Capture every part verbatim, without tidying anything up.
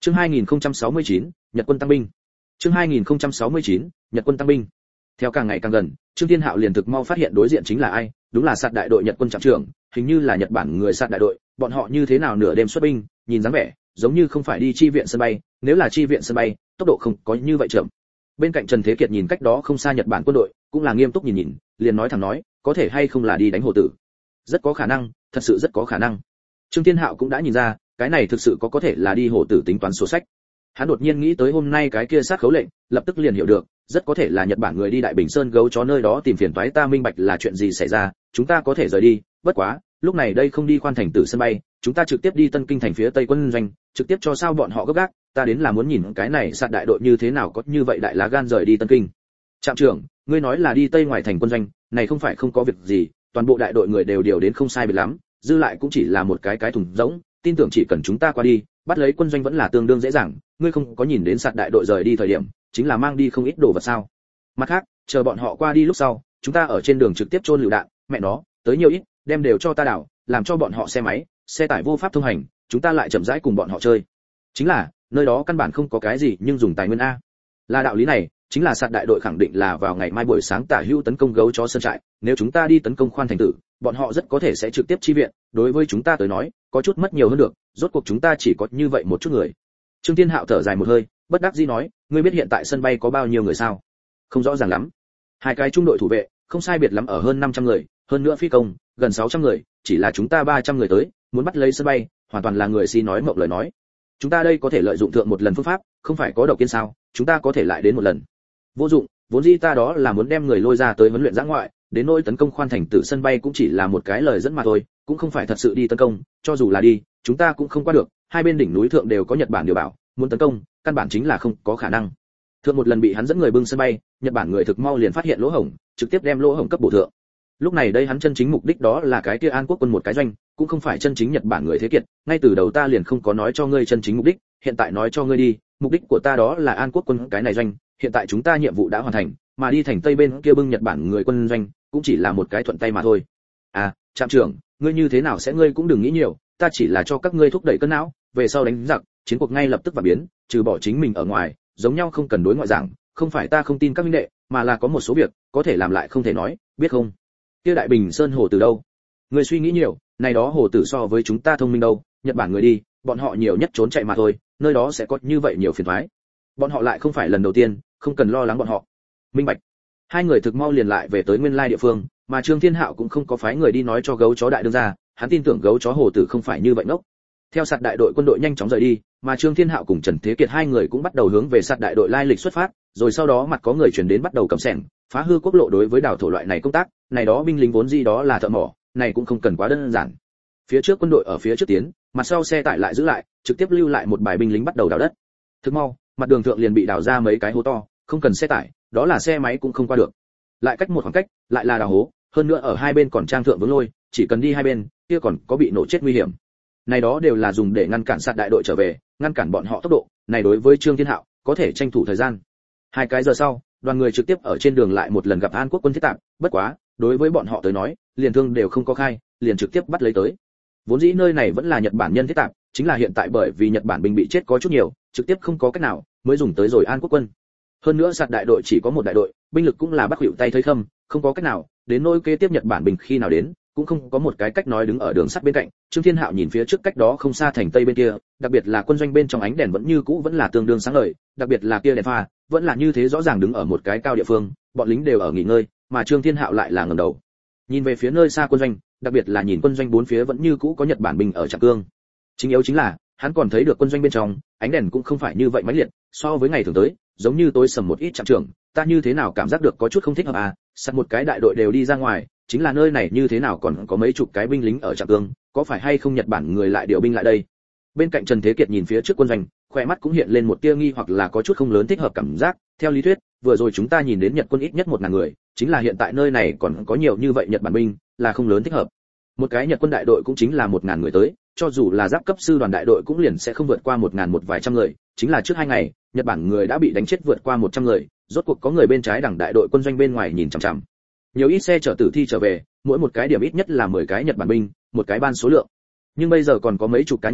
Chương hai nghìn không trăm sáu mươi chín, Nhật quân tăng binh. Chương hai nghìn không trăm sáu mươi chín, Nhật quân tăng binh. Theo càng ngày càng gần, Trương Thiên Hạo liền thực mau phát hiện đối diện chính là ai, đúng là Sạt đại đội Nhật quân trạm trưởng, hình như là Nhật Bản người Sạt đại đội, bọn họ như thế nào nửa đêm xuất binh, nhìn dáng vẻ, giống như không phải đi chi viện sân bay, nếu là chi viện sân bay, tốc độ không có như vậy chậm. Bên cạnh Trần Thế Kiệt nhìn cách đó không xa Nhật Bản quân đội, cũng là nghiêm túc nhìn nhìn, liền nói thẳng nói, có thể hay không là đi đánh Hồ Tử. Rất có khả năng, thật sự rất có khả năng. Trương Thiên Hạo cũng đã nhìn ra, cái này thực sự có có thể là đi Hồ Tử tính toán sổ sách. Hắn đột nhiên nghĩ tới hôm nay cái kia sát khấu lệnh, lập tức liền hiểu được, rất có thể là Nhật Bản người đi Đại Bình Sơn gấu chó nơi đó tìm phiền toái, ta minh bạch là chuyện gì xảy ra, chúng ta có thể rời đi, bất quá, lúc này đây không đi Khoan Thành Tử sân bay, chúng ta trực tiếp đi Tân Kinh thành phía Tây quân doanh, trực tiếp cho sao bọn họ gấp gáp, ta đến là muốn nhìn cái này Sạt đại đội như thế nào có như vậy đại lá gan rời đi Tân Kinh. Trạm trưởng, ngươi nói là đi Tây ngoài thành quân doanh, này không phải không có việc gì, toàn bộ đại đội người đều điều đến không sai biệt lắm, dư lại cũng chỉ là một cái cái thùng rỗng, tin tưởng chỉ cần chúng ta qua đi, bắt lấy quân doanh vẫn là tương đương dễ dàng, ngươi không có nhìn đến Sạt đại đội rời đi thời điểm, chính là mang đi không ít đồ vật sao? Mặt khác, chờ bọn họ qua đi lúc sau, chúng ta ở trên đường trực tiếp chôn lựu đạn, mẹ nó, tới nhiều ít, đem đều cho ta đảo, làm cho bọn họ xe máy, xe tải vô pháp thông hành, chúng ta lại chậm rãi cùng bọn họ chơi. Chính là, nơi đó căn bản không có cái gì, nhưng dùng tài nguyên a. Là đạo lý này, chính là Sạt đại đội khẳng định là vào ngày mai buổi sáng tả hữu tấn công gấu chó sơn trại, nếu chúng ta đi tấn công Khoan Thành Tử, bọn họ rất có thể sẽ trực tiếp chi viện, đối với chúng ta tới nói, có chút mất nhiều hơn được, rốt cuộc chúng ta chỉ có như vậy một chút người. Trương Thiên Hạo thở dài một hơi, bất đắc dĩ nói, ngươi biết hiện tại sân bay có bao nhiêu người sao? Không rõ ràng lắm. Hai cái trung đội thủ vệ, không sai biệt lắm ở hơn năm trăm người, hơn nữa phi công, gần sáu trăm người, chỉ là chúng ta ba trăm người tới, muốn bắt lấy sân bay, hoàn toàn là người si nói mộng lời nói. Chúng ta đây có thể lợi dụng thượng một lần phương pháp, không phải có độc kiên sao, chúng ta có thể lại đến một lần. Vô dụng, vốn dĩ ta đó là muốn đem người lôi ra tới huấn luyện giã ngoại, đến nỗi tấn công Khoan Thành Tử sân bay cũng chỉ là một cái lời dẫn mà thôi, cũng không phải thật sự đi tấn công, cho dù là đi, chúng ta cũng không qua được, hai bên đỉnh núi thượng đều có Nhật Bản điều bảo, muốn tấn công, căn bản chính là không có khả năng. Thượng một lần bị hắn dẫn người bưng sân bay, Nhật Bản người thực mau liền phát hiện lỗ hổng, trực tiếp đem lỗ hổng cấp bổ thượng. Lúc này đây hắn chân chính mục đích đó là cái kia An Quốc quân một cái doanh, cũng không phải chân chính Nhật Bản người thế kiệt, ngay từ đầu ta liền không có nói cho ngươi chân chính mục đích, hiện tại nói cho ngươi đi, mục đích của ta đó là An Quốc quân cái này doanh, hiện tại chúng ta nhiệm vụ đã hoàn thành, mà đi thành Tây bên kia bưng Nhật Bản người quân doanh, cũng chỉ là một cái thuận tay mà thôi. À, trạm trưởng, ngươi như thế nào sẽ ngươi cũng đừng nghĩ nhiều, ta chỉ là cho các ngươi thúc đẩy cân não, về sau đánh giặc, chiến cuộc ngay lập tức và biến, trừ bỏ chính mình ở ngoài, giống nhau không cần đối ngoại giảng, không phải ta không tin các minh đệ, mà là có một số việc có thể làm lại không thể nói, biết không? Kia Đại Bình Sơn hồ từ đâu? Ngươi suy nghĩ nhiều, này đó hồ tử so với chúng ta thông minh đâu, Nhật Bản người đi, bọn họ nhiều nhất trốn chạy mà thôi, nơi đó sẽ có như vậy nhiều phiền toái. Bọn họ lại không phải lần đầu tiên, không cần lo lắng bọn họ. Minh bạch. Hai người thực mau liền lại về tới nguyên lai địa phương, mà Trương Thiên Hạo cũng không có phái người đi nói cho gấu chó đại đương ra, hắn tin tưởng gấu chó hồ tử không phải như vậy ngốc. Theo Sạt đại đội quân đội nhanh chóng rời đi, mà Trương Thiên Hạo cùng Trần Thế Kiệt hai người cũng bắt đầu hướng về Sạt đại đội lai lịch xuất phát, rồi sau đó mặt có người truyền đến bắt đầu cầm xẻng, phá hư quốc lộ đối với đảo thổ loại này công tác, này đó binh lính vốn gì đó là thợ mỏ, này cũng không cần quá đơn giản. Phía trước quân đội ở phía trước tiến, mặt sau xe tải lại giữ lại, trực tiếp lưu lại một bài binh lính bắt đầu đào đất. Thực mau, mặt đường thượng liền bị đào ra mấy cái hố to, không cần xe tải, đó là xe máy cũng không qua được. Lại cách một khoảng cách, lại là đào hố, hơn nữa ở hai bên còn trang thượng vướng lôi, chỉ cần đi hai bên, kia còn có bị nổ chết nguy hiểm. Này đó đều là dùng để ngăn cản Sạt đại đội trở về, ngăn cản bọn họ tốc độ, này đối với Trương Thiên Hạo có thể tranh thủ thời gian. Hai cái giờ sau, đoàn người trực tiếp ở trên đường lại một lần gặp An Quốc quân thiết tạm, bất quá, đối với bọn họ tới nói, liền thương đều không có khai, liền trực tiếp bắt lấy tới. Vốn dĩ nơi này vẫn là Nhật Bản nhân thiết tạm, chính là hiện tại bởi vì Nhật Bản binh bị chết có chút nhiều, trực tiếp không có cách nào, mới dùng tới rồi An Quốc quân. Hơn nữa Sạt đại đội chỉ có một đại đội, binh lực cũng là bắt hữu tay thấy khâm, không có cách nào, đến nỗi kế tiếp Nhật Bản binh khi nào đến, cũng không có một cái cách nói đứng ở đường sắt bên cạnh. Trương Thiên Hạo nhìn phía trước cách đó không xa thành Tây bên kia, đặc biệt là quân doanh bên trong ánh đèn vẫn như cũ vẫn là tương đương sáng ngời, đặc biệt là kia đèn pha, vẫn là như thế rõ ràng đứng ở một cái cao địa phương, bọn lính đều ở nghỉ ngơi, mà Trương Thiên Hạo lại là ngẩng đầu, nhìn về phía nơi xa quân doanh, đặc biệt là nhìn quân doanh bốn phía vẫn như cũ có Nhật Bản binh ở chặn cương. Chính yếu chính là, hắn còn thấy được quân doanh bên trong, ánh đèn cũng không phải như vậy mãnh liệt, so với ngày thường tới, giống như tối sầm một ít. Trạm trưởng, ta như thế nào cảm giác được có chút không thích hợp à, sắt một cái đại đội đều đi ra ngoài, chính là nơi này như thế nào còn có mấy chục cái binh lính ở chặn cương, có phải hay không Nhật Bản người lại điều binh lại đây? Bên cạnh Trần Thế Kiệt nhìn phía trước quân doanh, khóe mắt cũng hiện lên một tia nghi hoặc là có chút không lớn thích hợp cảm giác. Theo lý thuyết, vừa rồi chúng ta nhìn đến Nhật quân ít nhất một ngàn người, chính là hiện tại nơi này còn có nhiều như vậy Nhật Bản binh, là không lớn thích hợp. Một cái Nhật quân đại đội cũng chính là một ngàn người tới, cho dù là giáp cấp sư đoàn đại đội cũng liền sẽ không vượt qua một ngàn một vài trăm người, chính là trước hai ngày, Nhật Bản người đã bị đánh chết vượt qua một trăm người, rốt cuộc có người bên trái đảng đại đội quân doanh bên ngoài nhìn chằm chằm. Nhiều ít xe chở tử thi trở về, mỗi một cái điểm ít nhất là mười cái Nhật Bản binh, một cái ban số lượng. Nhưng bây giờ còn có mấy chục cá nhân,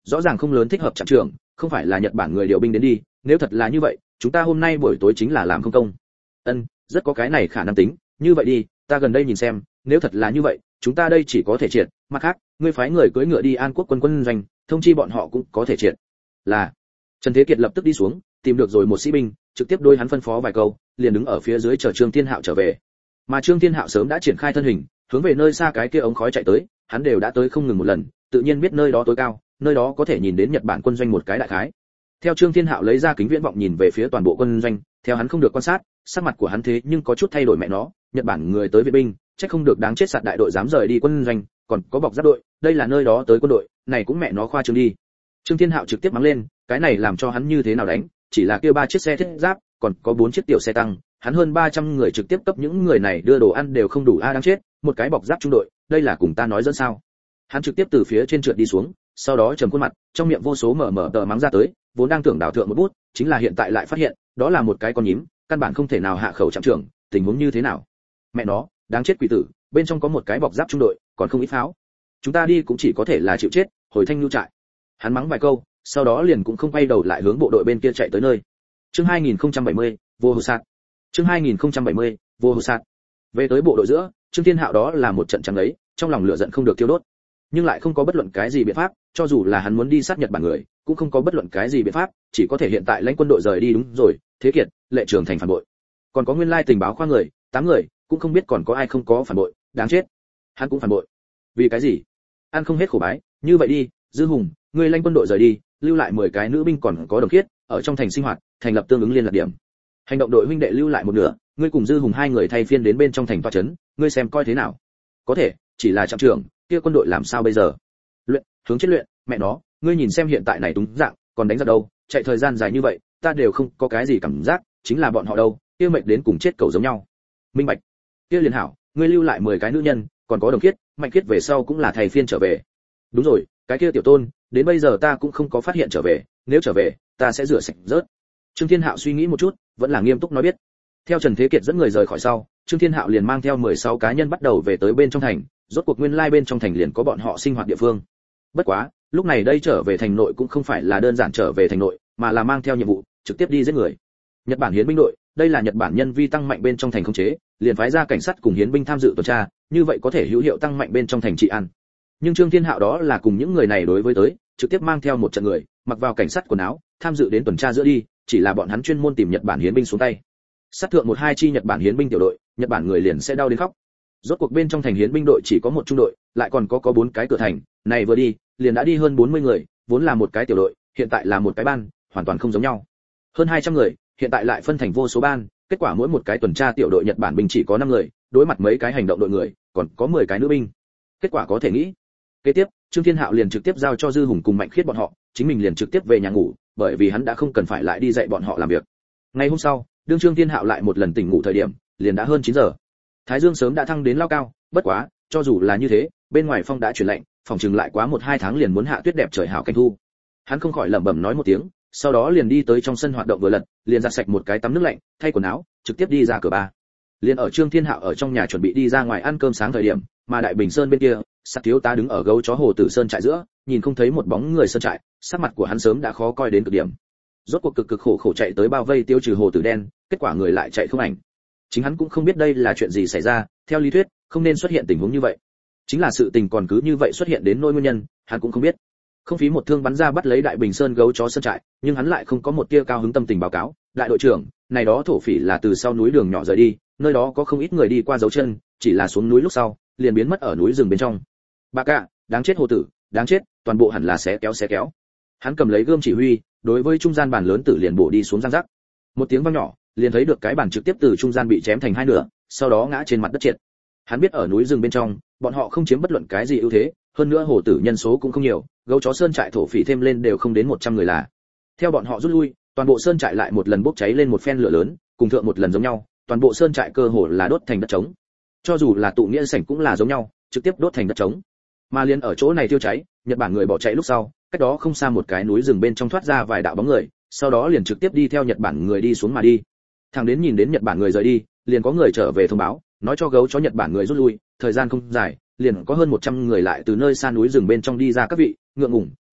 rõ ràng không lớn thích hợp trạm trưởng, không phải là Nhật Bản người điều binh đến đi, nếu thật là như vậy, chúng ta hôm nay buổi tối chính là làm không công. Ân, rất có cái này khả năng tính, như vậy đi, ta gần đây nhìn xem, nếu thật là như vậy, chúng ta đây chỉ có thể triệt, mặt khác, ngươi phái người cưỡi ngựa đi An Quốc quân quân doanh, thông chi bọn họ cũng có thể triệt. Là. Trần Thế Kiệt lập tức đi xuống, tìm được rồi một sĩ binh, trực tiếp đôi hắn phân phó vài câu, liền đứng ở phía dưới chờ Trương Thiên Hạo trở về. Mà Trương Thiên Hạo sớm đã triển khai thân hình, hướng về nơi xa cái kia ống khói chạy tới, hắn đều đã tới không ngừng một lần, tự nhiên biết nơi đó tối cao, nơi đó có thể nhìn đến Nhật Bản quân doanh một cái đại khái. Theo Trương Thiên Hạo lấy ra kính viễn vọng nhìn về phía toàn bộ quân doanh, theo hắn không được quan sát, sắc mặt của hắn thế nhưng có chút thay đổi mẹ nó, Nhật Bản người tới viện binh, chắc không được đáng chết sạt đại đội dám rời đi quân doanh, còn có bọc giáp đội, đây là nơi đó tới quân đội, này cũng mẹ nó khoa trương đi. Trương Thiên Hạo trực tiếp mắng lên, cái này làm cho hắn như thế nào đánh, chỉ là kia ba chiếc xe thiết giáp, còn có bốn chiếc tiểu xe tăng, hắn hơn ba trăm người trực tiếp cấp những người này đưa đồ ăn đều không đủ a đáng chết, một cái bọc giáp trung đội, đây là cùng ta nói dẫn sao? Hắn trực tiếp từ phía trên trượt đi xuống, sau đó trầm khuôn mặt, trong miệng vô số mở mở tờ mắng ra tới, vốn đang tưởng đảo thượng một bút, chính là hiện tại lại phát hiện, đó là một cái con nhím, căn bản không thể nào hạ khẩu trạm trưởng, tình huống như thế nào? Mẹ nó, đáng chết quỷ tử, bên trong có một cái bọc giáp trung đội, còn không ít pháo. Chúng ta đi cũng chỉ có thể là chịu chết, hồi thanh lưu trại. Hắn mắng vài câu, sau đó liền cũng không quay đầu lại hướng bộ đội bên kia chạy tới nơi. Chương hai nghìn không trăm bảy mươi, vô hồ sạt. Chương hai nghìn không trăm bảy mươi, vô hồ sạt. Về tới bộ đội giữa, Trương Thiên Hạo đó là một trận trắng ấy, trong lòng lửa giận không được tiêu đốt, nhưng lại không có bất luận cái gì biện pháp, cho dù là hắn muốn đi sát Nhật Bản người, cũng không có bất luận cái gì biện pháp, chỉ có thể hiện tại lãnh quân đội rời đi đúng rồi, Thế Kiệt, Lệ Trường Thành phản bội. Còn có nguyên lai tình báo khoa người, tám người, cũng không biết còn có ai không có phản bội, đáng chết. Hắn cũng phản bội. Vì cái gì? Ăn không hết khổ bái, như vậy đi, Dư Hùng, ngươi lãnh quân đội rời đi, lưu lại mười cái nữ binh còn có Đồng Khiết, ở trong thành sinh hoạt, thành lập tương ứng liên lạc điểm. Hành động đội huynh đệ lưu lại một nửa, ngươi cùng Dư Hùng hai người thay phiên đến bên trong thành tọa trấn, ngươi xem coi thế nào. Có thể, chỉ là trạm trưởng, kia quân đội làm sao bây giờ? Luyện, hướng chết luyện, mẹ nó, ngươi nhìn xem hiện tại này đúng dạng, còn đánh ra đâu, chạy thời gian dài như vậy, ta đều không có cái gì cảm giác, chính là bọn họ đâu, kia mệnh đến cùng chết cầu giống nhau. Minh bạch. Kia liền hảo, ngươi lưu lại mười cái nữ nhân, còn có Đồng Khiết, Mạnh Khiết về sau cũng là thầy phiên trở về. Đúng rồi, cái kia tiểu Tôn, đến bây giờ ta cũng không có phát hiện trở về, nếu trở về, ta sẽ rửa sạch rớt. Trương Thiên Hạo suy nghĩ một chút, vẫn là nghiêm túc nói biết. Theo Trần Thế Kiệt dẫn người rời khỏi sau, Trương Thiên Hạo liền mang theo mười sáu cá nhân bắt đầu về tới bên trong thành, rốt cuộc nguyên lai bên trong thành liền có bọn họ sinh hoạt địa phương. Bất quá, lúc này đây trở về thành nội cũng không phải là đơn giản trở về thành nội, mà là mang theo nhiệm vụ, trực tiếp đi giết người. Nhật Bản hiến binh đội, đây là Nhật Bản nhân vi tăng mạnh bên trong thành khống chế, liền phái ra cảnh sát cùng hiến binh tham dự tuần tra, như vậy có thể hữu hiệu tăng mạnh bên trong thành trị an. Nhưng Trương Thiên Hạo đó là cùng những người này đối với tới, trực tiếp mang theo một trận người, mặc vào cảnh sát quần áo, tham dự đến tuần tra giữa đi, chỉ là bọn hắn chuyên môn tìm Nhật Bản hiến binh xuống tay. Sát thượng một hai chi Nhật Bản hiến binh tiểu đội, Nhật Bản người liền sẽ đau đến khóc. Rốt cuộc bên trong thành hiến binh đội chỉ có một trung đội, lại còn có có bốn cái cửa thành, này vừa đi, liền đã đi hơn bốn mươi người, vốn là một cái tiểu đội, hiện tại là một cái ban, hoàn toàn không giống nhau. Hơn hai trăm người, hiện tại lại phân thành vô số ban, kết quả mỗi một cái tuần tra tiểu đội Nhật Bản binh chỉ có năm người, đối mặt mấy cái hành động đội người, còn có mười cái nữ binh. Kết quả có thể nghĩ. Kế tiếp, Trương Thiên Hạo liền trực tiếp giao cho Dư Hùng cùng Mạnh Khiết bọn họ, chính mình liền trực tiếp về nhà ngủ, bởi vì hắn đã không cần phải lại đi dạy bọn họ làm việc. Ngày hôm sau, đương Trương Thiên Hạo lại một lần tỉnh ngủ thời điểm, liền đã hơn chín giờ. Thái dương sớm đã thăng đến lao cao, bất quá, cho dù là như thế, bên ngoài phong đã chuyển lạnh, phòng chừng lại quá một hai tháng liền muốn hạ tuyết đẹp trời hảo cảnh thu. Hắn không khỏi lẩm bẩm nói một tiếng, sau đó liền đi tới trong sân hoạt động vừa lật, liền giặt sạch một cái tắm nước lạnh, thay quần áo, trực tiếp đi ra cửa ba. Liền ở Trương Thiên Hạo ở trong nhà chuẩn bị đi ra ngoài ăn cơm sáng thời điểm, mà Đại Bình Sơn bên kia, Sát thiếu tá đứng ở gấu chó Hồ Tử Sơn trại giữa, nhìn không thấy một bóng người sơn trại, sắc mặt của hắn sớm đã khó coi đến cực điểm. Rốt cuộc cực cực khổ khổ chạy tới bao vây tiêu trừ Hồ Tử đen, kết quả người lại chạy không ảnh. Chính hắn cũng không biết đây là chuyện gì xảy ra, theo lý thuyết, không nên xuất hiện tình huống như vậy. Chính là sự tình còn cứ như vậy xuất hiện đến nỗi nguyên nhân, hắn cũng không biết. Không phí một thương bắn ra bắt lấy Đại Bình Sơn gấu chó sơn trại, nhưng hắn lại không có một tia cao hứng tâm tình báo cáo, đại đội trưởng, này đó thổ phỉ là từ sau núi đường nhỏ rời đi, nơi đó có không ít người đi qua dấu chân, chỉ là xuống núi lúc sau, liền biến mất ở núi rừng bên trong. Bà cả, đáng chết Hồ Tử, đáng chết, toàn bộ hẳn là xé kéo xé kéo. Hắn cầm lấy gươm chỉ huy, đối với trung gian bàn lớn tử liền bổ đi xuống răng rắc. Một tiếng vang nhỏ, liền thấy được cái bàn trực tiếp từ trung gian bị chém thành hai nửa, sau đó ngã trên mặt đất triệt. Hắn biết ở núi rừng bên trong, bọn họ không chiếm bất luận cái gì ưu thế, hơn nữa Hồ Tử nhân số cũng không nhiều, gấu chó sơn trại thổ phỉ thêm lên đều không đến một trăm người là. Theo bọn họ rút lui, toàn bộ sơn trại lại một lần bốc cháy lên một phen lửa lớn, cùng thượng một lần giống nhau, toàn bộ sơn trại cơ hồ là đốt thành đất trống. Cho dù là tụ nghĩa sảnh cũng là giống nhau, trực tiếp đốt thành đất trống. Mà liền ở chỗ này tiêu cháy, Nhật Bản người bỏ chạy lúc sau, cách đó không xa một cái núi rừng bên trong thoát ra vài đạo bóng người, sau đó liền trực tiếp đi theo Nhật Bản người đi xuống mà đi. Thằng đến nhìn đến Nhật Bản người rời đi, liền có người trở về thông báo, nói cho gấu chó Nhật Bản người rút lui, thời gian không dài, liền có hơn một trăm người lại từ nơi xa núi rừng bên trong đi ra các vị, ngượng ngùng,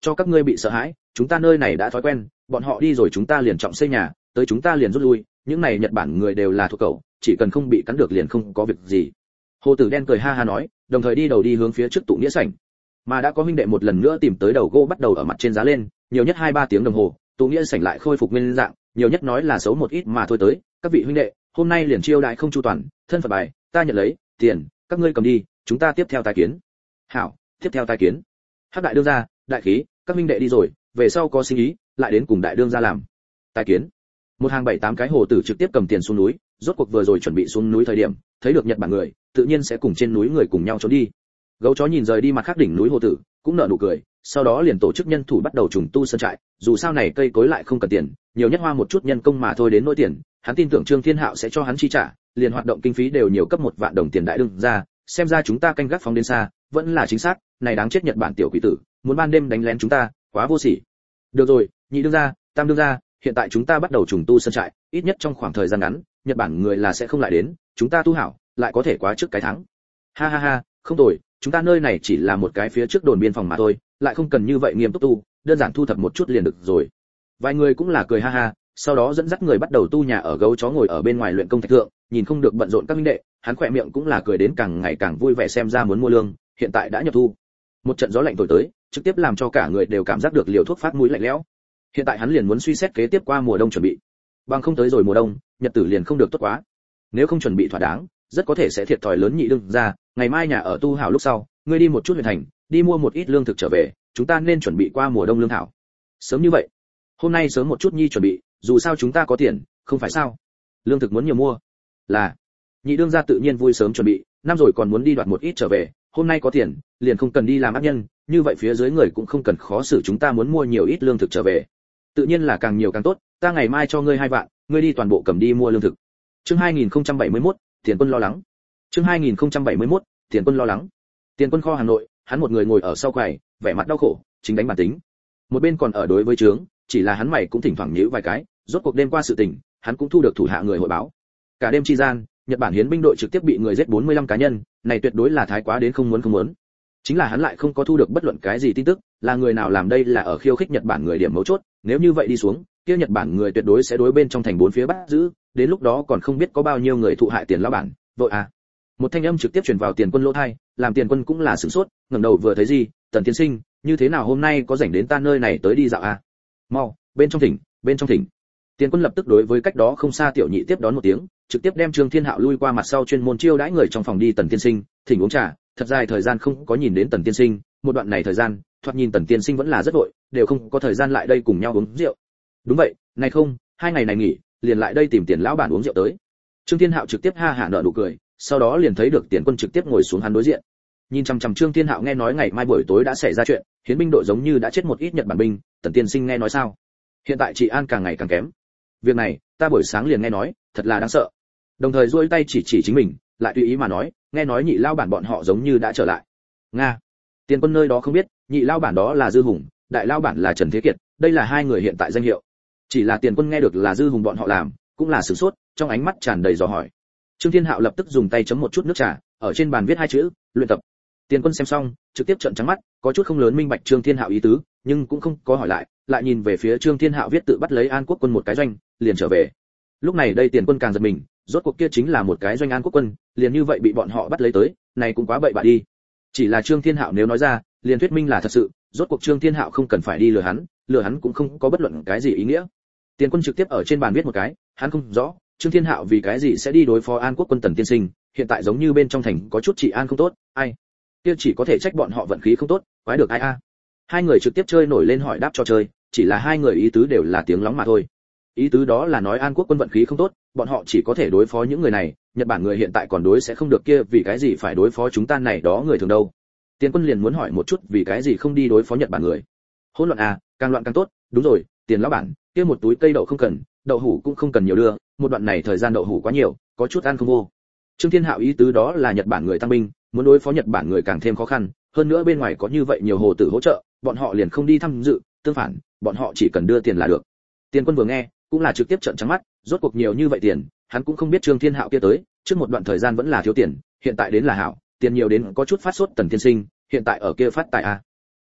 cho các ngươi bị sợ hãi, chúng ta nơi này đã thói quen, bọn họ đi rồi chúng ta liền trọng xây nhà, tới chúng ta liền rút lui, những này Nhật Bản người đều là thuộc cẩu, chỉ cần không bị cắn được liền không có việc gì. Hồ Tử đen cười ha ha nói, đồng thời đi đầu đi hướng phía trước tụ nghĩa sảnh. Mà đã có huynh đệ một lần nữa tìm tới đầu gỗ bắt đầu ở mặt trên giá lên, nhiều nhất hai ba tiếng đồng hồ, tụ nghĩa sảnh lại khôi phục nguyên dạng, nhiều nhất nói là xấu một ít mà thôi tới, các vị huynh đệ, hôm nay liền chiêu đãi không chu toàn, thân phận bài, ta nhận lấy, tiền, các ngươi cầm đi, chúng ta tiếp theo tái kiến. Hảo, tiếp theo tái kiến. Hắc đại đương gia, đại khí, các huynh đệ đi rồi, về sau có sinh ý, lại đến cùng đại đương gia làm. Tái kiến. Một hàng bảy tám cái hồ tử trực tiếp cầm tiền xuống núi, rốt cuộc vừa rồi chuẩn bị xuống núi thời điểm, thấy được Nhật Bản người, tự nhiên sẽ cùng trên núi người cùng nhau trốn đi. Gấu chó nhìn rời đi mặt khác đỉnh núi hồ tử, cũng nở nụ cười, sau đó liền tổ chức nhân thủ bắt đầu trùng tu sơn trại, dù sao này cây cối lại không cần tiền, nhiều nhất hoa một chút nhân công mà thôi đến nỗi tiền, hắn tin tưởng Trương Thiên Hạo sẽ cho hắn chi trả, liền hoạt động kinh phí đều nhiều cấp một vạn đồng tiền đại đương ra, xem ra chúng ta canh gác phóng đến xa, vẫn là chính xác, này đáng chết Nhật Bản tiểu quỷ tử, muốn ban đêm đánh lén chúng ta, quá vô sỉ. Được rồi, nhị đương gia, tam đương gia, hiện tại chúng ta bắt đầu trùng tu sơn trại, ít nhất trong khoảng thời gian ngắn, Nhật Bản người là sẽ không lại đến, chúng ta tu hảo, lại có thể quá trước cái tháng. Ha ha ha, không tồi, chúng ta nơi này chỉ là một cái phía trước đồn biên phòng mà thôi, lại không cần như vậy nghiêm túc tu, đơn giản thu thập một chút liền được rồi. Vài người cũng là cười ha ha, sau đó dẫn dắt người bắt đầu tu nhà ở. Gấu chó ngồi ở bên ngoài luyện công thạch thượng, nhìn không được bận rộn các minh đệ, hắn khỏe miệng cũng là cười đến càng ngày càng vui vẻ, xem ra muốn mua lương, hiện tại đã nhập thu. Một trận gió lạnh thổi tới, trực tiếp làm cho cả người đều cảm giác được liều thuốc phát mũi lạnh lẽo. Hiện tại hắn liền muốn suy xét kế tiếp qua mùa đông chuẩn bị. Bằng không tới rồi mùa đông, nhật tử liền không được tốt quá. Nếu không chuẩn bị thỏa đáng, rất có thể sẽ thiệt thòi lớn nhị đương ra, ngày mai nhà ở tu hảo lúc sau, ngươi đi một chút huyện thành, đi mua một ít lương thực trở về, chúng ta nên chuẩn bị qua mùa đông lương thảo. Sớm như vậy? Hôm nay sớm một chút nhi chuẩn bị, dù sao chúng ta có tiền, không phải sao? Lương thực muốn nhiều mua. Là. Nhị đương gia tự nhiên vui sớm chuẩn bị, năm rồi còn muốn đi đoạt một ít trở về, hôm nay có tiền, liền không cần đi làm ác nhân, như vậy phía dưới người cũng không cần khó xử chúng ta muốn mua nhiều ít lương thực trở về. Tự nhiên là càng nhiều càng tốt, ta ngày mai cho ngươi hai vạn, ngươi đi toàn bộ cầm đi mua lương thực. Chương hai nghìn không trăm bảy mươi mốt, Tiền Quân lo lắng. Chương hai nghìn không trăm bảy mươi mốt, Tiền Quân lo lắng. Tiền Quân kho Hà Nội, hắn một người ngồi ở sau quầy, vẻ mặt đau khổ, chính đánh bản tính. Một bên còn ở đối với trướng, chỉ là hắn mày cũng thỉnh thoảng nhíu vài cái, rốt cuộc đêm qua sự tình, hắn cũng thu được thủ hạ người hội báo. Cả đêm chi gian, Nhật Bản hiến binh đội trực tiếp bị người giết bốn mươi lăm cá nhân, này tuyệt đối là thái quá đến không muốn không muốn. Chính là hắn lại không có thu được bất luận cái gì tin tức, là người nào làm đây là ở khiêu khích Nhật Bản người điểm mấu chốt, nếu như vậy đi xuống, kia Nhật Bản người tuyệt đối sẽ đối bên trong thành bốn phía bắt giữ, đến lúc đó còn không biết có bao nhiêu người thụ hại tiền lão bản, vội à. Một thanh âm trực tiếp truyền vào Tiền Quân lỗ tai, làm Tiền Quân cũng là sửng sốt, ngẩng đầu vừa thấy gì, Tần tiên sinh, như thế nào hôm nay có rảnh đến ta nơi này tới đi dạo à? Mau, bên trong thỉnh, bên trong thỉnh. Tiền Quân lập tức đối với cách đó không xa tiểu nhị tiếp đón một tiếng, trực tiếp đem Trương Thiên Hạo lui qua mặt sau chuyên môn chiêu đãi người trong phòng đi. Tần tiên sinh, thỉnh uống trà, thật dài thời gian không có nhìn đến Tần tiên sinh, một đoạn này thời gian, thoạt nhìn Tần tiên sinh vẫn là rất vội, đều không có thời gian lại đây cùng nhau uống rượu. Đúng vậy, này không, hai ngày này nghỉ, liền lại đây tìm Tiền lão bản uống rượu tới. Trương Thiên Hạo trực tiếp ha hả nở nụ cười, sau đó liền thấy được Tiền Quân trực tiếp ngồi xuống hắn đối diện. Nhìn chằm chằm Trương Thiên Hạo, nghe nói ngày mai buổi tối đã xảy ra chuyện, hiến binh đội giống như đã chết một ít Nhật Bản binh, Tần tiên sinh nghe nói sao? Hiện tại trị an càng ngày càng kém. Việc này, ta buổi sáng liền nghe nói, thật là đáng sợ. Đồng thời duỗi tay chỉ chỉ chính mình, lại tùy ý mà nói, nghe nói nhị lao bản bọn họ giống như đã trở lại. Nga. Tiền Quân nơi đó không biết, nhị lao bản đó là Dư Hùng, đại lao bản là Trần Thế Kiệt, đây là hai người hiện tại danh hiệu. Chỉ là Tiền Quân nghe được là Dư Hùng bọn họ làm, cũng là sửng sốt, trong ánh mắt tràn đầy dò hỏi. Trương Thiên Hạo lập tức dùng tay chấm một chút nước trà, ở trên bàn viết hai chữ, luyện tập. Tiền Quân xem xong, trực tiếp trợn trắng mắt, có chút không lớn minh bạch Trương Thiên Hạo ý tứ, nhưng cũng không có hỏi lại, lại nhìn về phía Trương Thiên Hạo viết tự bắt lấy An Quốc quân một cái doanh, liền trở về. Lúc này đây Tiền Quân càng giật mình, rốt cuộc kia chính là một cái doanh An Quốc quân, liền như vậy bị bọn họ bắt lấy tới, này cũng quá bậy bạ đi. Chỉ là Trương Thiên Hạo nếu nói ra, liền thuyết minh là thật sự, rốt cuộc Trương Thiên Hạo không cần phải đi lừa hắn, lừa hắn cũng không có bất luận cái gì ý nghĩa. Tiền Quân trực tiếp ở trên bàn viết một cái, hắn không rõ, Trương Thiên Hạo vì cái gì sẽ đi đối phó An Quốc quân Tần tiên sinh, hiện tại giống như bên trong thành có chút trị an không tốt, ai? Kia chỉ có thể trách bọn họ vận khí không tốt, quái được ai a. Hai người trực tiếp chơi nổi lên hỏi đáp cho chơi, chỉ là hai người ý tứ đều là tiếng lóng mà thôi. Ý tứ đó là nói An Quốc quân vận khí không tốt, bọn họ chỉ có thể đối phó những người này, Nhật Bản người hiện tại còn đối sẽ không được kia, vì cái gì phải đối phó chúng ta này đó người thường đâu. Tiền Quân liền muốn hỏi một chút vì cái gì không đi đối phó Nhật Bản người. Hỗn loạn à, càng loạn càng tốt, đúng rồi, Tiền lão bản, kia một túi cây đậu không cần, đậu hũ cũng không cần nhiều đưa, một đoạn này thời gian đậu hũ quá nhiều, có chút ăn không vô. Trương Thiên Hạo ý tứ đó là Nhật Bản người tăng binh, muốn đối phó Nhật Bản người càng thêm khó khăn, hơn nữa bên ngoài có như vậy nhiều hồ tử hỗ trợ, bọn họ liền không đi tham dự, tương phản, bọn họ chỉ cần đưa tiền là được. Tiền Quân vừa nghe, cũng là trực tiếp trợn trắng mắt, rốt cuộc nhiều như vậy tiền, hắn cũng không biết Trương Thiên Hạo kia tới, trước một đoạn thời gian vẫn là thiếu tiền, hiện tại đến là hảo, tiền nhiều đến có chút phát sốt. Tần tiên sinh, hiện tại ở kia phát tài a.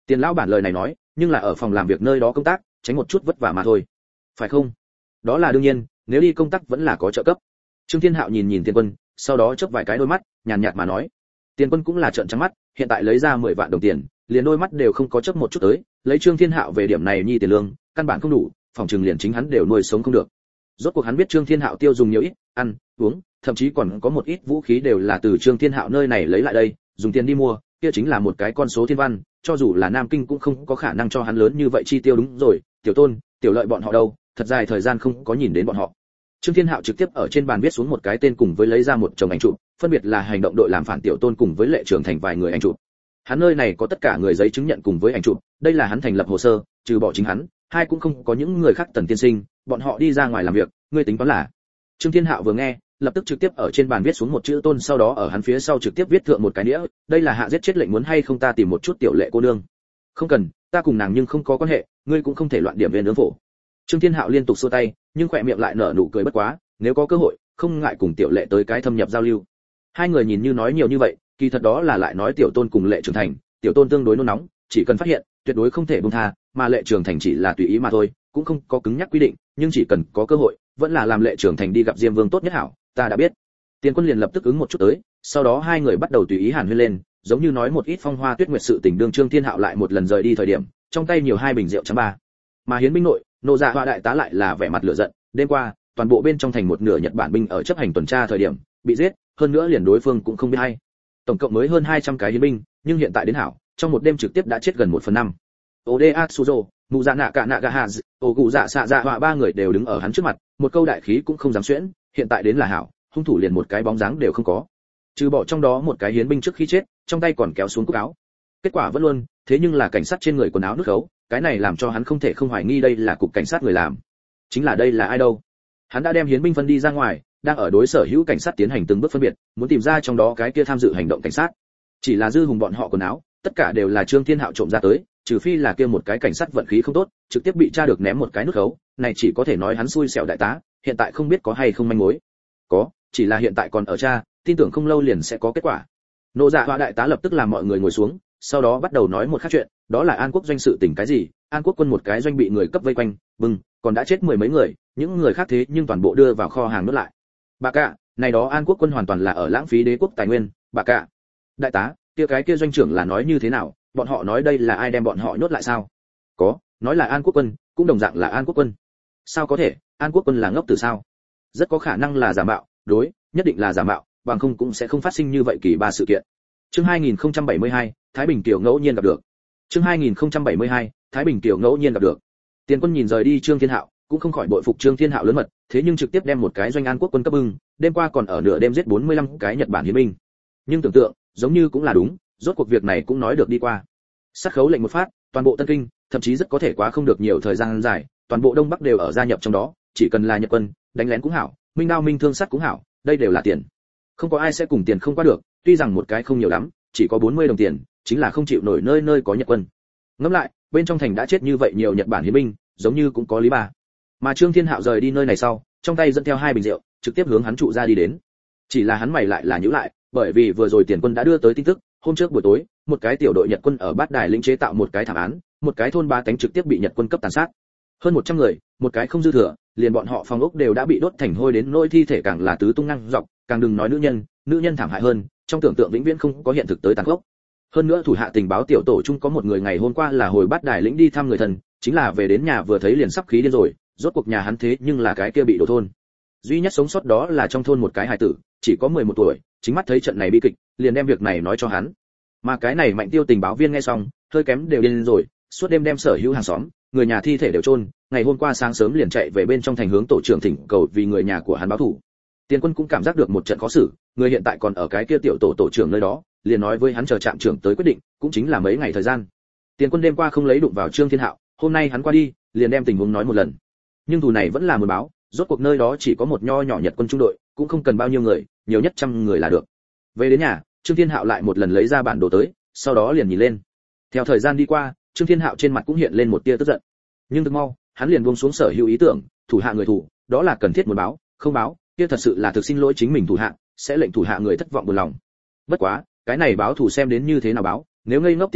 Tiền lão bản lời này nói, nhưng là ở phòng làm việc nơi đó công tác, tránh một chút vất vả mà thôi. Phải không? Đó là đương nhiên, nếu đi công tác vẫn là có trợ cấp. Trương Thiên Hạo nhìn nhìn Tiền Quân, sau đó chớp vài cái đôi mắt, nhàn nhạt mà nói. Tiền Quân cũng là trợn trắng mắt, hiện tại lấy ra mười vạn đồng tiền, liền đôi mắt đều không có chớp một chút tới, lấy Trương Thiên Hạo về điểm này nhi tiền lương, căn bản không đủ, phòng trừng liền chính hắn đều nuôi sống không được. Rốt cuộc hắn biết Trương Thiên Hạo tiêu dùng nhiều ít, ăn, uống, thậm chí còn có một ít vũ khí đều là từ Trương Thiên Hạo nơi này lấy lại đây, dùng tiền đi mua, kia chính là một cái con số thiên văn, cho dù là Nam Kinh cũng không có khả năng cho hắn lớn như vậy chi tiêu. Đúng rồi, Tiểu Tôn, Tiểu Lợi bọn họ đâu, thật dài thời gian không có nhìn đến bọn họ. Trương Thiên Hạo trực tiếp ở trên bàn viết xuống một cái tên cùng với lấy ra một chồng ảnh chụp, phân biệt là hành động đội làm phản Tiểu Tôn cùng với Lệ Trưởng Thành vài người ảnh chụp. Hắn nơi này có tất cả người giấy chứng nhận cùng với ảnh chụp, đây là hắn thành lập hồ sơ, trừ bỏ chính hắn, hai cũng không có những người khác. Tần tiên sinh, bọn họ đi ra ngoài làm việc, ngươi tính toán là? Trương Thiên Hạo vừa nghe, lập tức trực tiếp ở trên bàn viết xuống một chữ Tôn, sau đó ở hắn phía sau trực tiếp viết thượng một cái đĩa, đây là hạ giết chết lệnh, muốn hay không ta tìm một chút Tiểu Lệ cô nương? Không cần, ta cùng nàng nhưng không có quan hệ, ngươi cũng không thể loạn điểm viên nướng phổ. Trương Thiên Hạo liên tục xua tay, nhưng khỏe miệng lại nở nụ cười bất quá, nếu có cơ hội, không ngại cùng Tiểu Lệ tới cái thâm nhập giao lưu. Hai người nhìn như nói nhiều như vậy, kỳ thật đó là lại nói Tiểu Tôn cùng Lệ Trưởng Thành. Tiểu Tôn tương đối nôn nóng, chỉ cần phát hiện, tuyệt đối không thể buông tha, mà Lệ Trưởng Thành chỉ là tùy ý mà thôi, cũng không có cứng nhắc quy định, nhưng chỉ cần có cơ hội, vẫn là làm Lệ Trưởng Thành đi gặp Diêm Vương tốt nhất hảo. Ta đã biết. Tiền Quân liền lập tức ứng một chút tới, sau đó hai người bắt đầu tùy ý hàn huyên lên, giống như nói một ít phong hoa tuyết nguyệt sự tình. Đương Trương Thiên Hạo lại một lần rời đi thời điểm, trong tay nhiều hai bình rượu trắng ba. Mà hiến binh nội, nô dạ hoa đại tá lại là vẻ mặt lửa giận, đêm qua, toàn bộ bên trong thành một nửa Nhật Bản binh ở chấp hành tuần tra thời điểm, bị giết, hơn nữa liền đối phương cũng không biết hay. Tổng cộng mới hơn hai trăm cái hiến binh, nhưng hiện tại đến hảo, trong một đêm trực tiếp đã chết gần một phần năm. Oda Suzo, Mù Dạ Nạ Cả Nạ Gà Hà, Ô Cụ Dạ Xạ Dạ Họa ba người đều đứng ở hắn trước mặt, một câu đại khí cũng không dám xuyễn, hiện tại đến là hảo, hung thủ liền một cái bóng dáng đều không có. Trừ bỏ trong đó một cái hiến binh trước khi chết, trong tay còn kéo xuống cúc áo. Kết quả vẫn luôn, thế nhưng là cảnh sát trên người quần áo nứt khấu, cái này làm cho hắn không thể không hoài nghi đây là cục cảnh sát người làm. Chính là đây là ai đâu? Hắn đã đem hiến binh phân đi ra ngoài, đang ở đối sở hữu cảnh sát tiến hành từng bước phân biệt, muốn tìm ra trong đó cái kia tham dự hành động cảnh sát. Chỉ là dư hùng bọn họ quần áo, tất cả đều là Trương Thiên Hạo trộm ra tới, trừ phi là kia một cái cảnh sát vận khí không tốt, trực tiếp bị tra được ném một cái nút khấu, này chỉ có thể nói hắn xui xẻo đại tá, hiện tại không biết có hay không manh mối. Có, chỉ là hiện tại còn ở tra, tin tưởng không lâu liền sẽ có kết quả. Nô Dạ Hoa đại tá lập tức làm mọi người ngồi xuống, sau đó bắt đầu nói một khác chuyện, đó là An Quốc doanh sự tình cái gì, An Quốc quân một cái doanh bị người cấp vây quanh, bừng, còn đã chết mười mấy người, những người khác thế nhưng toàn bộ đưa vào kho hàng nuốt lại. Bà cả, này đó An Quốc quân hoàn toàn là ở lãng phí đế quốc tài nguyên, bà cả. Đại tá, kia cái kia doanh trưởng là nói như thế nào, bọn họ nói đây là ai đem bọn họ nhốt lại sao? Có, nói là An Quốc quân, cũng đồng dạng là An Quốc quân. Sao có thể, An Quốc quân là ngốc từ sao? Rất có khả năng là giả mạo, đối, nhất định là giả mạo, bằng không cũng sẽ không phát sinh như vậy kỳ ba sự kiện. Chương hai nghìn không trăm bảy mươi hai, Thái Bình Kiều ngẫu nhiên gặp được. Chương hai nghìn không trăm bảy mươi hai, Thái Bình Kiều ngẫu nhiên gặp được. Tiền Quân nhìn rời đi Trương Thiên Hạo, cũng không khỏi bội phục Trương Thiên Hạo lớn mật, thế nhưng trực tiếp đem một cái doanh An Quốc quân cấp bưng, đêm qua còn ở nửa đêm giết bốn mươi lăm cái Nhật Bản hiến binh. Nhưng tưởng tượng, giống như cũng là đúng, rốt cuộc việc này cũng nói được đi qua. Sát khấu lệnh một phát, toàn bộ Tân Kinh, thậm chí rất có thể quá không được nhiều thời gian dài, toàn bộ Đông Bắc đều ở gia nhập trong đó, chỉ cần là Nhật quân, đánh lén cũng hảo, minh đao minh thương sắt cũng hảo, đây đều là tiền. Không có ai sẽ cùng tiền không qua được, tuy rằng một cái không nhiều lắm, chỉ có bốn mươi đồng tiền, chính là không chịu nổi nơi nơi có Nhật quân. Ngẫm lại, bên trong thành đã chết như vậy nhiều Nhật Bản hiến binh, giống như cũng có lý ba. Mà Trương Thiên Hạo rời đi nơi này sau, trong tay dẫn theo hai bình rượu, trực tiếp hướng hắn trụ ra đi đến. Chỉ là hắn mày lại là nhíu lại, bởi vì vừa rồi Tiền Quân đã đưa tới tin tức, hôm trước buổi tối, một cái tiểu đội Nhật quân ở Bát Đài lĩnh chế tạo một cái thảm án, một cái thôn ba cánh trực tiếp bị Nhật quân cấp tàn sát. Hơn một trăm người, một cái không dư thừa, liền bọn họ phòng ốc đều đã bị đốt thành hôi đến nỗi thi thể càng là tứ tung năng dọc, càng đừng nói nữ nhân, nữ nhân thảm hại hơn, trong tưởng tượng vĩnh viễn không có hiện thực tới tàn khốc. Hơn nữa thủ hạ tình báo tiểu tổ chung có một người ngày hôm qua là hồi Bát Đài lĩnh đi thăm người thân, chính là về đến nhà vừa thấy liền sắp khí điên rồi, rốt cuộc nhà hắn thế nhưng là cái kia bị đổ thôn. Duy nhất sống sót đó là trong thôn một cái hài tử, chỉ có mười một tuổi, chính mắt thấy trận này bi kịch, liền đem việc này nói cho hắn. Mà cái này Mạnh Tiêu tình báo viên nghe xong, hơi kém đều điên rồi, suốt đêm đem sở hữu hàng xóm, người nhà thi thể đều chôn, ngày hôm qua sáng sớm liền chạy về bên trong thành hướng tổ trưởng thỉnh cầu vì người nhà của hắn báo thù. Tiền Quân cũng cảm giác được một trận khó xử, người hiện tại còn ở cái kia tiểu tổ tổ trưởng nơi đó, liền nói với hắn chờ trạm trưởng tới quyết định, cũng chính là mấy ngày thời gian. Tiền Quân đêm qua không lấy đụng vào Trương Thiên Hạo, hôm nay hắn qua đi, liền đem tình huống nói một lần. Nhưng thù này vẫn là muốn báo, rốt cuộc nơi đó chỉ có một nho nhỏ Nhật quân trung đội, cũng không cần bao nhiêu người, nhiều nhất trăm người là được. Về đến nhà, Trương Thiên Hạo lại một lần lấy ra bản đồ tới, sau đó liền nhìn lên. Theo thời gian đi qua, Trương Thiên Hạo trên mặt cũng hiện lên một tia tức giận. Nhưng thực mau, hắn liền buông xuống sở hữu ý tưởng, thủ hạ người thủ, đó là cần thiết muốn báo, không báo, kia thật sự là thực xin lỗi chính mình thủ hạ, sẽ lệnh thủ hạ người thất vọng buồn lòng. Bất quá, cái này báo thủ xem đến như thế nào báo, nếu ngây ngốc tiến lên,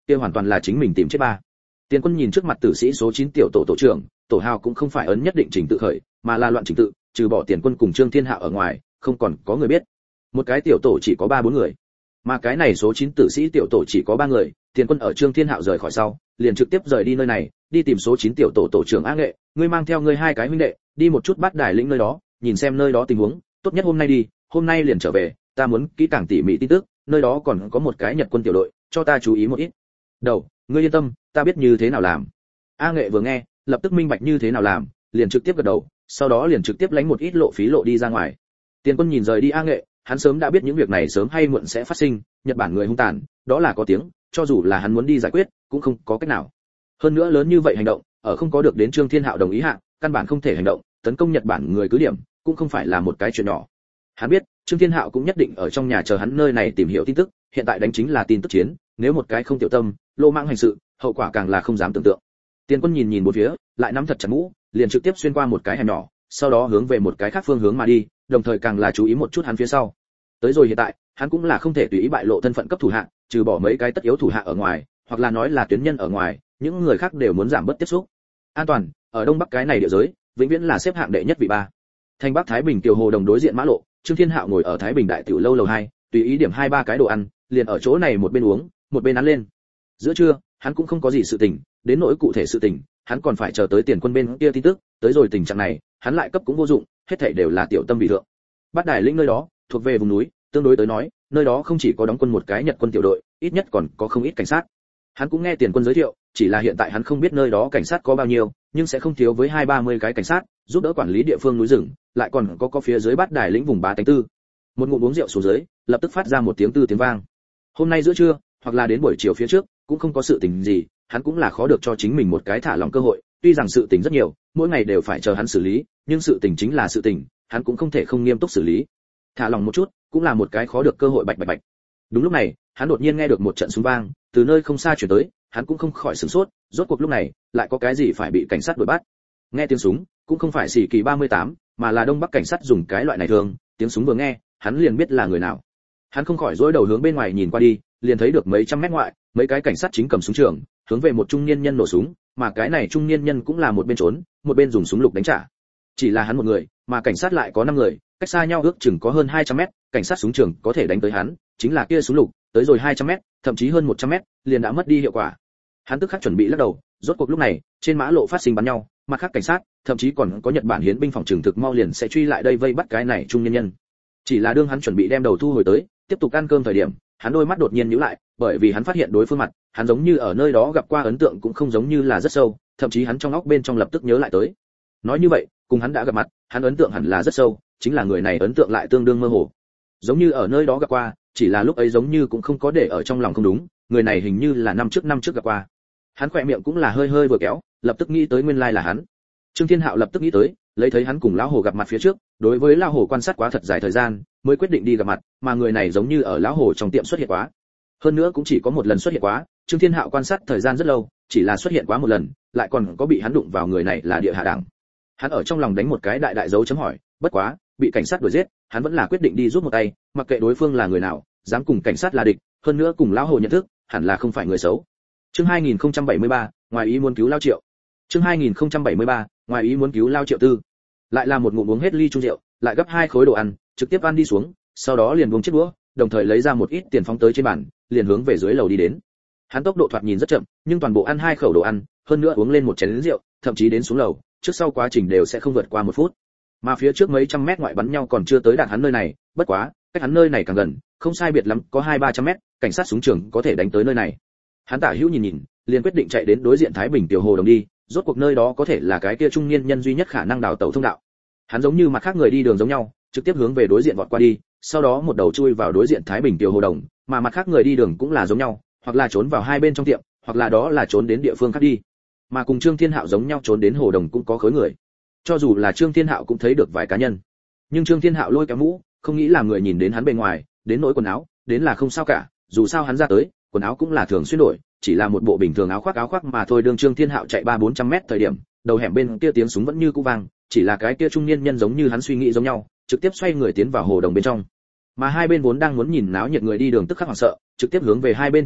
kia hoàn toàn là chính mình tìm chết ba. Tiền Quân nhìn trước mặt tử sĩ số chín tiểu tổ tổ trưởng, tổ hào cũng không phải ấn nhất định trình tự khởi, mà là loạn trình tự, trừ bỏ Tiền Quân cùng Trương Thiên Hạo ở ngoài, không còn có người biết. Một cái tiểu tổ chỉ có ba bốn người, mà cái này số chín tử sĩ tiểu tổ chỉ có ba người. Tiền Quân ở Trương Thiên Hạo rời khỏi sau, liền trực tiếp rời đi nơi này, đi tìm số chín tiểu tổ tổ trưởng A Nghệ, ngươi mang theo ngươi hai cái huynh đệ, đi một chút Bát Đài lĩnh nơi đó, nhìn xem nơi đó tình huống, tốt nhất hôm nay đi, hôm nay liền trở về, ta muốn kỹ càng tỉ mỉ tin tức, nơi đó còn có một cái Nhật quân tiểu đội, cho ta chú ý một ít. Đầu, ngươi yên tâm, ta biết như thế nào làm. A Nghệ vừa nghe, lập tức minh bạch như thế nào làm, liền trực tiếp gật đầu, sau đó liền trực tiếp lãnh một ít lộ phí lộ đi ra ngoài. Tiền Quân nhìn rời đi A Nghệ, hắn sớm đã biết những việc này sớm hay muộn sẽ phát sinh, Nhật Bản người hung tàn, đó là có tiếng, cho dù là hắn muốn đi giải quyết, cũng không có cách nào. Hơn nữa lớn như vậy hành động, ở không có được đến Trương Thiên Hạo đồng ý hạ, căn bản không thể hành động, tấn công Nhật Bản người cứ điểm, cũng không phải là một cái chuyện nhỏ. Hắn biết, Trương Thiên Hạo cũng nhất định ở trong nhà chờ hắn nơi này tìm hiểu tin tức, hiện tại đánh chính là tin tức chiến, nếu một cái không tiểu tâm, lô mãng hành sự, hậu quả càng là không dám tưởng tượng. Tiền Quân nhìn nhìn bốn phía, lại nắm thật chặt mũ, liền trực tiếp xuyên qua một cái hẻm nhỏ, sau đó hướng về một cái khác phương hướng mà đi, đồng thời càng là chú ý một chút hắn phía sau. Tới rồi hiện tại, hắn cũng là không thể tùy ý bại lộ thân phận cấp thủ hạ, trừ bỏ mấy cái tất yếu thủ hạ ở ngoài, hoặc là nói là tuyến nhân ở ngoài, những người khác đều muốn giảm bớt tiếp xúc. An toàn, ở Đông Bắc cái này địa giới, vĩnh viễn là xếp hạng đệ nhất vị ba. Thành Bắc Thái Bình tiểu hồ đồng đối diện mã lộ, Trương Thiên Hạo ngồi ở Thái Bình đại tiểu lâu lầu hai, tùy ý điểm hai ba cái đồ ăn, liền ở chỗ này một bên uống, một bên ăn lên. Giữa trưa, hắn cũng không có gì sự tình, đến nỗi cụ thể sự tình, hắn còn phải chờ tới Tiền Quân bên kia tin tức, tới rồi tình trạng này, hắn lại cấp cũng vô dụng, hết thảy đều là tiểu tâm vì thượng. Bát Đài lĩnh nơi đó, thuộc về vùng núi, tương đối tới nói, nơi đó không chỉ có đóng quân một cái Nhật quân tiểu đội, ít nhất còn có không ít cảnh sát. Hắn cũng nghe Tiền Quân giới thiệu, chỉ là hiện tại hắn không biết nơi đó cảnh sát có bao nhiêu, nhưng sẽ không thiếu với hai ba mươi cái cảnh sát, giúp đỡ quản lý địa phương núi rừng, lại còn có có phía dưới Bát Đài lĩnh vùng bá tánh tư. Một ngụm uống rượu xuống dưới, lập tức phát ra một tiếng tư tiếng vang. Hôm nay giữa trưa, hoặc là đến buổi chiều phía trước, cũng không có sự tình gì, hắn cũng là khó được cho chính mình một cái thả lỏng cơ hội, tuy rằng sự tình rất nhiều, mỗi ngày đều phải chờ hắn xử lý, nhưng sự tình chính là sự tình, hắn cũng không thể không nghiêm túc xử lý. Thả lỏng một chút, cũng là một cái khó được cơ hội bạch bạch bạch. Đúng lúc này, hắn đột nhiên nghe được một trận súng vang, từ nơi không xa truyền tới, hắn cũng không khỏi sửng sốt, rốt cuộc lúc này, lại có cái gì phải bị cảnh sát đuổi bắt. Nghe tiếng súng, cũng không phải xỉ kỳ ba mươi tám, mà là Đông Bắc cảnh sát dùng cái loại này thường, tiếng súng vừa nghe, hắn liền biết là người nào. Hắn không khỏi dỗi đầu hướng bên ngoài nhìn qua đi, liền thấy được mấy trăm mét ngoại, mấy cái cảnh sát chính cầm súng trường, hướng về một trung niên nhân nổ súng, mà cái này trung niên nhân cũng là một bên trốn, một bên dùng súng lục đánh trả. Chỉ là hắn một người, mà cảnh sát lại có năm người, cách xa nhau ước chừng có hơn hai trăm mét, cảnh sát súng trường có thể đánh tới hắn, chính là kia súng lục, tới rồi hai trăm mét, thậm chí hơn một trăm mét, liền đã mất đi hiệu quả. Hắn tức khắc chuẩn bị lắc đầu, rốt cuộc lúc này, trên mã lộ phát sinh bắn nhau, mặt khác cảnh sát, thậm chí còn có Nhật Bản hiến binh phòng trường thực mau liền sẽ truy lại đây vây bắt cái này trung niên nhân. Chỉ là đương hắn chuẩn bị đem đầu thu hồi tới, tiếp tục ăn cơm thời điểm, hắn đôi mắt đột nhiên nhíu lại, bởi vì hắn phát hiện đối phương mặt, hắn giống như ở nơi đó gặp qua ấn tượng cũng không giống như là rất sâu, thậm chí hắn trong óc bên trong lập tức nhớ lại tới. Nói như vậy, cùng hắn đã gặp mặt, hắn ấn tượng hẳn là rất sâu, chính là người này ấn tượng lại tương đương mơ hồ. Giống như ở nơi đó gặp qua, chỉ là lúc ấy giống như cũng không có để ở trong lòng không đúng, người này hình như là năm trước năm trước gặp qua. Hắn khỏe miệng cũng là hơi hơi vừa kéo, lập tức nghĩ tới nguyên lai là hắn. Trương Thiên Hạo lập tức nghĩ tới, lấy thấy hắn cùng lão hồ gặp mặt phía trước, đối với lão hồ quan sát quá thật dài thời gian, mới quyết định đi gặp mặt, mà người này giống như ở lão hồ trong tiệm xuất hiện quá. Hơn nữa cũng chỉ có một lần xuất hiện quá, Trương Thiên Hạo quan sát thời gian rất lâu, chỉ là xuất hiện quá một lần, lại còn có bị hắn đụng vào người này là địa hạ đẳng. Hắn ở trong lòng đánh một cái đại đại dấu chấm hỏi, bất quá, bị cảnh sát đuổi giết, hắn vẫn là quyết định đi giúp một tay, mặc kệ đối phương là người nào, dám cùng cảnh sát là địch, hơn nữa cùng lão hồ nhận thức, hẳn là không phải người xấu. Chương hai nghìn không trăm bảy mươi ba, ngoài ý muốn cứu Lao Triệu. Chương hai nghìn không trăm bảy mươi ba, ngoài ý muốn cứu Lao Triệu tư. Lại là một ngụm uống hết ly chung rượu, lại gấp hai khối đồ ăn, trực tiếp ăn đi xuống, sau đó liền buông chiếc đũa, đồng thời lấy ra một ít tiền phóng tới trên bàn, liền hướng về dưới lầu đi đến. Hắn tốc độ thoạt nhìn rất chậm, nhưng toàn bộ ăn hai khẩu đồ ăn, hơn nữa uống lên một chén rượu, thậm chí đến xuống lầu, trước sau quá trình đều sẽ không vượt qua một phút. Mà phía trước mấy trăm mét ngoại bắn nhau còn chưa tới đạt hắn nơi này, bất quá, cách hắn nơi này càng gần, không sai biệt lắm, có hai ba trăm mét, cảnh sát súng trường có thể đánh tới nơi này. Hắn tả hữu nhìn nhìn, liền quyết định chạy đến đối diện Thái Bình tiểu hồ đồng đi, rốt cuộc nơi đó có thể là cái kia trung niên nhân duy nhất khả năng đào tẩu thông đạo. Hắn giống như mặt khác người đi đường giống nhau, trực tiếp hướng về đối diện vọt qua đi, sau đó một đầu chui vào đối diện Thái Bình tiểu hồ đồng, mà mặt khác người đi đường cũng là giống nhau, hoặc là trốn vào hai bên trong tiệm, hoặc là đó là trốn đến địa phương khác đi. Mà cùng Trương Thiên Hạo giống nhau trốn đến hồ đồng cũng có khối người. Cho dù là Trương Thiên Hạo cũng thấy được vài cá nhân. Nhưng Trương Thiên Hạo lôi kéo mũ, không nghĩ làm người nhìn đến hắn bên ngoài, đến nỗi quần áo, đến là không sao cả, dù sao hắn ra tới, quần áo cũng là thường xuyên đổi, chỉ là một bộ bình thường áo khoác áo khoác mà thôi. Đương Trương Thiên Hạo chạy ba bốn trăm mét thời điểm, đầu hẻm bên kia tiếng súng vẫn như cũ vang, chỉ là cái kia trung niên nhân giống như hắn suy nghĩ giống nhau, trực tiếp xoay người tiến vào hồ đồng bên trong. Mà hai bên vốn đang muốn nhìn náo nhiệt người đi đường tức khắc hoảng sợ, trực tiếp hướng về hai bên trốn đi,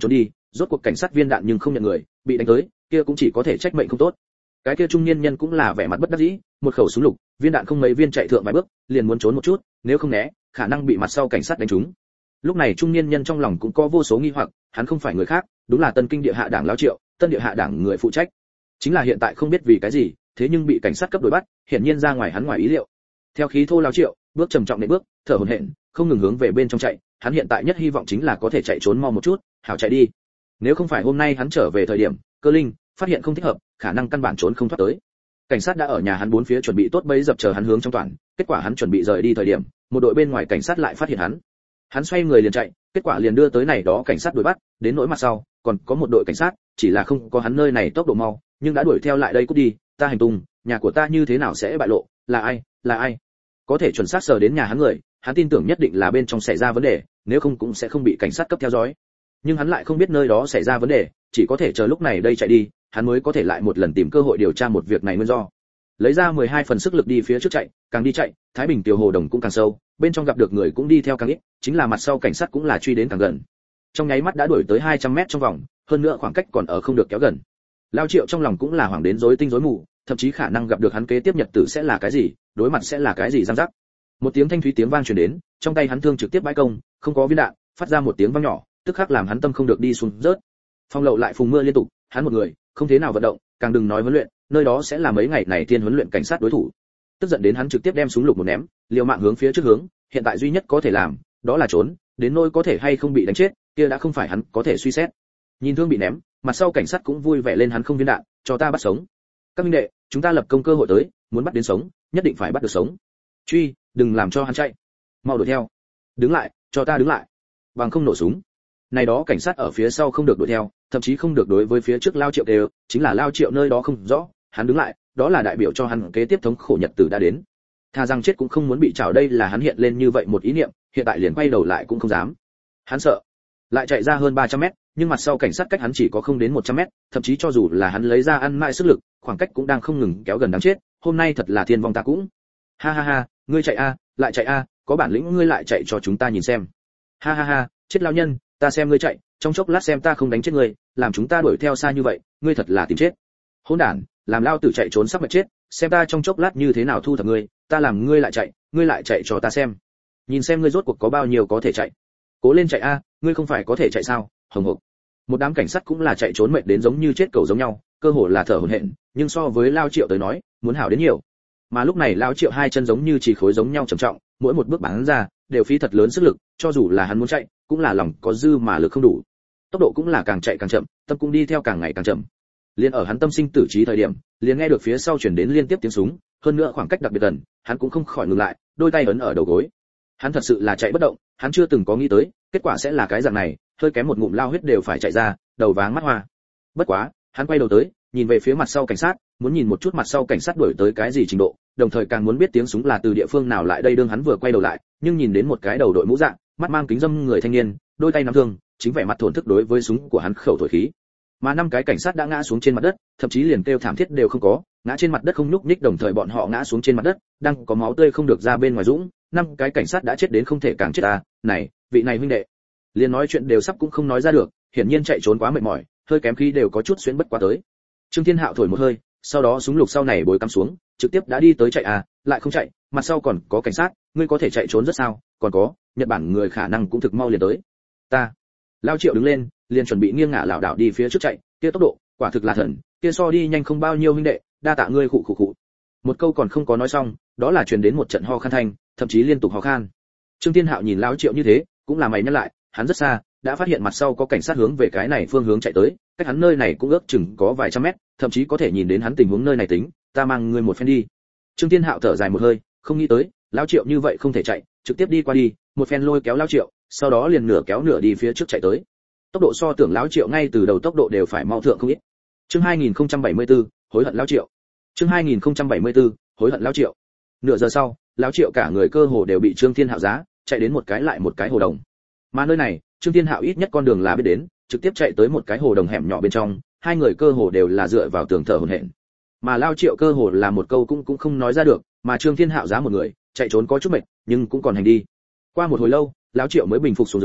rốt cuộc cảnh sát viên đạn nhưng không nhận người, bị đánh tới, kia cũng chỉ có thể trách mệnh không tốt. Cái kia trung niên nhân cũng là vẻ mặt bất đắc dĩ, một khẩu súng lục, viên đạn không mấy viên chạy thượng vài bước, liền muốn trốn một chút, nếu không né, khả năng bị mặt sau cảnh sát đánh trúng. Lúc này trung niên nhân trong lòng cũng có vô số nghi hoặc, hắn không phải người khác, đúng là Tân Kinh địa hạ đảng lão Triệu, Tân địa hạ đảng người phụ trách. Chính là hiện tại không biết vì cái gì, thế nhưng bị cảnh sát cấp đuổi bắt, hiển nhiên ra ngoài hắn ngoài ý liệu. Theo khí thô lão Triệu, bước trầm trọng nện bước, thở hổn hển, không ngừng hướng về bên trong chạy, hắn hiện tại nhất hy vọng chính là có thể chạy trốn mau một chút, hảo chạy đi. Nếu không phải hôm nay hắn trở về thời điểm, Cơ Linh phát hiện không thích hợp, khả năng căn bản trốn không thoát tới. Cảnh sát đã ở nhà hắn bốn phía chuẩn bị tốt bẫy dập chờ hắn hướng trong toàn, kết quả hắn chuẩn bị rời đi thời điểm, một đội bên ngoài cảnh sát lại phát hiện hắn. Hắn xoay người liền chạy, kết quả liền đưa tới này đó cảnh sát đuổi bắt, đến nỗi mặt sau, còn có một đội cảnh sát, chỉ là không có hắn nơi này tốc độ mau, nhưng đã đuổi theo lại đây cút đi, ta hành tung, nhà của ta như thế nào sẽ bại lộ, là ai, là ai? Có thể chuẩn xác sờ đến nhà hắn người, hắn tin tưởng nhất định là bên trong xảy ra vấn đề, nếu không cũng sẽ không bị cảnh sát cấp theo dõi. Nhưng hắn lại không biết nơi đó xảy ra vấn đề, chỉ có thể chờ lúc này đây chạy đi, hắn mới có thể lại một lần tìm cơ hội điều tra một việc này nguyên do. Lấy ra mười hai phần sức lực đi phía trước chạy, càng đi chạy, Thái Bình tiểu hồ đồng cũng càng sâu, bên trong gặp được người cũng đi theo càng ít, chính là mặt sau cảnh sát cũng là truy đến càng gần. Trong nháy mắt đã đuổi tới hai trăm mét trong vòng, hơn nữa khoảng cách còn ở không được kéo gần. Lao Triệu trong lòng cũng là hoảng đến rối tinh rối mù, thậm chí khả năng gặp được hắn kế tiếp nhật tử sẽ là cái gì, đối mặt sẽ là cái gì răng rắc. Một tiếng thanh thúy tiếng vang truyền đến, trong tay hắn thương trực tiếp bãi công, không có viên đạn, phát ra một tiếng vang nhỏ, tức khắc làm hắn tâm không được đi xuống rớt. Phong lậu lại phùng mưa liên tục, hắn một người, không thế nào vận động, càng đừng nói huấn luyện, nơi đó sẽ là mấy ngày này tiên huấn luyện cảnh sát đối thủ. Tức giận đến hắn trực tiếp đem súng lục một ném, liều mạng hướng phía trước hướng, hiện tại duy nhất có thể làm, đó là trốn, đến nỗi có thể hay không bị đánh chết, kia đã không phải hắn có thể suy xét. Nhìn thương bị ném, mặt sau cảnh sát cũng vui vẻ lên hắn không viên đạn, cho ta bắt sống. Các minh đệ, chúng ta lập công cơ hội tới, muốn bắt đến sống, nhất định phải bắt được sống. Truy, đừng làm cho hắn chạy. Mau đuổi theo. Đứng lại, cho ta đứng lại. Bằng không nổ súng. Này đó cảnh sát ở phía sau không được đuổi theo, thậm chí không được đối với phía trước Lao Triệu đều, chính là Lao Triệu nơi đó không rõ, hắn đứng lại, đó là đại biểu cho hắn kế tiếp thống khổ nhật tử đã đến. Tha rằng chết cũng không muốn bị trảo, đây là hắn hiện lên như vậy một ý niệm, hiện tại liền quay đầu lại cũng không dám. Hắn sợ. Lại chạy ra hơn ba trăm mét, nhưng mặt sau cảnh sát cách hắn chỉ có không đến một trăm mét, thậm chí cho dù là hắn lấy ra ăn mãi sức lực, khoảng cách cũng đang không ngừng kéo gần đáng chết, hôm nay thật là thiên vong ta cũng. Ha ha ha, ngươi chạy a, lại chạy a, có bản lĩnh ngươi lại chạy cho chúng ta nhìn xem. Ha ha ha, chết lão nhân, ta xem ngươi chạy, trong chốc lát xem ta không đánh chết ngươi, làm chúng ta đuổi theo xa như vậy, ngươi thật là tìm chết. Hỗn đản, làm lao tử chạy trốn sắp mệt chết, xem ta trong chốc lát như thế nào thu thập ngươi, ta làm ngươi lại chạy, ngươi lại chạy cho ta xem. Nhìn xem ngươi rốt cuộc có bao nhiêu có thể chạy. Cố lên chạy a, ngươi không phải có thể chạy sao? Hồng hộc. Một đám cảnh sát cũng là chạy trốn mệt đến giống như chết cẩu giống nhau, cơ hồ là thở hổn hển, nhưng so với Lao Triệu tới nói, muốn hảo đến nhiều. Mà lúc này Lao Triệu hai chân giống như chỉ khối giống nhau trầm trọng, mỗi một bước bắn ra đều phí thật lớn sức lực, cho dù là hắn muốn chạy, cũng là lòng có dư mà lực không đủ. Tốc độ cũng là càng chạy càng chậm, tâm cũng đi theo càng ngày càng chậm. Liên ở hắn tâm sinh tử trí thời điểm, liền nghe được phía sau truyền đến liên tiếp tiếng súng, hơn nữa khoảng cách đặc biệt gần, hắn cũng không khỏi ngừng lại, đôi tay ấn ở đầu gối. Hắn thật sự là chạy bất động, hắn chưa từng có nghĩ tới, kết quả sẽ là cái dạng này, hơi kém một ngụm lao huyết đều phải chạy ra, đầu váng mắt hoa. Bất quá, hắn quay đầu tới, nhìn về phía mặt sau cảnh sát, muốn nhìn một chút mặt sau cảnh sát đuổi tới cái gì trình độ, đồng thời càng muốn biết tiếng súng là từ địa phương nào lại đây. Đương hắn vừa quay đầu lại, nhưng nhìn đến một cái đầu đội mũ dạng, mắt mang kính râm người thanh niên, đôi tay nắm thương, chính vẻ mặt thổn thức đối với súng của hắn khẩu thổi khí. Mà năm cái cảnh sát đã ngã xuống trên mặt đất, thậm chí liền kêu thảm thiết đều không có, ngã trên mặt đất không nhúc nhích, đồng thời bọn họ ngã xuống trên mặt đất, đang có máu tươi không được ra bên ngoài dũng, năm cái cảnh sát đã chết đến không thể càng chết à, này, vị này huynh đệ. Liền nói chuyện đều sắp cũng không nói ra được, hiển nhiên chạy trốn quá mệt mỏi, hơi kém khí đều có chút xuyến bất quá tới. Trương Thiên Hạo thổi một hơi, sau đó súng lục sau này bồi cắm xuống, trực tiếp đã đi tới chạy à, lại không chạy, mặt sau còn có cảnh sát, ngươi có thể chạy trốn rất sao? Còn có, Nhật Bản người khả năng cũng thực mau liền tới. Ta. Lao Triệu đứng lên, liền chuẩn bị nghiêng ngả lảo đảo đi phía trước chạy, kia tốc độ, quả thực là thần, kia so đi nhanh không bao nhiêu huynh đệ, đa tạ ngươi khụ khụ khụ. Một câu còn không có nói xong, đó là truyền đến một trận ho khan thanh, thậm chí liên tục ho khan. Trương Thiên Hạo nhìn Lão Triệu như thế, cũng là mày nhắc lại, hắn rất xa, đã phát hiện mặt sau có cảnh sát hướng về cái này phương hướng chạy tới, cách hắn nơi này cũng ước chừng có vài trăm mét, thậm chí có thể nhìn đến hắn tình huống nơi này tính, ta mang ngươi một phen đi. Trương Thiên Hạo thở dài một hơi, không nghĩ tới, Lão Triệu như vậy không thể chạy, trực tiếp đi qua đi, một phen lôi kéo Lão Triệu, sau đó liền nửa kéo nửa đi phía trước chạy tới. Tốc độ so tưởng Lão Triệu ngay từ đầu tốc độ đều phải mau thượng không ít. Chương hai nghìn không trăm bảy mươi tư, hối hận Lão Triệu. Chương hai nghìn không trăm bảy mươi tư, hối hận Lão Triệu. Nửa giờ sau, Lão Triệu cả người cơ hồ đều bị Trương Thiên Hạo giá, chạy đến một cái lại một cái hồ đồng. Mà nơi này, Trương Thiên Hạo ít nhất con đường là biết đến, trực tiếp chạy tới một cái hồ đồng hẻm nhỏ bên trong, hai người cơ hồ đều là dựa vào tường thở hổn hển. Mà Lão Triệu cơ hồ là một câu cũng cũng không nói ra được, mà Trương Thiên Hạo giá một người, chạy trốn có chút mệt, nhưng cũng còn hành đi. Qua một hồi lâu, Lão Triệu mới bình phục xuống dưới,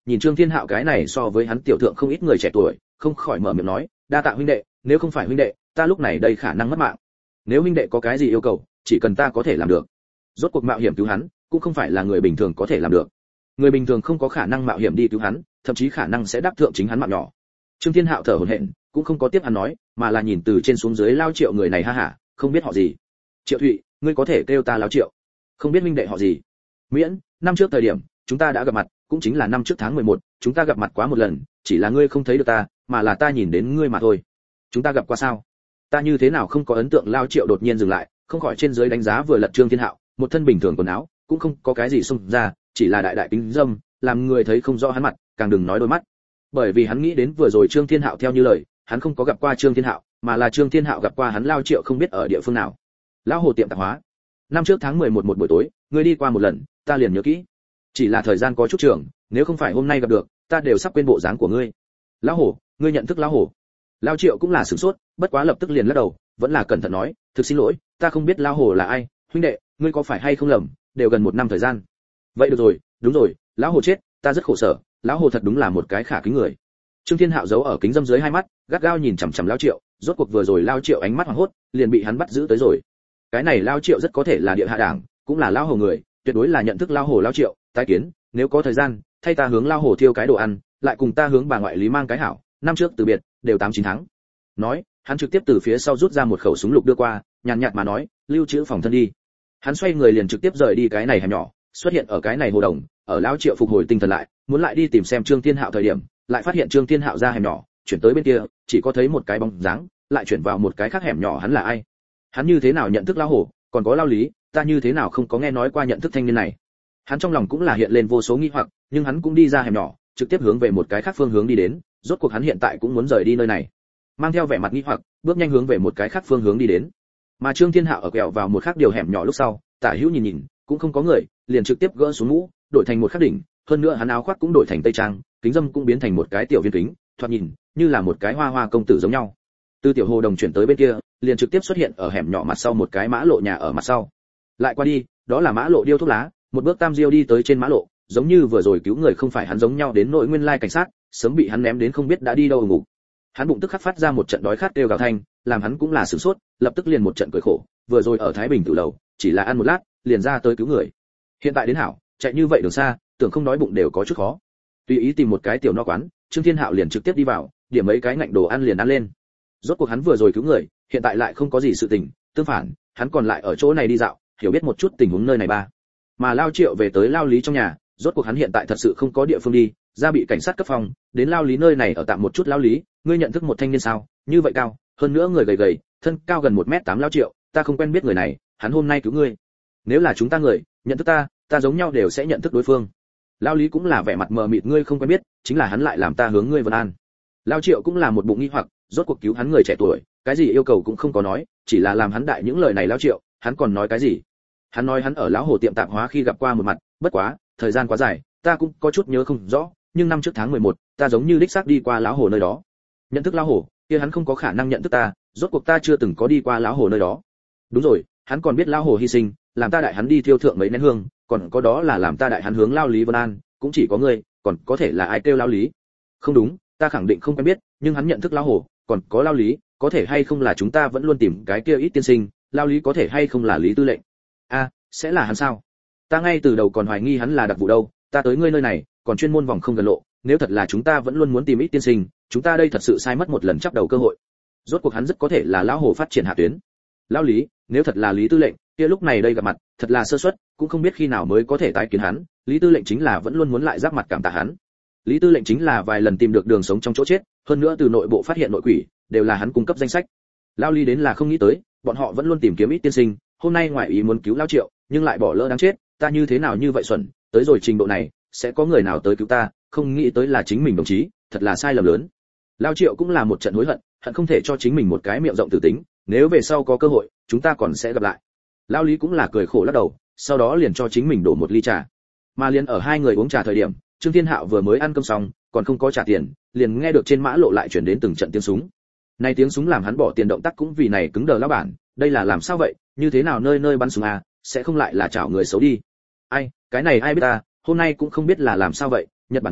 nhìn Trương Thiên Hạo cái này so với hắn tiểu thượng không ít người trẻ tuổi, không khỏi mở miệng nói, đa tạ huynh đệ, nếu không phải huynh đệ, ta lúc này đây khả năng mất mạng. Nếu huynh đệ có cái gì yêu cầu, chỉ cần ta có thể làm được. Rốt cuộc mạo hiểm cứu hắn, cũng không phải là người bình thường có thể làm được. Người bình thường không có khả năng mạo hiểm đi cứu hắn, thậm chí khả năng sẽ đắc thượng chính hắn mạng nhỏ. Trương Thiên Hạo thở hổn hển, cũng không có tiếp hắn nói, mà là nhìn từ trên xuống dưới Lao Triệu người này ha hả, không biết họ gì. Triệu Thụy, ngươi có thể kêu ta Lao Triệu. Không biết huynh đệ họ gì. Miễn, năm trước thời điểm, chúng ta đã gặp mặt, cũng chính là năm trước tháng mười một, chúng ta gặp mặt quá một lần, chỉ là ngươi không thấy được ta, mà là ta nhìn đến ngươi mà thôi. Chúng ta gặp qua sao? Ta như thế nào không có ấn tượng. Lao Triệu đột nhiên dừng lại, không khỏi trên dưới đánh giá vừa lật Trương Thiên Hạo, một thân bình thường quần áo, cũng không có cái gì xông ra, chỉ là đại đại kính dâm, làm người thấy không rõ hắn mặt, càng đừng nói đôi mắt. Bởi vì hắn nghĩ đến vừa rồi Trương Thiên Hạo theo như lời, hắn không có gặp qua Trương Thiên Hạo, mà là Trương Thiên Hạo gặp qua hắn. Lao Triệu không biết ở địa phương nào. Lão Hồ tiệm tạp hóa. Năm trước tháng mười một một buổi tối, ngươi đi qua một lần, ta liền nhớ kỹ. Chỉ là thời gian có chút trường, nếu không phải hôm nay gặp được, ta đều sắp quên bộ dáng của ngươi. Lão Hồ, ngươi nhận thức Lão Hồ? Lao Triệu cũng là sửng sốt, bất quá lập tức liền lắc đầu, vẫn là cẩn thận nói, thực xin lỗi, ta không biết Lão Hồ là ai, huynh đệ, ngươi có phải hay không lầm, đều gần một năm thời gian. Vậy được rồi, đúng rồi, Lão Hồ chết, ta rất khổ sở, Lão Hồ thật đúng là một cái khả kính người. Trương Thiên Hạo giấu ở kính dâm dưới hai mắt, gắt gao nhìn chằm chằm Lão Triệu, rốt cuộc vừa rồi Lão Triệu ánh mắt hoảng hốt, liền bị hắn bắt giữ tới rồi. Cái này Lão Triệu rất có thể là địa hạ đảng, cũng là Lão Hồ người, tuyệt đối là nhận thức Lão Hồ. Lão Triệu, tái kiến, nếu có thời gian, thay ta hướng Lão Hồ thiêu cái đồ ăn, lại cùng ta hướng bà ngoại Lý mang cái hảo, năm trước từ biệt, đều tám chín tháng. Nói, hắn trực tiếp từ phía sau rút ra một khẩu súng lục đưa qua, nhàn nhạt mà nói, lưu trữ phòng thân đi. Hắn xoay người liền trực tiếp rời đi cái này hẻm nhỏ, xuất hiện ở cái này hồ đồng, ở Lão Triệu phục hồi tinh thần lại, muốn lại đi tìm xem Trương Thiên Hạo thời điểm, lại phát hiện Trương Thiên Hạo ra hẻm nhỏ, chuyển tới bên kia, chỉ có thấy một cái bóng dáng, lại chuyển vào một cái khác hẻm nhỏ. Hắn là ai? Hắn như thế nào nhận thức Lão Hồ, còn có Lão Lý, ta như thế nào không có nghe nói qua nhận thức thanh niên này? Hắn trong lòng cũng là hiện lên vô số nghi hoặc, nhưng hắn cũng đi ra hẻm nhỏ, trực tiếp hướng về một cái khác phương hướng đi đến, rốt cuộc hắn hiện tại cũng muốn rời đi nơi này. Mang theo vẻ mặt nghi hoặc, bước nhanh hướng về một cái khác phương hướng đi đến. Mà Trương Thiên Hạo ở quẹo vào một khác điều hẻm nhỏ lúc sau, tả hữu nhìn nhìn, cũng không có người, liền trực tiếp gỡ xuống mũ, đổi thành một khắc đỉnh, hơn nữa hắn áo khoác cũng đổi thành tây trang, kính dâm cũng biến thành một cái tiểu viên kính, thoạt nhìn như là một cái hoa hoa công tử giống nhau. Từ tiểu hồ đồng chuyển tới bên kia, liền trực tiếp xuất hiện ở hẻm nhỏ mặt sau một cái mã lộ nhà ở mặt sau. Lại qua đi, đó là mã lộ điêu thuốc lá, một bước tam diêu đi tới trên mã lộ, giống như vừa rồi cứu người không phải hắn giống nhau đến nội nguyên lai cảnh sát, sớm bị hắn ném đến không biết đã đi đâu ngủ. Hắn bụng tức khắc phát ra một trận đói khát kêu gào thanh, làm hắn cũng là sửng sốt, lập tức liền một trận cười khổ, vừa rồi ở Thái Bình tử lầu, chỉ là ăn một lát, liền ra tới cứu người. Hiện tại đến hảo, chạy như vậy đường xa, tưởng không đói bụng đều có chút khó. Tùy ý tìm một cái tiểu no quán, Trương Thiên Hạo liền trực tiếp đi vào, điểm mấy cái ngạnh đồ ăn liền ăn lên. Rốt cuộc hắn vừa rồi cứu người, hiện tại lại không có gì sự tình, tương phản, hắn còn lại ở chỗ này đi dạo, hiểu biết một chút tình huống nơi này ba. Mà Lao Triệu về tới Lao Lý trong nhà, rốt cuộc hắn hiện tại thật sự không có địa phương đi, ra bị cảnh sát cấp phòng, đến Lao Lý nơi này ở tạm một chút. Lao Lý, ngươi nhận thức một thanh niên sao? Như vậy cao, hơn nữa người gầy gầy, thân cao gần một mét tám. Lao Triệu, ta không quen biết người này, hắn hôm nay cứu ngươi. Nếu là chúng ta người, nhận thức ta, ta giống nhau đều sẽ nhận thức đối phương. Lao Lý cũng là vẻ mặt mờ mịt, ngươi không quen biết, chính là hắn lại làm ta hướng ngươi vân an. Lao Triệu cũng là một bụng nghi hoặc, rốt cuộc cứu hắn người trẻ tuổi, cái gì yêu cầu cũng không có nói, chỉ là làm hắn đại những lời này. Lao Triệu, hắn còn nói cái gì? Hắn nói hắn ở Lão Hồ tiệm tạp hóa khi gặp qua một mặt, bất quá, thời gian quá dài, ta cũng có chút nhớ không rõ, nhưng năm trước tháng mười một, ta giống như đích xác đi qua Lão Hồ nơi đó. Nhận thức Lão Hồ, kia hắn không có khả năng nhận thức ta, rốt cuộc ta chưa từng có đi qua Lão Hồ nơi đó. Đúng rồi, hắn còn biết Lão Hồ hy sinh, làm ta đại hắn đi thiêu thượng mấy nén hương, còn có đó là làm ta đại hắn hướng Lao Lý vân an, cũng chỉ có ngươi, còn có thể là ai kêu Lao Lý? Không đúng, ta khẳng định không quen biết, nhưng hắn nhận thức Lão Hồ, còn có Lao Lý, có thể hay không là chúng ta vẫn luôn tìm cái kia ít tiên sinh, Lao Lý có thể hay không là Lý tư lệnh? A, à, sẽ là hắn sao? Ta ngay từ đầu còn hoài nghi hắn là đặc vụ đâu, ta tới ngươi nơi này, còn chuyên môn vòng không gần lộ, nếu thật là chúng ta vẫn luôn muốn tìm ít tiên sinh, chúng ta đây thật sự sai mất một lần chắp đầu cơ hội. Rốt cuộc hắn rất có thể là Lão Hồ phát triển hạ tuyến. Lão Lý, nếu thật là Lý tư lệnh, kia lúc này đây gặp mặt, thật là sơ suất, cũng không biết khi nào mới có thể tái kiến hắn, Lý tư lệnh chính là vẫn luôn muốn lại giáp mặt cảm tạ hắn. Lý tư lệnh chính là vài lần tìm được đường sống trong chỗ chết, hơn nữa từ nội bộ phát hiện nội quỷ, đều là hắn cung cấp danh sách. Lão Lý đến là không nghĩ tới, bọn họ vẫn luôn tìm kiếm ít tiên sinh, hôm nay ngoại ý muốn cứu Lão Triệu, nhưng lại bỏ lỡ đáng chết, ta như thế nào như vậy xuẩn, tới rồi trình độ này, sẽ có người nào tới cứu ta, không nghĩ tới là chính mình đồng chí, thật là sai lầm lớn. Lão Triệu cũng là một trận hối hận, hận không thể cho chính mình một cái miệng rộng tử tính, nếu về sau có cơ hội, chúng ta còn sẽ gặp lại. Lão Lý cũng là cười khổ lắc đầu, sau đó liền cho chính mình đổ một ly trà. Mà liền ở hai người uống trà thời điểm, Trương Thiên Hạo vừa mới ăn cơm xong, còn không có trả tiền, liền nghe được trên mã lộ lại truyền đến từng trận tiếng súng. Này tiếng súng làm hắn bỏ tiền động tác cũng vì này cứng đờ lão bản, đây là làm sao vậy, như thế nào nơi nơi bắn súng à, sẽ không lại là chảo người xấu đi. Ai, cái này ai biết ta, hôm nay cũng không biết là làm sao vậy, Nhật Bản người,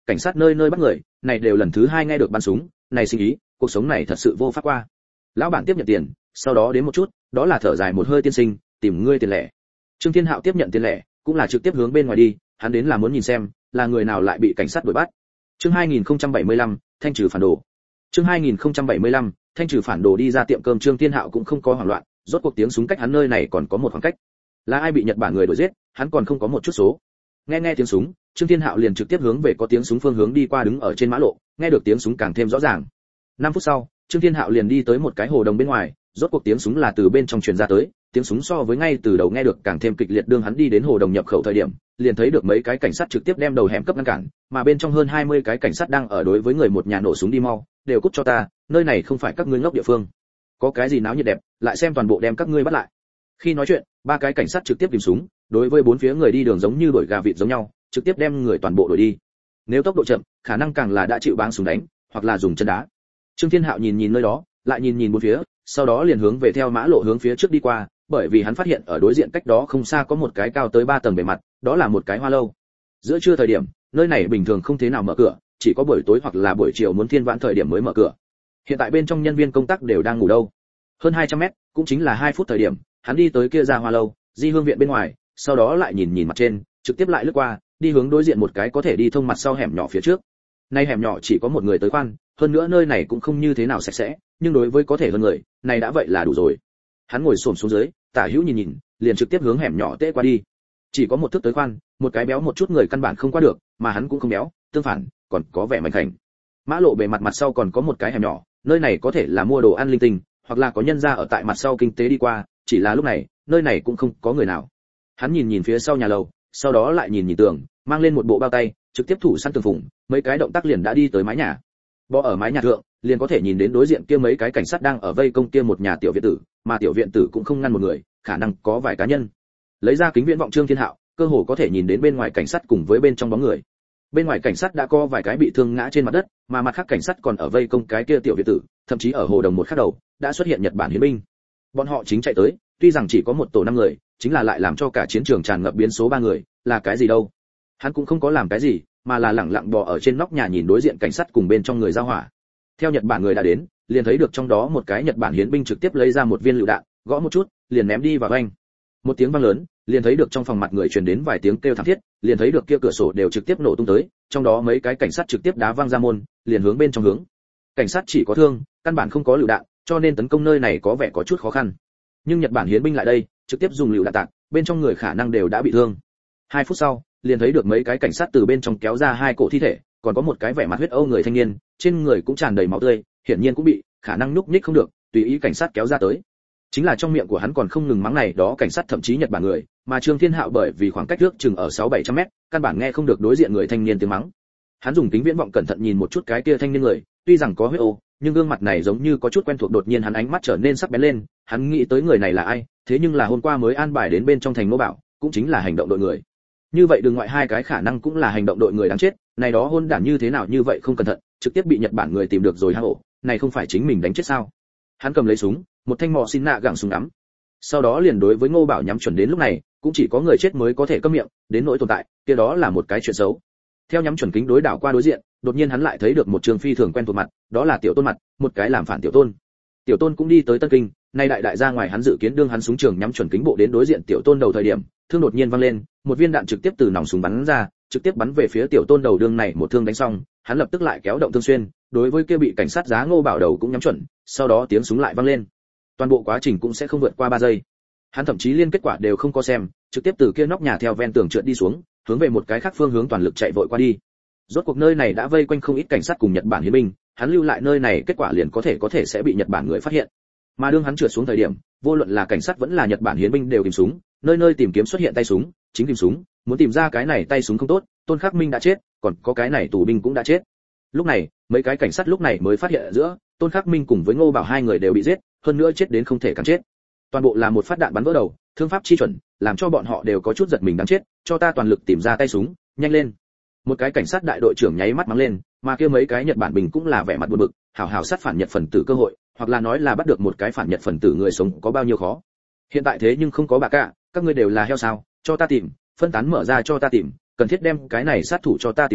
cảnh sát nơi nơi bắt người, này đều lần thứ hai nghe được bắn súng, này sinh ý, cuộc sống này thật sự vô pháp qua. Lão bản tiếp nhận tiền, sau đó đến một chút, đó là thở dài một hơi, tiên sinh, tìm ngươi tiền lẻ. Trương Thiên Hạo tiếp nhận tiền lẻ, cũng là trực tiếp hướng bên ngoài đi, hắn đến là muốn nhìn xem, là người nào lại bị cảnh sát đuổi bắt. Chương hai nghìn không trăm bảy mươi lăm, thanh trừ phản đồ. Chương hai nghìn không trăm bảy mươi lăm, thanh trừ phản đồ. Đi ra tiệm cơm, Trương Thiên Hạo cũng không có hoảng loạn, rốt cuộc tiếng súng cách hắn nơi này còn có một khoảng cách. Là ai bị Nhật Bản người đuổi giết, hắn còn không có một chút số. Nghe nghe tiếng súng, Trương Thiên Hạo liền trực tiếp hướng về có tiếng súng phương hướng đi qua, đứng ở trên mã lộ, nghe được tiếng súng càng thêm rõ ràng. năm phút sau, Trương Thiên Hạo liền đi tới một cái hồ đồng bên ngoài, rốt cuộc tiếng súng là từ bên trong truyền ra tới, tiếng súng so với ngay từ đầu nghe được càng thêm kịch liệt. Đương hắn đi đến hồ đồng nhập khẩu thời điểm, liền thấy được mấy cái cảnh sát trực tiếp đem đầu hẻm cấp ngăn cản, mà bên trong hơn hai mươi cái cảnh sát đang ở đối với người một nhà nổ súng. Đi mau, đều cút cho ta, nơi này không phải các ngươi ngốc địa phương. Có cái gì náo nhiệt đẹp, lại xem toàn bộ đem các ngươi bắt lại. Khi nói chuyện, ba cái cảnh sát trực tiếp tìm súng, đối với bốn phía người đi đường giống như đuổi gà vịt giống nhau, trực tiếp đem người toàn bộ đuổi đi. Nếu tốc độ chậm, khả năng càng là đã chịu báng súng đánh, hoặc là dùng chân đá. Trương Thiên Hạo nhìn nhìn nơi đó, lại nhìn nhìn bốn phía, sau đó liền hướng về theo mã lộ hướng phía trước đi qua, bởi vì hắn phát hiện ở đối diện cách đó không xa có một cái cao tới ba tầng bề mặt, đó là một cái hoa lâu. Giữa trưa thời điểm, nơi này bình thường không thế nào mở cửa, chỉ có buổi tối hoặc là buổi chiều muốn thiên vãn thời điểm mới mở cửa. Hiện tại bên trong nhân viên công tác đều đang ngủ đâu. Hơn hai trăm mét, cũng chính là hai phút thời điểm, hắn đi tới kia ra hoa lâu, Di Hương viện bên ngoài, sau đó lại nhìn nhìn mặt trên, trực tiếp lại lướt qua, đi hướng đối diện một cái có thể đi thông mặt sau hẻm nhỏ phía trước. Nay hẻm nhỏ chỉ có một người tới khoan, hơn nữa nơi này cũng không như thế nào sạch sẽ, nhưng đối với có thể hơn người, này đã vậy là đủ rồi. Hắn ngồi xổm xuống dưới, tả hữu nhìn nhìn, liền trực tiếp hướng hẻm nhỏ tễ qua đi. Chỉ có một thước tới khoan, một cái béo một chút người căn bản không qua được, mà hắn cũng không béo, tương phản, còn có vẻ mảnh khảnh. Mã lộ bề mặt mặt sau còn có một cái hẻm nhỏ, nơi này có thể là mua đồ ăn linh tinh, hoặc là có nhân gia ở tại mặt sau kinh tế đi qua, chỉ là lúc này, nơi này cũng không có người nào. Hắn nhìn nhìn phía sau nhà lầu, sau đó lại nhìn nhìn tường, mang lên một bộ bao tay, trực tiếp thủ săn tường phụng, mấy cái động tác liền đã đi tới mái nhà. Bò ở mái nhà thượng, liền có thể nhìn đến đối diện kia mấy cái cảnh sát đang ở vây công kia một nhà tiểu viện tử, mà tiểu viện tử cũng không ngăn một người, khả năng có vài cá nhân. Lấy ra kính viễn vọng Trương Thiên Hạo, cơ hồ có thể nhìn đến bên ngoài cảnh sát cùng với bên trong bóng người. Bên ngoài cảnh sát đã có vài cái bị thương ngã trên mặt đất, mà mặt khác cảnh sát còn ở vây công cái kia tiểu viện tử, thậm chí ở hồ đồng một khắc đầu đã xuất hiện Nhật Bản hiến binh. Bọn họ chính chạy tới, tuy rằng chỉ có một tổ năm người, chính là lại làm cho cả chiến trường tràn ngập biến số ba người, là cái gì đâu? Hắn cũng không có làm cái gì, mà là lẳng lặng bò ở trên nóc nhà nhìn đối diện cảnh sát cùng bên trong người giao hỏa. Theo Nhật Bản người đã đến, liền thấy được trong đó một cái Nhật Bản hiến binh trực tiếp lấy ra một viên lựu đạn, gõ một chút, liền ném đi vào anh. Một tiếng vang lớn, liền thấy được trong phòng mặt người truyền đến vài tiếng kêu thảm thiết, liền thấy được kia cửa sổ đều trực tiếp nổ tung tới, trong đó mấy cái cảnh sát trực tiếp đá văng ra môn, liền hướng bên trong hướng. Cảnh sát chỉ có thương, căn bản không có lựu đạn, cho nên tấn công nơi này có vẻ có chút khó khăn. Nhưng Nhật Bản hiến binh lại đây, trực tiếp dùng lựu đạn tạc, bên trong người khả năng đều đã bị thương. Hai phút sau, liền thấy được mấy cái cảnh sát từ bên trong kéo ra hai cổ thi thể, còn có một cái vẻ mặt huyết âu người thanh niên, trên người cũng tràn đầy máu tươi, hiển nhiên cũng bị, khả năng nhúc nhích không được, tùy ý cảnh sát kéo ra tới. Chính là trong miệng của hắn còn không ngừng mắng này đó cảnh sát thậm chí Nhật Bản người, mà Trương Thiên Hạo bởi vì khoảng cách trước chừng ở sáu bảy trăm mét, căn bản nghe không được đối diện người thanh niên tiếng mắng. Hắn dùng kính viễn vọng cẩn thận nhìn một chút cái kia thanh niên người, tuy rằng có huyết âu, nhưng gương mặt này giống như có chút quen thuộc. Đột nhiên hắn ánh mắt trở nên sắc bén lên, hắn nghĩ tới người này là ai, thế nhưng là hôm qua mới an bài đến bên trong thành Ngô Bảo, cũng chính là hành động đội người. Như vậy đường ngoại hai cái khả năng cũng là hành động đội người đáng chết, này đó hôn đản như thế nào như vậy không cẩn thận, trực tiếp bị Nhật Bản người tìm được rồi hang ổ, này không phải chính mình đánh chết sao? Hắn cầm lấy súng, một thanh mỏ xin nạ gặng súng ngắm. Sau đó liền đối với Ngô Bảo nhắm chuẩn. Đến lúc này, cũng chỉ có người chết mới có thể câm miệng, đến nỗi tồn tại, kia đó là một cái chuyện xấu. Theo nhắm chuẩn kính đối đảo qua đối diện, đột nhiên hắn lại thấy được một trường phi thường quen thuộc mặt, đó là Tiểu Tôn mặt, một cái làm phản Tiểu Tôn. Tiểu Tôn cũng đi tới Tân Kinh, nay đại đại ra ngoài hắn dự kiến đương hắn súng trường nhắm chuẩn kính bộ đến đối diện Tiểu Tôn đầu thời điểm, thương đột nhiên văng lên, một viên đạn trực tiếp từ nòng súng bắn ra, trực tiếp bắn về phía Tiểu Tôn đầu. Đương này một thương đánh xong, hắn lập tức lại kéo động thương xuyên, đối với kia bị cảnh sát giá Ngô Bảo đầu cũng nhắm chuẩn, sau đó tiếng súng lại vang lên. Toàn bộ quá trình cũng sẽ không vượt qua ba giây. Hắn thậm chí liên kết quả đều không có xem, trực tiếp từ kia nóc nhà theo ven tường trượt đi xuống, hướng về một cái khác phương hướng toàn lực chạy vội qua đi. Rốt cuộc nơi này đã vây quanh không ít cảnh sát cùng Nhật Bản hiến binh, hắn lưu lại nơi này kết quả liền có thể có thể sẽ bị Nhật Bản người phát hiện. Mà đương hắn trượt xuống thời điểm, vô luận là cảnh sát vẫn là Nhật Bản hiến binh đều tìm súng, nơi nơi tìm kiếm xuất hiện tay súng, chính tìm súng, muốn tìm ra cái này tay súng không tốt, Tôn Khắc Minh đã chết, còn có cái này tù binh cũng đã chết. Lúc này, mấy cái cảnh sát lúc này mới phát hiện ở giữa, Tôn Khắc Minh cùng với Ngô Bảo hai người đều bị giết, hơn nữa chết đến không thể càng chết. Toàn bộ là một phát đạn bắn vỡ đầu, thương pháp chi chuẩn, làm cho bọn họ đều có chút giật mình đáng chết, cho ta toàn lực tìm ra tay súng, nhanh lên. Một cái cảnh sát đại đội trưởng nháy mắt mắng lên, mà kia mấy cái Nhật Bản binh cũng là vẻ mặt buồn bực, hảo hảo sát phản Nhật phần tử cơ hội, hoặc là nói là bắt được một cái phản Nhật phần tử người sống có bao nhiêu khó. Hiện tại thế nhưng không có bà cả, các ngươi đều là heo sao, cho ta tìm, phân tán mở ra cho ta tìm, cần thiết đem cái này sát thủ cho ta tìm được,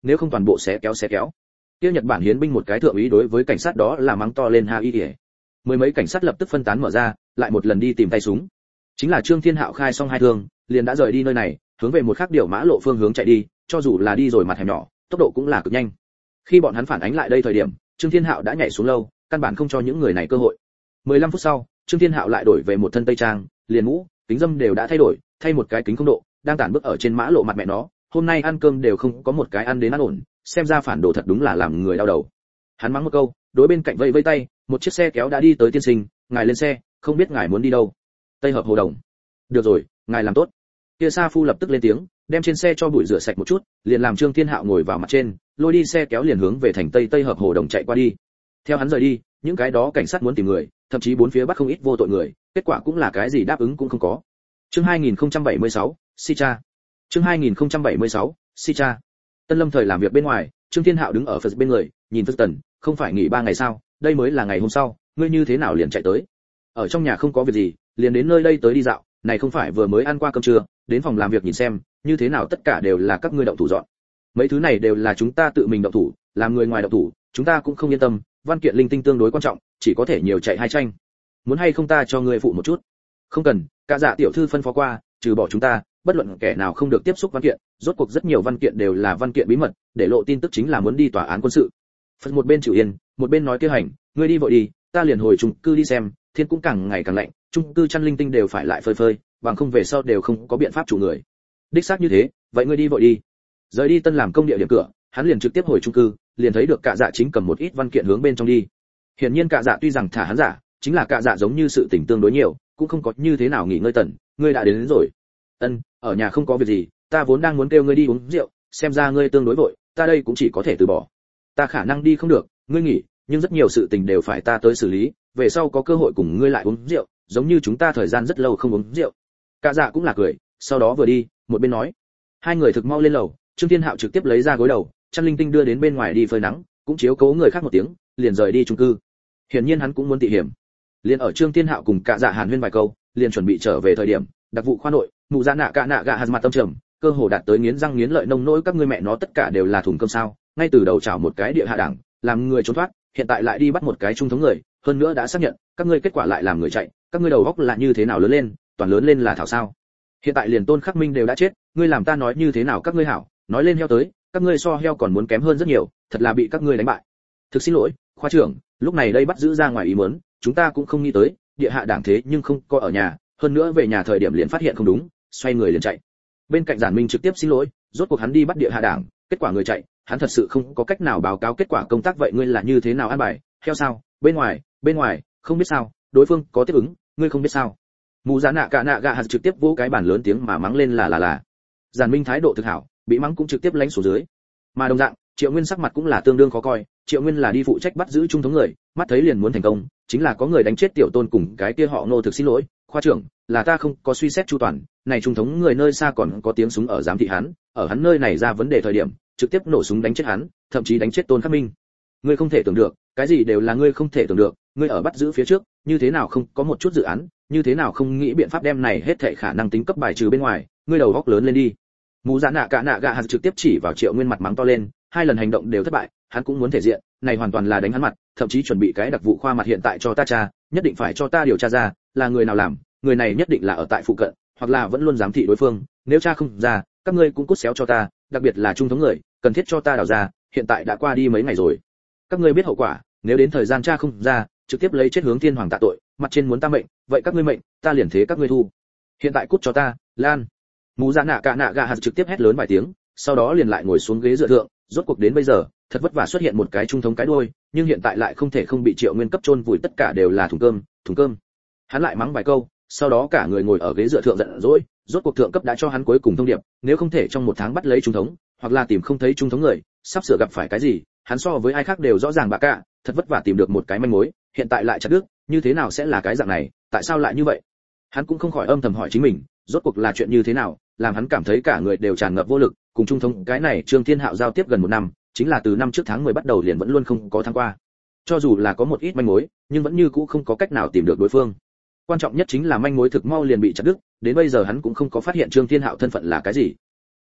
nếu không toàn bộ sẽ kéo sẽ kéo. Kia Nhật Bản hiến binh một cái thượng úy đối với cảnh sát đó là mắng to lên ha y ỉa. Mười mấy cảnh sát lập tức phân tán mở ra, lại một lần đi tìm tay súng. Chính là Trương Thiên Hạo khai xong hai thương, liền đã rời đi nơi này, hướng về một khác điều mã lộ phương hướng chạy đi, cho dù là đi rồi mặt hẻm nhỏ, tốc độ cũng là cực nhanh. Khi bọn hắn phản ánh lại đây thời điểm, Trương Thiên Hạo đã nhảy xuống lâu, căn bản không cho những người này cơ hội. mười lăm phút sau, Trương Thiên Hạo lại đổi về một thân tây trang, liền mũ, kính dâm đều đã thay đổi, thay một cái kính không độ, đang tản bước ở trên mã lộ mặt mẹ nó, hôm nay ăn cơm đều không có một cái ăn đến ăn ổn, xem ra phản đồ thật đúng là làm người đau đầu. Hắn mắng một câu, đối bên cạnh vẫy vẫy tay, một chiếc xe kéo đã đi tới. Tiên sinh, ngài lên xe, không biết ngài muốn đi đâu? Tây Hợp Hồ Đồng. Được rồi, ngài làm tốt. Kia Sa Phu lập tức lên tiếng, đem trên xe cho bụi rửa sạch một chút, liền làm Trương Thiên Hạo ngồi vào mặt trên, lôi đi xe kéo liền hướng về thành Tây Tây Hợp Hồ Đồng chạy qua đi. Theo hắn rời đi, những cái đó cảnh sát muốn tìm người, thậm chí bốn phía bắt không ít vô tội người, kết quả cũng là cái gì đáp ứng cũng không có. Chương hai nghìn không trăm bảy mươi sáu, Sicha. Chương hai nghìn không trăm bảy mươi sáu, Sicha. Tân Lâm thời làm việc bên ngoài, Trương Thiên Hạo đứng ở Phật bên người, nhìn Phật Tần, không phải nghỉ ba ngày sao, đây mới là ngày hôm sau, ngươi như thế nào liền chạy tới? Ở trong nhà không có việc gì, liền đến nơi đây tới đi dạo, này không phải vừa mới ăn qua cơm trưa, đến phòng làm việc nhìn xem, như thế nào tất cả đều là các ngươi động thủ dọn. Mấy thứ này đều là chúng ta tự mình động thủ, làm người ngoài động thủ, chúng ta cũng không yên tâm, văn kiện linh tinh tương đối quan trọng, chỉ có thể nhiều chạy hai tranh. Muốn hay không ta cho ngươi phụ một chút? Không cần, cả dạ tiểu thư phân phó qua, trừ bỏ chúng ta, bất luận kẻ nào không được tiếp xúc văn kiện, rốt cuộc rất nhiều văn kiện đều là văn kiện bí mật, để lộ tin tức chính là muốn đi tòa án quân sự. Phật một bên chịu yên, một bên nói kia hành, ngươi đi vội đi, ta liền hồi chung cư đi xem, thiên cũng càng ngày càng lạnh, chung cư chăn linh tinh đều phải lại phơi phơi, bằng không về sau đều không có biện pháp chủ người. Đích xác như thế, vậy ngươi đi vội đi. Rời đi Tân làm công địa điểm cửa, hắn liền trực tiếp hồi chung cư, liền thấy được cả dạ chính cầm một ít văn kiện hướng bên trong đi. Hiển nhiên cả dạ tuy rằng thả hắn giả, chính là cả dạ giống như sự tình tương đối nhiều, cũng không có như thế nào nghỉ ngơi. Tần, ngươi đã đến, đến rồi. Ân, ở nhà không có việc gì, ta vốn đang muốn kêu ngươi đi uống rượu, xem ra ngươi tương đối vội, ta đây cũng chỉ có thể từ bỏ. Ta khả năng đi không được, ngươi nghỉ, nhưng rất nhiều sự tình đều phải ta tới xử lý, về sau có cơ hội cùng ngươi lại uống rượu, giống như chúng ta thời gian rất lâu không uống rượu. Cả dạ cũng là cười, sau đó vừa đi, một bên nói. Hai người thực mau lên lầu, Trương Thiên Hạo trực tiếp lấy ra gối đầu, chăn linh tinh đưa đến bên ngoài đi phơi nắng, cũng chiếu cố người khác một tiếng, liền rời đi chung cư. Hiển nhiên hắn cũng muốn tị hiểm. Liền ở Trương Thiên Hạo cùng cả dạ hàn huyên vài câu, liền chuẩn bị trở về thời điểm, đặc vụ khoa nội, mụ dạ nạ cả nạ gạ hạt mặt tâm trầm, cơ hồ đạt tới nghiến răng nghiến lợi nông nỗi, các ngươi mẹ nó tất cả đều là thùng cơm sao? Ngay từ đầu chảo một cái địa hạ đảng, làm người trốn thoát, hiện tại lại đi bắt một cái trung thống người, hơn nữa đã xác nhận, các ngươi kết quả lại làm người chạy, các ngươi đầu óc là như thế nào lớn lên, toàn lớn lên là thảo sao? Hiện tại liền Tôn Khắc Minh đều đã chết, ngươi làm ta nói như thế nào các ngươi hảo, nói lên heo tới, các ngươi so heo còn muốn kém hơn rất nhiều, thật là bị các ngươi đánh bại. Thực xin lỗi, khoa trưởng, lúc này đây bắt giữ ra ngoài ý muốn, chúng ta cũng không nghĩ tới, địa hạ đảng thế nhưng không có ở nhà, hơn nữa về nhà thời điểm liền phát hiện không đúng, xoay người liền chạy. Bên cạnh Giản Minh trực tiếp xin lỗi, rốt cuộc hắn đi bắt địa hạ đảng, kết quả người chạy, hắn thật sự không có cách nào báo cáo kết quả công tác. Vậy ngươi là như thế nào an bài? Heo sao? Bên ngoài, bên ngoài, không biết sao, đối phương có tiếp ứng, ngươi không biết sao? Mù Giá Nạ Cả Nạ Gạ hạt trực tiếp vỗ cái bàn lớn tiếng mà mắng lên là là là. Giản Minh thái độ thực hảo, bị mắng cũng trực tiếp lánh xuống dưới. Mà đồng dạng, Triệu Nguyên sắc mặt cũng là tương đương khó coi, Triệu Nguyên là đi phụ trách bắt giữ trung thống người, mắt thấy liền muốn thành công, chính là có người đánh chết Tiểu Tôn cùng cái kia họ Ngô. Thực xin lỗi, khoa trưởng, là ta không có suy xét chu toàn, này trung thống người nơi xa còn có tiếng súng ở giám thị hắn, ở hắn nơi này ra vấn đề thời điểm, trực tiếp nổ súng đánh chết hắn, thậm chí đánh chết Tôn Khắc Minh. Ngươi không thể tưởng được, cái gì đều là ngươi không thể tưởng được, ngươi ở bắt giữ phía trước, như thế nào không có một chút dự án, như thế nào không nghĩ biện pháp đem này hết thảy khả năng tính cấp bài trừ bên ngoài, ngươi đầu óc lớn lên đi. Mù Dạ Nạ Cả Nạ Gạ hạt trực tiếp chỉ vào Triệu Nguyên mặt mắng to lên, hai lần hành động đều thất bại, hắn cũng muốn thể diện, này hoàn toàn là đánh hắn mặt, thậm chí chuẩn bị cái đặc vụ khoa mặt hiện tại cho ta tra, nhất định phải cho ta điều tra ra, là người nào làm, người này nhất định là ở tại phụ cận, hoặc là vẫn luôn giám thị đối phương, nếu tra không ra, các ngươi cũng cút xéo cho ta, đặc biệt là trung thống người, cần thiết cho ta đào ra, hiện tại đã qua đi mấy ngày rồi. Các ngươi biết hậu quả, nếu đến thời gian tra không ra, trực tiếp lấy chết hướng thiên hoàng tạ tội, mặt trên muốn ta mệnh, vậy các ngươi mệnh, ta liền thế các ngươi thu. Hiện tại cút cho ta, Lan. Mù Dạ Nạ Cả Nạ Gạ hạt trực tiếp hét lớn vài tiếng, sau đó liền lại ngồi xuống ghế dựa thượng, rốt cuộc đến bây giờ, thật vất vả xuất hiện một cái trung thống cái đuôi, nhưng hiện tại lại không thể không bị Triệu Nguyên cấp chôn vùi, tất cả đều là thùng cơm, thùng cơm. Hắn lại mắng vài câu, sau đó cả người ngồi ở ghế dựa thượng giận dỗi, rốt cuộc thượng cấp đã cho hắn cuối cùng thông điệp, nếu không thể trong một tháng bắt lấy trung thống, hoặc là tìm không thấy trung thống người, sắp sửa gặp phải cái gì, hắn so với ai khác đều rõ ràng. Bà cả, thật vất vả tìm được một cái manh mối, hiện tại lại chặt đứt, như thế nào sẽ là cái dạng này, tại sao lại như vậy? Hắn cũng không khỏi âm thầm hỏi chính mình, rốt cuộc là chuyện như thế nào, làm hắn cảm thấy cả người đều tràn ngập vô lực, cùng trung thống cái này Trương Thiên Hạo giao tiếp gần một năm, chính là từ năm trước tháng mười bắt đầu liền vẫn luôn không có thăng qua. Cho dù là có một ít manh mối, nhưng vẫn như cũ không có cách nào tìm được đối phương. Quan trọng nhất chính là manh mối thực mau liền bị chặt đứt, đến bây giờ hắn cũng không có phát hiện Trương Thiên Hạo thân phận là cái gì.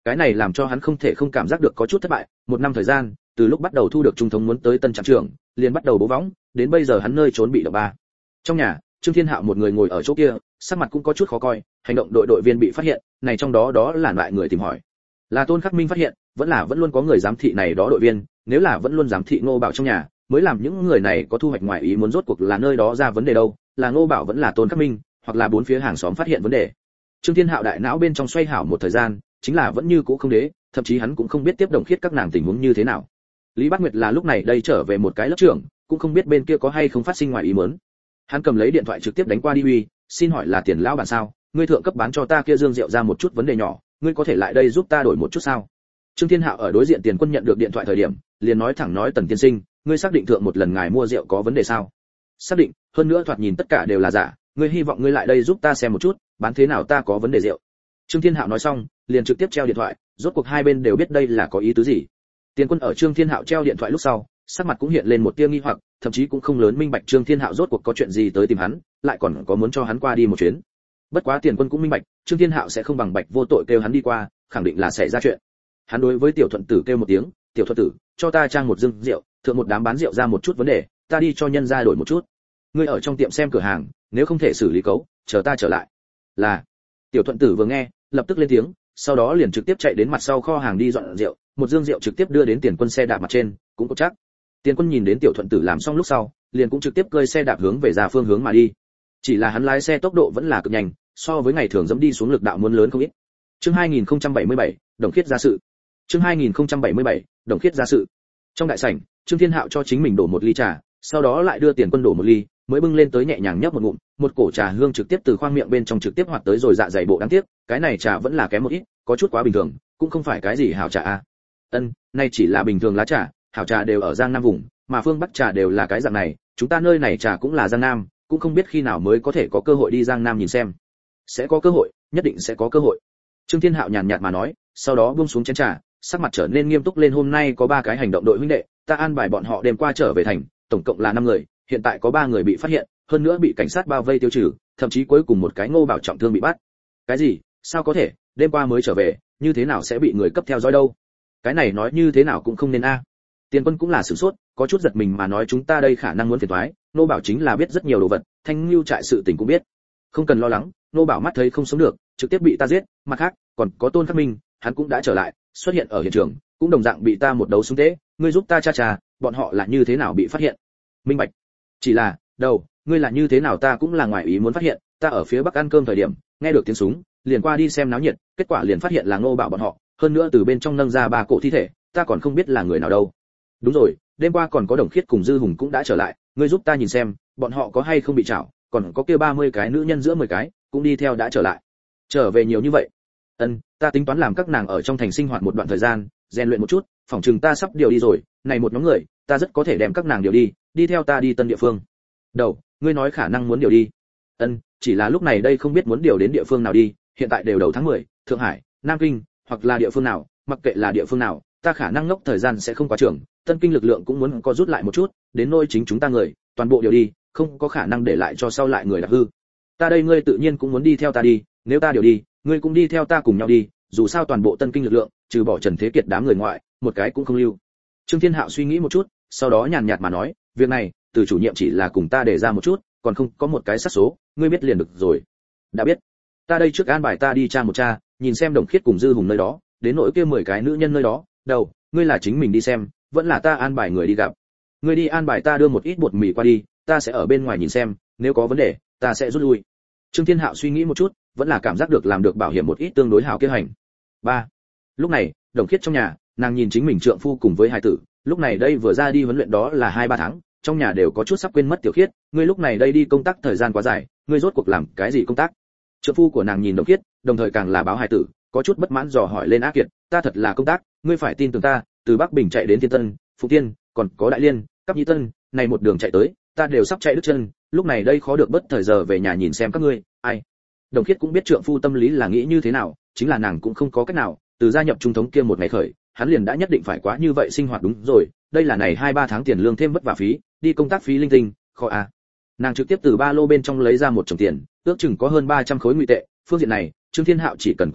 Cái này làm cho hắn không thể không cảm giác được có chút thất bại. Một năm thời gian, từ lúc bắt đầu thu được trung thống muốn tới tân trạm trưởng, liền bắt đầu bố võng, đến bây giờ hắn nơi trốn bị động ba. Trong nhà, Trương Thiên Hạo một người ngồi ở chỗ kia, sắc mặt cũng có chút khó coi, hành động đội đội viên bị phát hiện, này trong đó đó là loại người tìm hỏi. Là Tôn Khắc Minh phát hiện, vẫn là vẫn luôn có người giám thị này đó đội viên, nếu là vẫn luôn giám thị Ngô Bảo trong nhà, mới làm những người này có thu hoạch ngoài ý muốn, rốt cuộc là nơi đó ra vấn đề đâu, là Ngô Bảo vẫn là Tôn Khắc Minh, hoặc là bốn phía hàng xóm phát hiện vấn đề. Trương Thiên Hạo đại não bên trong xoay hảo một thời gian, chính là vẫn như cũ không đế, thậm chí hắn cũng không biết tiếp Đồng Khiết các nàng tình huống như thế nào. Lý Bác Nguyệt là lúc này đây trở về một cái lớp trưởng, cũng không biết bên kia có hay không phát sinh ngoài ý muốn. Hắn cầm lấy điện thoại trực tiếp đánh qua đi uy, xin hỏi là Tiền lão bản sao, ngươi thượng cấp bán cho ta kia dương rượu ra một chút vấn đề nhỏ, ngươi có thể lại đây giúp ta đổi một chút sao? Trương Thiên Hạo ở đối diện Tiền Quân nhận được điện thoại thời điểm, liền nói thẳng nói Tần tiên sinh, ngươi xác định thượng một lần ngài mua rượu có vấn đề sao? Xác định, hơn nữa thoạt nhìn tất cả đều là giả, ngươi hy vọng ngươi lại đây giúp ta xem một chút, bán thế nào ta có vấn đề rượu. Trương Thiên Hạo nói xong, liền trực tiếp treo điện thoại, rốt cuộc hai bên đều biết đây là có ý tứ gì. Tiền Quân ở Trương Thiên Hạo treo điện thoại lúc sau, sắc mặt cũng hiện lên một tia nghi hoặc, thậm chí cũng không lớn minh bạch Trương Thiên Hạo rốt cuộc có chuyện gì tới tìm hắn, lại còn có muốn cho hắn qua đi một chuyến. Bất quá Tiền Quân cũng minh bạch, Trương Thiên Hạo sẽ không bằng bạch vô tội kêu hắn đi qua, khẳng định là xảy ra chuyện. Hắn đối với Tiểu Thuận Tử kêu một tiếng, "Tiểu Thuận Tử, cho ta trang một dương rượu, thượng một đám bán rượu ra một chút vấn đề, ta đi cho nhân ra đổi một chút. Ngươi ở trong tiệm xem cửa hàng, nếu không thể xử lý cấu, chờ ta trở lại." Là. Tiểu Thuận Tử vừa nghe, lập tức lên tiếng, sau đó liền trực tiếp chạy đến mặt sau kho hàng đi dọn rượu, một dương rượu trực tiếp đưa đến Tiền Quân xe đạp mặt trên, cũng có chắc. Tiền Quân nhìn đến Tiểu Thuận Tử làm xong lúc sau, liền cũng trực tiếp cơi xe đạp hướng về ra phương hướng mà đi. Chỉ là hắn lái xe tốc độ vẫn là cực nhanh, so với ngày thường dẫm đi xuống lực đạo muốn lớn không ít. Chương hai nghìn không trăm bảy mươi bảy, Đồng Khiết ra sự. Chương hai nghìn không trăm bảy mươi bảy, Đồng Khiết ra sự. Trong đại sảnh, Trương Thiên Hạo cho chính mình đổ một ly trà, sau đó lại đưa Tiền Quân đổ một ly, mới bưng lên tới nhẹ nhàng nhấp một ngụm, một cổ trà hương trực tiếp từ khoang miệng bên trong trực tiếp hoạt tới rồi dạ dày bộ, đáng tiếc, cái này trà vẫn là kém một ít, có chút quá bình thường, cũng không phải cái gì hảo trà a. Ân, nay chỉ là bình thường lá trà, hảo trà đều ở Giang Nam vùng, mà phương Bắc trà đều là cái dạng này, chúng ta nơi này trà cũng là Giang Nam, cũng không biết khi nào mới có thể có cơ hội đi Giang Nam nhìn xem. Sẽ có cơ hội, nhất định sẽ có cơ hội. Trương Thiên Hạo nhàn nhạt mà nói, sau đó buông xuống chén trà, sắc mặt trở nên nghiêm túc lên. Hôm nay có ba cái hành động đội huynh đệ, ta an bài bọn họ đêm qua trở về thành, tổng cộng là năm người, hiện tại có ba người bị phát hiện, hơn nữa bị cảnh sát bao vây tiêu trừ, thậm chí cuối cùng một cái Ngô Bảo trọng thương bị bắt. Cái gì? Sao có thể? Đêm qua mới trở về, như thế nào sẽ bị người cấp theo dõi đâu? Cái này nói như thế nào cũng không nên a. Tiền Quân cũng là sửng sốt, có chút giật mình mà nói chúng ta đây khả năng muốn phiền toái, Ngô Bảo chính là biết rất nhiều đồ vật, Thanh Lưu trại sự tình cũng biết. Không cần lo lắng, Ngô Bảo mắt thấy không sống được, trực tiếp bị ta giết, mặt khác, còn có Tôn Khắc Minh, hắn cũng đã trở lại, xuất hiện ở hiện trường, cũng đồng dạng bị ta một đấu súng tế, ngươi giúp ta tra tra, bọn họ là như thế nào bị phát hiện. Minh bạch. Chỉ là, đầu, ngươi là như thế nào ta cũng là ngoài ý muốn phát hiện, ta ở phía Bắc ăn cơm thời điểm, nghe được tiếng súng, liền qua đi xem náo nhiệt, kết quả liền phát hiện là Ngô Bảo bọn họ, hơn nữa từ bên trong nâng ra ba cổ thi thể, ta còn không biết là người nào đâu. Đúng rồi, đêm qua còn có Đồng Khiết cùng Dư Hùng cũng đã trở lại, ngươi giúp ta nhìn xem, bọn họ có hay không bị trảo, còn có kia ba mươi cái nữ nhân giữa mười cái, cũng đi theo đã trở lại. Trở về nhiều như vậy. Ân, ta tính toán làm các nàng ở trong thành sinh hoạt một đoạn thời gian, rèn luyện một chút, phỏng chừng ta sắp điều đi rồi, này một nhóm người, ta rất có thể đem các nàng điều đi, đi theo ta đi tân địa phương. Đầu, ngươi nói khả năng muốn điều đi. Ân, chỉ là lúc này đây không biết muốn điều đến địa phương nào đi, hiện tại đều đầu tháng mười, Thượng Hải, Nam Kinh, hoặc là địa phương nào, mặc kệ là địa phương nào, ta khả năng ngốc thời gian sẽ không quá trường, Tân Kinh lực lượng cũng muốn có rút lại một chút, đến nôi chính chúng ta người, toàn bộ điều đi, không có khả năng để lại cho sau lại người đặc hư. Ta đây ngươi tự nhiên cũng muốn đi theo ta đi, nếu ta điều đi, ngươi cũng đi theo ta cùng nhau đi, dù sao toàn bộ Tân Kinh lực lượng, trừ bỏ Trần Thế Kiệt đám người ngoại, một cái cũng không lưu. Trương Thiên Hạo suy nghĩ một chút, sau đó nhàn nhạt mà nói, việc này, từ chủ nhiệm chỉ là cùng ta đề ra một chút, còn không có một cái xác số, ngươi biết liền được rồi. Đã biết. Ta đây trước an bài ta đi tra một tra, nhìn xem Đồng Khiết cùng Dư Hùng nơi đó, đến nỗi kia mười cái nữ nhân nơi đó, đầu, ngươi là chính mình đi xem, vẫn là ta an bài người đi gặp. Ngươi đi an bài ta đưa một ít bột mì qua đi, ta sẽ ở bên ngoài nhìn xem, nếu có vấn đề, ta sẽ rút lui. Trương Thiên Hạo suy nghĩ một chút, vẫn là cảm giác được làm được bảo hiểm một ít tương đối hảo kế hành. ba. Lúc này, Đồng Khiết trong nhà, nàng nhìn chính mình trượng phu cùng với hài tử, lúc này đây vừa ra đi huấn luyện đó là hai ba tháng, trong nhà đều có chút sắp quên mất Tiểu Khiết, ngươi lúc này đây đi công tác thời gian quá dài, ngươi rốt cuộc làm cái gì công tác? Trượng phu của nàng nhìn Đồng Khiết, đồng thời càng là báo hài tử, có chút bất mãn dò hỏi lên Á Kiệt, ta thật là công tác, ngươi phải tin tưởng ta, từ Bắc Bình chạy đến Thiên Tân, Phú Tiên, còn có Đại Liên, Cấp Nhĩ Tân, này một đường chạy tới, ta đều sắp chạy đứt chân, lúc này đây khó được bất thời giờ về nhà nhìn xem các ngươi, ai. Đồng Khiết cũng biết trượng phu tâm lý là nghĩ như thế nào, chính là nàng cũng không có cách nào, từ gia nhập trung thống kia một ngày khởi, hắn liền đã nhất định phải quá như vậy sinh hoạt đúng rồi, đây là này hai ba tháng tiền lương thêm vất vả phí, đi công tác phí linh tinh, khó à. Nàng trực tiếp từ ba lô bên trong lấy ra một chồng tiền, ước chừng có hơn ba trăm khối ngụy tệ, phương diện này, Trương Thiên Hạo chỉ cần có tiền,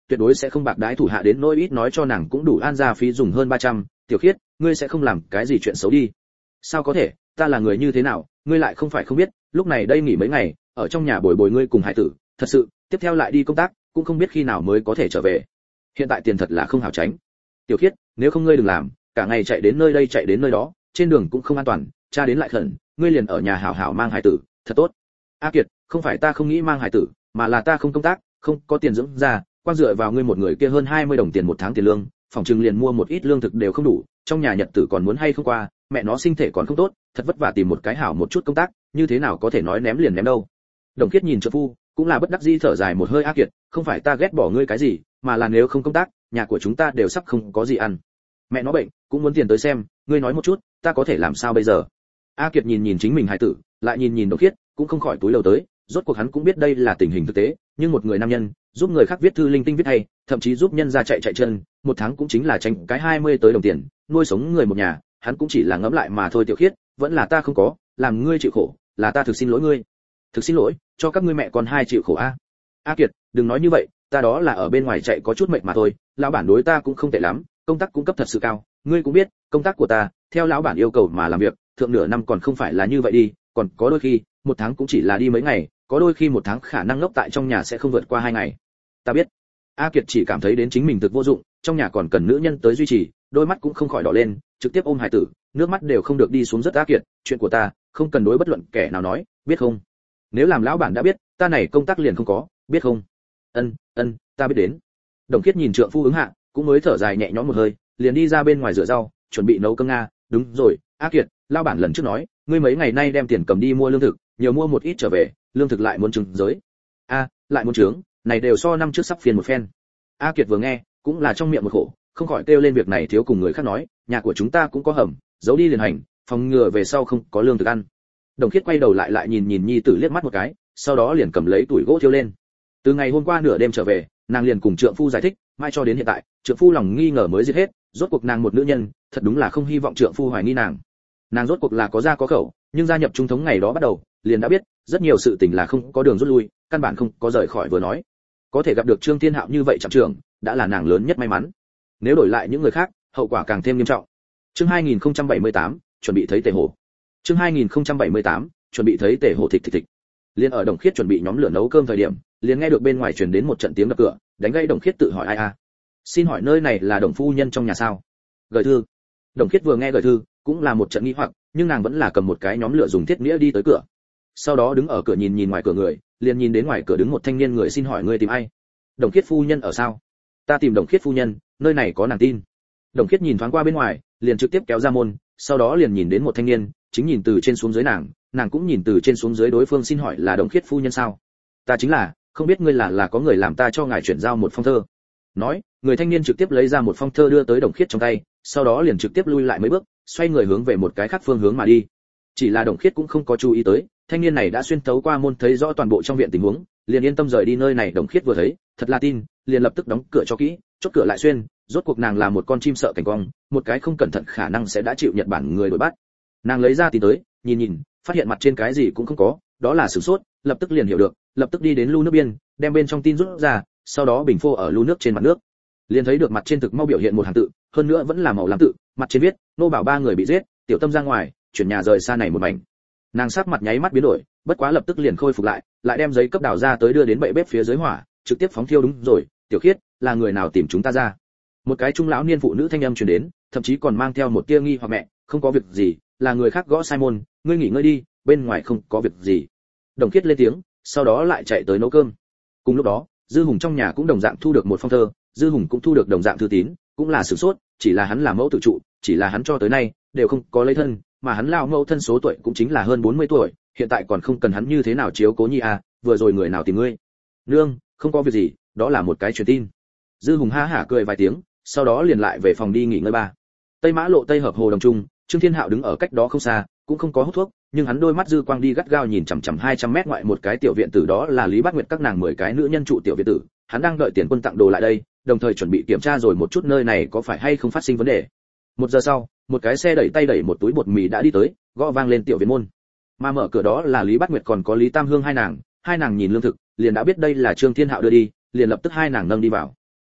tuyệt đối sẽ không bạc đái thủ hạ đến nỗi ít nói cho nàng cũng đủ an gia phí dùng hơn ba trăm. Tiểu Khiết, ngươi sẽ không làm cái gì chuyện xấu đi? Sao có thể, ta là người như thế nào, ngươi lại không phải không biết, lúc này đây nghỉ mấy ngày, ở trong nhà bồi bồi ngươi cùng hải tử, thật sự, tiếp theo lại đi công tác, cũng không biết khi nào mới có thể trở về. Hiện tại tiền thật là không hảo tránh. Tiểu Khiết, nếu không ngươi đừng làm, cả ngày chạy đến nơi đây chạy đến nơi đó, trên đường cũng không an toàn, cha đến lại khẩn, ngươi liền ở nhà hảo hảo mang hải tử, thật tốt. A Kiệt, không phải ta không nghĩ mang hải tử, mà là ta không công tác, không có tiền dưỡng ra, quan dựa vào ngươi một người kia hơn hai mươi đồng tiền một tháng tiền lương, phòng trừng liền mua một ít lương thực đều không đủ, trong nhà nhật tử còn muốn hay không qua, mẹ nó sinh thể còn không tốt, thật vất vả tìm một cái hảo một chút công tác, như thế nào có thể nói ném liền ném đâu. Đồng Kiết nhìn trợ phu, cũng là bất đắc dĩ thở dài một hơi. A Kiệt, không phải ta ghét bỏ ngươi cái gì, mà là nếu không công tác, nhà của chúng ta đều sắp không có gì ăn. Mẹ nó bệnh, cũng muốn tiền tới xem, ngươi nói một chút, ta có thể làm sao bây giờ? A Kiệt nhìn nhìn chính mình hài tử, lại nhìn nhìn Đồng Kiết, cũng không khỏi túi lầu tới, rốt cuộc hắn cũng biết đây là tình hình thực tế, nhưng một người nam nhân, giúp người khác viết thư linh tinh viết hay, thậm chí giúp nhân ra chạy chạy chân, một tháng cũng chính là tranh cái hai mươi tới đồng tiền, nuôi sống người một nhà, hắn cũng chỉ là ngẫm lại mà thôi. Tiểu Khiết, vẫn là ta không có, làm ngươi chịu khổ, là ta thực xin lỗi ngươi. Thực xin lỗi, cho các ngươi mẹ con hai chịu khổ a. A Kiệt, đừng nói như vậy, ta đó là ở bên ngoài chạy có chút mệt mà thôi, lão bản đối ta cũng không tệ lắm, công tác cung cấp thật sự cao, ngươi cũng biết, công tác của ta, theo lão bản yêu cầu mà làm việc, thượng nửa năm còn không phải là như vậy đi, còn có đôi khi, một tháng cũng chỉ là đi mấy ngày, có đôi khi một tháng khả năng ngốc tại trong nhà sẽ không vượt qua hai ngày. Ta biết. A Kiệt chỉ cảm thấy đến chính mình thực vô dụng, trong nhà còn cần nữ nhân tới duy trì, đôi mắt cũng không khỏi đỏ lên, trực tiếp ôm hải tử, nước mắt đều không được đi xuống. Rất. A Kiệt, chuyện của ta, không cần đối bất luận kẻ nào nói, biết không? Nếu làm lão bản đã biết, ta này công tác liền không có, biết không? Ân, ân, ta biết đến. Đồng Kiết nhìn trượng phu ứng hạ, cũng mới thở dài nhẹ nhõm một hơi, liền đi ra bên ngoài rửa rau, chuẩn bị nấu cơm nga. Đúng rồi, A Kiệt, lão bản lần trước nói, ngươi mấy ngày nay đem tiền cầm đi mua lương thực, nhiều mua một ít trở về, lương thực lại muốn trừng giới. A, lại muốn trướng, này đều so năm trước sắp phiền một phen. A Kiệt vừa nghe, cũng là trong miệng một khổ, không khỏi kêu lên việc này thiếu cùng người khác nói, nhà của chúng ta cũng có hầm, giấu đi liền hành, phòng ngừa về sau không có lương thực ăn. Đồng Khiết quay đầu lại lại nhìn nhìn nhi tử liếc mắt một cái, sau đó liền cầm lấy tuổi gỗ thiêu lên. Từ ngày hôm qua nửa đêm trở về, nàng liền cùng trượng phu giải thích, mai cho đến hiện tại, trượng phu lòng nghi ngờ mới diệt hết, rốt cuộc nàng một nữ nhân, thật đúng là không hy vọng trượng phu hoài nghi nàng. Nàng rốt cuộc là có gia có khẩu, nhưng gia nhập trung thống ngày đó bắt đầu, liền đã biết, rất nhiều sự tình là không có đường rút lui, căn bản không có rời khỏi vừa nói. Có thể gặp được Trương Thiên Hạo như vậy trạm trưởng, đã là nàng lớn nhất may mắn. Nếu đổi lại những người khác, hậu quả càng thêm nghiêm trọng. Chương hai nghìn không trăm bảy mươi tám, chuẩn bị thấy tề hổ. Chương hai nghìn không trăm bảy mươi tám, chuẩn bị thấy tề hổ thịch thịch thịch. Liên ở Đồng Khiết chuẩn bị nhóm lửa nấu cơm thời điểm, liền nghe được bên ngoài truyền đến một trận tiếng đập cửa, đánh gãy Đồng Khiết tự hỏi ai a. Xin hỏi nơi này là Đồng phu nhân trong nhà sao? Gửi thư. Đồng Khiết vừa nghe gửi thư, cũng là một trận nghi hoặc, nhưng nàng vẫn là cầm một cái nhóm lửa dùng thiết nghĩa đi tới cửa. Sau đó đứng ở cửa nhìn nhìn ngoài cửa người, liền nhìn đến ngoài cửa đứng một thanh niên người. Xin hỏi ngươi tìm ai? Đồng Khiết phu nhân ở sao? Ta tìm Đồng Khiết phu nhân, nơi này có nàng tin. Đồng Khiết nhìn thoáng qua bên ngoài, liền trực tiếp kéo ra môn, sau đó liền nhìn đến một thanh niên, chính nhìn từ trên xuống dưới nàng, nàng cũng nhìn từ trên xuống dưới đối phương. Xin hỏi là Đồng Khiết phu nhân sao? Ta chính là, không biết ngươi là là có người làm ta cho ngài chuyển giao một phong thơ. Nói, người thanh niên trực tiếp lấy ra một phong thơ đưa tới Đồng Khiết trong tay, sau đó liền trực tiếp lui lại mấy bước, xoay người hướng về một cái khác phương hướng mà đi. Chỉ là Đồng Khiết cũng không có chú ý tới, thanh niên này đã xuyên thấu qua môn thấy rõ toàn bộ trong viện tình huống, liền yên tâm rời đi nơi này. Đồng Khiết vừa thấy, thật là tin, liền lập tức đóng cửa cho kỹ, chốt cửa lại xuyên, rốt cuộc nàng là một con chim sợ cảnh quang, một cái không cẩn thận khả năng sẽ đã chịu Nhật Bản người đuổi bắt. Nàng lấy ra tin tới, nhìn nhìn, phát hiện mặt trên cái gì cũng không có, đó là sửng sốt, lập tức liền hiểu được, lập tức đi đến lu nước biên, đem bên trong tin rút ra, sau đó bình phô ở lu nước trên mặt nước. Liền thấy được mặt trên thực mau biểu hiện một hàng tự, hơn nữa vẫn là màu lam tự, mặt trên viết, nô bảo ba người bị giết, tiểu tâm ra ngoài, chuyển nhà rời xa này một mảnh. Nàng sắc mặt nháy mắt biến đổi, bất quá lập tức liền khôi phục lại, lại đem giấy cấp đào ra tới đưa đến bệ bếp phía dưới hỏa, trực tiếp phóng thiêu. Đúng rồi, Tiểu Khiết, là người nào tìm chúng ta ra? Một cái trung lão niên phụ nữ thanh âm truyền đến, thậm chí còn mang theo một tia nghi hoặc. Mẹ, không có việc gì, là người khác gõ sai môn, ngươi nghỉ ngơi đi, bên ngoài không có việc gì. Đồng Khiết lên tiếng, sau đó lại chạy tới nấu cơm. Cùng lúc đó, Dư Hùng trong nhà cũng đồng dạng thu được một phong thơ, Dư Hùng cũng thu được đồng dạng thư tín, cũng là sửng sốt, chỉ là hắn là mẫu tự trụ, chỉ là hắn cho tới nay đều không có lấy thân, mà hắn lão mẫu thân số tuổi cũng chính là hơn bốn mươi tuổi, hiện tại còn không cần hắn như thế nào chiếu cố nhi à, vừa rồi người nào tìm ngươi? Nương, không có việc gì, đó là một cái truyền tin. Dư Hùng ha hả cười vài tiếng, sau đó liền lại về phòng đi nghỉ ngơi. Ba. Tây Mã Lộ Tây Hợp Hồ Đồng Trung, Trương Thiên Hạo đứng ở cách đó không xa, cũng không có hút thuốc, nhưng hắn đôi mắt dư quang đi gắt gao nhìn chằm chằm hai trăm mét ngoại một cái tiểu viện tử, đó là Lý Bát Nguyệt các nàng mười cái nữ nhân trụ tiểu viện tử, hắn đang đợi tiền quân tặng đồ lại đây, đồng thời chuẩn bị kiểm tra rồi một chút nơi này có phải hay không phát sinh vấn đề. Một giờ sau, một cái xe đẩy tay đẩy một túi bột mì đã đi tới, gõ vang lên tiểu viện môn. Mà mở cửa đó là Lý Bát Nguyệt còn có Lý Tam Hương hai nàng, hai nàng nhìn lương thực, liền đã biết đây là Trương Thiên Hạo đưa đi, liền lập tức hai nàng nâng đi vào.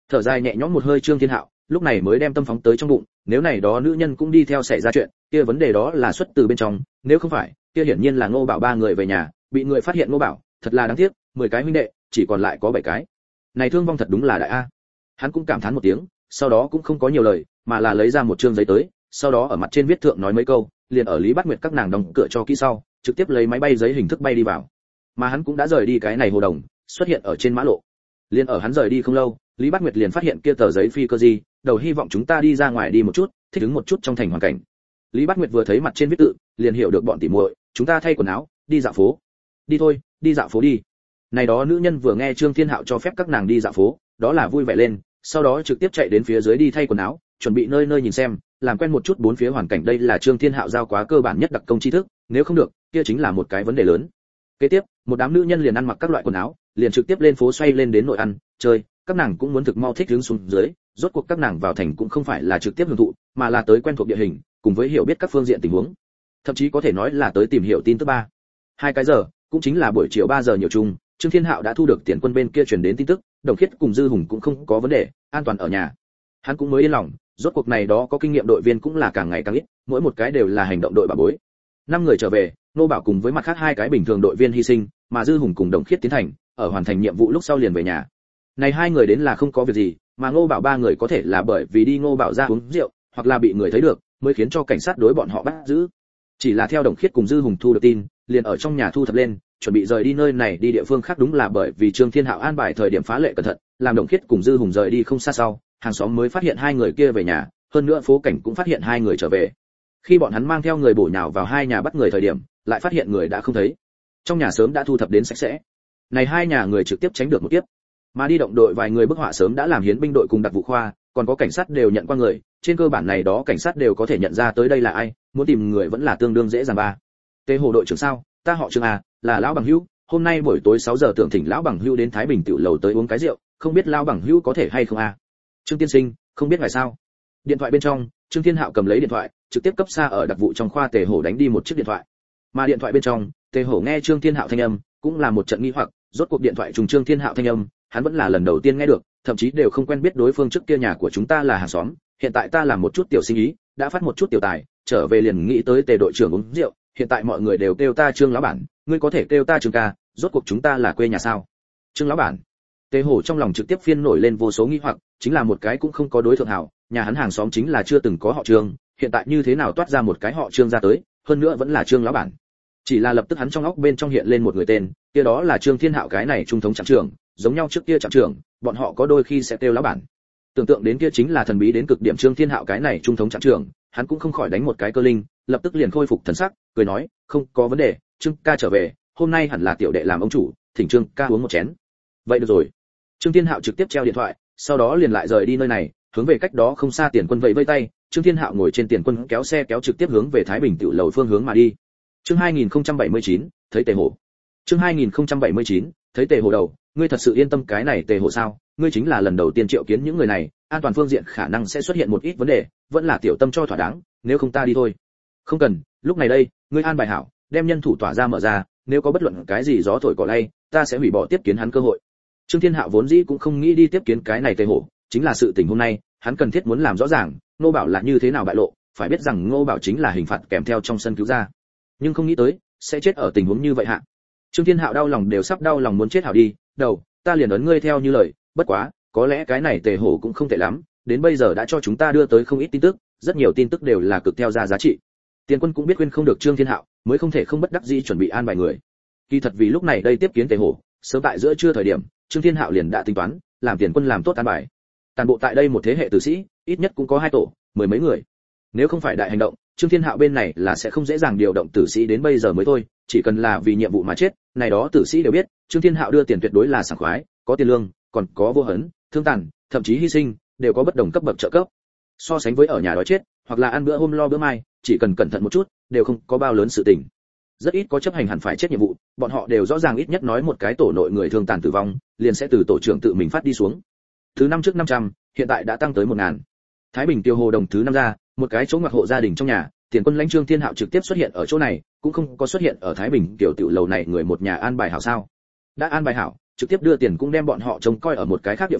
Thở dài nhẹ nhõm một hơi Trương Thiên Hạo, lúc này mới đem tâm phóng tới trong bụng, nếu này đó nữ nhân cũng đi theo xảy ra chuyện, kia vấn đề đó là xuất từ bên trong, nếu không phải, kia hiển nhiên là Ngô Bảo ba người về nhà, bị người phát hiện Ngô Bảo, thật là đáng tiếc, mười cái huynh đệ, chỉ còn lại có bảy cái. Này thương vong thật đúng là đại a. Hắn cũng cảm thán một tiếng, sau đó cũng không có nhiều lời, mà là lấy ra một trương giấy tới, sau đó ở mặt trên viết thượng nói mấy câu, liền ở Lý Bát Nguyệt các nàng đóng cửa cho kỹ sau, trực tiếp lấy máy bay giấy hình thức bay đi vào. Mà hắn cũng đã rời đi cái này hồ đồng, xuất hiện ở trên mã lộ. Liên ở hắn rời đi không lâu, Lý Bát Nguyệt liền phát hiện kia tờ giấy phi cơ gì, đầu hy vọng chúng ta đi ra ngoài đi một chút, thích ứng một chút trong thành hoàn cảnh. Lý Bát Nguyệt vừa thấy mặt trên viết tự, liền hiểu được bọn tỉ muội, chúng ta thay quần áo, đi dạo phố. Đi thôi, đi dạo phố đi. Này đó nữ nhân vừa nghe Trương Thiên Hạo cho phép các nàng đi dạo phố, đó là vui vẻ lên, sau đó trực tiếp chạy đến phía dưới đi thay quần áo, chuẩn bị nơi nơi nhìn xem, làm quen một chút bốn phía hoàn cảnh, đây là Trương Thiên Hạo giao quá cơ bản nhất đặc công tri thức, nếu không được, kia chính là một cái vấn đề lớn. Kế tiếp, một đám nữ nhân liền ăn mặc các loại quần áo, liền trực tiếp lên phố xoay lên đến nội ăn, chơi, các nàng cũng muốn thực mau thích ứng xuống dưới, rốt cuộc các nàng vào thành cũng không phải là trực tiếp hưởng thụ, mà là tới quen thuộc địa hình, cùng với hiểu biết các phương diện tình huống. Thậm chí có thể nói là tới tìm hiểu tin tức ba. Hai cái giờ, cũng chính là buổi chiều ba giờ nhiều chung, Trương Thiên Hạo đã thu được tiền quân bên kia truyền đến tin tức, Đồng Khiết cùng Dư Hùng cũng không có vấn đề, an toàn ở nhà. Hắn cũng mới yên lòng, rốt cuộc này đó có kinh nghiệm đội viên cũng là càng ngày càng ít, mỗi một cái đều là hành động đội bà bối. Năm người trở về, Nô Bảo cùng với mặt khác hai cái bình thường đội viên hy sinh, mà Dư Hùng cùng Đồng Khiết tiến thành, ở hoàn thành nhiệm vụ lúc sau liền về nhà. Này hai người đến là không có việc gì, mà Ngô Bảo ba người có thể là bởi vì đi Ngô Bảo ra uống rượu, hoặc là bị người thấy được, mới khiến cho cảnh sát đối bọn họ bắt giữ. Chỉ là theo Đồng Khiết cùng Dư Hùng thu được tin, liền ở trong nhà thu thập lên, chuẩn bị rời đi nơi này đi địa phương khác, đúng là bởi vì Trương Thiên Hạo an bài thời điểm phá lệ cẩn thận, làm Đồng Khiết cùng Dư Hùng rời đi không xa sau, hàng xóm mới phát hiện hai người kia về nhà, hơn nữa phố cảnh cũng phát hiện hai người trở về. Khi bọn hắn mang theo người bổ nhào vào hai nhà bắt người thời điểm, lại phát hiện người đã không thấy. Trong nhà sớm đã thu thập đến sạch sẽ. Này hai nhà người trực tiếp tránh được một kiếp. Mà đi động đội vài người bức họa sớm đã làm hiến binh đội cùng đặc vụ khoa, còn có cảnh sát đều nhận qua người, trên cơ bản này đó cảnh sát đều có thể nhận ra tới đây là ai, muốn tìm người vẫn là tương đương dễ dàng ba. Tê Hồ đội trưởng sao? Ta họ Trương à, là lão bằng hữu, hôm nay buổi tối sáu giờ tưởng thỉnh lão bằng hữu đến Thái Bình tiểu lầu tới uống cái rượu, không biết lão bằng hữu có thể hay không à? Trương tiên sinh, không biết ngài sao? Điện thoại bên trong, Trương Thiên Hạo cầm lấy điện thoại, trực tiếp cấp xa ở đặc vụ trong khoa Tề Hổ đánh đi một chiếc điện thoại. Mà điện thoại bên trong, Tề Hổ nghe Trương Thiên Hạo thanh âm, cũng là một trận nghi hoặc, rốt cuộc điện thoại trùng Trương Thiên Hạo thanh âm, hắn vẫn là lần đầu tiên nghe được, thậm chí đều không quen biết đối phương, trước kia nhà của chúng ta là hàng xóm, hiện tại ta làm một chút tiểu sinh ý, đã phát một chút tiểu tài, trở về liền nghĩ tới Tề đội trưởng uống rượu, hiện tại mọi người đều kêu ta Trương lão bản, ngươi có thể kêu ta Trương ca, rốt cuộc chúng ta là quê nhà sao? Trương lão bản. Tề Hổ trong lòng trực tiếp phiên nổi lên vô số nghi hoặc, chính là một cái cũng không có đối thượng hảo, nhà hắn hàng xóm chính là chưa từng có họ Trương, hiện tại như thế nào toát ra một cái họ Trương ra tới, hơn nữa vẫn là Trương lão bản. Chỉ là lập tức hắn trong óc bên trong hiện lên một người tên, kia đó là Trương Thiên Hạo cái này trung thống trạm trưởng, giống nhau trước kia trạm trưởng, bọn họ có đôi khi sẽ kêu lão bản. Tưởng tượng đến kia chính là thần bí đến cực điểm Trương Thiên Hạo cái này trung thống trạm trưởng, hắn cũng không khỏi đánh một cái cơ linh, lập tức liền khôi phục thần sắc, cười nói, không có vấn đề, Trương ca trở về, hôm nay hẳn là tiểu đệ làm ông chủ, thỉnh Trương ca uống một chén. Vậy được rồi. Trương Thiên Hạo trực tiếp treo điện thoại, sau đó liền lại rời đi nơi này, hướng về cách đó không xa Tiền Quân vẫy vẫy tay, Trương Thiên Hạo ngồi trên Tiền Quân kéo xe kéo trực tiếp hướng về Thái Bình tiểu lầu phương hướng mà đi. Chương hai nghìn không trăm bảy mươi chín, thấy Tề Hổ. Chương hai nghìn không trăm bảy mươi chín, thấy Tề Hổ đầu, ngươi thật sự yên tâm cái này Tề Hổ sao? Ngươi chính là lần đầu tiên triệu kiến những người này, an toàn phương diện khả năng sẽ xuất hiện một ít vấn đề, vẫn là tiểu tâm cho thỏa đáng, nếu không ta đi thôi. Không cần, lúc này đây, ngươi an bài hảo, đem nhân thủ tỏa ra mở ra, nếu có bất luận cái gì gió thổi cỏ lay, ta sẽ hủy bỏ tiếp kiến hắn cơ hội. Trương Thiên Hạo vốn dĩ cũng không nghĩ đi tiếp kiến cái này Tề Hổ, chính là sự tình hôm nay, hắn cần thiết muốn làm rõ ràng, Ngô Bảo là như thế nào bại lộ, phải biết rằng Ngô Bảo chính là hình phạt kèm theo trong sân cứu ra. Nhưng không nghĩ tới, sẽ chết ở tình huống như vậy hạ. Trương Thiên Hạo đau lòng đều sắp đau lòng muốn chết hảo đi, đầu, ta liền ấn ngươi theo như lời, bất quá, có lẽ cái này Tề Hổ cũng không tệ lắm, đến bây giờ đã cho chúng ta đưa tới không ít tin tức, rất nhiều tin tức đều là cực theo ra giá trị. Tiền Quân cũng biết khuyên không được Trương Thiên Hạo, mới không thể không bất đắc dĩ chuẩn bị an bài người. Kỳ thật vì lúc này đây tiếp kiến Tề Hổ, sớm tại giữa trưa thời điểm, Trương Thiên Hạo liền đã tính toán, làm Tiền Quân làm tốt an bài. Toàn bộ tại đây một thế hệ tử sĩ, ít nhất cũng có hai tổ, mười mấy người. Nếu không phải đại hành động, Trương Thiên Hạo bên này là sẽ không dễ dàng điều động tử sĩ đến bây giờ mới thôi, chỉ cần là vì nhiệm vụ mà chết, này đó tử sĩ đều biết, Trương Thiên Hạo đưa tiền tuyệt đối là sảng khoái, có tiền lương, còn có vô hấn, thương tàn, thậm chí hy sinh, đều có bất đồng cấp bậc trợ cấp. So sánh với ở nhà đói chết, hoặc là ăn bữa hôm lo bữa mai, chỉ cần cẩn thận một chút, đều không có bao lớn sự tình. Rất ít có chấp hành hẳn phải chết nhiệm vụ, bọn họ đều rõ ràng ít nhất nói một cái tổ nội người thương tàn tử vong, liền sẽ từ tổ trưởng tự mình phát đi xuống. Thứ năm trước năm trăm, hiện tại đã tăng tới một ngàn. Thái Bình tiêu hồ đồng thứ năm ra, một cái chỗ ngoặc hộ gia đình trong nhà, Tiền Quân lãnh Trương Thiên Hạo trực tiếp xuất hiện ở chỗ này, cũng không có xuất hiện ở Thái Bình tiểu tiểu lầu này người một nhà an bài hảo sao? Đã an bài hảo, trực tiếp đưa tiền cũng đem bọn họ trông coi ở một cái khác địa phương,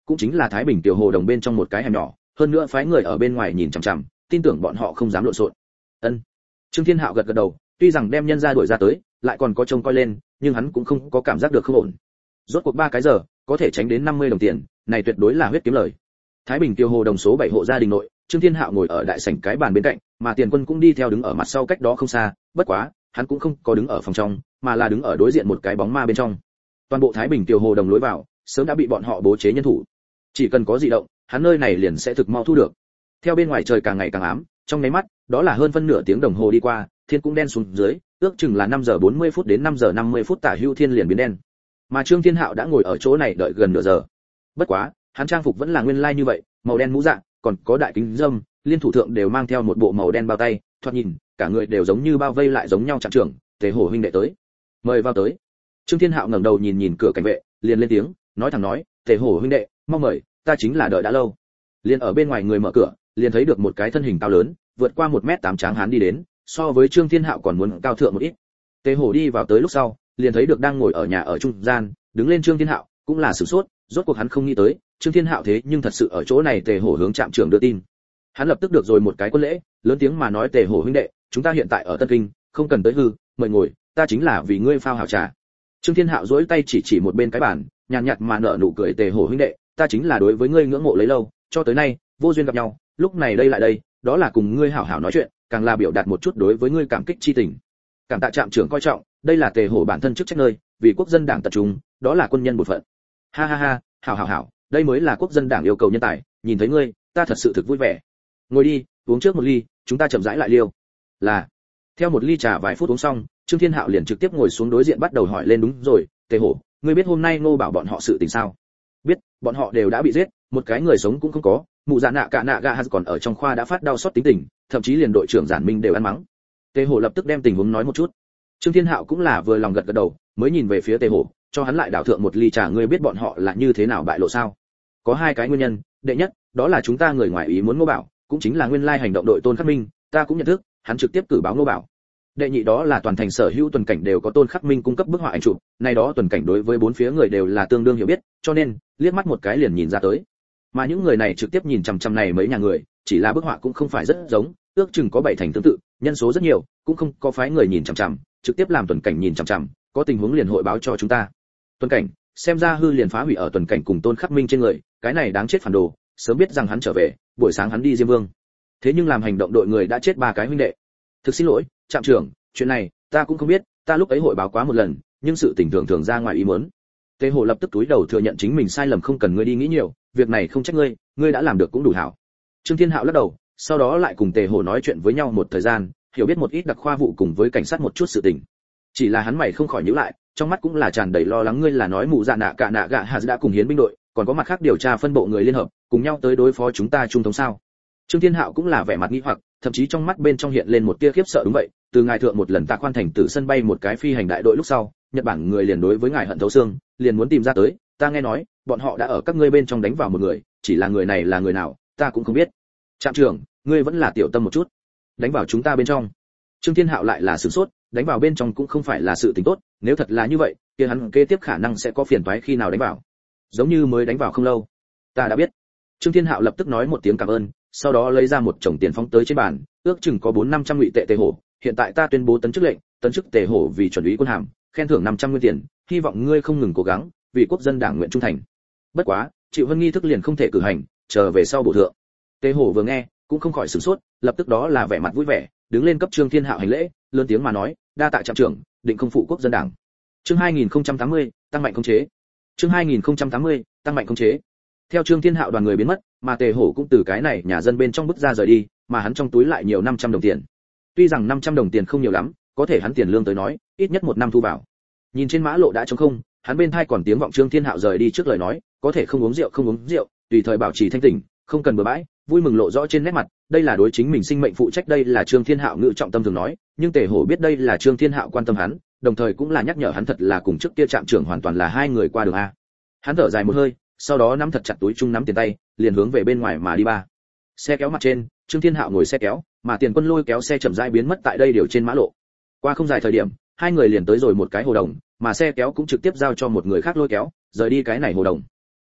cũng chính là Thái Bình tiểu hồ đồng bên trong một cái hẻm nhỏ, hơn nữa phái người ở bên ngoài nhìn chằm chằm, tin tưởng bọn họ không dám lộn xộn. Ân. Trương Thiên Hạo gật gật đầu, tuy rằng đem nhân ra đuổi ra tới, lại còn có trông coi lên, nhưng hắn cũng không có cảm giác được không ổn. Rốt cuộc ba cái giờ, có thể tránh đến năm mươi đồng tiền, này tuyệt đối là huyết kiếm lời. Thái Bình tiêu hồ đồng số bảy hộ gia đình nội, Trương Thiên Hạo ngồi ở đại sảnh cái bàn bên cạnh, mà Tiền Quân cũng đi theo đứng ở mặt sau cách đó không xa, bất quá, hắn cũng không có đứng ở phòng trong, mà là đứng ở đối diện một cái bóng ma bên trong. Toàn bộ Thái Bình tiêu hồ đồng lối vào, sớm đã bị bọn họ bố trí nhân thủ. Chỉ cần có dị động, hắn nơi này liền sẽ thực mau thu được. Theo bên ngoài trời càng ngày càng ám, trong nháy mắt, đó là hơn phân nửa tiếng đồng hồ đi qua, thiên cũng đen xuống dưới, ước chừng là năm giờ bốn mươi phút đến năm giờ năm mươi phút tả hữu thiên liền biến đen. Mà Trương Thiên Hạo đã ngồi ở chỗ này đợi gần nửa giờ. Bất quá, hắn trang phục vẫn là nguyên lai like như vậy, màu đen mũ dạng, còn có đại kính râm, liên thủ thượng đều mang theo một bộ màu đen bao tay, thoạt nhìn, cả người đều giống như bao vây lại giống nhau trạm trưởng, Tề Hổ huynh đệ tới. Mời vào tới. Trương Thiên Hạo ngẩng đầu nhìn nhìn cửa cảnh vệ, liền lên tiếng, nói thẳng nói, Tề Hổ huynh đệ, mong mời, ta chính là đợi đã lâu. Liền ở bên ngoài người mở cửa, liền thấy được một cái thân hình cao lớn, vượt qua một mét tám tráng hán đi đến, so với Trương Thiên Hạo còn muốn cao thượng một ít. Tề Hổ đi vào tới lúc sau, liền thấy được đang ngồi ở nhà ở trung gian, đứng lên Trương Thiên Hạo, cũng là sửng sốt, rốt cuộc hắn không nghĩ tới, Trương Thiên Hạo thế nhưng thật sự ở chỗ này. Tề Hổ hướng trạm trưởng đưa tin. Hắn lập tức được rồi một cái quân lễ, lớn tiếng mà nói, Tề Hổ huynh đệ, chúng ta hiện tại ở Tân Kinh, không cần tới hư, mời ngồi, ta chính là vì ngươi phao hảo trà. Trương Thiên Hạo duỗi tay chỉ chỉ một bên cái bàn, nhàn nhạt mà nở nụ cười, Tề Hổ huynh đệ, ta chính là đối với ngươi ngưỡng mộ lấy lâu, cho tới nay vô duyên gặp nhau, lúc này đây lại đây, đó là cùng ngươi hảo hảo nói chuyện, càng là biểu đạt một chút đối với ngươi cảm kích chi tình. Cảm tạ trạm trưởng coi trọng, đây là Tề Hổ bản thân chức trách nơi, vì quốc dân đảng tập trung, đó là quân nhân một phận. Ha ha ha, hảo hảo hảo, đây mới là quốc dân đảng yêu cầu nhân tài, nhìn thấy ngươi, ta thật sự thực vui vẻ. Ngồi đi, uống trước một ly, chúng ta chậm rãi lại liêu. Là. Theo một ly trà vài phút uống xong, Trương Thiên Hạo liền trực tiếp ngồi xuống đối diện bắt đầu hỏi lên, đúng rồi, Tề Hổ, ngươi biết hôm nay Ngô Bảo bọn họ sự tình sao? Biết, bọn họ đều đã bị giết, một cái người sống cũng không có, mụ dạ nạ cả nạ gà còn ở trong khoa đã phát đau xót tính tình, thậm chí liền đội trưởng Giản Minh đều ăn mắng. Tề Hổ lập tức đem tình huống nói một chút. Trương Thiên Hạo cũng là vừa lòng gật gật đầu, mới nhìn về phía Tề Hổ, cho hắn lại đảo thượng một ly trà. Ngươi biết bọn họ là như thế nào bại lộ sao? Có hai cái nguyên nhân, đệ nhất, đó là chúng ta người ngoài ý muốn Ngô Bảo, cũng chính là nguyên lai hành động đội Tôn Khắc Minh, ta cũng nhận thức, hắn trực tiếp cử báo Ngô Bảo. Đệ nhị đó là toàn thành sở hữu tuần cảnh đều có Tôn Khắc Minh cung cấp bức họa ảnh chụp, này đó tuần cảnh đối với bốn phía người đều là tương đương hiểu biết, cho nên liếc mắt một cái liền nhìn ra tới. Mà những người này trực tiếp nhìn chằm chằm này mấy nhà người, chỉ là bức họa cũng không phải rất giống, ước chừng có bảy thành tương tự, nhân số rất nhiều, cũng không có phái người nhìn chằm chằm, trực tiếp làm tuần cảnh nhìn chằm chằm, có tình huống liền hội báo cho chúng ta. Tuần cảnh, xem ra hư liền phá hủy ở tuần cảnh cùng Tôn Khắc Minh trên người, cái này đáng chết phản đồ, sớm biết rằng hắn trở về, buổi sáng hắn đi Diêm Vương. Thế nhưng làm hành động đội người đã chết ba cái huynh đệ. Thực xin lỗi, trạm trưởng, chuyện này ta cũng không biết, ta lúc ấy hội báo quá một lần, nhưng sự tình thường thường ra ngoài ý muốn. Tề Hổ lập tức túi đầu thừa nhận chính mình sai lầm, không cần ngươi đi nghĩ nhiều, việc này không trách ngươi, ngươi đã làm được cũng đủ hảo. Trương Thiên Hạo lắc đầu, sau đó lại cùng Tề Hổ nói chuyện với nhau một thời gian, hiểu biết một ít đặc khoa vụ cùng với cảnh sát một chút sự tình. Chỉ là hắn mày không khỏi nhíu lại, trong mắt cũng là tràn đầy lo lắng. Ngươi là nói mụ dạ nạ cả nạ gạ hà đã cùng hiến binh đội, còn có mặt khác điều tra phân bộ người liên hợp, cùng nhau tới đối phó chúng ta trung thống sao? Trương Thiên Hạo cũng là vẻ mặt nghi hoặc, thậm chí trong mắt bên trong hiện lên một tia khiếp sợ. Đúng vậy, từ ngài thượng một lần Tạ Quan thành từ sân bay một cái phi hành đại đội lúc sau, Nhật Bản người liền đối với ngài hận thấu xương, liền muốn tìm ra tới, ta nghe nói, bọn họ đã ở các ngươi bên trong đánh vào một người, chỉ là người này là người nào, ta cũng không biết. Trạm trưởng, ngươi vẫn là tiểu tâm một chút. Đánh vào chúng ta bên trong. Trương Thiên Hạo lại là sửng sốt, đánh vào bên trong cũng không phải là sự tình tốt, nếu thật là như vậy, kia hắn kế tiếp khả năng sẽ có phiền toái khi nào đánh vào. Giống như mới đánh vào không lâu. Ta đã biết. Trương Thiên Hạo lập tức nói một tiếng cảm ơn, sau đó lấy ra một chồng tiền phóng tới trên bàn, ước chừng có bốn năm trăm ngụy tệ Tề Hổ, hiện tại ta tuyên bố tấn chức lệnh, tấn chức Tề Hổ vì chuẩn úy quân hàm, khen thưởng năm trăm nguyên tiền, hy vọng ngươi không ngừng cố gắng, vì quốc dân đảng nguyện trung thành. Bất quá, chịu hơn nghi thức liền không thể cử hành, chờ về sau bổ thượng. Tề Hổ vừa nghe, cũng không khỏi sửng sốt, lập tức đó là vẻ mặt vui vẻ, đứng lên cấp Trương Thiên Hạo hành lễ, lớn tiếng mà nói, đa tạ trạm trưởng, định không phụ quốc dân đảng. Chương hai nghìn không trăm tám mươi, tăng mạnh khống chế. Chương hai nghìn không trăm tám mươi, tăng mạnh khống chế. Theo Trương Thiên Hạo đoàn người biến mất, mà Tề Hổ cũng từ cái này nhà dân bên trong bước ra rời đi, mà hắn trong túi lại nhiều năm trăm đồng tiền. Tuy rằng năm trăm đồng tiền không nhiều lắm, có thể hắn tiền lương tới nói, ít nhất một năm thu vào. Nhìn trên mã lộ đã trống không, hắn bên tai còn tiếng vọng Trương Thiên Hạo rời đi trước lời nói, có thể không uống rượu không uống rượu, tùy thời bảo trì thanh tỉnh, không cần bừa bãi, vui mừng lộ rõ trên nét mặt, đây là đối chính mình sinh mệnh phụ trách, đây là Trương Thiên Hạo ngữ trọng tâm thường nói, nhưng Tề Hổ biết đây là Trương Thiên Hạo quan tâm hắn, đồng thời cũng là nhắc nhở hắn thật là cùng trước kia trạm trưởng hoàn toàn là hai người qua đường a. Hắn thở dài một hơi, sau đó nắm thật chặt túi chung nắm tiền tay, liền hướng về bên ngoài mà đi ba. Xe kéo mặt trên, Trương Thiên Hạo ngồi xe kéo, mà Tiền Quân lôi kéo xe chậm rãi biến mất tại đây điều trên mã lộ. Qua không dài thời điểm, hai người liền tới rồi một cái hồ đồng, mà xe kéo cũng trực tiếp giao cho một người khác lôi kéo, rời đi cái này hồ đồng.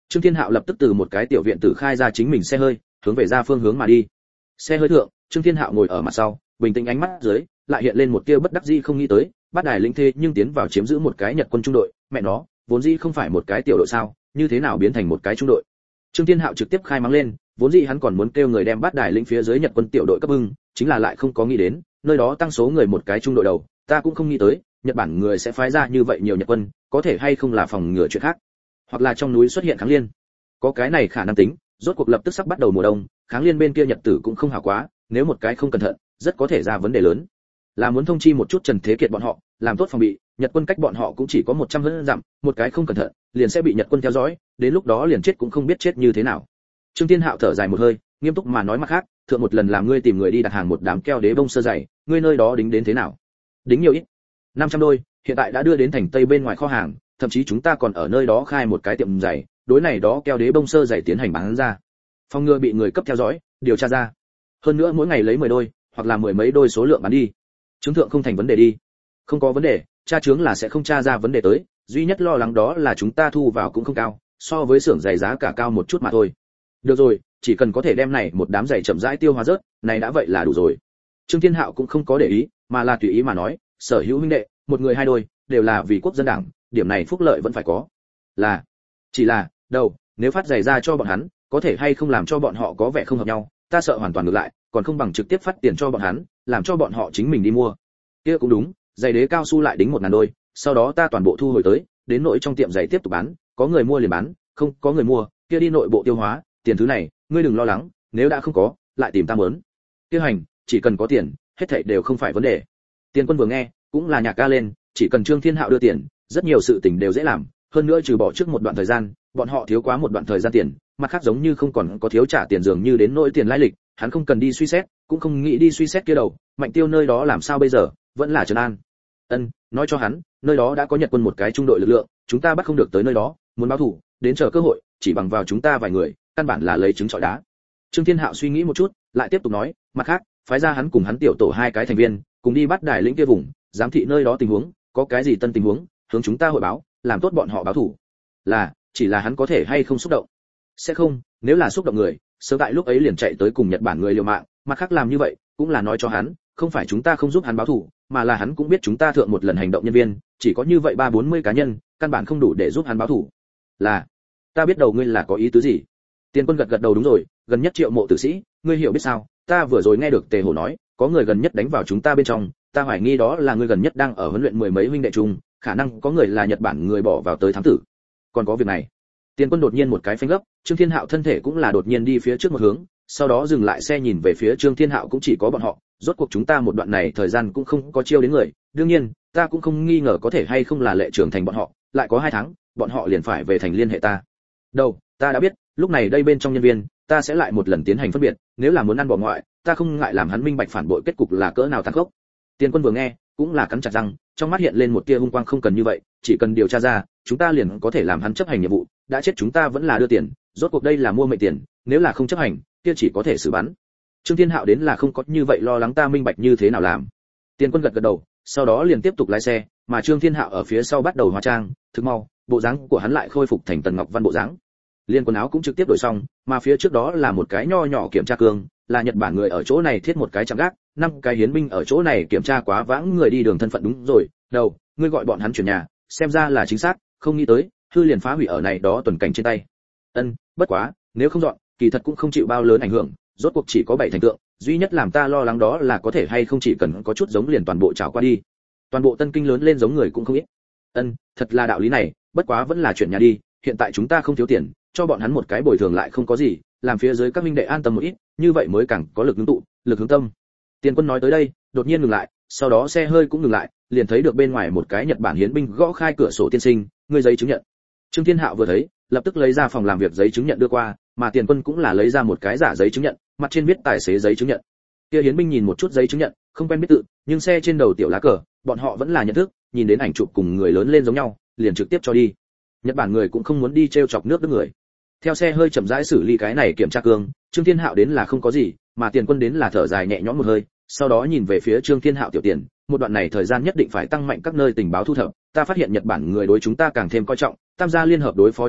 Trương Thiên Hạo lập tức từ một cái tiểu viện tử khai ra chính mình xe hơi, hướng về ra phương hướng mà đi. Xe hơi thượng, Trương Thiên Hạo ngồi ở mặt sau, bình tĩnh ánh mắt dưới, lại hiện lên một tia bất đắc dĩ không nghĩ tới, Bát Đài lĩnh thế nhưng tiến vào chiếm giữ một cái Nhật quân trung đội, mẹ nó, vốn dĩ không phải một cái tiểu đội sao, như thế nào biến thành một cái trung đội. Trương Thiên Hạo trực tiếp khai mắng lên, vốn dĩ hắn còn muốn kêu người đem Bát Đài lĩnh phía dưới Nhật quân tiểu đội cấp hưng, chính là lại không có nghĩ đến, nơi đó tăng số người một cái trung đội đầu, ta cũng không nghĩ tới, Nhật Bản người sẽ phái ra như vậy nhiều Nhật quân, có thể hay không là phòng ngừa chuyện khác, hoặc là trong núi xuất hiện kháng liên. Có cái này khả năng tính, rốt cuộc lập tức sắp bắt đầu mùa đông, kháng liên bên kia Nhật tử cũng không hảo quá, nếu một cái không cẩn thận, rất có thể ra vấn đề lớn. Là muốn thông chi một chút Trần Thế Kiệt bọn họ, làm tốt phòng bị, Nhật quân cách bọn họ cũng chỉ có một trăm hơn dặm, một cái không cẩn thận, liền sẽ bị Nhật quân theo dõi, đến lúc đó liền chết cũng không biết chết như thế nào. Trương Thiên Hạo thở dài một hơi, nghiêm túc mà nói mặt khác, thượng một lần làm ngươi tìm người đi đặt hàng một đám keo đế bông sơ dày, ngươi nơi đó đính đến thế nào? Đính nhiều ít? năm trăm đôi, hiện tại đã đưa đến thành Tây bên ngoài kho hàng, thậm chí chúng ta còn ở nơi đó khai một cái tiệm giày, đối này đó keo đế bông sơ dày tiến hành bán ra. Phòng ngừa bị người cấp theo dõi, điều tra ra. Hơn nữa mỗi ngày lấy mười đôi, hoặc là mười mấy đôi số lượng bán đi. Chứng thượng không thành vấn đề đi. Không có vấn đề, tra chứng là sẽ không tra ra vấn đề tới, duy nhất lo lắng đó là chúng ta thu vào cũng không cao, so với xưởng giày giá cả cao một chút mà thôi. Được rồi, chỉ cần có thể đem này một đám giày chậm rãi tiêu hóa rớt, này đã vậy là đủ rồi. Trương Thiên Hạo cũng không có để ý, mà là tùy ý mà nói, sở hữu huynh đệ, một người hai đôi, đều là vì quốc dân đảng, điểm này phúc lợi vẫn phải có. Là, chỉ là, đâu, nếu phát giày ra cho bọn hắn, có thể hay không làm cho bọn họ có vẻ không hợp nhau, ta sợ hoàn toàn ngược lại, còn không bằng trực tiếp phát tiền cho bọn hắn, làm cho bọn họ chính mình đi mua. Kia cũng đúng, giày đế cao su lại đính một ngàn đôi, sau đó ta toàn bộ thu hồi tới, đến nội trong tiệm giày tiếp tục bán, có người mua liền bán, không có người mua, kia đi nội bộ tiêu hóa, tiền thứ này, ngươi đừng lo lắng, nếu đã không có, lại tìm ta mớn. Kia hành, chỉ cần có tiền, hết thảy đều không phải vấn đề. Tiền Quân vừa nghe, cũng là nhạc ca lên, chỉ cần Trương Thiên Hạo đưa tiền, rất nhiều sự tình đều dễ làm, hơn nữa trừ bỏ trước một đoạn thời gian, bọn họ thiếu quá một đoạn thời gian tiền, mặt khác giống như không còn có thiếu trả tiền dường như đến nỗi tiền lai lịch, hắn không cần đi suy xét, cũng không nghĩ đi suy xét kia đầu, Mạnh Tiêu nơi đó làm sao bây giờ, vẫn là trấn an. Ân, nói cho hắn, nơi đó đã có Nhật quân một cái trung đội lực lượng, chúng ta bắt không được tới nơi đó, muốn báo thủ, đến chờ cơ hội, chỉ bằng vào chúng ta vài người, căn bản là lấy trứng trọi đá. Trương Thiên Hạo suy nghĩ một chút, lại tiếp tục nói, mặt khác, phái ra hắn cùng hắn tiểu tổ hai cái thành viên, cùng đi bắt Đài lĩnh kia vùng, giám thị nơi đó tình huống, có cái gì tân tình huống, hướng chúng ta hội báo, làm tốt bọn họ báo thủ. Là, chỉ là hắn có thể hay không xúc động? Sẽ không, nếu là xúc động người, sớm tại lúc ấy liền chạy tới cùng Nhật Bản người liều mạng, mặt khác làm như vậy, cũng là nói cho hắn, không phải chúng ta không giúp hắn báo thủ, mà là hắn cũng biết chúng ta thượng một lần hành động nhân viên, chỉ có như vậy ba bốn mươi cá nhân, căn bản không đủ để giúp hắn báo thủ. Là, ta biết đầu ngươi là có ý tứ gì. Tiền Quân gật gật đầu đúng rồi, gần nhất Triệu Mộ tử sĩ, ngươi hiểu biết sao? Ta vừa rồi nghe được Tề Hổ nói, có người gần nhất đánh vào chúng ta bên trong, ta hoài nghi đó là người gần nhất đang ở huấn luyện mười mấy huynh đệ chung, khả năng có người là Nhật Bản người bỏ vào tới thám tử. Còn có việc này. Tiền Quân đột nhiên một cái phanh gấp, Trương Thiên Hạo thân thể cũng là đột nhiên đi phía trước một hướng, sau đó dừng lại xe nhìn về phía Trương Thiên Hạo cũng chỉ có bọn họ, rốt cuộc chúng ta một đoạn này thời gian cũng không có chiêu đến người, đương nhiên, ta cũng không nghi ngờ có thể hay không là Lệ Trưởng thành bọn họ, lại có hai tháng, bọn họ liền phải về thành liên hệ ta. Đâu, ta đã biết, lúc này đây bên trong nhân viên, ta sẽ lại một lần tiến hành phân biệt, nếu là muốn ăn bỏ ngoại, ta không ngại làm hắn minh bạch phản bội kết cục là cỡ nào tàn khốc. Tiền Quân vừa nghe, cũng là cắn chặt răng, trong mắt hiện lên một tia hung quang không cần như vậy, chỉ cần điều tra ra, chúng ta liền có thể làm hắn chấp hành nhiệm vụ, đã chết chúng ta vẫn là đưa tiền, rốt cuộc đây là mua mệnh tiền, nếu là không chấp hành, kia chỉ có thể xử bắn. Trương Thiên Hạo đến là không có như vậy lo lắng ta minh bạch như thế nào làm. Tiền Quân gật gật đầu, sau đó liền tiếp tục lái xe, mà Trương Thiên Hạo ở phía sau bắt đầu hóa trang, thực mau, bộ dáng của hắn lại khôi phục thành Tần Ngọc Văn bộ dáng. Liên quần áo cũng trực tiếp đổi xong, mà phía trước đó là một cái nho nhỏ kiểm tra cương, là Nhật Bản người ở chỗ này thiết một cái trạm gác, năm cái hiến binh ở chỗ này kiểm tra quá vãng người đi đường thân phận đúng rồi, đầu, ngươi gọi bọn hắn chuyển nhà, xem ra là chính xác, không nghĩ tới, hư liền phá hủy ở này đó tuần cảnh trên tay. Ân, bất quá, nếu không dọn, kỳ thật cũng không chịu bao lớn ảnh hưởng, rốt cuộc chỉ có bảy thành tượng, duy nhất làm ta lo lắng đó là có thể hay không chỉ cần có chút giống liền toàn bộ trào qua đi. Toàn bộ Tân Kinh lớn lên giống người cũng không ít. Ân, thật là đạo lý này, bất quá vẫn là chuyển nhà đi, hiện tại chúng ta không thiếu tiền, cho bọn hắn một cái bồi thường lại không có gì, làm phía dưới các minh đệ an tâm một ít, như vậy mới càng có lực hướng tụ, lực hướng tâm. Tiền Quân nói tới đây, đột nhiên ngừng lại, sau đó xe hơi cũng ngừng lại, liền thấy được bên ngoài một cái Nhật Bản hiến binh gõ khai cửa sổ tiên sinh, ngươi giấy chứng nhận. Trương Thiên Hạo vừa thấy, lập tức lấy ra phòng làm việc giấy chứng nhận đưa qua, mà Tiền Quân cũng là lấy ra một cái giả giấy chứng nhận, mặt trên viết tài xế giấy chứng nhận. Kia hiến binh nhìn một chút giấy chứng nhận, không quen biết tự, nhưng xe trên đầu tiểu lá cờ, bọn họ vẫn là nhận thức, nhìn đến ảnh chụp cùng người lớn lên giống nhau, liền trực tiếp cho đi. Nhật Bản người cũng không muốn đi treo chọc nước Đức người. Theo xe hơi chậm rãi xử lý cái này kiểm tra cương, Trương Thiên Hạo đến là không có gì, mà Tiền Quân đến là thở dài nhẹ nhõm một hơi, sau đó nhìn về phía Trương Thiên Hạo tiểu tiền, một đoạn này thời gian nhất định phải tăng mạnh các nơi tình báo thu thập, ta phát hiện Nhật Bản người đối chúng ta càng thêm coi trọng, tam gia liên hợp đối phó chúng ta,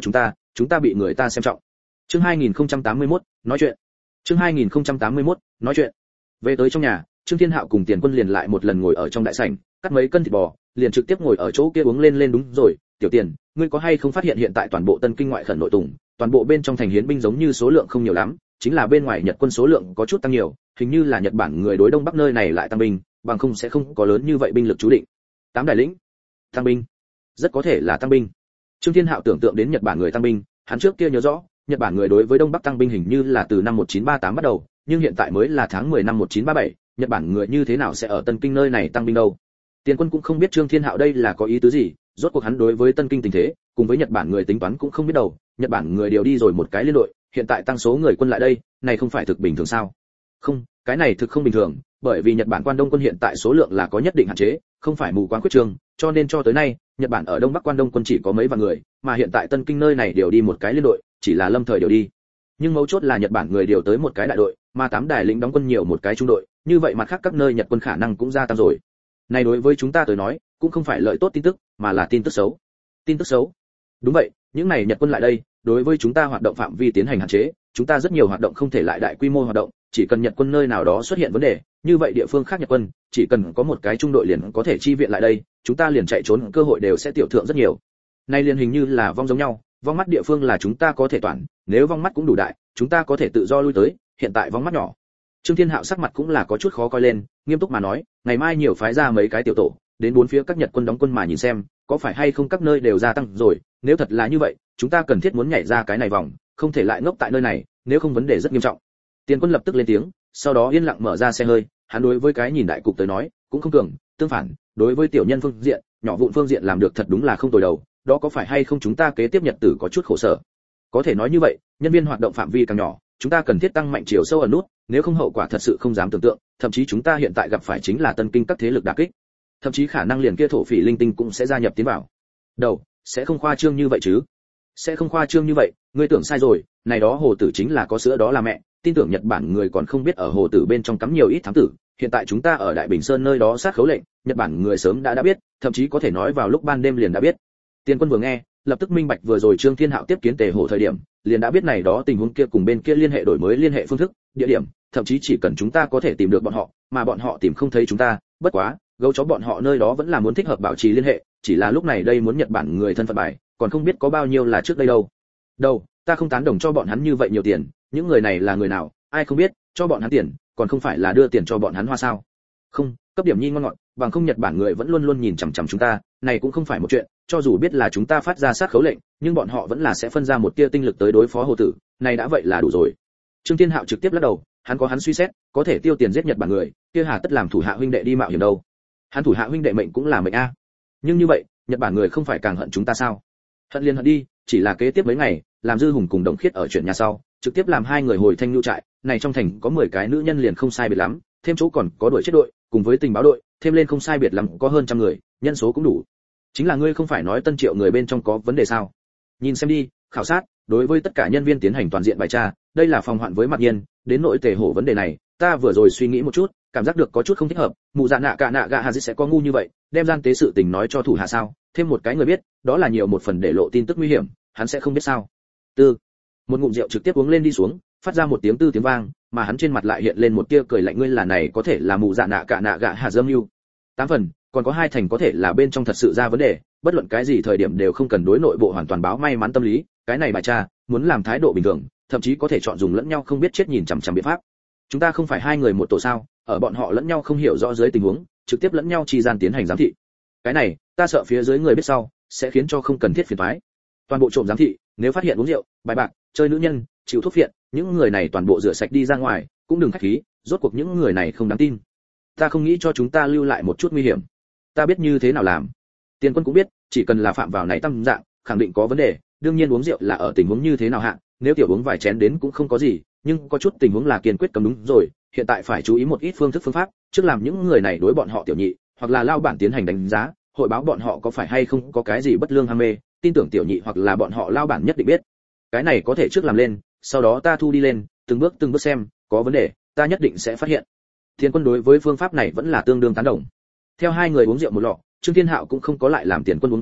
chúng ta bị người ta xem trọng. Chương hai nghìn không trăm tám mươi mốt, nói chuyện. Chương hai nghìn không trăm tám mươi mốt, nói chuyện. Về tới trong nhà, Trương Thiên Hạo cùng Tiền Quân liền lại một lần ngồi ở trong đại sảnh, cắt mấy cân thịt bò, liền trực tiếp ngồi ở chỗ kia uống lên lên đúng rồi, tiểu Tiền, ngươi có hay không phát hiện hiện tại toàn bộ Tân Kinh ngoại khẩn nội tùng, toàn bộ bên trong thành hiến binh giống như số lượng không nhiều lắm, chính là bên ngoài Nhật quân số lượng có chút tăng nhiều, hình như là Nhật Bản người đối đông bắc nơi này lại tăng binh, bằng không sẽ không có lớn như vậy binh lực chú định. Tám đại lĩnh, tăng binh, rất có thể là tăng binh. Trương Thiên Hạo tưởng tượng đến Nhật Bản người tăng binh, hắn trước kia nhớ rõ, Nhật Bản người đối với đông bắc tăng binh hình như là từ năm một nghìn chín trăm ba mươi tám bắt đầu, nhưng hiện tại mới là tháng mười năm một nghìn chín trăm ba mươi bảy, Nhật Bản người như thế nào sẽ ở Tân Kinh nơi này tăng binh đâu? Tiền Quân cũng không biết Trương Thiên Hạo đây là có ý tứ gì, rốt cuộc hắn đối với Tân Kinh tình thế, cùng với Nhật Bản người tính toán cũng không biết đâu, Nhật Bản người điều đi rồi một cái liên đội, hiện tại tăng số người quân lại đây, này không phải thực bình thường sao? Không, cái này thực không bình thường, bởi vì Nhật Bản quan đông quân hiện tại số lượng là có nhất định hạn chế, không phải mù quáng quyết trường, cho nên cho tới nay, Nhật Bản ở đông bắc quan đông quân chỉ có mấy vạn người, mà hiện tại Tân Kinh nơi này điều đi một cái liên đội, chỉ là lâm thời điều đi. Nhưng mấu chốt là Nhật Bản người điều tới một cái đại đội, mà tám đài lĩnh đóng quân nhiều một cái trung đội, như vậy mặt khác các nơi Nhật quân khả năng cũng gia tăng rồi. Này đối với chúng ta tới nói, cũng không phải lợi tốt tin tức, mà là tin tức xấu. Tin tức xấu? Đúng vậy, những này Nhật quân lại đây, đối với chúng ta hoạt động phạm vi tiến hành hạn chế, chúng ta rất nhiều hoạt động không thể lại đại quy mô hoạt động, chỉ cần Nhật quân nơi nào đó xuất hiện vấn đề, như vậy địa phương khác Nhật quân, chỉ cần có một cái trung đội liền có thể chi viện lại đây, chúng ta liền chạy trốn cơ hội đều sẽ tiểu thượng rất nhiều. Nay liền hình như là vong giống nhau, vong mắt địa phương là chúng ta có thể toàn, nếu vong mắt cũng đủ đại, chúng ta có thể tự do lui tới, hiện tại vong mắt nhỏ. Trương Thiên Hạo sắc mặt cũng là có chút khó coi lên, nghiêm túc mà nói, ngày mai nhiều phái ra mấy cái tiểu tổ, đến bốn phía các Nhật quân đóng quân mà nhìn xem, có phải hay không các nơi đều gia tăng rồi, nếu thật là như vậy, chúng ta cần thiết muốn nhảy ra cái này vòng, không thể lại ngốc tại nơi này, nếu không vấn đề rất nghiêm trọng. Tiền Quân lập tức lên tiếng, sau đó yên lặng mở ra xe hơi, hắn đối với cái nhìn đại cục tới nói, cũng không cường, tương phản, đối với tiểu nhân phương diện, nhỏ vụn phương diện làm được thật đúng là không tồi đầu, đó có phải hay không chúng ta kế tiếp nhật tử có chút khổ sở. Có thể nói như vậy, nhân viên hoạt động phạm vi càng nhỏ, chúng ta cần thiết tăng mạnh chiều sâu ở nút, nếu không hậu quả thật sự không dám tưởng tượng, thậm chí chúng ta hiện tại gặp phải chính là Tân Kinh các thế lực đả kích, thậm chí khả năng liền kia thổ phỉ linh tinh cũng sẽ gia nhập tiến vào. Đầu, sẽ không khoa trương như vậy chứ? Sẽ không khoa trương như vậy, ngươi tưởng sai rồi, này đó hồ tử chính là có sữa đó là mẹ, tin tưởng Nhật Bản người còn không biết ở hồ tử bên trong cắm nhiều ít thám tử, hiện tại chúng ta ở Đại Bình Sơn nơi đó sát khấu lệnh, Nhật Bản người sớm đã đã biết, thậm chí có thể nói vào lúc ban đêm liền đã biết. Tiền Quân vừa nghe, lập tức minh bạch vừa rồi Trương Thiên Hạo tiếp kiến Tề Hổ thời điểm, liền đã biết này đó tình huống kia cùng bên kia liên hệ đổi mới liên hệ phương thức, địa điểm, thậm chí chỉ cần chúng ta có thể tìm được bọn họ, mà bọn họ tìm không thấy chúng ta, bất quá, gấu chó bọn họ nơi đó vẫn là muốn thích hợp bảo trì liên hệ, chỉ là lúc này đây muốn Nhật Bản người thân phận bài, còn không biết có bao nhiêu là trước đây đâu. Đâu, ta không tán đồng cho bọn hắn như vậy nhiều tiền, những người này là người nào, ai không biết, cho bọn hắn tiền, còn không phải là đưa tiền cho bọn hắn hoa sao? Không, cấp điểm nhi ngon ngọt, bằng không Nhật Bản người vẫn luôn luôn nhìn chằm chằm chúng ta, này cũng không phải một chuyện, cho dù biết là chúng ta phát ra sát khấu lệnh, nhưng bọn họ vẫn là sẽ phân ra một tia tinh lực tới đối phó hồ tử, này đã vậy là đủ rồi. Trương Thiên Hạo trực tiếp lắc đầu, hắn có hắn suy xét, có thể tiêu tiền giết Nhật Bản người, kia hà tất làm thủ hạ huynh đệ đi mạo hiểm đâu? Hắn thủ hạ huynh đệ mệnh cũng là mệnh a. Nhưng như vậy, Nhật Bản người không phải càng hận chúng ta sao? Hận liền hận đi, chỉ là kế tiếp mấy ngày, làm Dư Hùng cùng Đồng Khiết ở chuyện nhà sau, trực tiếp làm hai người hồi thanh nhu trại, này trong thành có mười cái nữ nhân liền không sai biệt lắm, thêm chỗ còn có đội chết đội, cùng với tình báo đội, thêm lên không sai biệt lắm có hơn trăm người, nhân số cũng đủ. Chính là ngươi không phải nói Tân Triệu người bên trong có vấn đề sao? Nhìn xem đi, khảo sát, đối với tất cả nhân viên tiến hành toàn diện bài tra, đây là phòng hoạn với Mặc Nhiên, đến nội Tề Hổ vấn đề này, ta vừa rồi suy nghĩ một chút, cảm giác được có chút không thích hợp, mụ dạ nạ cả nạ gạ hà sẽ có ngu như vậy, đem gian tế sự tình nói cho thủ hạ sao? Thêm một cái người biết, đó là nhiều một phần để lộ tin tức nguy hiểm, hắn sẽ không biết sao? Tư, một ngụm rượu trực tiếp uống lên đi xuống, phát ra một tiếng tư tiếng vang, mà hắn trên mặt lại hiện lên một tia cười lạnh, ngươi là này có thể là mụ dạ nạ cả nạ gạ hà dâm lưu. Tám phần, còn có hai thành có thể là bên trong thật sự ra vấn đề, bất luận cái gì thời điểm đều không cần đối nội bộ hoàn toàn báo may mắn tâm lý, cái này bài tra, muốn làm thái độ bình thường, thậm chí có thể chọn dùng lẫn nhau không biết chết nhìn chằm chằm biện pháp. Chúng ta không phải hai người một tổ sao? Ở bọn họ lẫn nhau không hiểu rõ dưới tình huống, trực tiếp lẫn nhau chi gian tiến hành giám thị. Cái này, ta sợ phía dưới người biết sau, sẽ khiến cho không cần thiết phiền toái. Toàn bộ trộm giám thị, nếu phát hiện uống rượu, bài bạc, chơi nữ nhân, chịu thuốc phiện, những người này toàn bộ rửa sạch đi ra ngoài, cũng đừng khách khí, rốt cuộc những người này không đáng tin. Ta không nghĩ cho chúng ta lưu lại một chút nguy hiểm. Ta biết như thế nào làm. Tiền Quân cũng biết, chỉ cần là phạm vào này tâm dạng, khẳng định có vấn đề, đương nhiên uống rượu là ở tình huống như thế nào hạ, nếu tiểu uống vài chén đến cũng không có gì, nhưng có chút tình huống là kiên quyết cấm đúng rồi, hiện tại phải chú ý một ít phương thức phương pháp, trước làm những người này đối bọn họ tiểu nhị, hoặc là lao bản tiến hành đánh giá, hội báo bọn họ có phải hay không có cái gì bất lương ham mê, tin tưởng tiểu nhị hoặc là bọn họ lao bản nhất định biết. Cái này có thể trước làm lên, sau đó ta thu đi lên, từng bước từng bước xem, có vấn đề, ta nhất định sẽ phát hiện. Tiền Quân đối với phương pháp này vẫn là tương đương tán đồng. Theo hai người uống rượu một lọ, Trương Thiên Hạo cũng không có lại làm Tiền Quân uống rượu,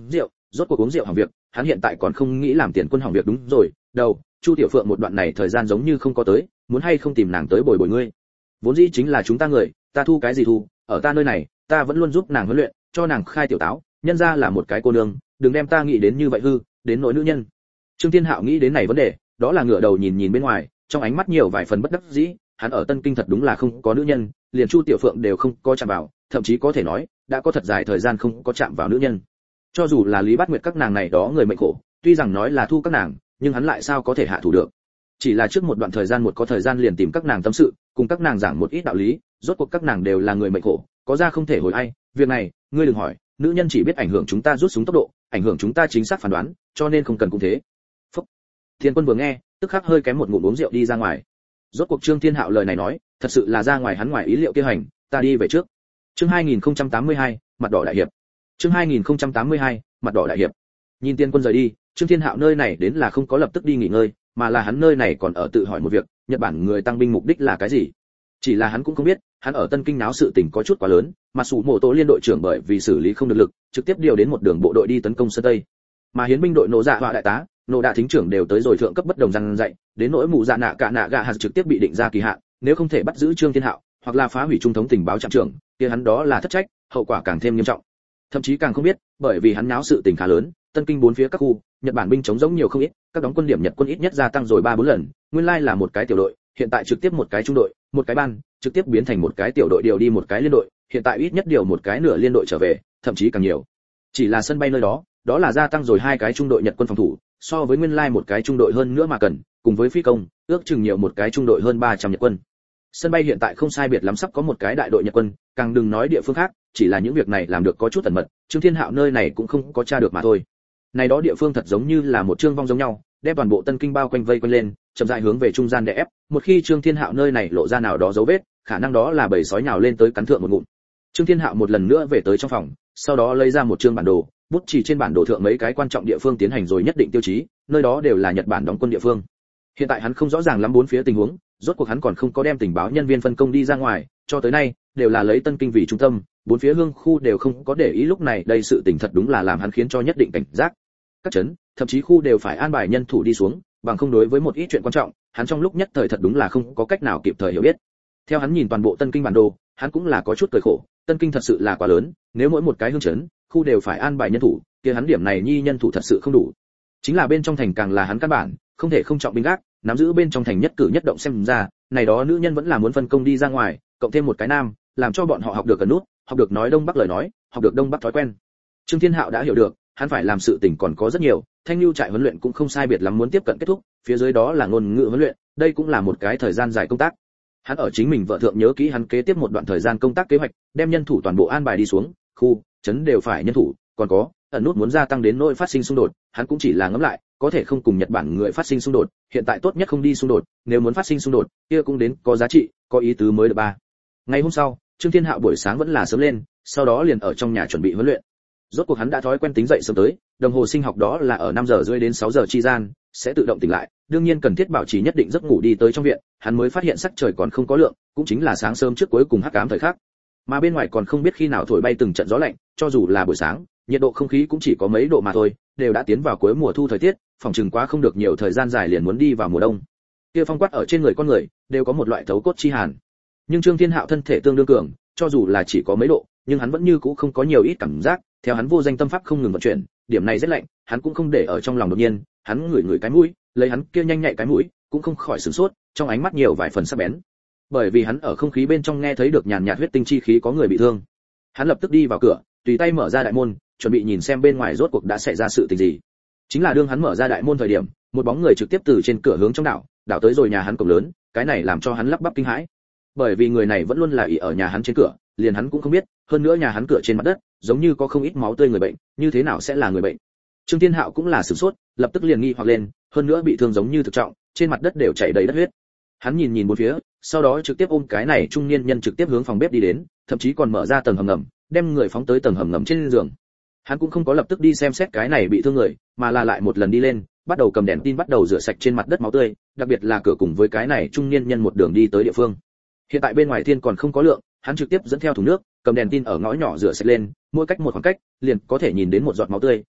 rốt cuộc uống rượu hỏng việc, hắn hiện tại còn không nghĩ làm tiền quân hỏng việc đúng rồi, đầu, Chu Tiểu Phượng một đoạn này thời gian giống như không có tới, muốn hay không tìm nàng tới bồi bồi ngươi. Vốn dĩ chính là chúng ta người, ta thu cái gì thu, ở ta nơi này, ta vẫn luôn giúp nàng huấn luyện, cho nàng khai tiểu táo, nhân ra là một cái cô nương, đừng đem ta nghĩ đến như vậy hư, đến nỗi nữ nhân. Trương Thiên Hạo nghĩ đến này vấn đề, đó là ngửa đầu nhìn nhìn bên ngoài, trong ánh mắt nhiều vài phần bất đắc dĩ, hắn ở Tân Kinh thật đúng là không có nữ nhân, liền Chu Tiểu Phượng đều không có chạm vào, thậm chí có thể nói, đã có thật dài thời gian không có chạm vào nữ nhân. Cho dù là Lý Bát Nguyệt các nàng này đó người mệnh khổ, tuy rằng nói là thu các nàng, nhưng hắn lại sao có thể hạ thủ được. Chỉ là trước một đoạn thời gian một có thời gian liền tìm các nàng tâm sự, cùng các nàng giảng một ít đạo lý, rốt cuộc các nàng đều là người mệnh khổ, có ra không thể hồi ai, việc này, ngươi đừng hỏi, nữ nhân chỉ biết ảnh hưởng chúng ta rút súng tốc độ, ảnh hưởng chúng ta chính xác phán đoán, cho nên không cần cũng thế. Phúc. Thiên Quân vừa nghe, tức khắc hơi kém một ngụm uống rượu đi ra ngoài. Rốt cuộc Trương Thiên Hạo lời này nói, thật sự là ra ngoài hắn ngoài ý liệu kia hành, ta đi về trước. Chương hai nghìn không trăm tám mươi hai, mặt đỏ đại hiệp. Chương hai nghìn không trăm tám mươi hai, mặt đỏ đại hiệp. Nhìn Tiên Quân rời đi, Trương Thiên Hạo nơi này đến là không có lập tức đi nghỉ ngơi, mà là hắn nơi này còn ở tự hỏi một việc, Nhật Bản người tăng binh mục đích là cái gì? Chỉ là hắn cũng không biết, hắn ở Tân Kinh náo sự tình có chút quá lớn, mà Sủ Mộ Tổ liên đội trưởng bởi vì xử lý không được lực, trực tiếp điều đến một đường bộ đội đi tấn công Sơn Tây. Mà hiến binh đội nổ dạ họa đại tá, nổ đạ thính trưởng đều tới rồi thượng cấp bất đồng răn dạy, đến nỗi mù dạ nạ cả nạ gạ hạt trực tiếp bị định ra kỳ hạn, nếu không thể bắt giữ Trương Thiên Hạo, hoặc là phá hủy trung thống tình báo trạm trưởng, kia hắn đó là thất trách, hậu quả càng thêm nghiêm trọng. Thậm chí càng không biết, bởi vì hắn náo sự tình khá lớn, Tân Kinh bốn phía các khu, Nhật Bản binh chống giống nhiều không ít, các đóng quân điểm Nhật quân ít nhất gia tăng rồi ba bốn lần, nguyên lai là một cái tiểu đội, hiện tại trực tiếp một cái trung đội, một cái ban, trực tiếp biến thành một cái tiểu đội điều đi một cái liên đội, hiện tại ít nhất điều một cái nửa liên đội trở về, thậm chí càng nhiều. Chỉ là sân bay nơi đó, đó là gia tăng rồi hai cái trung đội Nhật quân phòng thủ, so với nguyên lai một cái trung đội hơn nữa mà cần, cùng với phi công, ước chừng nhiều một cái trung đội hơn ba trăm Nhật quân. Sân bay hiện tại không sai biệt lắm sắp có một cái đại đội Nhật quân, càng đừng nói địa phương khác, chỉ là những việc này làm được có chút tẩn mật, Trương Thiên Hạo nơi này cũng không có tra được mà thôi. Này đó địa phương thật giống như là một trương vong giống nhau, đem toàn bộ Tân Kinh bao quanh vây quanh lên, chậm rãi hướng về trung gian đè ép, một khi Trương Thiên Hạo nơi này lộ ra nào đó dấu vết, khả năng đó là bầy sói nhào lên tới cắn thượng một ngụm. Trương Thiên Hạo một lần nữa về tới trong phòng, sau đó lấy ra một trương bản đồ, bút chỉ trên bản đồ thượng mấy cái quan trọng địa phương tiến hành rồi nhất định tiêu chí, nơi đó đều là Nhật Bản đóng quân địa phương. Hiện tại hắn không rõ ràng lắm bốn phía tình huống, rốt cuộc hắn còn không có đem tình báo nhân viên phân công đi ra ngoài, cho tới nay đều là lấy Tân Kinh vì trung tâm, bốn phía hương khu đều không có để ý, lúc này đây sự tình thật đúng là làm hắn khiến cho nhất định cảnh giác. Các trấn, thậm chí khu đều phải an bài nhân thủ đi xuống, bằng không đối với một ít chuyện quan trọng, hắn trong lúc nhất thời thật đúng là không có cách nào kịp thời hiểu biết. Theo hắn nhìn toàn bộ Tân Kinh bản đồ, hắn cũng là có chút cười khổ, Tân Kinh thật sự là quá lớn, nếu mỗi một cái hương trấn, khu đều phải an bài nhân thủ, kia hắn điểm này nhi nhân thủ thật sự không đủ. Chính là bên trong thành càng là hắn căn bản, không thể không trọng binh gác, nắm giữ bên trong thành nhất cử nhất động xem ra, này đó nữ nhân vẫn là muốn phân công đi ra ngoài, cộng thêm một cái nam, làm cho bọn họ học được cần nút, học được nói đông bắc lời nói, học được đông bắc thói quen. Trương Thiên Hạo đã hiểu được, hắn phải làm sự tình còn có rất nhiều, thanh lưu trại huấn luyện cũng không sai biệt lắm muốn tiếp cận kết thúc, phía dưới đó là ngôn ngữ huấn luyện, đây cũng là một cái thời gian dài công tác. Hắn ở chính mình vợ thượng nhớ kỹ hắn kế tiếp một đoạn thời gian công tác kế hoạch, đem nhân thủ toàn bộ an bài đi xuống, khu, trấn đều phải nhân thủ, còn có, ẩn nút muốn gia tăng đến nỗi phát sinh xung đột, hắn cũng chỉ là ngẫm lại, có thể không cùng Nhật Bản người phát sinh xung đột, hiện tại tốt nhất không đi xung đột, nếu muốn phát sinh xung đột, kia cũng đến có giá trị, có ý tứ mới được ba. Ngày hôm sau, Trương Thiên Hạo buổi sáng vẫn là sớm lên, sau đó liền ở trong nhà chuẩn bị huấn luyện. Rốt cuộc hắn đã thói quen tính dậy sớm tới, đồng hồ sinh học đó là ở năm giờ rưỡi đến sáu giờ chi gian, sẽ tự động tỉnh lại, đương nhiên cần thiết bảo trì nhất định giấc ngủ đi tới trong viện, hắn mới phát hiện sắc trời còn không có lượng, cũng chính là sáng sớm trước cuối cùng hắc ám thời khắc. Mà bên ngoài còn không biết khi nào thổi bay từng trận gió lạnh, cho dù là buổi sáng, nhiệt độ không khí cũng chỉ có mấy độ mà thôi, đều đã tiến vào cuối mùa thu thời tiết, phòng chừng quá không được nhiều thời gian dài liền muốn đi vào mùa đông. Kia phong quát ở trên người con người, đều có một loại thấu cốt chi hàn. Nhưng Trương Thiên Hạo thân thể tương đương cường, cho dù là chỉ có mấy độ, nhưng hắn vẫn như cũ không có nhiều ít cảm giác, theo hắn vô danh tâm pháp không ngừng vận chuyển, điểm này rất lạnh, hắn cũng không để ở trong lòng đột nhiên, hắn ngửi ngửi cái mũi, lấy hắn kia nhanh nhạy cái mũi, cũng không khỏi sửng sốt, trong ánh mắt nhiều vài phần sắc bén. Bởi vì hắn ở không khí bên trong nghe thấy được nhàn nhạt huyết tinh chi khí có người bị thương. Hắn lập tức đi vào cửa, tùy tay mở ra đại môn, chuẩn bị nhìn xem bên ngoài rốt cuộc đã xảy ra sự tình gì. Chính là đương hắn mở ra đại môn thời điểm, một bóng người trực tiếp từ trên cửa hướng trong đảo, đảo tới rồi nhà hắn cổng lớn, cái này làm cho hắn lắp bắp kinh hãi. Bởi vì người này vẫn luôn là ỷ ở nhà hắn trên cửa, liền hắn cũng không biết, hơn nữa nhà hắn cửa trên mặt đất, giống như có không ít máu tươi người bệnh, như thế nào sẽ là người bệnh? Trương Thiên Hạo cũng là sửng sốt, lập tức liền nghi hoặc lên, hơn nữa bị thương giống như thực trọng, trên mặt đất đều chảy đầy đất huyết. Hắn nhìn nhìn bốn phía, sau đó trực tiếp ôm cái này trung niên nhân trực tiếp hướng phòng bếp đi đến, thậm chí còn mở ra tầng hầm ngầm, đem người phóng tới tầng hầm ngầm trên giường. Hắn cũng không có lập tức đi xem xét cái này bị thương người, mà là lại một lần đi lên, bắt đầu cầm đèn tin bắt đầu rửa sạch trên mặt đất máu tươi, đặc biệt là cửa cùng với cái này trung niên nhân một đường đi tới địa phương. Hiện tại bên ngoài thiên còn không có lượng, hắn trực tiếp dẫn theo thùng nước, cầm đèn tin ở ngõ nhỏ rửa sạch lên, mỗi cách một khoảng cách, liền có thể nhìn đến một giọt máu tươi,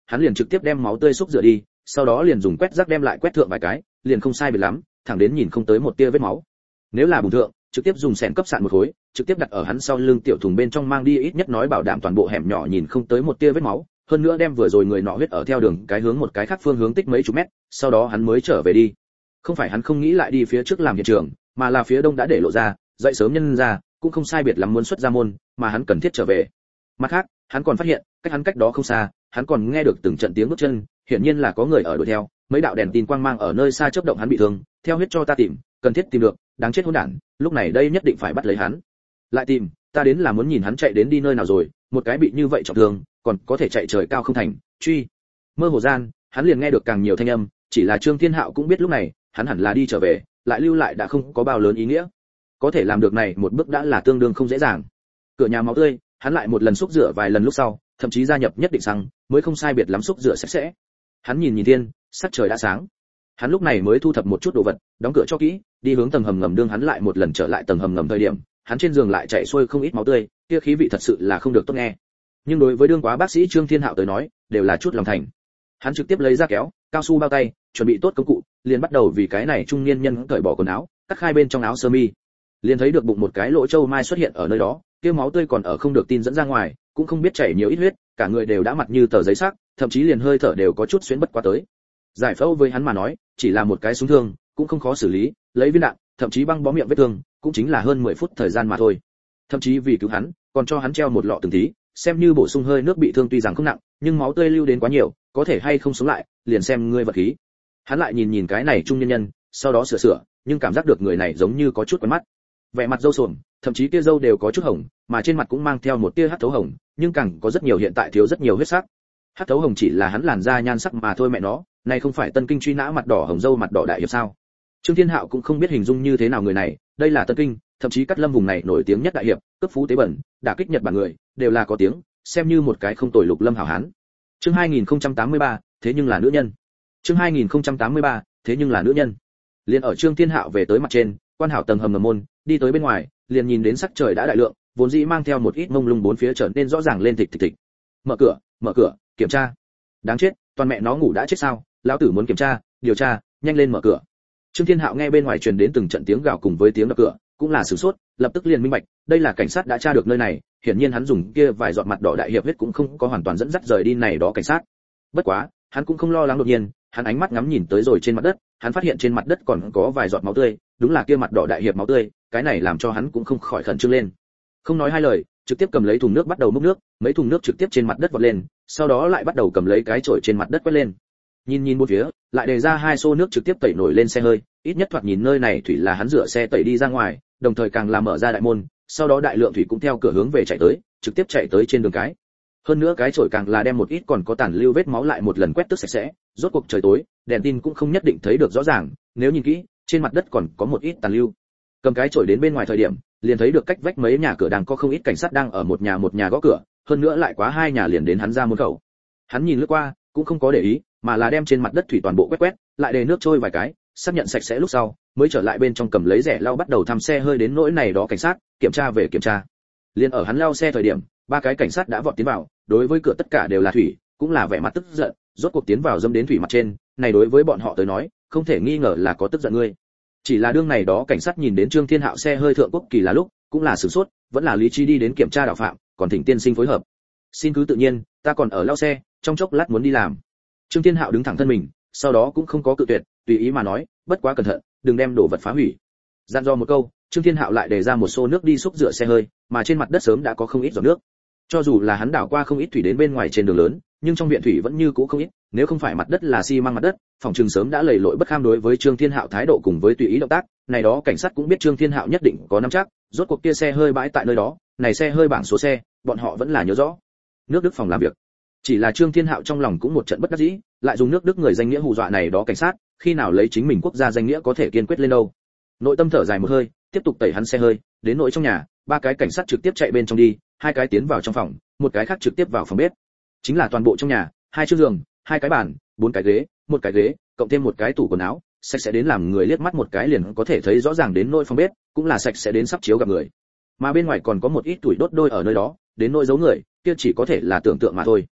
hắn liền trực tiếp đem máu tươi xúc rửa đi, sau đó liền dùng quét rác đem lại quét thượng vài cái, liền không sai biệt lắm, thẳng đến nhìn không tới một tia vết máu. Nếu là bùn thượng, trực tiếp dùng sẻn cấp sạn một khối, trực tiếp đặt ở hắn sau lưng tiểu thùng bên trong mang đi, ít nhất nói bảo đảm toàn bộ hẻm nhỏ nhìn không tới một tia vết máu, hơn nữa đem vừa rồi người nọ huyết ở theo đường cái hướng một cái khác phương hướng tích mấy chục mét, sau đó hắn mới trở về đi. Không phải hắn không nghĩ lại đi phía trước làm hiện trường, mà là phía đông đã để lộ ra, dậy sớm nhân ra, cũng không sai biệt lắm muốn xuất ra môn, mà hắn cần thiết trở về. Mặt khác, hắn còn phát hiện, cách hắn cách đó không xa, hắn còn nghe được từng trận tiếng bước chân, hiển nhiên là có người ở đuổi theo, mấy đạo đèn tin quang mang ở nơi xa chớp động, hắn bị thương, theo huyết cho ta tìm, cần thiết tìm được, đáng chết hỗn đản, lúc này đây nhất định phải bắt lấy hắn. Lại tìm, ta đến là muốn nhìn hắn chạy đến đi nơi nào rồi, một cái bị như vậy trọng thương, còn có thể chạy trời cao không thành, truy. Mơ hồ gian, hắn liền nghe được càng nhiều thanh âm, chỉ là Trương Thiên Hạo cũng biết lúc này, hắn hẳn là đi trở về, lại lưu lại đã không có bao lớn ý nghĩa. Có thể làm được này một bước đã là tương đương không dễ dàng. Cửa nhà máu tươi, hắn lại một lần xúc rửa vài lần lúc sau, thậm chí gia nhập nhất định xăng, mới không sai biệt lắm xúc rửa sạch sẽ. Hắn nhìn nhìn thiên, sắc trời đã sáng. Hắn lúc này mới thu thập một chút đồ vật, đóng cửa cho kỹ, đi hướng tầng hầm ngầm, đương hắn lại một lần trở lại tầng hầm ngầm thời điểm, hắn trên giường lại chảy xuôi không ít máu tươi, kia khí vị thật sự là không được tốt nghe. Nhưng đối với đương quá bác sĩ Trương Thiên Hạo tới nói, đều là chút lòng thành. Hắn trực tiếp lấy ra kéo, cao su bao tay, chuẩn bị tốt công cụ, liền bắt đầu vì cái này trung niên nhân cởi bỏ quần áo, cắt khai bên trong áo sơ mi. Liền thấy được bụng một cái lỗ châu mai xuất hiện ở nơi đó, kia máu tươi còn ở không được tin dẫn ra ngoài, cũng không biết chảy nhiều ít huyết, cả người đều đã mặt như tờ giấy sắc, thậm chí liền hơi thở đều có chút xuyến bất quá tới. Giải phẫu với hắn mà nói, chỉ là một cái súng thương, cũng không khó xử lý, lấy viên đạn, thậm chí băng bó miệng vết thương, cũng chính là hơn mười phút thời gian mà thôi. Thậm chí vì cứu hắn, còn cho hắn treo một lọ từng tí, xem như bổ sung hơi nước, bị thương tuy rằng không nặng, nhưng máu tươi lưu đến quá nhiều, có thể hay không sống lại, liền xem ngươi vật khí. Hắn lại nhìn nhìn cái này trung nhân nhân, sau đó sửa sửa, nhưng cảm giác được người này giống như có chút quen mắt. Vẻ mặt râu sồm, thậm chí tia râu đều có chút hồng, mà trên mặt cũng mang theo một tia hắc thấu hồng, nhưng càng có rất nhiều hiện tại thiếu rất nhiều huyết sắc. Hắc thấu hồng chỉ là hắn làn da nhan sắc mà thôi mẹ nó, này không phải Tân Kinh truy nã mặt đỏ hồng dâu mặt đỏ đại hiệp sao? Trương Thiên Hạo cũng không biết hình dung như thế nào người này, đây là Tân Kinh, thậm chí Cát Lâm vùng này nổi tiếng nhất đại hiệp, cấp phú tế bẩn, đả kích Nhật Bản người, đều là có tiếng, xem như một cái không tồi lục lâm hảo hán. Chương hai nghìn không trăm tám mươi ba, thế nhưng là nữ nhân. Chương hai nghìn không trăm tám mươi ba, thế nhưng là nữ nhân. Liên ở Trương Thiên Hạo về tới mặt trên, quan hảo tầng hầm ngầm môn, đi tới bên ngoài, liền nhìn đến sắc trời đã đại lượng, vốn dĩ mang theo một ít mông lung bốn phía trở nên rõ ràng lên, thịch thịch thịch. Mở cửa, mở cửa, kiểm tra. Đáng chết, toàn mẹ nó ngủ đã chết sao? Lão tử muốn kiểm tra, điều tra, nhanh lên mở cửa. Trương Thiên Hạo nghe bên ngoài truyền đến từng trận tiếng gào cùng với tiếng đập cửa, cũng là sửng sốt, lập tức liền minh bạch, đây là cảnh sát đã tra được nơi này, hiển nhiên hắn dùng kia vài giọt mặt đỏ đại hiệp huyết cũng không có hoàn toàn dẫn dắt rời đi này đó cảnh sát. Bất quá, hắn cũng không lo lắng, đột nhiên, hắn ánh mắt ngắm nhìn tới rồi trên mặt đất, hắn phát hiện trên mặt đất còn có vài giọt máu tươi, đúng là kia mặt đỏ đại hiệp máu tươi, cái này làm cho hắn cũng không khỏi khẩn trương lên. Không nói hai lời, trực tiếp cầm lấy thùng nước bắt đầu múc nước, mấy thùng nước trực tiếp trên mặt đất vọt lên, sau đó lại bắt đầu cầm lấy cái chổi trên mặt đất quét lên. Nhìn nhìn bốn phía, lại đề ra hai xô nước trực tiếp tẩy nổi lên xe hơi, ít nhất thoạt nhìn nơi này thủy là hắn rửa xe tẩy đi ra ngoài, đồng thời càng làm mở ra đại môn, sau đó đại lượng thủy cũng theo cửa hướng về chạy tới, trực tiếp chạy tới trên đường cái. Hơn nữa cái chổi càng là đem một ít còn có tàn lưu vết máu lại một lần quét tước sạch sẽ, rốt cuộc trời tối, đèn tin cũng không nhất định thấy được rõ ràng, nếu nhìn kỹ, trên mặt đất còn có một ít tàn lưu. Cầm cái chổi đến bên ngoài thời điểm, liền thấy được cách vách mấy nhà cửa đang có không ít cảnh sát đang ở một nhà một nhà gõ cửa, hơn nữa lại quá hai nhà liền đến hắn ra môn khẩu. Hắn nhìn lướt qua, cũng không có để ý, mà là đem trên mặt đất thủy toàn bộ quét quét, lại để nước trôi vài cái, xác nhận sạch sẽ lúc sau, mới trở lại bên trong cầm lấy rẻ lau bắt đầu thăm xe hơi đến nỗi này đó cảnh sát, kiểm tra về kiểm tra. Liên ở hắn lau xe thời điểm, ba cái cảnh sát đã vọt tiến vào, đối với cửa tất cả đều là thủy, cũng là vẻ mặt tức giận, rốt cuộc tiến vào dâm đến thủy mặt trên, này đối với bọn họ tới nói, không thể nghi ngờ là có tức giận ngươi. Chỉ là đương này đó cảnh sát nhìn đến Trương Thiên Hạo xe hơi thượng quốc kỳ là lúc, cũng là sửng sốt, vẫn là lý trí đi đến kiểm tra đạo phạm, còn thỉnh tiên sinh phối hợp. Xin cứ tự nhiên, ta còn ở lau xe, trong chốc lát muốn đi làm. Trương Thiên Hạo đứng thẳng thân mình, sau đó cũng không có cự tuyệt, tùy ý mà nói, bất quá cẩn thận, đừng đem đồ vật phá hủy. Dặn dò một câu, Trương Thiên Hạo lại đề ra một xô nước đi xúc rửa xe hơi, mà trên mặt đất sớm đã có không ít giọt nước. Cho dù là hắn đảo qua không ít thủy đến bên ngoài trên đường lớn, nhưng trong viện thủy vẫn như cũ không ít, nếu không phải mặt đất là xi măng mặt đất, phòng trường sớm đã lầy lội bất kham. Đối với Trương Thiên Hạo thái độ cùng với tùy ý động tác, này đó cảnh sát cũng biết Trương Thiên Hạo nhất định có nắm chắc, rốt cuộc kia xe hơi bãi tại nơi đó, này xe hơi bảng số xe, bọn họ vẫn là nhớ rõ. Nước Đức phòng làm việc. Chỉ là Trương Thiên Hạo trong lòng cũng một trận bất đắc dĩ, lại dùng nước Đức người danh nghĩa hù dọa này đó cảnh sát, khi nào lấy chính mình quốc gia danh nghĩa có thể kiên quyết lên đâu. Nội tâm thở dài một hơi, tiếp tục tẩy hắn xe hơi, đến nội trong nhà, ba cái cảnh sát trực tiếp chạy bên trong đi, hai cái tiến vào trong phòng, một cái khác trực tiếp vào phòng bếp. Chính là toàn bộ trong nhà, hai chiếc giường, hai cái bàn, bốn cái ghế, một cái ghế, cộng thêm một cái tủ quần áo, sạch sẽ đến làm người liếc mắt một cái liền có thể thấy rõ ràng, đến nội phòng bếp cũng là sạch sẽ đến sắp chiếu gặp người. Mà bên ngoài còn có một ít tuổi đốt đôi ở nơi đó, đến nỗi giấu người, kia chỉ có thể là tưởng tượng mà thôi.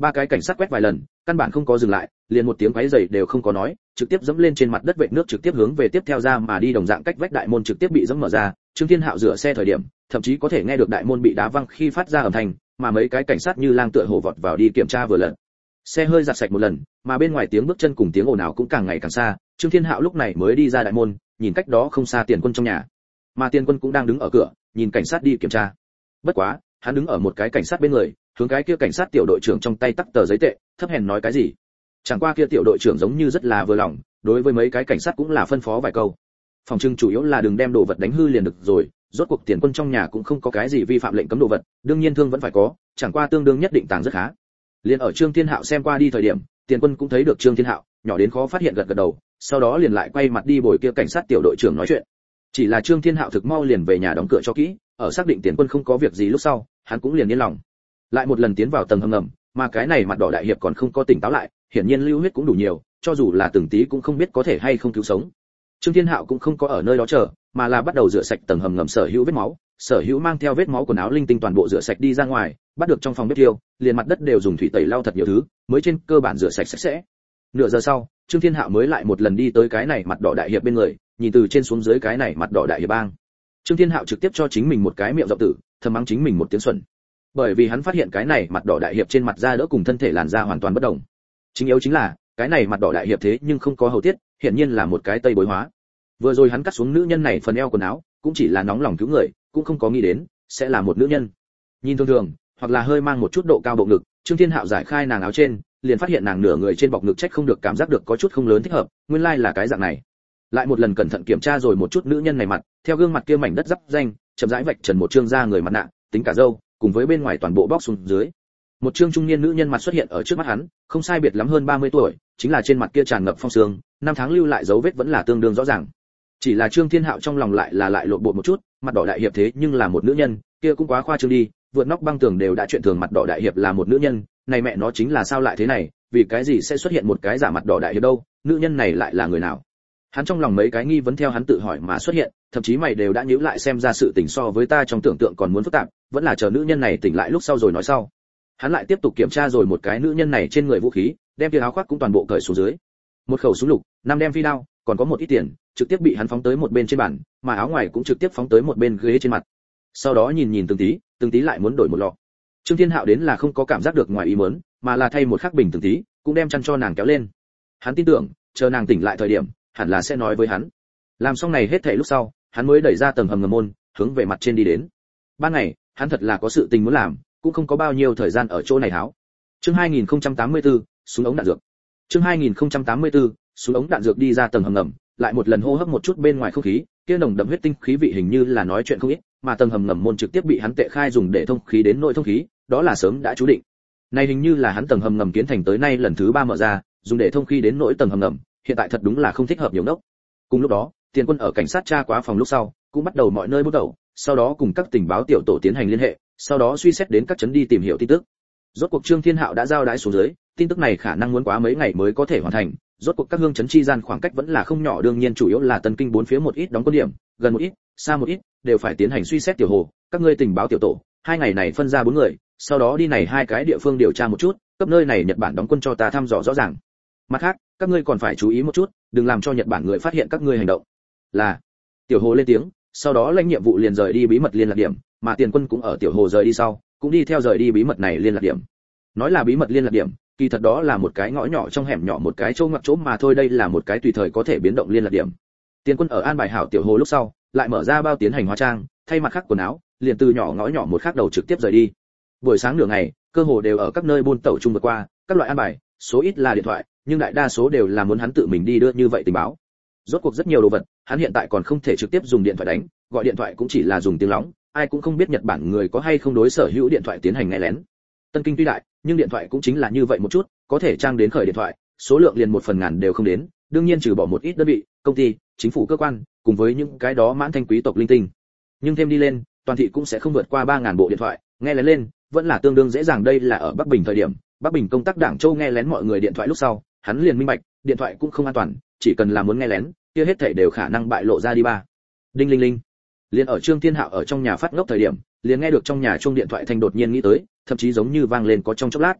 ba cái cảnh sát quét vài lần, căn bản không có dừng lại, liền một tiếng quấy rầy đều không có nói, trực tiếp dẫm lên trên mặt đất vệt nước trực tiếp hướng về tiếp theo ra mà đi, đồng dạng cách vách đại môn trực tiếp bị dẫm mở ra. Trương Thiên Hạo rửa xe thời điểm, thậm chí có thể nghe được đại môn bị đá văng khi phát ra âm thanh, mà mấy cái cảnh sát như lang tựa hổ vọt vào đi kiểm tra vừa lần. Xe hơi giặt sạch một lần, mà bên ngoài tiếng bước chân cùng tiếng ồn ào cũng càng ngày càng xa. Trương Thiên Hạo lúc này mới đi ra đại môn, nhìn cách đó không xa Tiền Quân trong nhà, mà Tiền Quân cũng đang đứng ở cửa, nhìn cảnh sát đi kiểm tra. Bất quá, hắn đứng ở một cái cảnh sát bên người, hướng cái kia cảnh sát tiểu đội trưởng trong tay tắc tờ giấy tệ, thấp hèn nói cái gì. Chẳng qua kia tiểu đội trưởng giống như rất là vừa lòng, đối với mấy cái cảnh sát cũng là phân phó vài câu. Phòng trưng chủ yếu là đừng đem đồ vật đánh hư liền được rồi, rốt cuộc Tiền Quân trong nhà cũng không có cái gì vi phạm lệnh cấm đồ vật, đương nhiên thương vẫn phải có, chẳng qua tương đương nhất định tàng rất khá. Liền ở Trương Thiên Hạo xem qua đi thời điểm, Tiền Quân cũng thấy được Trương Thiên Hạo, nhỏ đến khó phát hiện gật gật đầu, sau đó liền lại quay mặt đi bồi kia cảnh sát tiểu đội trưởng nói chuyện. Chỉ là Trương Thiên Hạo thực mau liền về nhà đóng cửa cho kỹ, ở xác định Tiền Quân không có việc gì lúc sau, hắn cũng liền yên lòng. Lại một lần tiến vào tầng hầm ngầm, mà cái này mặt đỏ đại hiệp còn không có tỉnh táo lại, hiển nhiên lưu huyết cũng đủ nhiều, cho dù là từng tí cũng không biết có thể hay không cứu sống. Trương Thiên Hạo cũng không có ở nơi đó chờ, mà là bắt đầu rửa sạch tầng hầm ngầm sở hữu vết máu, sở hữu mang theo vết máu quần áo linh tinh toàn bộ rửa sạch đi ra ngoài, bắt được trong phòng bếp tiêu, liền mặt đất đều dùng thủy tẩy lau thật nhiều thứ, mới trên cơ bản rửa sạch sạch sẽ. Nửa giờ sau, Trương Thiên Hạo mới lại một lần đi tới cái này mặt đỏ đại hiệp bên người, nhìn từ trên xuống dưới cái này mặt đỏ đại hiệp bang. Trương Thiên Hạo trực tiếp cho chính mình một cái miệng rộng tử, thầm mắng chính mình một tiếng xuẩn. Bởi vì hắn phát hiện cái này mặt đỏ đại hiệp trên mặt da đỡ cùng thân thể làn da hoàn toàn bất đồng. Chính yếu chính là, cái này mặt đỏ đại hiệp thế nhưng không có hầu tiết, hiển nhiên là một cái tây bối hóa. Vừa rồi hắn cắt xuống nữ nhân này phần eo quần áo, cũng chỉ là nóng lòng cứu người, cũng không có nghĩ đến sẽ là một nữ nhân. Nhìn thường thường, hoặc là hơi mang một chút độ cao bộ ngực, Trương Thiên Hạo giải khai nàng áo trên, liền phát hiện nàng nửa người trên bọc ngực trách không được cảm giác được có chút không lớn thích hợp, nguyên lai là cái dạng này. Lại một lần cẩn thận kiểm tra rồi một chút nữ nhân này mặt, theo gương mặt kia mảnh đất rắp danh, chậm rãi vạch trần một trương da người mặt nạ, tính cả râu, cùng với bên ngoài toàn bộ bóc xuống dưới. Một trương trung niên nữ nhân mặt xuất hiện ở trước mắt hắn, không sai biệt lắm hơn ba mươi tuổi, chính là trên mặt kia tràn ngập phong sương, năm tháng lưu lại dấu vết vẫn là tương đương rõ ràng. Chỉ là Trương Thiên Hạo trong lòng lại là lại lộn bộ một chút, mặt đỏ đại hiệp thế nhưng là một nữ nhân, kia cũng quá khoa trương đi, vượt nóc băng tường đều đã chuyện thường mặt đỏ đại hiệp là một nữ nhân, này mẹ nó chính là sao lại thế này, vì cái gì sẽ xuất hiện một cái giả mặt đỏ đại hiệp đâu, nữ nhân này lại là người nào? Hắn trong lòng mấy cái nghi vấn theo hắn tự hỏi mà xuất hiện, thậm chí mày đều đã nhíu lại xem ra sự tình so với ta trong tưởng tượng còn muốn phức tạp, vẫn là chờ nữ nhân này tỉnh lại lúc sau rồi nói sau. Hắn lại tiếp tục kiểm tra rồi một cái nữ nhân này trên người vũ khí, đem kia áo khoác cũng toàn bộ cởi xuống dưới. Một khẩu súng lục, năm đem phi đao, còn có một ít tiền, trực tiếp bị hắn phóng tới một bên trên bàn, mà áo ngoài cũng trực tiếp phóng tới một bên ghế trên mặt. Sau đó nhìn nhìn từng tí, từng tí lại muốn đổi một lọ. Trương Thiên Hạo đến là không có cảm giác được ngoài ý muốn, mà là thay một khắc bình từng tí, cũng đem chăn cho nàng kéo lên. Hắn tin tưởng, chờ nàng tỉnh lại thời điểm, hẳn là sẽ nói với hắn. Làm xong này hết thảy lúc sau, hắn mới đẩy ra tầng hầm ngầm môn, hướng về mặt trên đi đến. Ban ngày, hắn thật là có sự tình muốn làm, cũng không có bao nhiêu thời gian ở chỗ này háo. Chương hai nghìn không trăm tám mươi tư, súng ống đạn dược. Chương hai nghìn không trăm tám mươi tư, súng ống đạn dược đi ra tầng hầm ngầm, lại một lần hô hấp một chút bên ngoài không khí, kia nồng đậm huyết tinh khí vị hình như là nói chuyện không ít, mà tầng hầm ngầm môn trực tiếp bị hắn tệ khai dùng để thông khí đến nội thông khí, đó là sớm đã chú định. Này hình như là hắn tầng hầm ngầm kiến thành tới nay lần thứ ba mở ra, dùng để thông khí đến nội tầng hầm ngầm, hiện tại thật đúng là không thích hợp nhiều nốc. Cùng lúc đó, Tiền Quân ở cảnh sát tra quá phòng lúc sau, cũng bắt đầu mọi nơi bút đầu, sau đó cùng các tình báo tiểu tổ tiến hành liên hệ, sau đó suy xét đến các trấn đi tìm hiểu tin tức. Rốt cuộc Trương Thiên Hạo đã giao đái xuống dưới, tin tức này khả năng muốn quá mấy ngày mới có thể hoàn thành, rốt cuộc các hương trấn chi gian khoảng cách vẫn là không nhỏ, đương nhiên chủ yếu là Tân Kinh bốn phía một ít đóng quân điểm, gần một ít, xa một ít, đều phải tiến hành suy xét tiểu hồ, các ngươi tình báo tiểu tổ, hai ngày này phân ra bốn người, sau đó đi này hai cái địa phương điều tra một chút, cấp nơi này Nhật Bản đóng quân cho ta thăm dò rõ ràng. Mặt khác, các ngươi còn phải chú ý một chút, đừng làm cho Nhật Bản người phát hiện các ngươi hành động. Là. Tiểu hồ lên tiếng, sau đó lãnh nhiệm vụ liền rời đi bí mật liên lạc điểm, mà Tiền Quân cũng ở tiểu hồ rời đi sau, cũng đi theo rời đi bí mật này liên lạc điểm. Nói là bí mật liên lạc điểm, kỳ thật đó là một cái ngõ nhỏ trong hẻm nhỏ, một cái chỗ ngoặc chỗ mà thôi, đây là một cái tùy thời có thể biến động liên lạc điểm. Tiền Quân ở an bài hảo tiểu hồ lúc sau, lại mở ra bao tiến hành hóa trang, thay mặt khác quần áo, liền từ nhỏ ngõ nhỏ một khác đầu trực tiếp rời đi. Buổi sáng nửa ngày, cơ hồ đều ở các nơi buôn tẩu chung vượt qua, các loại an bài, số ít là điện thoại, nhưng đại đa số đều là muốn hắn tự mình đi đưa như vậy tình báo. Rốt cuộc rất nhiều đồ vật, hắn hiện tại còn không thể trực tiếp dùng điện thoại đánh, gọi điện thoại cũng chỉ là dùng tiếng lóng, ai cũng không biết Nhật Bản người có hay không đối sở hữu điện thoại tiến hành nghe lén. Tân Kinh tuy đại, nhưng điện thoại cũng chính là như vậy một chút, có thể trang đến khởi điện thoại, số lượng liền một phần ngàn đều không đến, đương nhiên trừ bỏ một ít đơn vị, công ty, chính phủ cơ quan, cùng với những cái đó mãn thanh quý tộc linh tinh. Nhưng thêm đi lên, toàn thị cũng sẽ không vượt qua ba ngàn bộ điện thoại, nghe lén lên, vẫn là tương đương dễ dàng. Đây là ở Bắc Bình thời điểm, Bắc Bình công tác Đảng Châu nghe lén mọi người điện thoại lúc sau, hắn liền minh bạch, điện thoại cũng không an toàn, chỉ cần là muốn nghe lén, kia hết thảy đều khả năng bại lộ ra đi ba. Đinh linh linh. Liền ở Trương Thiên Hạo ở trong nhà phát ngốc thời điểm, liền nghe được trong nhà chuông điện thoại thanh đột nhiên nghĩ tới, thậm chí giống như vang lên có trong chốc lát.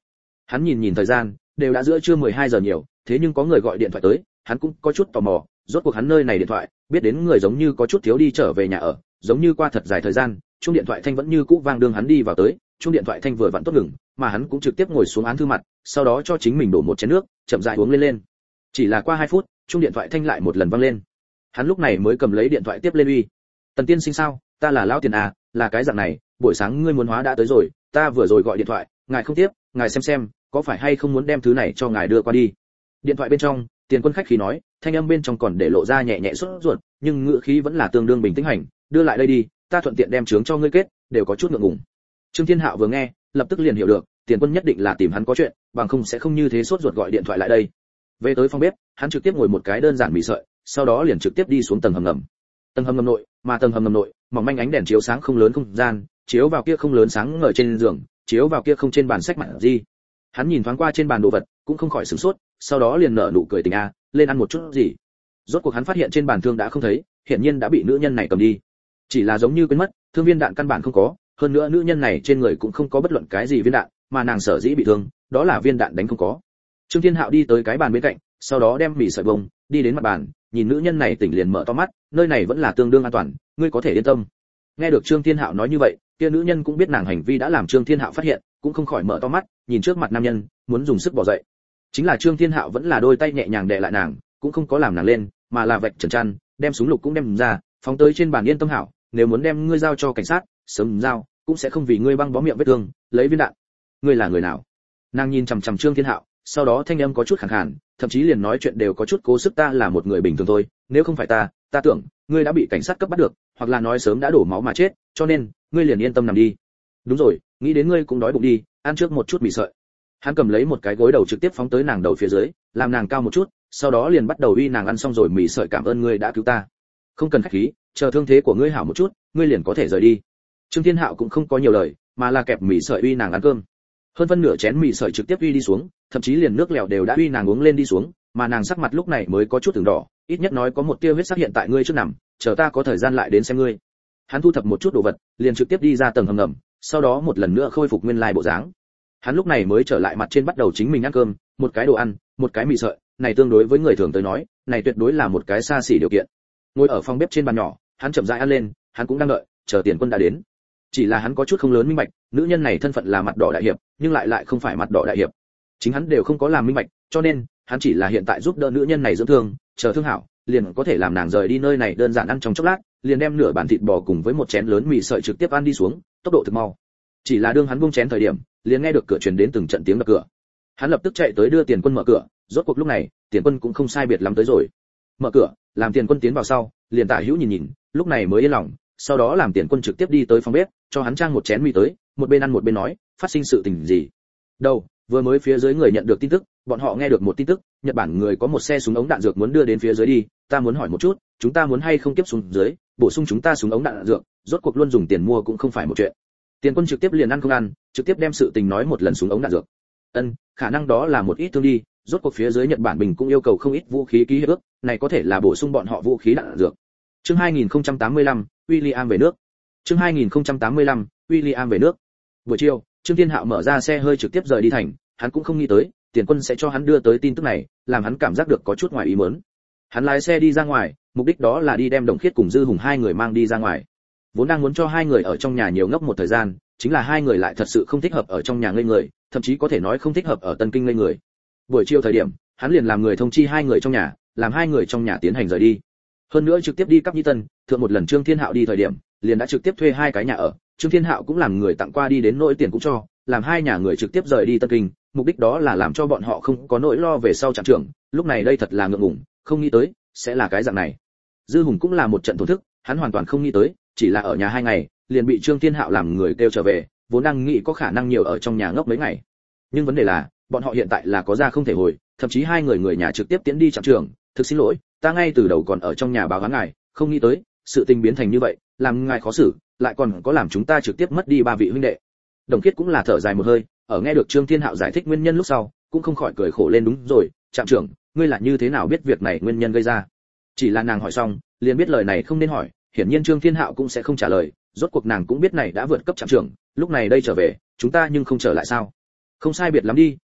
Hắn nhìn nhìn thời gian, đều đã giữa trưa mười hai giờ nhiều, thế nhưng có người gọi điện thoại tới, hắn cũng có chút tò mò, rốt cuộc hắn nơi này điện thoại, biết đến người giống như có chút thiếu đi trở về nhà ở, giống như qua thật dài thời gian, chuông điện thoại thanh vẫn như cũ vang đương hắn đi vào tới, chuông điện thoại thanh vừa vặn tốt ngừng, mà hắn cũng trực tiếp ngồi xuống án thư mặt, sau đó cho chính mình đổ một chén nước, chậm rãi uống lên lên. Chỉ là qua hai phút, chuông điện thoại thanh lại một lần vang lên. Hắn lúc này mới cầm lấy điện thoại tiếp lên uy. Tần tiên sinh sao, ta là lão tiền à, là cái dạng này, buổi sáng ngươi muốn hóa đã tới rồi, ta vừa rồi gọi điện thoại, ngài không tiếp, ngài xem xem, có phải hay không muốn đem thứ này cho ngài đưa qua đi. Điện thoại bên trong, Tiền Quân khách khí nói, thanh âm bên trong còn để lộ ra nhẹ nhẹ sốt ruột, nhưng ngữ khí vẫn là tương đương bình tĩnh hành, đưa lại đây đi, ta thuận tiện đem trướng cho ngươi kết, đều có chút ngượng ngùng. Trương Thiên Hạo vừa nghe, lập tức liền hiểu được, Tiền Quân nhất định là tìm hắn có chuyện, bằng không sẽ không như thế sốt ruột gọi điện thoại lại đây. Về tới phòng bếp, hắn trực tiếp ngồi một cái đơn giản mì sợi, sau đó liền trực tiếp đi xuống tầng hầm ngầm. Tầng hầm ngầm nội, mà tầng hầm ngầm nội, mỏng manh ánh đèn chiếu sáng không lớn không gian, chiếu vào kia không lớn sáng ngời trên giường, chiếu vào kia không trên bàn sách mặt gì. Hắn nhìn thoáng qua trên bàn đồ vật, cũng không khỏi sửng sốt, sau đó liền nở nụ cười tình a, lên ăn một chút gì. Rốt cuộc hắn phát hiện trên bàn thương đã không thấy, hiển nhiên đã bị nữ nhân này cầm đi. Chỉ là giống như quên mất, thương viên đạn căn bản không có, hơn nữa nữ nhân này trên người cũng không có bất luận cái gì viên đạn, mà nàng sở dĩ bị thương, đó là viên đạn đánh không có. Trương Thiên Hạo đi tới cái bàn bên cạnh, sau đó đem mì sợi bông, đi đến mặt bàn, nhìn nữ nhân này tỉnh liền mở to mắt, nơi này vẫn là tương đương an toàn, ngươi có thể yên tâm. Nghe được Trương Thiên Hạo nói như vậy, kia nữ nhân cũng biết nàng hành vi đã làm Trương Thiên Hạo phát hiện, cũng không khỏi mở to mắt, nhìn trước mặt nam nhân, muốn dùng sức bò dậy. Chính là Trương Thiên Hạo vẫn là đôi tay nhẹ nhàng đè lại nàng, cũng không có làm nàng lên, mà là vạch trần chăn, đem súng lục cũng đem ra, phóng tới trên bàn. Yên tâm hảo, nếu muốn đem ngươi giao cho cảnh sát, sớm giao, cũng sẽ không vì ngươi băng bó miệng vết thương, lấy viên đạn. Ngươi là người nào? Nàng nhìn chằm chằm Trương Thiên Hạo, sau đó thanh âm có chút khàn khàn, thậm chí liền nói chuyện đều có chút cố sức. Ta là một người bình thường thôi, nếu không phải ta, ta tưởng ngươi đã bị cảnh sát cấp bắt được, hoặc là nói sớm đã đổ máu mà chết, cho nên ngươi liền yên tâm nằm đi. Đúng rồi, nghĩ đến ngươi cũng đói bụng đi, ăn trước một chút mì sợi. Hắn cầm lấy một cái gối đầu trực tiếp phóng tới nàng đầu phía dưới, làm nàng cao một chút, sau đó liền bắt đầu uy nàng ăn. Xong rồi mì sợi, cảm ơn ngươi đã cứu ta, không cần khách khí, chờ thương thế của ngươi hảo một chút, ngươi liền có thể rời đi. Trương Thiên Hạo cũng không có nhiều lời, mà là kẹp mì sợi uy nàng ăn cơm. Hơn phân nửa chén mì sợi trực tiếp uy đi xuống, thậm chí liền nước lèo đều đã uy nàng uống lên đi xuống, mà nàng sắc mặt lúc này mới có chút từng đỏ, ít nhất nói có một tia huyết sắc hiện tại ngươi trước nằm, chờ ta có thời gian lại đến xem ngươi. Hắn thu thập một chút đồ vật, liền trực tiếp đi ra tầng hầm ngầm, sau đó một lần nữa khôi phục nguyên lai bộ dáng. Hắn lúc này mới trở lại mặt trên bắt đầu chính mình ăn cơm, một cái đồ ăn, một cái mì sợi, này tương đối với người thường tới nói, này tuyệt đối là một cái xa xỉ điều kiện. Ngồi ở phòng bếp trên bàn nhỏ, hắn chậm rãi ăn lên, hắn cũng đang đợi, chờ Tiền Quân đã đến. Chỉ là hắn có chút không lớn minh bạch, nữ nhân này thân phận là mặt đỏ đại hiệp, nhưng lại lại không phải mặt đỏ đại hiệp. Chính hắn đều không có làm minh bạch, cho nên hắn chỉ là hiện tại giúp đỡ nữ nhân này dưỡng thương, chờ thương hảo, liền có thể làm nàng rời đi nơi này. Đơn giản ăn trong chốc lát, liền đem nửa bàn thịt bò cùng với một chén lớn mì sợi trực tiếp ăn đi xuống, tốc độ thực mau. Chỉ là đương hắn buông chén thời điểm, liền nghe được cửa truyền đến từng trận tiếng đập cửa. Hắn lập tức chạy tới đưa Tiền Quân mở cửa, rốt cuộc lúc này, Tiền Quân cũng không sai biệt lắm tới rồi. Mở cửa, làm Tiền Quân tiến vào sau, liền tả hữu nhìn nhìn, lúc này mới yên lòng, sau đó làm Tiền Quân trực tiếp đi tới phòng bếp, cho hắn trang một chén mì tới, một bên ăn một bên nói, phát sinh sự tình gì? Đâu, vừa mới phía dưới người nhận được tin tức, bọn họ nghe được một tin tức, Nhật Bản người có một xe súng ống đạn dược muốn đưa đến phía dưới đi, ta muốn hỏi một chút, chúng ta muốn hay không tiếp xuống dưới, bổ sung chúng ta súng ống đạn dược, rốt cuộc luôn dùng tiền mua cũng không phải một chuyện. Tiền Quân trực tiếp liền ăn không ăn, trực tiếp đem sự tình nói một lần súng ống đạn dược. Ân, khả năng đó là một ít thương đi, rốt cuộc phía dưới Nhật Bản mình cũng yêu cầu không ít vũ khí ký hiệp ước, này có thể là bổ sung bọn họ vũ khí đạn dược. Chương hai nghìn không trăm tám mươi lăm, William về nước. Chương hai nghìn không trăm tám mươi lăm, William về nước. Buổi chiều, Trương Thiên Hạo mở ra xe hơi trực tiếp rời đi thành, hắn cũng không nghĩ tới, Tiền Quân sẽ cho hắn đưa tới tin tức này, làm hắn cảm giác được có chút ngoài ý muốn. Hắn lái xe đi ra ngoài, mục đích đó là đi đem Đồng Khiết cùng Dư Hùng hai người mang đi ra ngoài. Vốn đang muốn cho hai người ở trong nhà nhiều ngốc một thời gian, chính là hai người lại thật sự không thích hợp ở trong nhà ngây người, thậm chí có thể nói không thích hợp ở Tân Kinh ngây người. Buổi chiều thời điểm, hắn liền làm người thông chi hai người trong nhà, làm hai người trong nhà tiến hành rời đi. Hơn nữa trực tiếp đi Cáp Nhĩ Tân, thượng một lần Trương Thiên Hạo đi thời điểm, liền đã trực tiếp thuê hai cái nhà ở, Trương Thiên Hạo cũng làm người tặng qua đi đến nỗi tiền cũng cho, làm hai nhà người trực tiếp rời đi Tân Kinh, mục đích đó là làm cho bọn họ không có nỗi lo về sau trạm trưởng. Lúc này đây thật là ngượng ngùng, không nghĩ tới sẽ là cái dạng này. Dư Hùng cũng là một trận thổn thức, hắn hoàn toàn không nghĩ tới, chỉ là ở nhà hai ngày, liền bị Trương Thiên Hạo làm người kêu trở về, vốn đang nghĩ có khả năng nhiều ở trong nhà ngốc mấy ngày. Nhưng vấn đề là, bọn họ hiện tại là có ra không thể hồi, thậm chí hai người người nhà trực tiếp tiến đi trạm trưởng, thực xin lỗi, ta ngay từ đầu còn ở trong nhà báo án ngài, không nghĩ tới, sự tình biến thành như vậy, làm ngài khó xử, lại còn có làm chúng ta trực tiếp mất đi ba vị huynh đệ. Đồng Khiết cũng là thở dài một hơi, ở nghe được Trương Thiên Hạo giải thích nguyên nhân lúc sau, cũng không khỏi cười khổ lên. Đúng rồi, trạm trưởng, ngươi là như thế nào biết việc này nguyên nhân gây ra? Chỉ là nàng hỏi xong, liền biết lời này không nên hỏi, hiển nhiên Trương Thiên Hạo cũng sẽ không trả lời, rốt cuộc nàng cũng biết này đã vượt cấp trạm trưởng, lúc này đây trở về, chúng ta nhưng không trở lại sao? Không sai biệt lắm đi,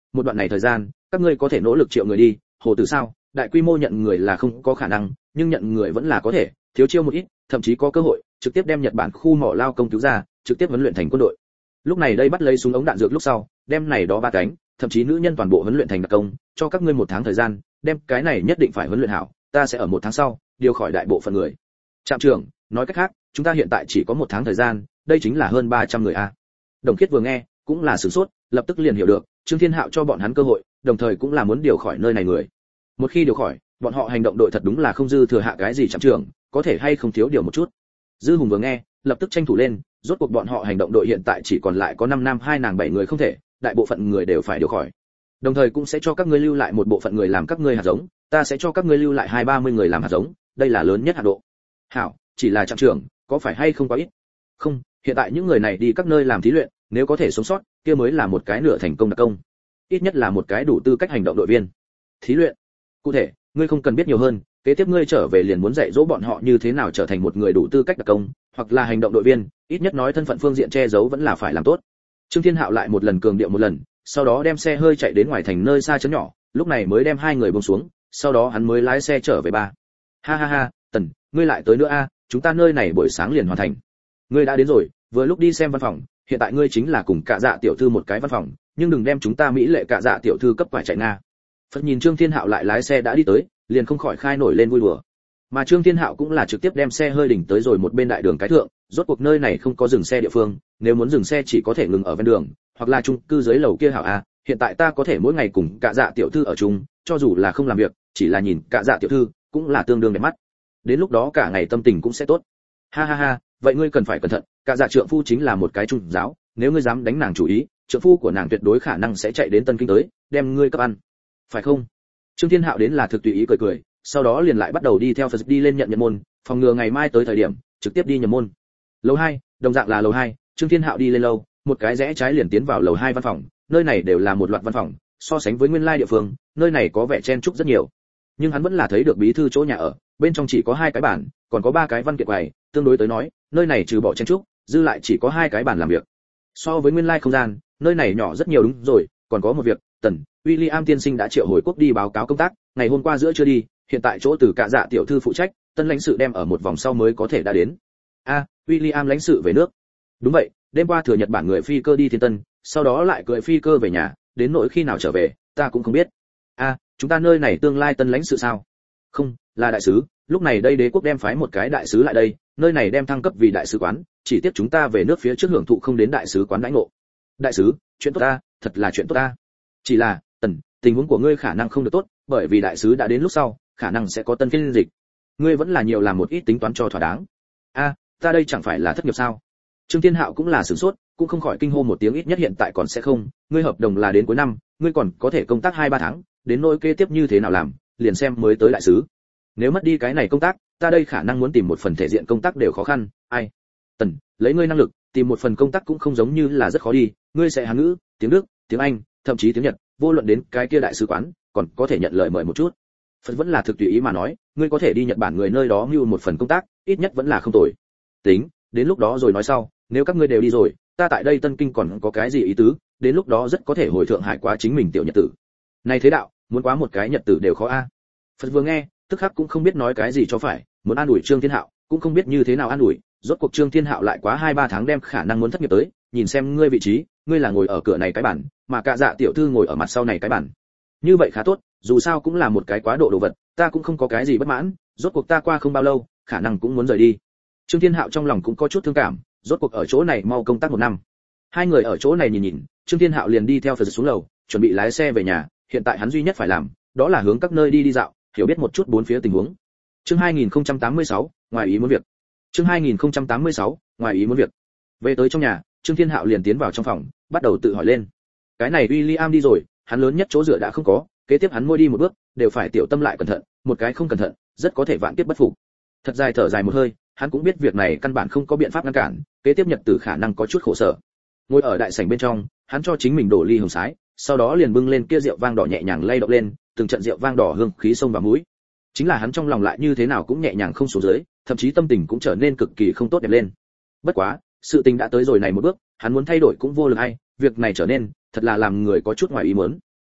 một đoạn này thời gian các ngươi có thể nỗ lực triệu người đi. Hồ Tử sao, đại quy mô nhận người là không có khả năng, nhưng nhận người vẫn là có thể, thiếu chiêu một ít, thậm chí có cơ hội trực tiếp đem Nhật Bản khu mỏ lao công cứu ra, trực tiếp huấn luyện thành quân đội. Lúc này đây bắt lấy súng ống đạn dược lúc sau, đem này đó ba cánh, thậm chí nữ nhân toàn bộ huấn luyện thành đặc công, cho các ngươi một tháng thời gian, đem cái này nhất định phải huấn luyện hảo, ta sẽ ở một tháng sau điều khỏi đại bộ phận người. Trạm trưởng, nói cách khác, chúng ta hiện tại chỉ có một tháng thời gian, đây chính là hơn ba trăm người a. Đồng Khiết vừa nghe, cũng là sửng sốt, lập tức liền hiểu được, Trương Thiên Hạo cho bọn hắn cơ hội, đồng thời cũng là muốn điều khỏi nơi này người. Một khi điều khỏi, bọn họ hành động đội thật đúng là không dư thừa hạ cái gì trạm trưởng, có thể hay không thiếu điều một chút. Dư Hùng vừa nghe, lập tức tranh thủ lên, rốt cuộc bọn họ hành động đội hiện tại chỉ còn lại có năm nam hai nàng bảy người không thể, đại bộ phận người đều phải điều khỏi. Đồng thời cũng sẽ cho các ngươi lưu lại một bộ phận người làm các ngươi hạt giống, ta sẽ cho các ngươi lưu lại hai ba mươi người làm hạt giống, đây là lớn nhất hạn độ. Hảo, chỉ là trạm trưởng, có phải hay không quá ít? Không, hiện tại những người này đi các nơi làm thí luyện, nếu có thể sống sót, kia mới là một cái nửa thành công đặc công. Ít nhất là một cái đủ tư cách hành động đội viên. Thí luyện? Cụ thể, ngươi không cần biết nhiều hơn, kế tiếp ngươi trở về liền muốn dạy dỗ bọn họ như thế nào trở thành một người đủ tư cách đặc công, hoặc là hành động đội viên, ít nhất nói thân phận phương diện che giấu vẫn là phải làm tốt. Trương Thiên Hạo lại một lần cường điệu một lần, sau đó đem xe hơi chạy đến ngoài thành nơi xa chấn nhỏ, lúc này mới đem hai người buông xuống, sau đó hắn mới lái xe trở về ba. Ha ha ha, Tần, ngươi lại tới nữa a, chúng ta nơi này buổi sáng liền hoàn thành. Ngươi đã đến rồi, vừa lúc đi xem văn phòng, hiện tại ngươi chính là cùng cả dạ tiểu thư một cái văn phòng, nhưng đừng đem chúng ta mỹ lệ cả dạ tiểu thư cấp quả chạy nga. Phật nhìn Trương Thiên Hạo lại lái xe đã đi tới, liền không khỏi khai nổi lên vui đùa. Mà Trương Thiên Hạo cũng là trực tiếp đem xe hơi đỉnh tới rồi một bên đại đường cái thượng, rốt cuộc nơi này không có dừng xe địa phương, nếu muốn dừng xe chỉ có thể ngừng ở ven đường, hoặc là chung cư dưới lầu kia hảo a, hiện tại ta có thể mỗi ngày cùng cả dạ tiểu thư ở chung, cho dù là không làm việc, chỉ là nhìn cả dạ tiểu thư, cũng là tương đương đẹp mắt. Đến lúc đó cả ngày tâm tình cũng sẽ tốt. Ha ha ha, vậy ngươi cần phải cẩn thận, cả dạ trượng phu chính là một cái trung giáo, nếu ngươi dám đánh nàng chủ ý, trượng phu của nàng tuyệt đối khả năng sẽ chạy đến Tân Kinh tới, đem ngươi cấp ăn. Phải không? Trương Thiên Hạo đến là thực tùy ý cười cười, sau đó liền lại bắt đầu đi theo Phật đi lên nhận nhập môn, phòng ngừa ngày mai tới thời điểm trực tiếp đi nhập môn. Lầu hai, đồng dạng là lầu hai, Trương Thiên Hạo đi lên lâu, một cái rẽ trái liền tiến vào lầu hai văn phòng, nơi này đều là một loạt văn phòng, so sánh với nguyên lai địa phương, nơi này có vẻ chen chúc rất nhiều. Nhưng hắn vẫn là thấy được bí thư chỗ nhà ở, bên trong chỉ có hai cái bàn, còn có ba cái văn kiện quầy, tương đối tới nói, nơi này trừ bỏ chen chúc, dư lại chỉ có hai cái bàn làm việc. So với nguyên lai không gian, nơi này nhỏ rất nhiều đúng rồi, còn có một việc, Tần, William tiên sinh đã triệu hồi quốc đi báo cáo công tác, ngày hôm qua giữa trưa đi, hiện tại chỗ từ cả dạ tiểu thư phụ trách, tân lãnh sự đem ở một vòng sau mới có thể đã đến. A, à, William lãnh sự về nước. Đúng vậy, đêm qua thừa Nhật Bản người phi cơ đi Thiên Tân, sau đó lại cưỡi phi cơ về nhà, đến nỗi khi nào trở về, ta cũng không biết. A, à, chúng ta nơi này tương lai tân lãnh sự sao? Không, là đại sứ, lúc này đây đế quốc đem phái một cái đại sứ lại đây, nơi này đem thăng cấp vì đại sứ quán, chỉ tiếc chúng ta về nước phía trước hưởng thụ không đến đại sứ quán đãi ngộ. Đại sứ, chuyện tốt ta, thật là chuyện tốt ta. Chỉ là, Tần, tình huống của ngươi khả năng không được tốt, bởi vì đại sứ đã đến lúc sau, khả năng sẽ có tân phiên dịch. Ngươi vẫn là nhiều làm một ít tính toán cho thỏa đáng. A, à, ta đây chẳng phải là thất nghiệp sao? Trương Thiên Hạo cũng là sửng sốt, cũng không khỏi kinh hô một tiếng, ít nhất hiện tại còn sẽ không, ngươi hợp đồng là đến cuối năm, ngươi còn có thể công tác hai ba tháng, đến nỗi kế tiếp như thế nào làm, liền xem mới tới đại sứ. Nếu mất đi cái này công tác, ta đây khả năng muốn tìm một phần thể diện công tác đều khó khăn, ai? Tần, lấy ngươi năng lực, tìm một phần công tác cũng không giống như là rất khó đi, ngươi sẽ Hán ngữ, tiếng Đức, tiếng Anh, thậm chí tiếng Nhật, vô luận đến cái kia đại sứ quán, còn có thể nhận lời mời một chút. Phật vẫn là thực tùy ý mà nói, ngươi có thể đi Nhật Bản người nơi đó mưu một phần công tác, ít nhất vẫn là không tồi. Tính, đến lúc đó rồi nói sau, nếu các ngươi đều đi rồi, ta tại đây Tân Kinh còn có cái gì ý tứ, đến lúc đó rất có thể hồi thượng hải quá chính mình tiểu nhật tử. Này thế đạo, muốn quá một cái nhật tử đều khó a. Phật vừa nghe, tức khắc cũng không biết nói cái gì cho phải, muốn an ủi Trương Thiên Hạo, cũng không biết như thế nào an ủi, rốt cuộc Trương Thiên Hạo lại quá hai ba tháng đem khả năng muốn thất nghiệp tới, nhìn xem ngươi vị trí, ngươi là ngồi ở cửa này cái bàn, mà cả dạ tiểu thư ngồi ở mặt sau này cái bàn. Như vậy khá tốt, dù sao cũng là một cái quá độ đồ vật, ta cũng không có cái gì bất mãn, rốt cuộc ta qua không bao lâu, khả năng cũng muốn rời đi. Trương Thiên Hạo trong lòng cũng có chút thương cảm, rốt cuộc ở chỗ này mau công tác một năm. Hai người ở chỗ này nhìn nhìn, Trương Thiên Hạo liền đi theo Phật xuống lầu, chuẩn bị lái xe về nhà, hiện tại hắn duy nhất phải làm, đó là hướng các nơi đi đi dạo, hiểu biết một chút bốn phía tình huống. Chương hai nghìn không trăm tám mươi sáu, ngoài ý muốn việc. Chương hai nghìn không trăm tám mươi sáu, ngoài ý muốn việc. Về tới trong nhà, Trương Thiên Hạo liền tiến vào trong phòng, bắt đầu tự hỏi lên. Cái này William đi rồi, hắn lớn nhất chỗ dựa đã không có, kế tiếp hắn mỗi đi một bước, đều phải tiểu tâm lại cẩn thận, một cái không cẩn thận, rất có thể vạn kiếp bất phục. Thật dài thở dài một hơi, hắn cũng biết việc này căn bản không có biện pháp ngăn cản, kế tiếp nhật tử khả năng có chút khổ sở. Ngồi ở đại sảnh bên trong, hắn cho chính mình đổ ly hồng sái, sau đó liền bưng lên kia rượu vang đỏ nhẹ nhàng lay động lên, từng trận rượu vang đỏ hương khí xông vào mũi. Chính là hắn trong lòng lại như thế nào cũng nhẹ nhàng không xuống dưới, thậm chí tâm tình cũng trở nên cực kỳ không tốt đẹp lên. Bất quá, sự tình đã tới rồi này một bước, hắn muốn thay đổi cũng vô lực hay, việc này trở nên thật là làm người có chút ngoài ý muốn.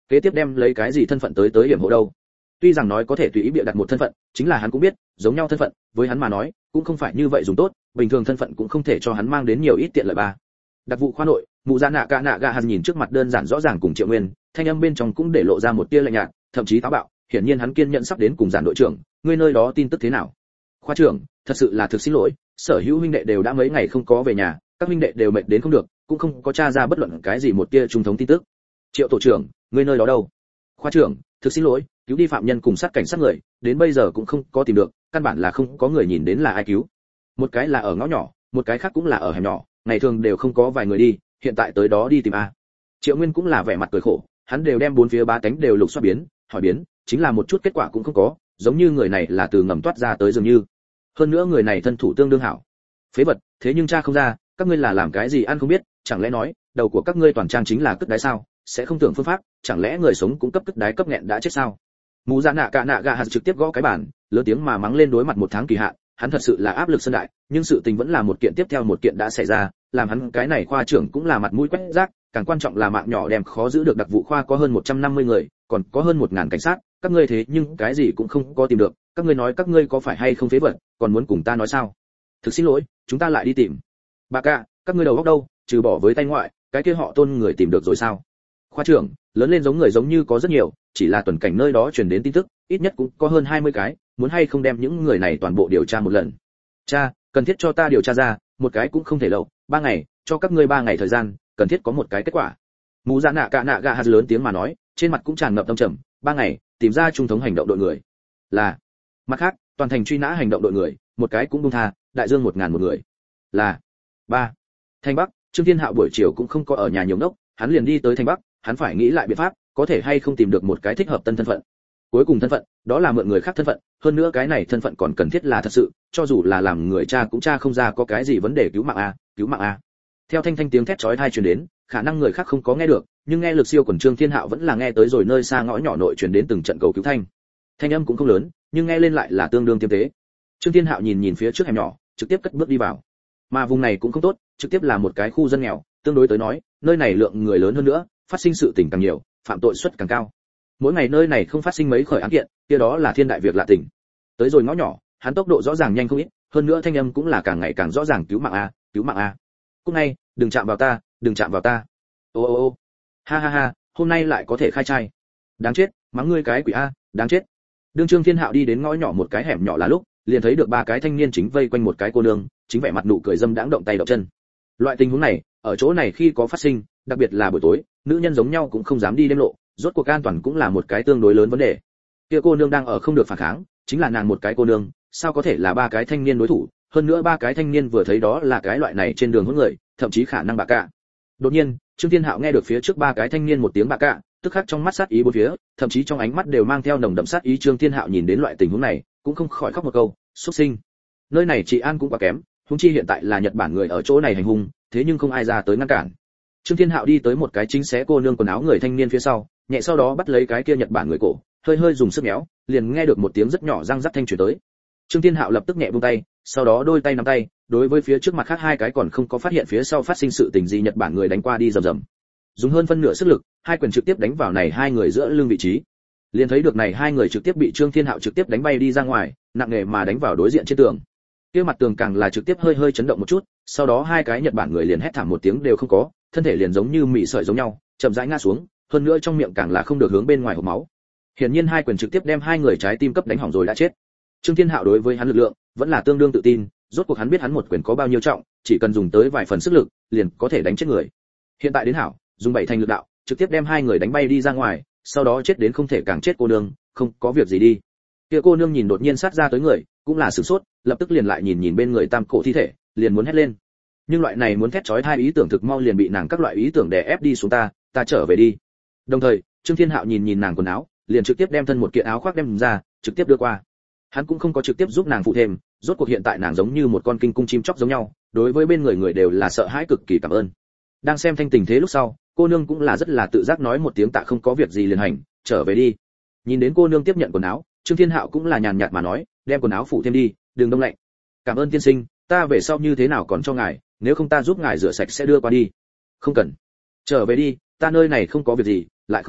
kế tiếp đem lấy cái gì thân phận tới tới hiểm hộ đâu? Tuy rằng nói có thể tùy ý bịa đặt một thân phận, chính là hắn cũng biết, giống nhau thân phận, với hắn mà nói, cũng không phải như vậy dùng tốt, bình thường thân phận cũng không thể cho hắn mang đến nhiều ít tiện lợi ba. Đặc vụ khoa nội, Mụ Dạ Nạ Cả Nạ Gà Hàn nhìn trước mặt đơn giản rõ ràng cùng Triệu Nguyên, thanh âm bên trong cũng để lộ ra một tia lạnh nhạt, thậm chí táo bạo, hiển nhiên hắn kiên nhẫn sắp đến cùng giản đội trưởng, ngươi nơi đó tin tức thế nào? Khoa trưởng, thật sự là thực xin lỗi, sở hữu huynh đệ đều đã mấy ngày không có về nhà, các huynh đệ đều mệt đến không được, cũng không có tra ra bất luận cái gì một tia trung thống tin tức. Triệu tổ trưởng, ngươi nơi đó đâu? Khoa trưởng, thực xin lỗi, cứu đi phạm nhân cùng sát cảnh sát người, đến bây giờ cũng không có tìm được, căn bản là không có người nhìn đến là ai cứu. Một cái là ở ngõ nhỏ, một cái khác cũng là ở hẻm nhỏ, ngày thường đều không có vài người đi, hiện tại tới đó đi tìm a. Triệu Nguyên cũng là vẻ mặt cười khổ, hắn đều đem bốn phía ba cánh đều lục soát biến, hỏi biến, chính là một chút kết quả cũng không có, giống như người này là từ ngầm toát ra tới dường như. Hơn nữa người này thân thủ tương đương hảo. Phế vật, thế nhưng cha không ra, các ngươi là làm cái gì ăn không biết, chẳng lẽ nói, đầu của các ngươi toàn trang chính là cất đái sao? Sẽ không tưởng phương pháp, chẳng lẽ người sống cũng cấp cất đái cấp nghẹn đã chết sao? Mù Dạ Nạ Cả Nạ Gà Hạt trực tiếp gõ cái bàn, lớn tiếng mà mắng lên đối mặt một tháng kỳ hạn, hắn thật sự là áp lực sân đại, nhưng sự tình vẫn là một kiện tiếp theo một kiện đã xảy ra, làm hắn cái này khoa trưởng cũng là mặt mũi quét rác, càng quan trọng là mạng nhỏ đem khó giữ được. Đặc vụ khoa có hơn một trăm năm mươi người, còn có hơn một ngàn cảnh sát, các ngươi thế nhưng cái gì cũng không có tìm được, các ngươi nói các ngươi có phải hay không phế vật, còn muốn cùng ta nói sao? Thực xin lỗi, chúng ta lại đi tìm. Bà cả, các ngươi đầu óc đâu, trừ bỏ với tay ngoại, cái kia họ Tôn người tìm được rồi sao? Khoa trưởng, lớn lên giống người giống như có rất nhiều, chỉ là tuần cảnh nơi đó truyền đến tin tức, ít nhất cũng có hơn hai mươi cái, muốn hay không đem những người này toàn bộ điều tra một lần. Cha, cần thiết cho ta điều tra ra, một cái cũng không thể lâu, ba ngày, cho các ngươi ba ngày thời gian, cần thiết có một cái kết quả. Mù Dạ Nạ Cả Nạ Gà Hạt lớn tiếng mà nói, trên mặt cũng tràn ngập tâm trầm, ba ngày, tìm ra trung thống hành động đội người. Là. Mặt khác, toàn thành truy nã hành động đội người, một cái cũng buông tha, đại dương một ngàn một người. Là. Ba. Thành Bắc, Trương Thiên Hạo buổi chiều cũng không có ở nhà nhiều ngốc, hắn liền đi tới Thành Bắc, hắn phải nghĩ lại biện pháp, có thể hay không tìm được một cái thích hợp tân thân phận. Cuối cùng thân phận, đó là mượn người khác thân phận, hơn nữa cái này thân phận còn cần thiết là thật sự, cho dù là làm người cha cũng cha không ra có cái gì vấn đề. Cứu mạng a, cứu mạng a. Theo thanh thanh tiếng thét chói tai truyền đến, khả năng người khác không có nghe được, nhưng nghe lực siêu quần Trương Thiên Hạo vẫn là nghe tới rồi, nơi xa ngõ nhỏ nội truyền đến từng trận cầu cứu thanh. Thanh âm cũng không lớn, nhưng nghe lên lại là tương đương tiêm tế. Trương Thiên Hạo nhìn nhìn phía trước hẻm nhỏ, trực tiếp cất bước đi vào. Mà vùng này cũng không tốt, trực tiếp là một cái khu dân nghèo, tương đối tới nói, nơi này lượng người lớn hơn nữa, phát sinh sự tình càng nhiều, phạm tội suất càng cao. Mỗi ngày nơi này không phát sinh mấy khởi án kiện, kia đó là thiên đại việc lạ tình. Tới rồi ngõ nhỏ, hắn tốc độ rõ ràng nhanh không ít, hơn nữa thanh âm cũng là càng ngày càng rõ ràng, cứu mạng a, cứu mạng a. Cúc ngay, đừng chạm vào ta, đừng chạm vào ta. Ô ô ô. Ha ha ha, hôm nay lại có thể khai trai. Đáng chết, mắng ngươi cái quỷ a, đáng chết. Đương Trương Thiên Hạo đi đến ngõ nhỏ một cái hẻm nhỏ là lúc, liền thấy được ba cái thanh niên chính vây quanh một cái cô nương, chính vẻ mặt nụ cười dâm đãng động tay động chân. Loại tình huống này, ở chỗ này khi có phát sinh, đặc biệt là buổi tối, nữ nhân giống nhau cũng không dám đi đêm lộ, rốt cuộc an toàn cũng là một cái tương đối lớn vấn đề. Kia cô nương đang ở không được phản kháng, chính là nàng một cái cô nương, sao có thể là ba cái thanh niên đối thủ, hơn nữa ba cái thanh niên vừa thấy đó là cái loại này trên đường hỗn người, thậm chí khả năng bà cả. Đột nhiên, Trương Thiên Hạo nghe được phía trước ba cái thanh niên một tiếng bà cả, tức khắc trong mắt sát ý bốn phía, thậm chí trong ánh mắt đều mang theo nồng đậm sát ý. Trương Thiên Hạo nhìn đến loại tình huống này, cũng không khỏi khóc một câu, xuất sinh. Nơi này trị an cũng quá kém, huống chi hiện tại là Nhật Bản người ở chỗ này hành hung, thế nhưng không ai ra tới ngăn cản. Trương Thiên Hạo đi tới một cái chính xé cô nương quần áo người thanh niên phía sau, nhẹ sau đó bắt lấy cái kia Nhật Bản người cổ, hơi hơi dùng sức méo, liền nghe được một tiếng rất nhỏ răng rắc thanh truyền tới. Trương Thiên Hạo lập tức nhẹ buông tay, sau đó đôi tay nắm tay, đối với phía trước mặt khác hai cái còn không có phát hiện phía sau phát sinh sự tình gì Nhật Bản người đánh qua đi rầm rầm. Dùng hơn phân nửa sức lực, hai quyền trực tiếp đánh vào này hai người giữa lưng vị trí. Liền thấy được này hai người trực tiếp bị Trương Thiên Hạo trực tiếp đánh bay đi ra ngoài, nặng nề mà đánh vào đối diện trên tường. Kia mặt tường càng là trực tiếp hơi hơi chấn động một chút, sau đó hai cái Nhật Bản người liền hét thảm một tiếng đều không có, thân thể liền giống như mị sợi giống nhau, chậm rãi ngã xuống, hơn nữa trong miệng càng là không được hướng bên ngoài hộc máu. Hiển nhiên hai quyền trực tiếp đem hai người trái tim cấp đánh hỏng rồi đã chết. Trương Thiên Hạo đối với hắn lực lượng vẫn là tương đương tự tin, rốt cuộc hắn biết hắn một quyền có bao nhiêu trọng, chỉ cần dùng tới vài phần sức lực, liền có thể đánh chết người. Hiện tại đến hảo, dùng bảy thành lực đạo, trực tiếp đem hai người đánh bay đi ra ngoài, sau đó chết đến không thể càng chết cô nương, không có việc gì đi. Kia cô nương nhìn đột nhiên sát ra tới người, cũng là sửng sốt, lập tức liền lại nhìn nhìn bên người tam cổ thi thể, liền muốn hét lên. Nhưng loại này muốn thét chói tai ý tưởng thực mau liền bị nàng các loại ý tưởng đè ép đi xuống, ta, ta trở về đi. Đồng thời, Trương Thiên Hạo nhìn nhìn nàng quần áo, liền trực tiếp đem thân một kiện áo khoác đem ra, trực tiếp đưa qua. Hắn cũng không có trực tiếp giúp nàng phụ thêm, rốt cuộc hiện tại nàng giống như một con kinh cung chim chóc giống nhau, đối với bên người người đều là sợ hãi cực kỳ cảm ơn. Đang xem thanh tình thế lúc sau, cô nương cũng là rất là tự giác nói một tiếng tạ không có việc gì liền hành, trở về đi. Nhìn đến cô nương tiếp nhận quần áo, Trương Thiên Hạo cũng là nhàn nhạt mà nói, đem quần áo phụ thêm đi, đừng đông lạnh. Cảm ơn tiên sinh, ta về sau như thế nào còn cho ngài, nếu không ta giúp ngài rửa sạch sẽ đưa qua đi. Không cần. Trở về đi, ta nơi này không có việc gì, lại không đi,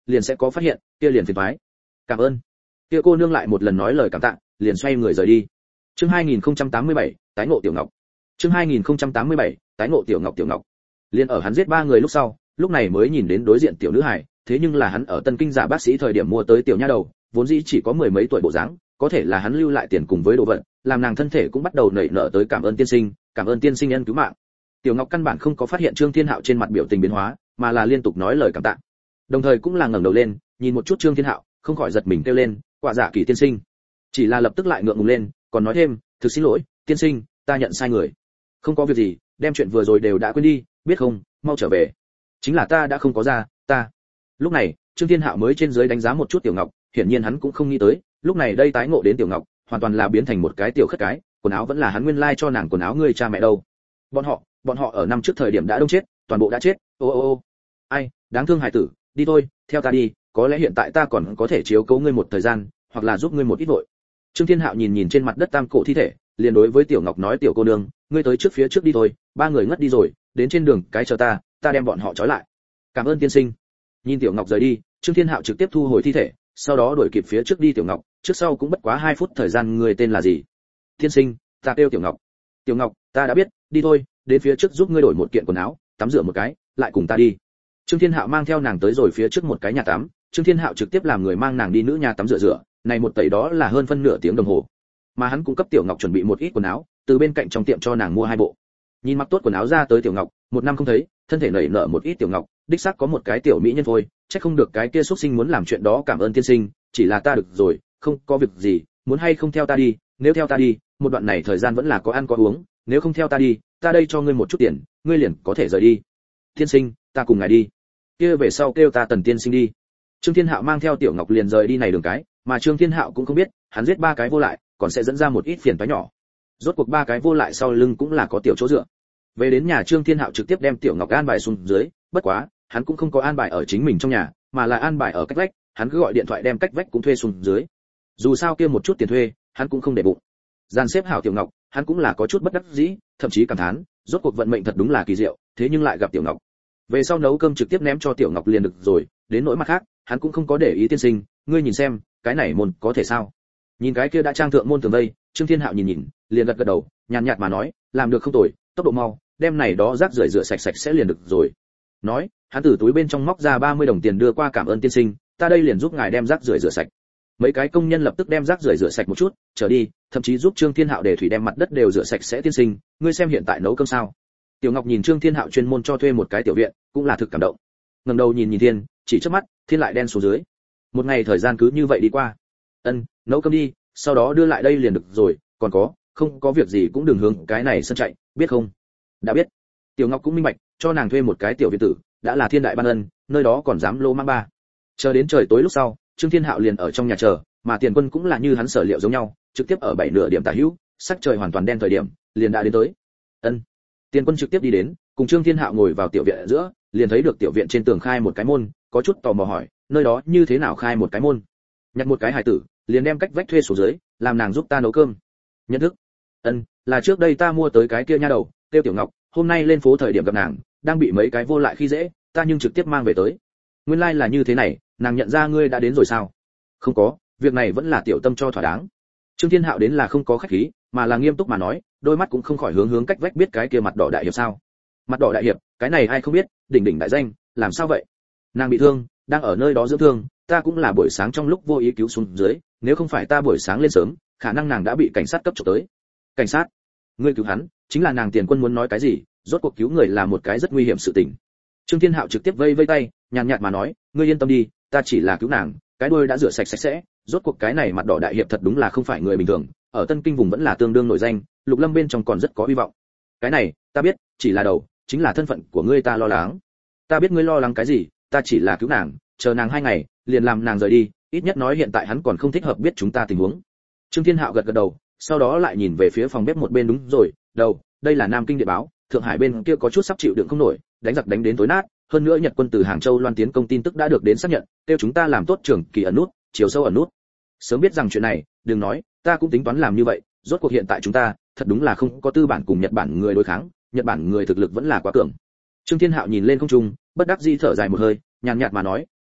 liền sẽ có phát hiện, kia liền phiền toái. Cảm ơn. Kia cô nương lại một lần nói lời cảm tạ, liền xoay người rời đi. Chương hai nghìn không trăm tám mươi bảy, tái ngộ Tiểu Ngọc. Chương hai nghìn không trăm tám mươi bảy, tái ngộ Tiểu Ngọc Tiểu Ngọc. Liên ở hắn giết ba người lúc sau, lúc này mới nhìn đến đối diện tiểu nữ hài, thế nhưng là hắn ở Tân Kinh giả bác sĩ thời điểm mua tới tiểu nha đầu, vốn dĩ chỉ có mười mấy tuổi bộ dáng, có thể là hắn lưu lại tiền cùng với đồ vật, làm nàng thân thể cũng bắt đầu nảy nở tới cảm ơn tiên sinh, cảm ơn tiên sinh ân cứu mạng. Tiểu Ngọc căn bản không có phát hiện Trương Thiên Hạo trên mặt biểu tình biến hóa, mà là liên tục nói lời cảm tạ. Đồng thời cũng là ngẩng đầu lên, nhìn một chút Trương Thiên Hạo, không khỏi giật mình kêu lên, quả giả kỳ tiên sinh. Chỉ là lập tức lại ngượng ngùng lên, còn nói thêm, thực xin lỗi, tiên sinh, ta nhận sai người. Không có việc gì, đem chuyện vừa rồi đều đã quên đi, biết không, mau trở về. Chính là ta đã không có ra, ta. Lúc này, Trương Thiên Hạo mới trên dưới đánh giá một chút Tiểu Ngọc, hiển nhiên hắn cũng không nghĩ tới, lúc này đây tái ngộ đến Tiểu Ngọc, hoàn toàn là biến thành một cái tiểu khất cái, quần áo vẫn là hắn nguyên lai like cho nàng quần áo ngươi cha mẹ đâu. Bọn họ, bọn họ ở năm trước thời điểm đã đông chết, toàn bộ đã chết. Ô ô ô. Ai, đáng thương hải tử, đi thôi, theo ta đi, có lẽ hiện tại ta còn có thể chiếu cố ngươi một thời gian, hoặc là giúp ngươi một ít vội. Trương Thiên Hạo nhìn nhìn trên mặt đất tam cổ thi thể, liền đối với Tiểu Ngọc nói, tiểu cô nương, ngươi tới trước phía trước đi thôi, ba người ngất đi rồi, đến trên đường cái chờ ta, ta đem bọn họ trói lại. Cảm ơn tiên sinh. Nhìn Tiểu Ngọc rời đi, Trương Thiên Hạo trực tiếp thu hồi thi thể, sau đó đuổi kịp phía trước đi Tiểu Ngọc, trước sau cũng bất quá hai phút thời gian. Người tên là gì? Tiên sinh, ta kêu Tiểu Ngọc. Tiểu Ngọc, ta đã biết, đi thôi, đến phía trước giúp ngươi đổi một kiện quần áo, tắm rửa một cái, lại cùng ta đi. Trương Thiên Hạo mang theo nàng tới rồi phía trước một cái nhà tắm, Trương Thiên Hạo trực tiếp làm người mang nàng đi nữ nhà tắm rửa rửa, này một tẩy đó là hơn phân nửa tiếng đồng hồ. Mà hắn cũng cấp Tiểu Ngọc chuẩn bị một ít quần áo, từ bên cạnh trong tiệm cho nàng mua hai bộ. Nhìn mặc tốt quần áo ra tới Tiểu Ngọc, một năm không thấy, thân thể nảy nở một ít Tiểu Ngọc, đích xác có một cái tiểu mỹ nhân thôi, chắc không được cái kia xuất sinh muốn làm chuyện đó. Cảm ơn tiên sinh, chỉ là ta được rồi, không có việc gì, muốn hay không theo ta đi, nếu theo ta đi, một đoạn này thời gian vẫn là có ăn có uống, nếu không theo ta đi, ta đây cho ngươi một chút tiền, ngươi liền có thể rời đi. Tiên sinh, ta cùng ngài đi. Kia về sau kêu ta Tần tiên sinh đi. Trương Thiên Hạo mang theo Tiểu Ngọc liền rời đi này đường cái, mà Trương Thiên Hạo cũng không biết, hắn giết ba cái vô lại, còn sẽ dẫn ra một ít phiền toái nhỏ. Rốt cuộc ba cái vô lại sau lưng cũng là có tiểu chỗ dựa. Về đến nhà, Trương Thiên Hạo trực tiếp đem Tiểu Ngọc an bài xuống dưới, bất quá, hắn cũng không có an bài ở chính mình trong nhà, mà là an bài ở cách vách, hắn cứ gọi điện thoại đem cách vách cũng thuê xuống dưới. Dù sao kia một chút tiền thuê, hắn cũng không để bụng. Dàn xếp hảo Tiểu Ngọc, hắn cũng là có chút bất đắc dĩ, thậm chí cảm thán, rốt cuộc vận mệnh thật đúng là kỳ diệu, thế nhưng lại gặp Tiểu Ngọc. Về sau nấu cơm trực tiếp ném cho Tiểu Ngọc liền được rồi, đến nỗi mặt khác, hắn cũng không có để ý. Tiên sinh, ngươi nhìn xem, cái này môn có thể sao? Nhìn cái kia đã trang thượng môn tường vây, Trương Thiên Hạo nhìn nhìn, liền gật gật đầu, nhàn nhạt mà nói, làm được không tồi, tốc độ mau, đem này đó rác rưởi rửa sạch sạch sẽ liền được rồi. Nói, hắn từ túi bên trong móc ra ba mươi đồng tiền đưa qua. Cảm ơn tiên sinh, ta đây liền giúp ngài đem rác rưởi rửa sạch. Mấy cái công nhân lập tức đem rác rưởi rửa sạch một chút, trở đi, thậm chí giúp Trương Thiên Hạo để thủy đem mặt đất đều rửa sạch sẽ. Tiên sinh, ngươi xem hiện tại nấu cơm sao? Tiểu Ngọc nhìn Trương Thiên Hạo chuyên môn cho thuê một cái tiểu viện, cũng là thực cảm động. Ngẩng đầu nhìn nhìn thiên, chỉ chớp mắt, thiên lại đen xuống dưới. Một ngày thời gian cứ như vậy đi qua. Ân, nấu cơm đi, sau đó đưa lại đây liền được rồi, còn có, không có việc gì cũng đừng hướng cái này sân chạy, biết không? Đã biết. Tiểu Ngọc cũng minh bạch, cho nàng thuê một cái tiểu viện tử, đã là thiên đại ban ân, nơi đó còn dám lô mang ba. Chờ đến trời tối lúc sau, Trương Thiên Hạo liền ở trong nhà chờ, mà Tiền Quân cũng là như hắn sở liệu giống nhau, trực tiếp ở bảy nửa điểm tả hữu, sắc trời hoàn toàn đen thời điểm, liền đã đến tới. Ân. Tiền Quân trực tiếp đi đến, cùng Trương Thiên Hạo ngồi vào tiểu viện ở giữa, liền thấy được tiểu viện trên tường khai một cái môn, có chút tò mò hỏi, nơi đó như thế nào khai một cái môn? Nhặt một cái hài tử, liền đem cách vách thuê xuống dưới, làm nàng giúp ta nấu cơm. Nhận thức. Ân, là trước đây ta mua tới cái kia nha đầu, tiêu Tiểu Ngọc, hôm nay lên phố thời điểm gặp nàng, đang bị mấy cái vô lại khi dễ, ta nhưng trực tiếp mang về tới. Nguyên lai like là như thế này, nàng nhận ra ngươi đã đến rồi sao? Không có, việc này vẫn là tiểu tâm cho thỏa đáng. Trương Thiên Hạo đến là không có khách khí, mà là nghiêm túc mà nói, đôi mắt cũng không khỏi hướng hướng cách vách biết cái kia mặt đỏ đại hiệp sao? Mặt đỏ đại hiệp, cái này ai không biết, đỉnh đỉnh đại danh, làm sao vậy? Nàng bị thương, đang ở nơi đó dưỡng thương, ta cũng là buổi sáng trong lúc vô ý cứu xuống dưới, nếu không phải ta buổi sáng lên sớm, khả năng nàng đã bị cảnh sát cấp chụp tới. Cảnh sát? Ngươi cứu hắn, chính là nàng Tiền Quân muốn nói cái gì, rốt cuộc cứu người là một cái rất nguy hiểm sự tình. Trương Thiên Hạo trực tiếp vây vây tay, nhàn nhạt mà nói, ngươi yên tâm đi, ta chỉ là cứu nàng, cái đuôi đã rửa sạch sạch sẽ, rốt cuộc cái này mặt đỏ đại hiệp thật đúng là không phải người bình thường, ở Tân Kinh vùng vẫn là tương đương nổi danh, Lục Lâm bên trong còn rất có hy vọng. Cái này, ta biết, chỉ là đầu, chính là thân phận của ngươi ta lo lắng. Ta biết ngươi lo lắng cái gì, ta chỉ là cứu nàng, chờ nàng hai ngày, liền làm nàng rời đi, ít nhất nói hiện tại hắn còn không thích hợp biết chúng ta tình huống. Trương Thiên Hạo gật gật đầu, sau đó lại nhìn về phía phòng bếp một bên, đúng rồi, đầu, đây là Nam Kinh địa báo, Thượng Hải bên kia có chút sắp chịu đựng không nổi, đánh giặc đánh đến tối nát, hơn nữa Nhật quân từ Hàng Châu loan tiến công tin tức đã được đến xác nhận, kêu chúng ta làm tốt trưởng kỳ ẩn nút, chiều sâu ẩn nút. Sớm biết rằng chuyện này, đừng nói, ta cũng tính toán làm như vậy, rốt cuộc hiện tại chúng ta, thật đúng là không có tư bản cùng Nhật Bản người đối kháng, Nhật Bản người thực lực vẫn là quá cường. Trương Thiên Hạo nhìn lên không trung, bất đắc dĩ thở dài một hơi, nhàn nhạt mà nói,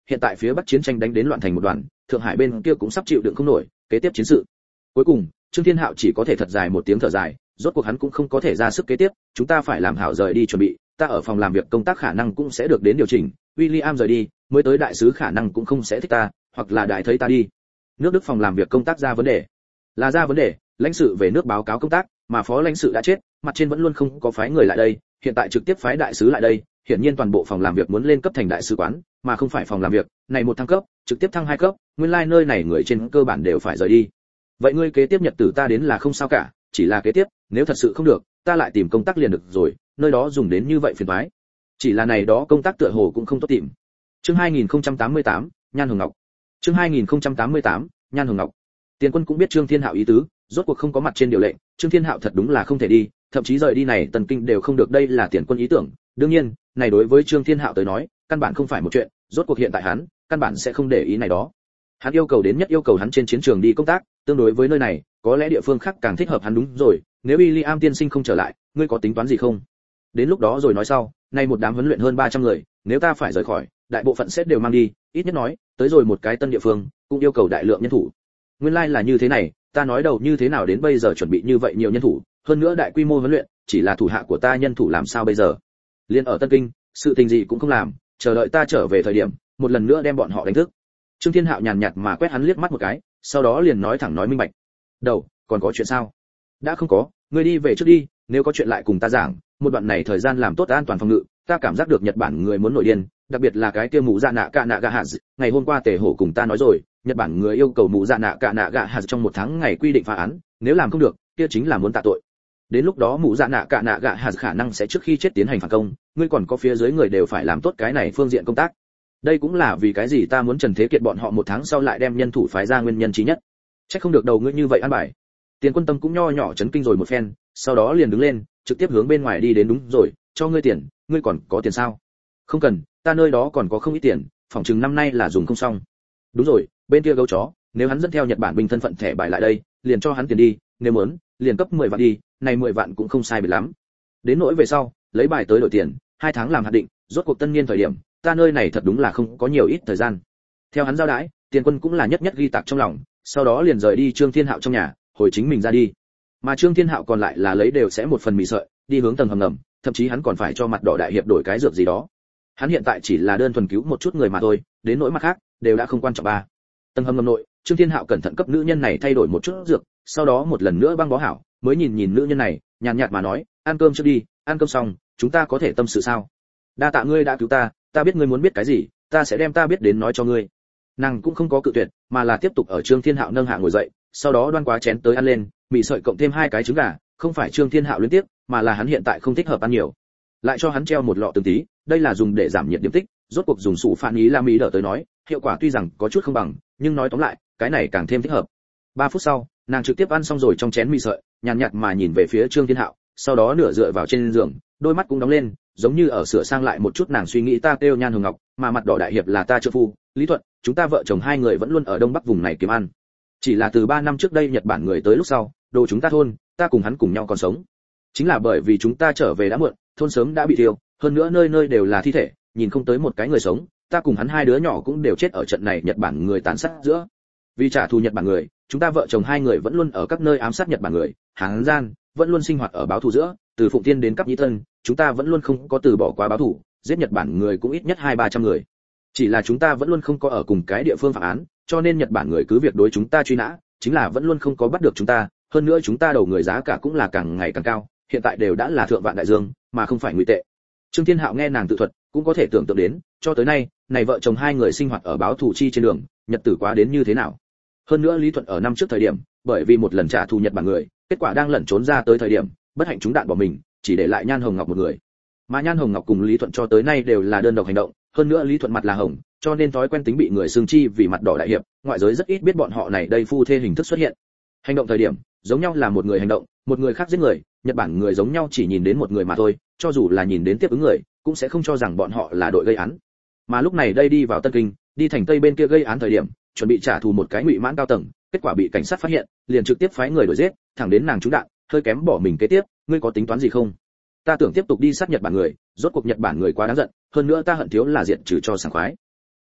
hiện tại phía bắc chiến tranh đánh đến loạn thành một đoàn, thượng hải bên kia cũng sắp chịu đựng không nổi kế tiếp chiến sự. Cuối cùng Trương Thiên Hạo chỉ có thể thật dài một tiếng thở dài, rốt cuộc hắn cũng không có thể ra sức kế tiếp, chúng ta phải làm hảo rời đi chuẩn bị, ta ở phòng làm việc công tác khả năng cũng sẽ được đến điều chỉnh, William rời đi, mới tới đại sứ khả năng cũng không sẽ thích ta, hoặc là đại thấy ta đi. Nước Đức phòng làm việc công tác ra vấn đề. Là ra vấn đề, lãnh sự về nước báo cáo công tác, mà phó lãnh sự đã chết, mặt trên vẫn luôn không có phái người lại đây, hiện tại trực tiếp phái đại sứ lại đây, hiển nhiên toàn bộ phòng làm việc muốn lên cấp thành đại sứ quán, mà không phải phòng làm việc, này một thăng cấp, trực tiếp thăng hai cấp, nguyên lai like nơi này người trên cơ bản đều phải rời đi. Vậy ngươi kế tiếp nhật tử ta đến là không sao cả, chỉ là kế tiếp, nếu thật sự không được, ta lại tìm công tác liền được rồi, nơi đó dùng đến như vậy phiền toái. Chỉ là này đó công tác tựa hồ cũng không tốt tìm. Chương hai nghìn không trăm tám mươi tám, Nhan Hồng Ngọc. Chương hai nghìn không trăm tám mươi tám, Nhan Hồng Ngọc. Tiền Quân cũng biết Trương Thiên Hạo ý tứ, rốt cuộc không có mặt trên điều lệnh, Trương Thiên Hạo thật đúng là không thể đi, thậm chí rời đi này Tần Kinh đều không được, đây là Tiền Quân ý tưởng. Đương nhiên, này đối với Trương Thiên Hạo tới nói, căn bản không phải một chuyện, rốt cuộc hiện tại hắn, căn bản sẽ không để ý này đó. Hắn yêu cầu đến nhất yêu cầu hắn trên chiến trường đi công tác, tương đối với nơi này, có lẽ địa phương khác càng thích hợp hắn đúng rồi, nếu William tiên sinh không trở lại, ngươi có tính toán gì không? Đến lúc đó rồi nói sau, nay một đám huấn luyện hơn ba trăm người, nếu ta phải rời khỏi, đại bộ phận sẽ đều mang đi, ít nhất nói, tới rồi một cái tân địa phương, cũng yêu cầu đại lượng nhân thủ. Nguyên lai like là như thế này, ta nói đầu như thế nào đến bây giờ chuẩn bị như vậy nhiều nhân thủ, hơn nữa đại quy mô huấn luyện, chỉ là thủ hạ của ta nhân thủ làm sao bây giờ? Liên ở Tân Kinh, sự tình gì cũng không làm, chờ đợi ta trở về thời điểm, một lần nữa đem bọn họ đánh thức. Trương Thiên Hạo nhàn nhạt mà quét hắn liếc mắt một cái, sau đó liền nói thẳng nói minh bạch. Đầu, còn có chuyện sao? Đã không có, ngươi đi về trước đi, nếu có chuyện lại cùng ta giảng, một đoạn này thời gian làm tốt an toàn phòng ngự, ta cảm giác được Nhật Bản người muốn nổi điên, đặc biệt là cái kia mũ dạ nạ cạ nạ gạ hạt, ngày hôm qua Tề Hổ cùng ta nói rồi, Nhật Bản người yêu cầu mũ dạ nạ cạ nạ gạ hạt trong một tháng ngày quy định phá án, nếu làm không được, kia chính là muốn tạ tội. Đến lúc đó mũ dạ nạ cạ nạ gạ hạt khả năng sẽ trước khi chết tiến hành phản công, ngươi còn có phía dưới người đều phải làm tốt cái này phương diện công tác. Đây cũng là vì cái gì ta muốn Trần Thế Kiệt bọn họ một tháng sau lại đem nhân thủ phái ra nguyên nhân chí nhất. Chắc không được đầu ngươi như vậy ăn bài. Tiền Quân Tâm cũng nho nhỏ chấn kinh rồi một phen, sau đó liền đứng lên, trực tiếp hướng bên ngoài đi đến. Đúng rồi, cho ngươi tiền, ngươi còn có tiền sao? Không cần, ta nơi đó còn có không ít tiền, phòng chừng năm nay là dùng không xong. Đúng rồi, bên kia gấu chó, nếu hắn dẫn theo Nhật Bản binh thân phận thẻ bài lại đây, liền cho hắn tiền đi, nếu muốn, liền cấp mười vạn đi, này mười vạn cũng không sai biệt lắm. Đến nỗi về sau, lấy bài tới đổi tiền, hai tháng làm hạt định, rốt cuộc tân niên thời điểm, ta nơi này thật đúng là không có nhiều ít thời gian. Theo hắn giao đãi, Tiền Quân cũng là nhất nhất ghi tạc trong lòng, sau đó liền rời đi Trương Thiên Hạo trong nhà, hồi chính mình ra đi. Mà Trương Thiên Hạo còn lại là lấy đều sẽ một phần mì sợi, đi hướng tầng hầm ngầm, thậm chí hắn còn phải cho mặt đỏ đại hiệp đổi cái dược gì đó. Hắn hiện tại chỉ là đơn thuần cứu một chút người mà thôi, đến nỗi mặt khác đều đã không quan trọng ba. Tầng hầm ngầm nội, Trương Thiên Hạo cẩn thận cấp nữ nhân này thay đổi một chút dược, sau đó một lần nữa băng bó hảo, mới nhìn nhìn nữ nhân này, nhàn nhạt mà nói, ăn cơm trước đi, ăn cơm xong, chúng ta có thể tâm sự sao? Đa tạ ngươi đã cứu ta, ta biết ngươi muốn biết cái gì, ta sẽ đem ta biết đến nói cho ngươi. Nàng cũng không có cự tuyệt, mà là tiếp tục ở Trương Thiên Hạo nâng hạ ngồi dậy, sau đó đoan quá chén tới ăn lên, mì sợi cộng thêm hai cái trứng gà, không phải Trương Thiên Hạo liên tiếp, mà là hắn hiện tại không thích hợp ăn nhiều. Lại cho hắn treo một lọ từng tí, đây là dùng để giảm nhiệt điểm tích, rốt cuộc dùng sụ phản ý la mỹ đỡ tới nói, hiệu quả tuy rằng có chút không bằng, nhưng nói tóm lại, cái này càng thêm thích hợp. ba phút sau, nàng trực tiếp ăn xong rồi trong chén mì sợi, nhàn nhạt mà nhìn về phía Trương Thiên Hạo, sau đó nửa dựa vào trên giường, đôi mắt cũng đóng lên, giống như ở sửa sang lại một chút. Nàng suy nghĩ ta kêu Nhan Hồng Ngọc, mà mặt đỏ đại hiệp là ta trợ phu, Lý Thuận, chúng ta vợ chồng hai người vẫn luôn ở đông bắc vùng này kiếm ăn. Chỉ là từ ba năm trước đây Nhật Bản người tới lúc sau, đồ chúng ta thôn, ta cùng hắn cùng nhau còn sống. Chính là bởi vì chúng ta trở về đã muộn, thôn sớm đã bị thiêu, hơn nữa nơi nơi đều là thi thể, nhìn không tới một cái người sống, ta cùng hắn hai đứa nhỏ cũng đều chết ở trận này Nhật Bản người tàn sát giữa. Vì trả thù Nhật Bản người, chúng ta vợ chồng hai người vẫn luôn ở các nơi ám sát Nhật Bản người, Hán gian, vẫn luôn sinh hoạt ở báo thù giữa, từ Phụng Tiên đến Cáp Nhĩ Tân, chúng ta vẫn luôn không có từ bỏ quá báo thù, giết Nhật Bản người cũng ít nhất hai ba trăm người. Chỉ là chúng ta vẫn luôn không có ở cùng cái địa phương phạm án, cho nên Nhật Bản người cứ việc đối chúng ta truy nã, chính là vẫn luôn không có bắt được chúng ta, hơn nữa chúng ta đầu người giá cả cũng là càng ngày càng cao, hiện tại đều đã là thượng vạn đại dương, mà không phải ngụy tệ. Trương Thiên Hạo nghe nàng tự thuật, cũng có thể tưởng tượng đến, cho tới nay, này vợ chồng hai người sinh hoạt ở báo thù chi trên đường, nhật tử quá đến như thế nào. Hơn nữa Lý Thuận ở năm trước thời điểm, bởi vì một lần trả thù Nhật Bản người, kết quả đang lẩn trốn ra tới thời điểm, bất hạnh trúng đạn bỏ mình, chỉ để lại Nhan Hồng Ngọc một người. Mà Nhan Hồng Ngọc cùng Lý Thuận cho tới nay đều là đơn độc hành động, hơn nữa Lý Thuận mặt là hồng, cho nên thói quen tính bị người xương chi vì mặt đỏ đại hiệp, ngoại giới rất ít biết bọn họ này đây phu thê hình thức xuất hiện. Hành động thời điểm, giống nhau là một người hành động, một người khác giết người, Nhật Bản người giống nhau chỉ nhìn đến một người mà thôi, cho dù là nhìn đến tiếp ứng người, cũng sẽ không cho rằng bọn họ là đội gây án. Mà lúc này đây đi vào Tân Kinh, đi thành Tây bên kia gây án thời điểm, chuẩn bị trả thù một cái ngụy mãn cao tầng, kết quả bị cảnh sát phát hiện, liền trực tiếp phái người đuổi giết, thẳng đến nàng trúng đạn, hơi kém bỏ mình kế tiếp, ngươi có tính toán gì không? Ta tưởng tiếp tục đi sát Nhật Bản người, rốt cuộc Nhật Bản người quá đáng giận, hơn nữa ta hận thiếu là diệt trừ cho sảng khoái.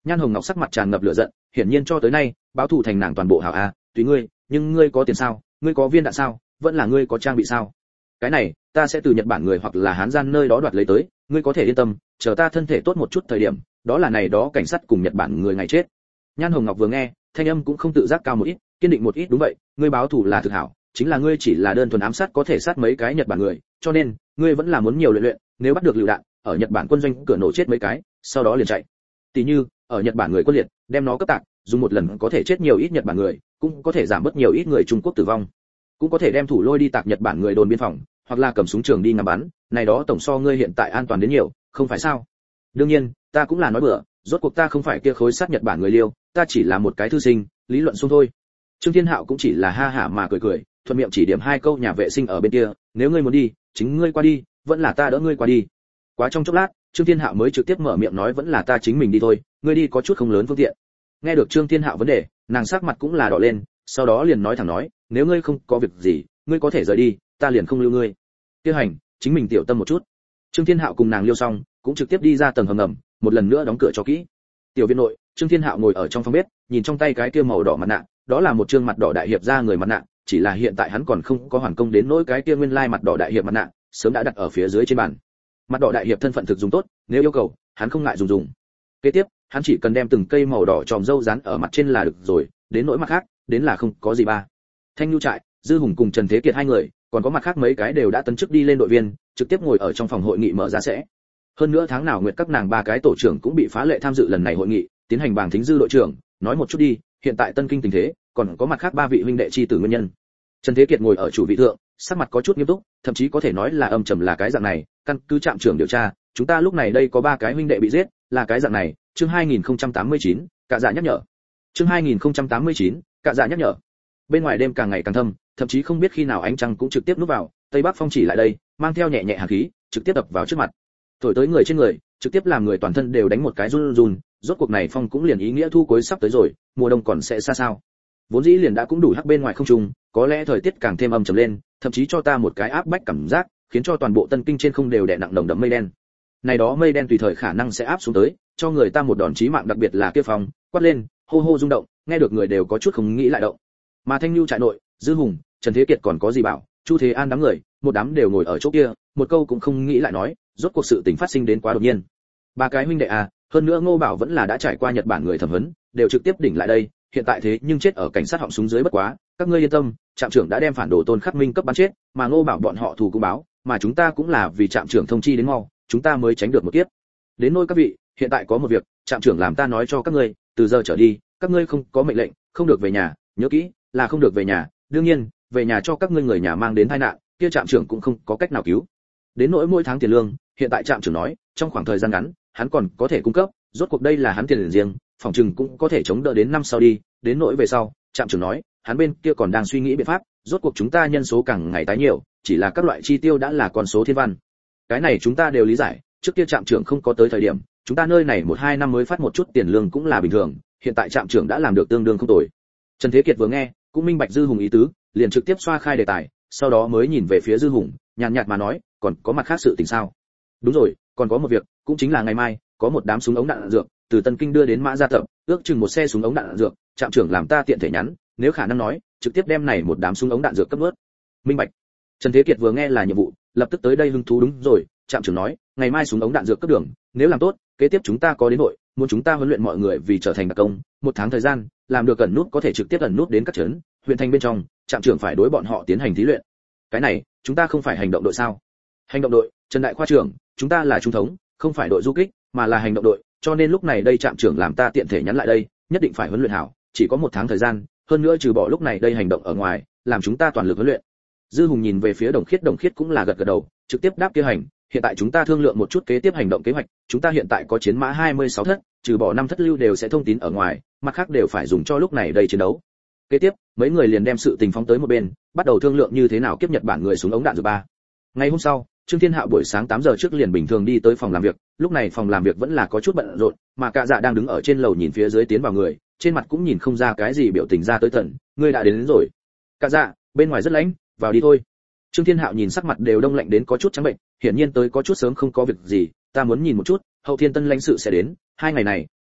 Nhan Hồng Ngọc sắc mặt tràn ngập lửa giận, hiển nhiên cho tới nay, báo thù thành nàng toàn bộ hảo a, tùy ngươi, nhưng ngươi có tiền sao, ngươi có viên đạn sao, vẫn là ngươi có trang bị sao? Cái này, ta sẽ từ Nhật Bản người hoặc là Hán gian nơi đó đoạt lấy tới, ngươi có thể yên tâm, chờ ta thân thể tốt một chút thời điểm, đó là này đó cảnh sát cùng Nhật Bản người ngày chết. Nhan Hồng Ngọc vừa nghe, thanh âm cũng không tự giác cao một ít, kiên định một ít, đúng vậy, ngươi báo thù là thực hảo, chính là ngươi chỉ là đơn thuần ám sát có thể sát mấy cái Nhật Bản người, cho nên, ngươi vẫn là muốn nhiều luyện luyện, nếu bắt được lựu đạn, ở Nhật Bản quân doanh cửa nổ chết mấy cái, sau đó liền chạy. Tỷ như, ở Nhật Bản người quân liệt, đem nó cấp tạc, dùng một lần có thể chết nhiều ít Nhật Bản người, cũng có thể giảm bớt nhiều ít người Trung Quốc tử vong. Cũng có thể đem thủ lôi đi tạc Nhật Bản người đồn biên phòng, hoặc là cầm súng trường đi ngắm bắn, này đó tổng so ngươi hiện tại an toàn đến nhiều, không phải sao? Đương nhiên, ta cũng là nói bừa, rốt cuộc ta không phải kia khối sát Nhật Bản người liêu, ta chỉ là một cái thư sinh, lý luận xung thôi. Trương Thiên Hạo cũng chỉ là ha hả mà cười cười, thuận miệng chỉ điểm hai câu nhà vệ sinh ở bên kia, nếu ngươi muốn đi, chính ngươi qua đi, vẫn là ta đỡ ngươi qua đi. Quá trong chốc lát, Trương Thiên Hạo mới trực tiếp mở miệng nói vẫn là ta chính mình đi thôi, ngươi đi có chút không lớn phương tiện. Nghe được Trương Thiên Hạo vấn đề, nàng sắc mặt cũng là đỏ lên, sau đó liền nói thẳng nói, nếu ngươi không có việc gì, ngươi có thể rời đi, ta liền không lưu ngươi. Tiêu hành, chính mình tiểu tâm một chút. Trương Thiên Hạo cùng nàng liêu xong, cũng trực tiếp đi ra tầng hầm ngầm, một lần nữa đóng cửa cho kỹ. Tiểu viện nội, Trương Thiên Hạo ngồi ở trong phòng bếp, nhìn trong tay cái kia màu đỏ mặt nạ, đó là một trương mặt đỏ đại hiệp ra người mặt nạ, chỉ là hiện tại hắn còn không có hoàn công đến nỗi cái kia nguyên lai mặt đỏ đại hiệp mặt nạ, sớm đã đặt ở phía dưới trên bàn. Mặt đỏ đại hiệp thân phận thực dùng tốt, nếu yêu cầu, hắn không ngại dùng dùng. Kế tiếp, hắn chỉ cần đem từng cây màu đỏ tròm dâu dán ở mặt trên là được rồi, đến nỗi mặt khác, đến là không có gì ba. Thanh Nhu Trại, Dư Hùng cùng Trần Thế Kiệt hai người, còn có mặt khác mấy cái đều đã tấn chức đi lên đội viên, trực tiếp ngồi ở trong phòng hội nghị mở ra sẽ. Hơn nữa tháng nào nguyệt các nàng ba cái tổ trưởng cũng bị phá lệ tham dự lần này hội nghị, tiến hành bảng thính dư đội trưởng, nói một chút đi, hiện tại Tân Kinh tình thế, còn có mặt khác ba vị huynh đệ chi tử nguyên nhân. Trần Thế Kiệt ngồi ở chủ vị thượng, sắc mặt có chút nghiêm túc, thậm chí có thể nói là âm trầm là cái dạng này, căn cứ trạm trưởng điều tra, chúng ta lúc này đây có ba cái huynh đệ bị giết, là cái dạng này, chương hai nghìn không trăm tám mươi chín, cạ dạ nhắc nhở. Chương hai nghìn không trăm tám mươi chín, cạ dạ nhắc nhở. Bên ngoài đêm càng ngày càng thâm, thậm chí không biết khi nào ánh trăng cũng trực tiếp núp vào, tây bắc phong chỉ lại đây, mang theo nhẹ nhẹ hàn khí, trực tiếp đập vào trước mặt. Thổi tới người trên người, trực tiếp làm người toàn thân đều đánh một cái run run, rốt cuộc này phong cũng liền ý nghĩa thu cuối sắp tới rồi, mùa đông còn sẽ xa sao. Vốn dĩ liền đã cũng đủ hắc bên ngoài không trung, có lẽ thời tiết càng thêm âm trầm lên, thậm chí cho ta một cái áp bách cảm giác, khiến cho toàn bộ Tân Kinh trên không đều đè nặng nồng đậm mây đen. Này đó mây đen tùy thời khả năng sẽ áp xuống tới, cho người ta một đòn chí mạng, đặc biệt là kia phong, quát lên, hô hô rung động, nghe được người đều có chút không nghĩ lại động. Mà Thanh Nhu trại nội, Dư Hùng, Trần Thế Kiệt còn có gì bảo, Chu Thế An đám người, một đám đều ngồi ở chỗ kia, một câu cũng không nghĩ lại nói, rốt cuộc sự tình phát sinh đến quá đột nhiên. Ba cái huynh đệ à, hơn nữa Ngô Bảo vẫn là đã trải qua Nhật Bản người thẩm vấn, đều trực tiếp đỉnh lại đây, hiện tại thế nhưng chết ở cảnh sát họng súng dưới bất quá, các ngươi yên tâm, trạm trưởng đã đem phản đồ Tôn Khắc Minh cấp bắn chết, mà Ngô Bảo bọn họ thù cũng báo, mà chúng ta cũng là vì trạm trưởng thông chi đến mau, chúng ta mới tránh được một kiếp. Đến nỗi các vị, hiện tại có một việc, trạm trưởng làm ta nói cho các ngươi, từ giờ trở đi, các ngươi không có mệnh lệnh, không được về nhà, nhớ kỹ, là không được về nhà, đương nhiên, về nhà cho các ngươi người nhà mang đến tai nạn, kia trạm trưởng cũng không có cách nào cứu. Đến nỗi mỗi tháng tiền lương, hiện tại trạm trưởng nói, trong khoảng thời gian ngắn, hắn còn có thể cung cấp, rốt cuộc đây là hắn tiền riêng, phòng trừng cũng có thể chống đỡ đến năm sau đi, đến nỗi về sau, trạm trưởng nói, hắn bên kia còn đang suy nghĩ biện pháp, rốt cuộc chúng ta nhân số càng ngày tái nhiều, chỉ là các loại chi tiêu đã là con số thiên văn. Cái này chúng ta đều lý giải, trước kia trạm trưởng không có tới thời điểm, chúng ta nơi này một hai năm mới phát một chút tiền lương cũng là bình thường, hiện tại trạm trưởng đã làm được tương đương không tồi. Trần Thế Kiệt vừa nghe, cũng minh bạch Dư Hùng ý tứ, liền trực tiếp xoa khai đề tài, sau đó mới nhìn về phía Dư Hùng, nhàn nhạt mà nói, còn có mặt khác sự tình sao? Đúng rồi, còn có một việc, cũng chính là ngày mai, có một đám súng ống đạn, đạn dược từ Tân Kinh đưa đến Mã Gia Tập, ước chừng một xe súng ống đạn, đạn dược, trạm trưởng làm ta tiện thể nhắn, nếu khả năng nói, trực tiếp đem này một đám súng ống đạn dược cấp bớt. Minh bạch. Trần Thế Kiệt vừa nghe là nhiệm vụ, lập tức tới đây hứng thú, đúng rồi, trạm trưởng nói, ngày mai súng ống đạn dược cấp đường, nếu làm tốt, kế tiếp chúng ta có đến hội, muốn chúng ta huấn luyện mọi người vì trở thành đặc công, một tháng thời gian, làm được ẩn nút có thể trực tiếp ẩn nút đến các trấn, huyện thành bên trong, trạm trưởng phải đối bọn họ tiến hành thí luyện. Cái này, chúng ta không phải hành động đội sao? Hành động đội, Trần đại khoa trưởng, chúng ta là trung thống, không phải đội du kích, mà là hành động đội, cho nên lúc này đây trạm trưởng làm ta tiện thể nhắn lại đây, nhất định phải huấn luyện hảo, chỉ có một tháng thời gian, hơn nữa trừ bỏ lúc này đây hành động ở ngoài, làm chúng ta toàn lực huấn luyện. Dư Hùng nhìn về phía Đồng Khiết, Đồng Khiết cũng là gật gật đầu, trực tiếp đáp kia hành, hiện tại chúng ta thương lượng một chút kế tiếp hành động kế hoạch, chúng ta hiện tại có chiến mã hai mươi sáu thất, trừ bỏ năm thất lưu đều sẽ thông tín ở ngoài, mặt khác đều phải dùng cho lúc này đây chiến đấu. Kế tiếp, mấy người liền đem sự tình phóng tới một bên, bắt đầu thương lượng như thế nào kiếp Nhật Bản người súng ống đạn dược ba. Ngày hôm sau, Trương Thiên Hạo buổi sáng tám giờ trước liền bình thường đi tới phòng làm việc, lúc này phòng làm việc vẫn là có chút bận rộn, mà Cạ Dạ đang đứng ở trên lầu nhìn phía dưới tiến vào người, trên mặt cũng nhìn không ra cái gì biểu tình ra tới tận, ngươi đã đến, đến rồi. Cạ Dạ, bên ngoài rất lạnh, vào đi thôi. Trương Thiên Hạo nhìn sắc mặt đều đông lạnh đến có chút trắng bệnh, hiển nhiên tới có chút sớm không có việc gì, ta muốn nhìn một chút, Hậu Thiên Tân lãnh sự sẽ đến, hai ngày này,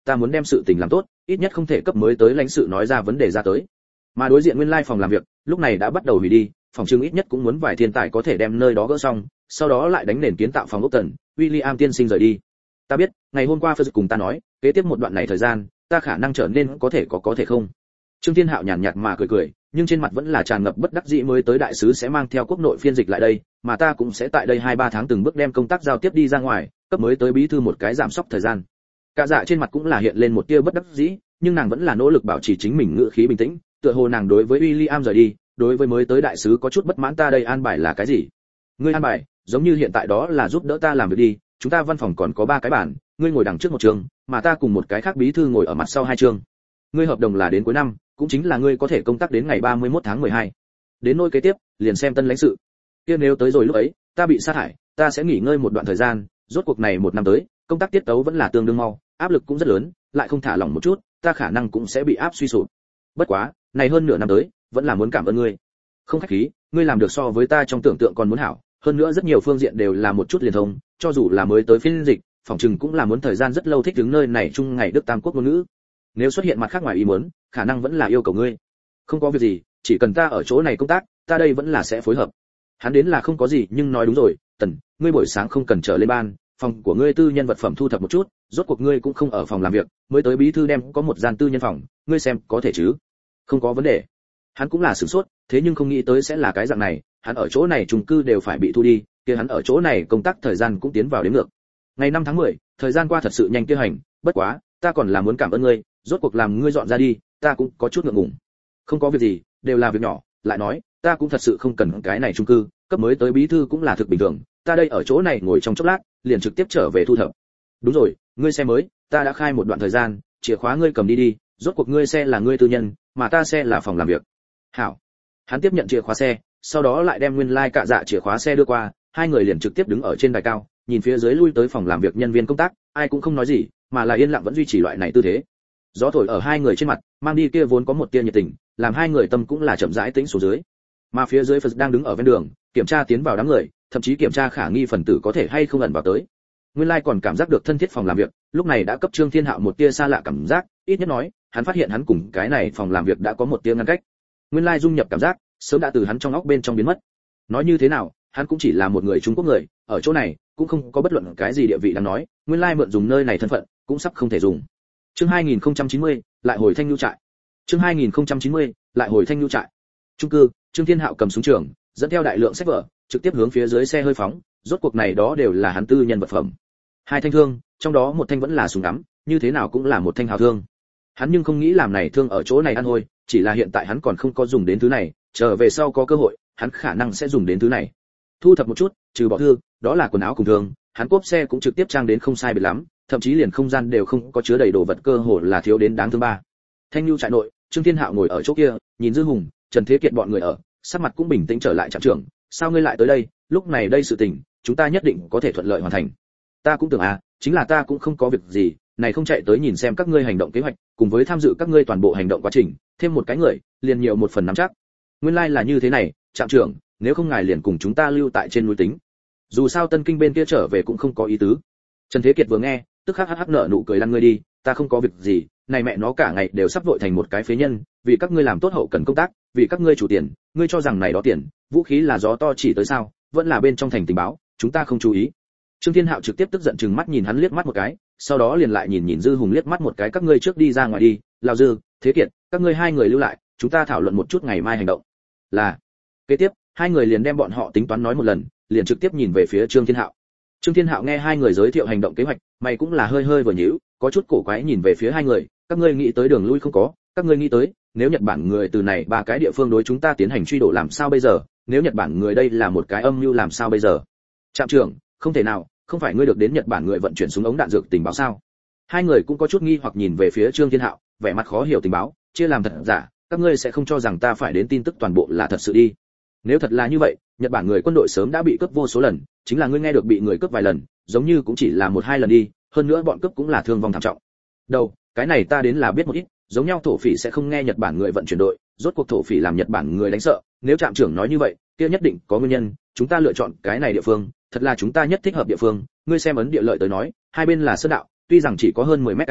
ta muốn đem sự tình làm tốt, ít nhất không thể cấp mới tới lãnh sự nói ra vấn đề ra tới. Mà đối diện nguyên lai phòng làm việc, lúc này đã bắt đầu hủy đi, phòng trưng ít nhất cũng muốn vài thiên tài có thể đem nơi đó gỡ xong, sau đó lại đánh nền kiến tạo phòng ốc tần. William tiên sinh rời đi. Ta biết, ngày hôm qua Phật cùng ta nói, kế tiếp một đoạn này thời gian, ta khả năng trở nên có thể có có thể không. Trương Thiên Hạo nhàn nhạt mà cười cười, nhưng trên mặt vẫn là tràn ngập bất đắc dĩ, mới tới đại sứ sẽ mang theo quốc nội phiên dịch lại đây, mà ta cũng sẽ tại đây hai ba tháng từng bước đem công tác giao tiếp đi ra ngoài, cấp mới tới bí thư một cái giảm sốc thời gian. Cả dạ trên mặt cũng là hiện lên một tia bất đắc dĩ, nhưng nàng vẫn là nỗ lực bảo trì chính mình ngữ khí bình tĩnh, tựa hồ nàng đối với William rời đi, đối với mới tới đại sứ có chút bất mãn. Ta đây an bài là cái gì? Ngươi an bài, giống như hiện tại đó là giúp đỡ ta làm việc đi, chúng ta văn phòng còn có ba cái bàn, ngươi ngồi đằng trước một trường, mà ta cùng một cái khác bí thư ngồi ở mặt sau hai trường. Ngươi hợp đồng là đến cuối năm, cũng chính là ngươi có thể công tác đến ngày ba mươi mốt tháng mười hai. Đến nỗi kế tiếp, liền xem tân lãnh sự. Kia nếu tới rồi lúc ấy, ta bị sa thải, ta sẽ nghỉ ngơi một đoạn thời gian, rốt cuộc này một năm tới, công tác tiết tấu vẫn là tương đương mau, áp lực cũng rất lớn, lại không thả lỏng một chút, ta khả năng cũng sẽ bị áp suy sụp. Bất quá, này hơn nửa năm tới, vẫn là muốn cảm ơn ngươi. Không khách khí, ngươi làm được so với ta trong tưởng tượng còn muốn hảo, hơn nữa rất nhiều phương diện đều là một chút liền thông, cho dù là mới tới phiên dịch, phòng trừng cũng là muốn thời gian rất lâu thích ứng nơi này chung ngày Đức Tam quốc ngôn ngữ. Nếu xuất hiện mặt khác ngoài ý muốn, khả năng vẫn là yêu cầu ngươi. Không có việc gì, chỉ cần ta ở chỗ này công tác, ta đây vẫn là sẽ phối hợp. Hắn đến là không có gì, nhưng nói đúng rồi, Tần, ngươi buổi sáng không cần trở lên ban, phòng của ngươi tư nhân vật phẩm thu thập một chút, rốt cuộc ngươi cũng không ở phòng làm việc, mới tới bí thư đem có một gian tư nhân phòng, ngươi xem có thể chứ? Không có vấn đề. Hắn cũng là sửng sốt, thế nhưng không nghĩ tới sẽ là cái dạng này, hắn ở chỗ này chung cư đều phải bị thu đi, kia hắn ở chỗ này công tác thời gian cũng tiến vào đến ngược. Ngày năm tháng mười, thời gian qua thật sự nhanh tiêu hành, bất quá, ta còn là muốn cảm ơn ngươi, rốt cuộc làm ngươi dọn ra đi, ta cũng có chút ngượng ngùng. Không có việc gì, đều là việc nhỏ, lại nói, ta cũng thật sự không cần cái này chung cư, cấp mới tới bí thư cũng là thực bình thường, ta đây ở chỗ này ngồi trong chốc lát, liền trực tiếp trở về thu thập. Đúng rồi, ngươi xe mới, ta đã khai một đoạn thời gian, chìa khóa ngươi cầm đi đi, rốt cuộc ngươi xe là ngươi tư nhân, mà ta xe là phòng làm việc. Hảo. Hắn tiếp nhận chìa khóa xe, sau đó lại đem nguyên lai like cạ dạ chìa khóa xe đưa qua, hai người liền trực tiếp đứng ở trên đài cao, nhìn phía dưới lui tới phòng làm việc nhân viên công tác, ai cũng không nói gì, mà là yên lặng vẫn duy trì loại này tư thế. Gió thổi ở hai người trên mặt, mang đi kia vốn có một tia nhiệt tình, làm hai người tâm cũng là chậm rãi tĩnh xuống dưới. Mà phía dưới Phật đang đứng ở ven đường, kiểm tra tiến vào đám người, thậm chí kiểm tra khả nghi phần tử có thể hay không ẩn vào tới. Nguyên lai like còn cảm giác được thân thiết phòng làm việc, lúc này đã cấp Trương Thiên Hạo một tia xa lạ cảm giác, ít nhất nói, hắn phát hiện hắn cùng cái này phòng làm việc đã có một tia ngăn cách. Nguyên lai like dung nhập cảm giác, sớm đã từ hắn trong óc bên trong biến mất. Nói như thế nào, hắn cũng chỉ là một người Trung Quốc người, ở chỗ này cũng không có bất luận cái gì địa vị đáng nói, nguyên lai like mượn dùng nơi này thân phận, cũng sắp không thể dùng. Chương hai nghìn không trăm chín mươi, lại hồi Thanh Nhu trại. Chương hai nghìn không trăm chín mươi, lại hồi Thanh Nhu trại. Trung cư, Trương Thiên Hạo cầm súng trường, dẫn theo đại lượng sách vở, trực tiếp hướng phía dưới xe hơi phóng, rốt cuộc này đó đều là hắn tư nhân vật phẩm. Hai thanh thương, trong đó một thanh vẫn là súng ngắm, như thế nào cũng là một thanh hào thương. Hắn nhưng không nghĩ làm này thương ở chỗ này ăn hôi, chỉ là hiện tại hắn còn không có dùng đến thứ này, chờ về sau có cơ hội, hắn khả năng sẽ dùng đến thứ này. Thu thập một chút, trừ bỏ thư, đó là quần áo cùng thương, hắn cốp xe cũng trực tiếp trang đến không sai biệt lắm, thậm chí liền không gian đều không có chứa đầy đồ vật, cơ hồ là thiếu đến đáng thương ba. Thanh Nhu trại nội, Trương Thiên Hạo ngồi ở chỗ kia, nhìn Dư Hùng, Trần Thế Kiệt bọn người ở, sắc mặt cũng bình tĩnh trở lại trạm trưởng, sao ngươi lại tới đây, lúc này đây sự tình, chúng ta nhất định có thể thuận lợi hoàn thành. Ta cũng tưởng à, chính là ta cũng không có việc gì, này không chạy tới nhìn xem các ngươi hành động kế hoạch, cùng với tham dự các ngươi toàn bộ hành động quá trình, thêm một cái người, liền nhiều một phần nắm chắc. Nguyên lai like là như thế này, trạm trưởng, nếu không ngài liền cùng chúng ta lưu tại trên núi tính. Dù sao Tân Kinh bên kia trở về cũng không có ý tứ. Trần Thế Kiệt vừa nghe, tức khắc hắc hắc nở nụ cười, lăn ngươi đi, ta không có việc gì, này mẹ nó cả ngày đều sắp vội thành một cái phế nhân, vì các ngươi làm tốt hậu cần công tác, vì các ngươi chủ tiền, ngươi cho rằng này đó tiền, vũ khí là gió to chỉ tới sao, vẫn là bên trong thành tình báo, chúng ta không chú ý. Trương Thiên Hạo trực tiếp tức giận trừng mắt nhìn hắn liếc mắt một cái, sau đó liền lại nhìn nhìn Dư Hùng liếc mắt một cái, các ngươi trước đi ra ngoài đi, Lão Dư, Thế Kiệt, các ngươi hai người lưu lại, chúng ta thảo luận một chút ngày mai hành động. Là. Kế tiếp, hai người liền đem bọn họ tính toán nói một lần, liền trực tiếp nhìn về phía Trương Thiên Hạo. Trương Thiên Hạo nghe hai người giới thiệu hành động kế hoạch, mày cũng là hơi hơi vừa nhíu, có chút cổ quái nhìn về phía hai người, các ngươi nghĩ tới đường lui không có, các ngươi nghĩ tới, nếu Nhật Bản người từ này ba cái địa phương đối chúng ta tiến hành truy đuổi làm sao bây giờ, nếu Nhật Bản người đây là một cái âm mưu làm sao bây giờ? Trạm trưởng, không thể nào, không phải ngươi được đến Nhật Bản người vận chuyển súng ống đạn dược tình báo sao? Hai người cũng có chút nghi hoặc nhìn về phía Trương Thiên Hạo, vẻ mặt khó hiểu tình báo, chia làm thật giả, các ngươi sẽ không cho rằng ta phải đến tin tức toàn bộ là thật sự đi. Nếu thật là như vậy, Nhật Bản người quân đội sớm đã bị cướp vô số lần, chính là ngươi nghe được bị người cướp vài lần, giống như cũng chỉ là một hai lần đi, hơn nữa bọn cướp cũng là thương vong thảm trọng. Đâu, cái này ta đến là biết một ít, giống nhau thổ phỉ sẽ không nghe Nhật Bản người vận chuyển đội, rốt cuộc thổ phỉ làm Nhật Bản người đánh sợ, nếu trạm trưởng nói như vậy, kia nhất định có nguyên nhân, chúng ta lựa chọn cái này địa phương, thật là chúng ta nhất thích hợp địa phương, ngươi xem ấn địa lợi tới nói, hai bên là sơn đạo, tuy rằng chỉ có hơn mười mét cao,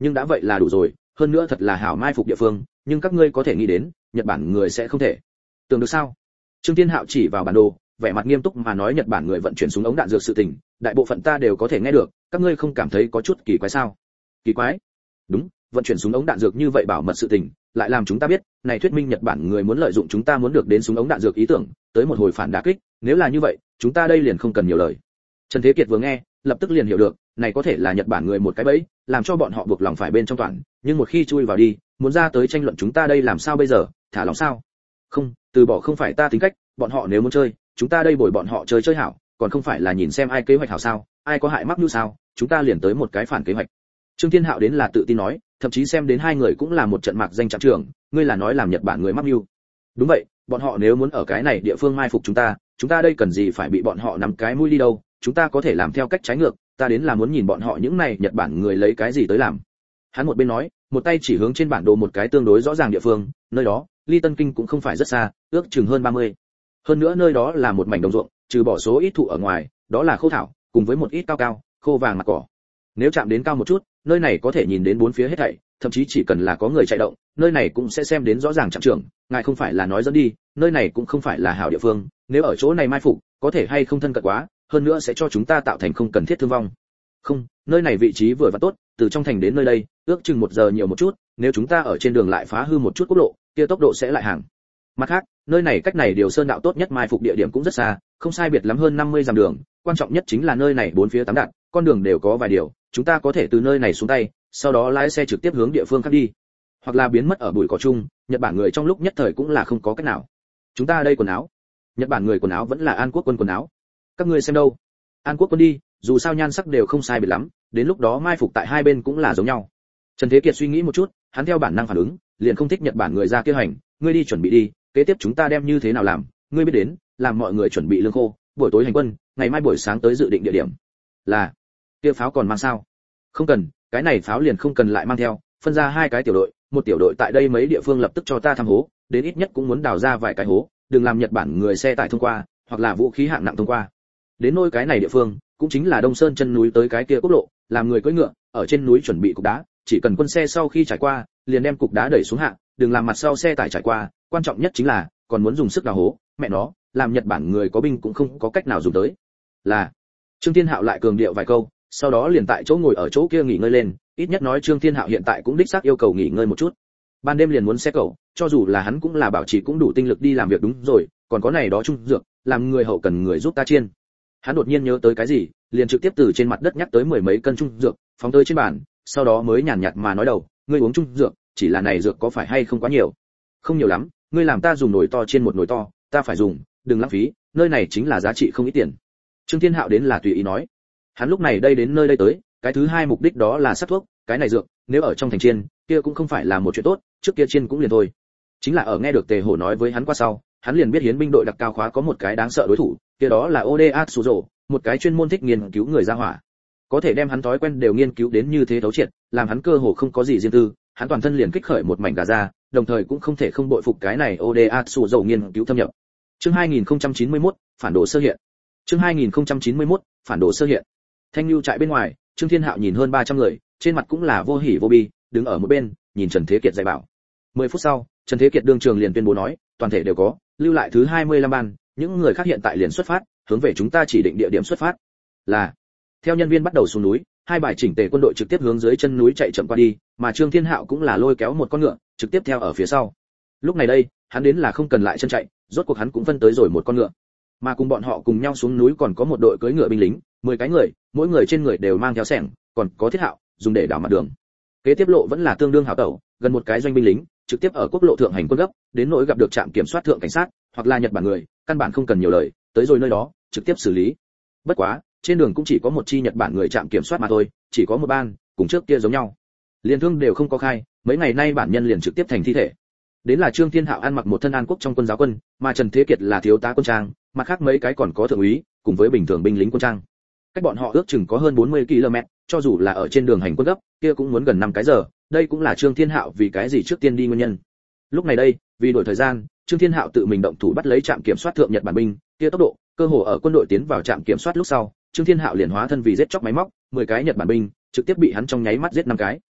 nhưng đã vậy là đủ rồi, hơn nữa thật là hảo mai phục địa phương, nhưng các ngươi có thể nghĩ đến, Nhật Bản người sẽ không thể. Tưởng được sao? Trương Thiên Hạo chỉ vào bản đồ, vẻ mặt nghiêm túc mà nói Nhật Bản người vận chuyển súng ống đạn dược sự tình, đại bộ phận ta đều có thể nghe được, các ngươi không cảm thấy có chút kỳ quái sao? Kỳ quái? Đúng, vận chuyển súng ống đạn dược như vậy bảo mật sự tình, lại làm chúng ta biết, này thuyết minh Nhật Bản người muốn lợi dụng chúng ta muốn được đến súng ống đạn dược ý tưởng, tới một hồi phản đả kích, nếu là như vậy, chúng ta đây liền không cần nhiều lời. Trần Thế Kiệt vừa nghe, lập tức liền hiểu được, này có thể là Nhật Bản người một cái bẫy, làm cho bọn họ buộc lòng phải bên trong toàn, nhưng một khi chui vào đi, muốn ra tới tranh luận chúng ta đây làm sao bây giờ, thả lòng sao? Không, từ bỏ không phải ta tính cách, bọn họ nếu muốn chơi, chúng ta đây bồi bọn họ chơi chơi hảo, còn không phải là nhìn xem ai kế hoạch hảo sao, ai có hại mắc như sao, chúng ta liền tới một cái phản kế hoạch. Trương Thiên Hạo đến là tự tin nói, thậm chí xem đến hai người cũng là một trận mạc danh trạm trưởng, ngươi là nói làm Nhật Bản người mắc mưu. Đúng vậy, bọn họ nếu muốn ở cái này địa phương mai phục chúng ta, chúng ta đây cần gì phải bị bọn họ nắm cái mũi đi đâu, chúng ta có thể làm theo cách trái ngược, ta đến là muốn nhìn bọn họ những này Nhật Bản người lấy cái gì tới làm. Hắn một bên nói, một tay chỉ hướng trên bản đồ một cái tương đối rõ ràng địa phương, nơi đó, ly Tân Kinh cũng không phải rất xa, ước chừng hơn ba mươi. Hơn nữa nơi đó là một mảnh đồng ruộng, trừ bỏ số ít thụ ở ngoài, đó là khô thảo, cùng với một ít cao cao, khô vàng mặt cỏ. Nếu chạm đến cao một chút, nơi này có thể nhìn đến bốn phía hết thảy, thậm chí chỉ cần là có người chạy động, nơi này cũng sẽ xem đến rõ ràng trạm trưởng, ngài không phải là nói dẫn đi, nơi này cũng không phải là hảo địa phương, nếu ở chỗ này mai phục, có thể hay không thân cận quá, hơn nữa sẽ cho chúng ta tạo thành không cần thiết thương vong. Không, nơi này vị trí vừa và tốt, từ trong thành đến nơi đây, ước chừng một giờ nhiều một chút, nếu chúng ta ở trên đường lại phá hư một chút quốc lộ, kia tốc độ sẽ lại hàng. Mặt khác, nơi này cách này điều sơn đạo tốt nhất mai phục địa điểm cũng rất xa, không sai biệt lắm hơn năm mươi dặm đường, quan trọng nhất chính là nơi này bốn phía tám đạn, con đường đều có vài điều, chúng ta có thể từ nơi này xuống tay, sau đó lái xe trực tiếp hướng địa phương khác đi, hoặc là biến mất ở bụi cỏ chung. Nhật Bản người trong lúc nhất thời cũng là không có cách nào. Chúng ta đây quần áo, Nhật Bản người quần áo vẫn là An Quốc quân quần áo. Các ngươi xem đâu? An Quốc quân đi, dù sao nhan sắc đều không sai biệt lắm, đến lúc đó mai phục tại hai bên cũng là giống nhau. Trần Thế Kiệt suy nghĩ một chút, hắn theo bản năng phản ứng, liền không thích Nhật Bản người ra kia hành, ngươi đi chuẩn bị đi, kế tiếp chúng ta đem như thế nào làm, ngươi biết đến, làm mọi người chuẩn bị lương khô, buổi tối hành quân, ngày mai buổi sáng tới dự định địa điểm. Là, kia pháo còn mang sao? Không cần, cái này pháo liền không cần lại mang theo, phân ra hai cái tiểu đội, một tiểu đội tại đây mấy địa phương lập tức cho ta thăm hố, đến ít nhất cũng muốn đào ra vài cái hố, đừng làm Nhật Bản người xe tải thông qua, hoặc là vũ khí hạng nặng thông qua. Đến nôi cái này địa phương, cũng chính là Đông Sơn chân núi tới cái kia quốc lộ, làm người cưỡi ngựa, ở trên núi chuẩn bị cục đá, chỉ cần quân xe sau khi trải qua, liền đem cục đá đẩy xuống hạ, đừng làm mặt sau xe tải trải qua, quan trọng nhất chính là còn muốn dùng sức đào hố, mẹ nó, làm Nhật Bản người có binh cũng không có cách nào dùng tới. Là. Trương Thiên Hạo lại cường điệu vài câu, sau đó liền tại chỗ ngồi ở chỗ kia nghỉ ngơi lên, ít nhất nói Trương Thiên Hạo hiện tại cũng đích xác yêu cầu nghỉ ngơi một chút. Ban đêm liền muốn xe cẩu, cho dù là hắn cũng là bảo trì cũng đủ tinh lực đi làm việc đúng rồi, còn có này đó trung dược, làm người hậu cần người giúp ta chiên. Hắn đột nhiên nhớ tới cái gì, liền trực tiếp từ trên mặt đất nhắc tới mười mấy cân trung dược, phóng tới trên bàn, sau đó mới nhàn nhạt mà nói đầu, ngươi uống trung dược, chỉ là này dược có phải hay không quá nhiều? Không nhiều lắm, ngươi làm ta dùng nồi to chiên một nồi to, ta phải dùng, đừng lãng phí, nơi này chính là giá trị không ít tiền. Trương Thiên Hạo đến là tùy ý nói. Hắn lúc này đây đến nơi đây tới, cái thứ hai mục đích đó là sát thuốc, cái này dược, nếu ở trong thành chiên, kia cũng không phải là một chuyện tốt, trước kia chiên cũng liền thôi. Chính là ở nghe được Tề Hổ nói với hắn qua sau, hắn liền biết hiến binh đội đặc cao khóa có một cái đáng sợ đối thủ, kia đó là Oda Suzo, một cái chuyên môn thích nghiên cứu người ra hỏa. Có thể đem hắn thói quen đều nghiên cứu đến như thế thấu triệt, làm hắn cơ hồ không có gì riêng tư, hắn toàn thân liền kích khởi một mảnh gà ra, đồng thời cũng không thể không bội phục cái này Oda Suzo nghiên cứu thâm nhập. Chương hai nghìn không trăm chín mươi mốt, phản đồ sơ hiện. Chương hai nghìn không trăm chín mươi mốt, phản đồ sơ hiện. Thanh Nưu trại bên ngoài, Trương Thiên Hạo nhìn hơn ba trăm người, trên mặt cũng là vô hỉ vô bi, đứng ở một bên, nhìn Trần Thế Kiệt dạy bảo. mười phút sau, Trần Thế Kiệt đương trường liền tuyên bố nói, toàn thể đều có, lưu lại thứ hai mươi lăm ban, những người khác hiện tại liền xuất phát, hướng về chúng ta chỉ định địa điểm xuất phát. Là. Theo nhân viên bắt đầu xuống núi, hai bài chỉnh tề quân đội trực tiếp hướng dưới chân núi chạy chậm qua đi, mà Trương Thiên Hạo cũng là lôi kéo một con ngựa, trực tiếp theo ở phía sau. Lúc này đây, hắn đến là không cần lại chân chạy, rốt cuộc hắn cũng phân tới rồi một con ngựa. Mà cùng bọn họ cùng nhau xuống núi còn có một đội cưỡi ngựa binh lính, mười cái người, mỗi người trên người đều mang theo xẻng, còn có thiết hạo, dùng để đảo mặt đường. Kế tiếp lộ vẫn là tương đương hảo tẩu, gần một cái doanh binh lính, trực tiếp ở quốc lộ thượng hành quân gấp, đến nỗi gặp được trạm kiểm soát thượng cảnh sát, hoặc là Nhật Bản người, căn bản không cần nhiều lời, tới rồi nơi đó, trực tiếp xử lý. Bất quá, trên đường cũng chỉ có một chi Nhật Bản người trạm kiểm soát mà thôi, chỉ có một ban, cùng trước kia giống nhau. Liên thương đều không có khai, mấy ngày nay bản nhân liền trực tiếp thành thi thể. Đến là Trương Thiên Hạo ăn mặc một thân An Quốc trong quân giáo quân, mà Trần Thế Kiệt là thiếu tá quân trang, mặt khác mấy cái còn có thượng úy, cùng với bình thường binh lính quân trang. Cách bọn họ ước chừng có hơn bốn mươi ki lô mét, cho dù là ở trên đường hành quân gấp, kia cũng muốn gần năm cái giờ, đây cũng là Trương Thiên Hạo vì cái gì trước tiên đi nguyên nhân. Lúc này đây, vì đổi thời gian, Trương Thiên Hạo tự mình động thủ bắt lấy trạm kiểm soát thượng Nhật Bản binh, kia tốc độ, cơ hồ ở quân đội tiến vào trạm kiểm soát lúc sau, Trương Thiên Hạo liền hóa thân vì giết chóc máy móc, mười cái Nhật Bản binh, trực tiếp bị hắn trong nháy mắt giết năm cái.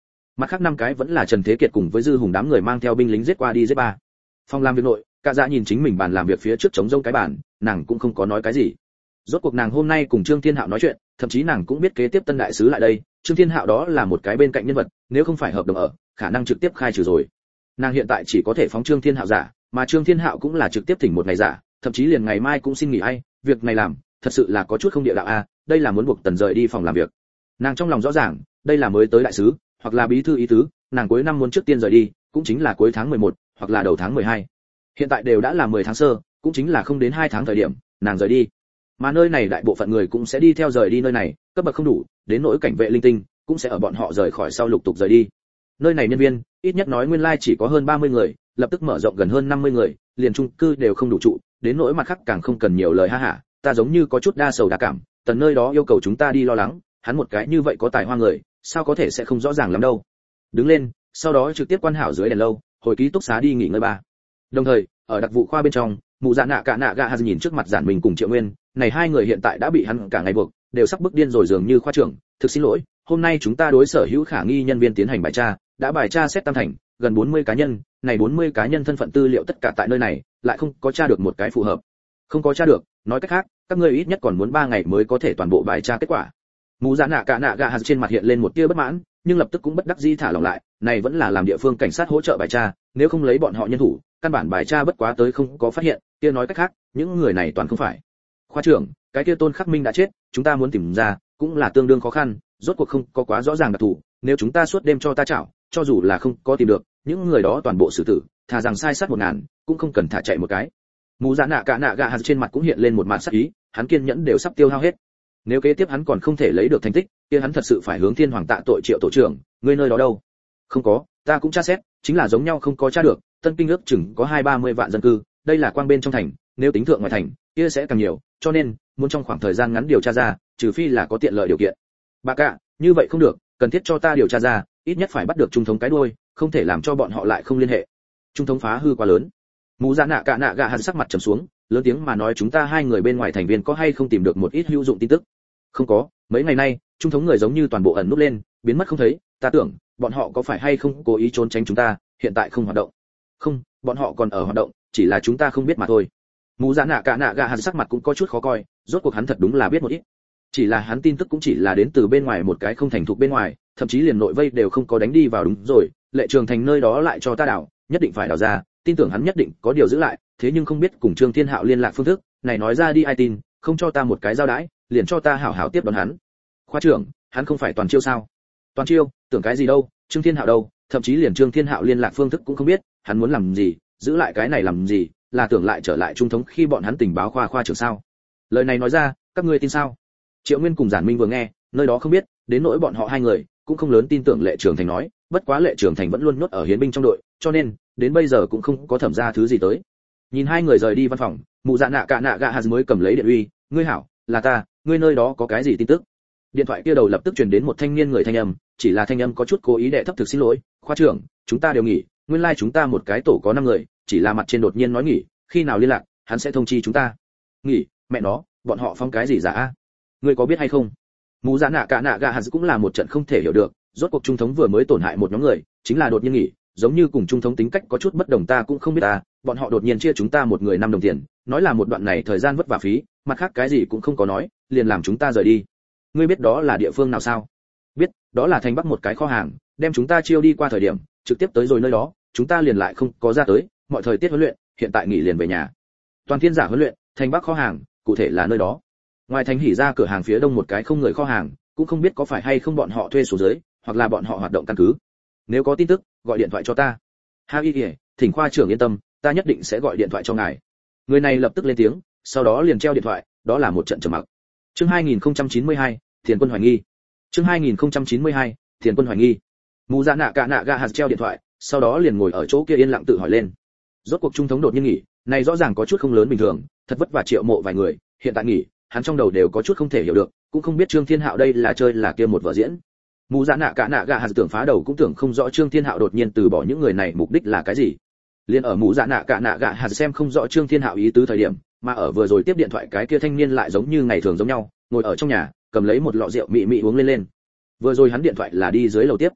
mặt khác năm cái vẫn là Trần Thế Kiệt cùng với Dư Hùng đám người mang theo binh lính giết qua đi giết ba. Phòng làm việc nội, Cả Dạ nhìn chính mình bàn làm việc phía trước trống rông cái bàn, nàng cũng không có nói cái gì. Rốt cuộc nàng hôm nay cùng Trương Thiên Hạo nói chuyện, thậm chí nàng cũng biết kế tiếp Tân đại sứ lại đây, Trương Thiên Hạo đó là một cái bên cạnh nhân vật, nếu không phải hợp đồng ở, khả năng trực tiếp khai trừ rồi. Nàng hiện tại chỉ có thể phóng Trương Thiên Hạo giả, mà Trương Thiên Hạo cũng là trực tiếp thỉnh một ngày giả, thậm chí liền ngày mai cũng xin nghỉ ai, việc này làm, thật sự là có chút không địa đạo a, đây là muốn buộc Tần rời đi phòng làm việc. Nàng trong lòng rõ ràng, đây là mới tới đại sứ, hoặc là bí thư ý tứ, nàng cuối năm muốn trước tiên rời đi, cũng chính là cuối tháng mười một, hoặc là đầu tháng mười hai. Hiện tại đều đã là mười tháng sơ, cũng chính là không đến hai tháng thời điểm, nàng rời đi. Mà nơi này đại bộ phận người cũng sẽ đi theo rời đi nơi này, cấp bậc không đủ, đến nỗi cảnh vệ linh tinh, cũng sẽ ở bọn họ rời khỏi sau lục tục rời đi. Nơi này nhân viên, ít nhất nói nguyên lai like chỉ có hơn ba mươi người, lập tức mở rộng gần hơn năm mươi người, liền chung cư đều không đủ trụ, đến nỗi mặt khác càng không cần nhiều lời ha hả, ta giống như có chút đa sầu đa cảm, Tần nơi đó yêu cầu chúng ta đi lo lắng, hắn một cái như vậy có tài hoa người, sao có thể sẽ không rõ ràng lắm đâu. Đứng lên, sau đó trực tiếp quan hảo dưới đèn lâu, hồi ký túc xá đi nghỉ ngơi ba. Đồng thời, ở đặc vụ khoa bên trong, Mụ Dạ Nạ Cả Nạ Gạ Hà nhìn trước mặt Giản Minh cùng Triệu Nguyên, này hai người hiện tại đã bị hắn cả ngày buộc, đều sắp bức điên rồi dường như khoa trưởng, thực xin lỗi, hôm nay chúng ta đối sở hữu khả nghi nhân viên tiến hành bài tra, đã bài tra xét tam thành, gần bốn mươi cá nhân, này bốn mươi cá nhân thân phận tư liệu tất cả tại nơi này, lại không có tra được một cái phù hợp. Không có tra được, nói cách khác, các ngươi ít nhất còn muốn ba ngày mới có thể toàn bộ bài tra kết quả. Mụ Dạ Nạ Cả Nạ Gạ Hà trên mặt hiện lên một tia bất mãn, nhưng lập tức cũng bất đắc dĩ thả lỏng lại, này vẫn là làm địa phương cảnh sát hỗ trợ bài tra, nếu không lấy bọn họ nhân thủ, căn bản bài tra bất quá tới không có phát hiện, kia nói cách khác, những người này toàn không phải. Khoa trưởng, cái kia Tôn Khắc Minh đã chết, chúng ta muốn tìm ra, cũng là tương đương khó khăn, rốt cuộc không có quá rõ ràng đặc thù, nếu chúng ta suốt đêm cho ta chảo, cho dù là không có tìm được, những người đó toàn bộ xử tử, thà rằng sai sát một ngàn, cũng không cần thả chạy một cái. Mụ Dạ Nạ Cả Nạ Gạ Hà trên mặt cũng hiện lên một màn sắc ý, hắn kiên nhẫn đều sắp tiêu hao hết. Nếu kế tiếp hắn còn không thể lấy được thành tích, kia hắn thật sự phải hướng Thiên Hoàng tạ tội. Triệu tổ trưởng, ngươi nơi đó đâu? Không có, ta cũng tra xét, chính là giống nhau không có tra được, Tân Kinh ước chừng có hai ba mươi vạn dân cư, đây là quang bên trong thành, nếu tính thượng ngoài thành, kia sẽ càng nhiều, cho nên, muốn trong khoảng thời gian ngắn điều tra ra, trừ phi là có tiện lợi điều kiện. Bà cả, như vậy không được, cần thiết cho ta điều tra ra, ít nhất phải bắt được trung thống cái đuôi, không thể làm cho bọn họ lại không liên hệ. Trung thống phá hư quá lớn. Mụ Dạ Nạ Cả Nạ Gạ Hà sắc mặt trầm xuống, lớn tiếng mà nói chúng ta hai người bên ngoài thành viên có hay không tìm được một ít hữu dụng tin tức. Không có, mấy ngày nay, trung thống người giống như toàn bộ ẩn núp lên, biến mất không thấy, ta tưởng, bọn họ có phải hay không cố ý trốn tránh chúng ta, hiện tại không hoạt động. Không, bọn họ còn ở hoạt động, chỉ là chúng ta không biết mà thôi. Mụ Dạ Nạ Cả Nạ Gạ Hà sắc mặt cũng có chút khó coi, rốt cuộc hắn thật đúng là biết một ít. Chỉ là hắn tin tức cũng chỉ là đến từ bên ngoài một cái không thành thục bên ngoài, thậm chí liền nội vây đều không có đánh đi vào đúng rồi, Lệ Trường Thành nơi đó lại cho ta đảo, nhất định phải đào ra, tin tưởng hắn nhất định có điều giữ lại, thế nhưng không biết cùng Trương Thiên Hạo liên lạc phương thức, này nói ra đi ai tin, không cho ta một cái giao đãi, liền cho ta hảo hảo tiếp đón hắn. Khoa trưởng, hắn không phải toàn chiêu sao? Toàn chiêu, tưởng cái gì đâu, Trương Thiên Hạo đâu, thậm chí liền Trương Thiên Hạo liên lạc phương thức cũng không biết, hắn muốn làm gì, giữ lại cái này làm gì, là tưởng lại trở lại trung thống khi bọn hắn tình báo khoa khoa trưởng sao? Lời này nói ra, các ngươi tin sao? Triệu Nguyên cùng Giản Minh vừa nghe, nơi đó không biết, đến nỗi bọn họ hai người, cũng không lớn tin tưởng Lệ Trường Thành nói, bất quá Lệ Trường Thành vẫn luôn nhốt ở hiến binh trong đội, cho nên, đến bây giờ cũng không có thẩm ra thứ gì tới. Nhìn hai người rời đi văn phòng, Mụ Dạ Nạ Cả Nạ Gạ Hà mới cầm lấy điện uy, ngươi hảo, là ta, ngươi nơi đó có cái gì tin tức? Điện thoại kia đầu lập tức truyền đến một thanh niên người thanh âm, chỉ là thanh âm có chút cố ý đệ thấp thực xin lỗi, khoa trưởng, chúng ta đều nghỉ, nguyên lai like chúng ta một cái tổ có năm người, chỉ là mặt trên đột nhiên nói nghỉ, khi nào liên lạc, hắn sẽ thông chi chúng ta. Nghỉ, mẹ nó, bọn họ phong cái gì giả a? Ngươi có biết hay không? Mụ Dạ Nạ Cả Nạ Gạ Hà cũng là một trận không thể hiểu được, rốt cuộc trung thống vừa mới tổn hại một nhóm người, chính là đột nhiên nghỉ, giống như cùng trung thống tính cách có chút bất đồng ta cũng không biết ta, bọn họ đột nhiên chia chúng ta một người năm đồng tiền, nói là một đoạn này thời gian vất vả phí, mặt khác cái gì cũng không có nói, liền làm chúng ta rời đi. Ngươi biết đó là địa phương nào sao? Biết, đó là thành Bắc một cái kho hàng, đem chúng ta chiêu đi qua thời điểm, trực tiếp tới rồi nơi đó, chúng ta liền lại không có ra tới, mọi thời tiết huấn luyện, hiện tại nghỉ liền về nhà. Toàn thiên giả huấn luyện, thành Bắc kho hàng, cụ thể là nơi đó. Ngoài thành hỉ ra cửa hàng phía đông một cái không người kho hàng, cũng không biết có phải hay không bọn họ thuê số dưới, hoặc là bọn họ hoạt động căn cứ. Nếu có tin tức, gọi điện thoại cho ta. Ha y y, thỉnh khoa trưởng yên tâm, ta nhất định sẽ gọi điện thoại cho ngài. Người này lập tức lên tiếng, sau đó liền treo điện thoại, đó là một trận trầm mặc. Chương hai nghìn không trăm chín mươi hai, Thiền Quân hoài nghi. Chương hai nghìn không trăm chín mươi hai, Thiền Quân hoài nghi. Mụ Dạ Nạ Cả Nạ Gạ Hà treo điện thoại, sau đó liền ngồi ở chỗ kia yên lặng tự hỏi lên. Rốt cuộc trung thống đột nhiên nghỉ, này rõ ràng có chút không lớn bình thường, thật vất vả Triệu Mộ vài người, hiện tại nghỉ, hắn trong đầu đều có chút không thể hiểu được, cũng không biết Trương Thiên Hạo đây là chơi là kia một vở diễn. Mụ Dạ Nạ Cả Nạ Gạ Hà tưởng phá đầu cũng tưởng không rõ Trương Thiên Hạo đột nhiên từ bỏ những người này mục đích là cái gì. Liên ở Mụ Dạ Nạ Cả Nạ Gạ Hà xem không rõ Trương Thiên Hạo ý tứ thời điểm, mà ở vừa rồi tiếp điện thoại cái kia thanh niên lại giống như ngày thường giống nhau, ngồi ở trong nhà, cầm lấy một lọ rượu mị mị uống lên lên. Vừa rồi hắn điện thoại là đi dưới lầu tiếp.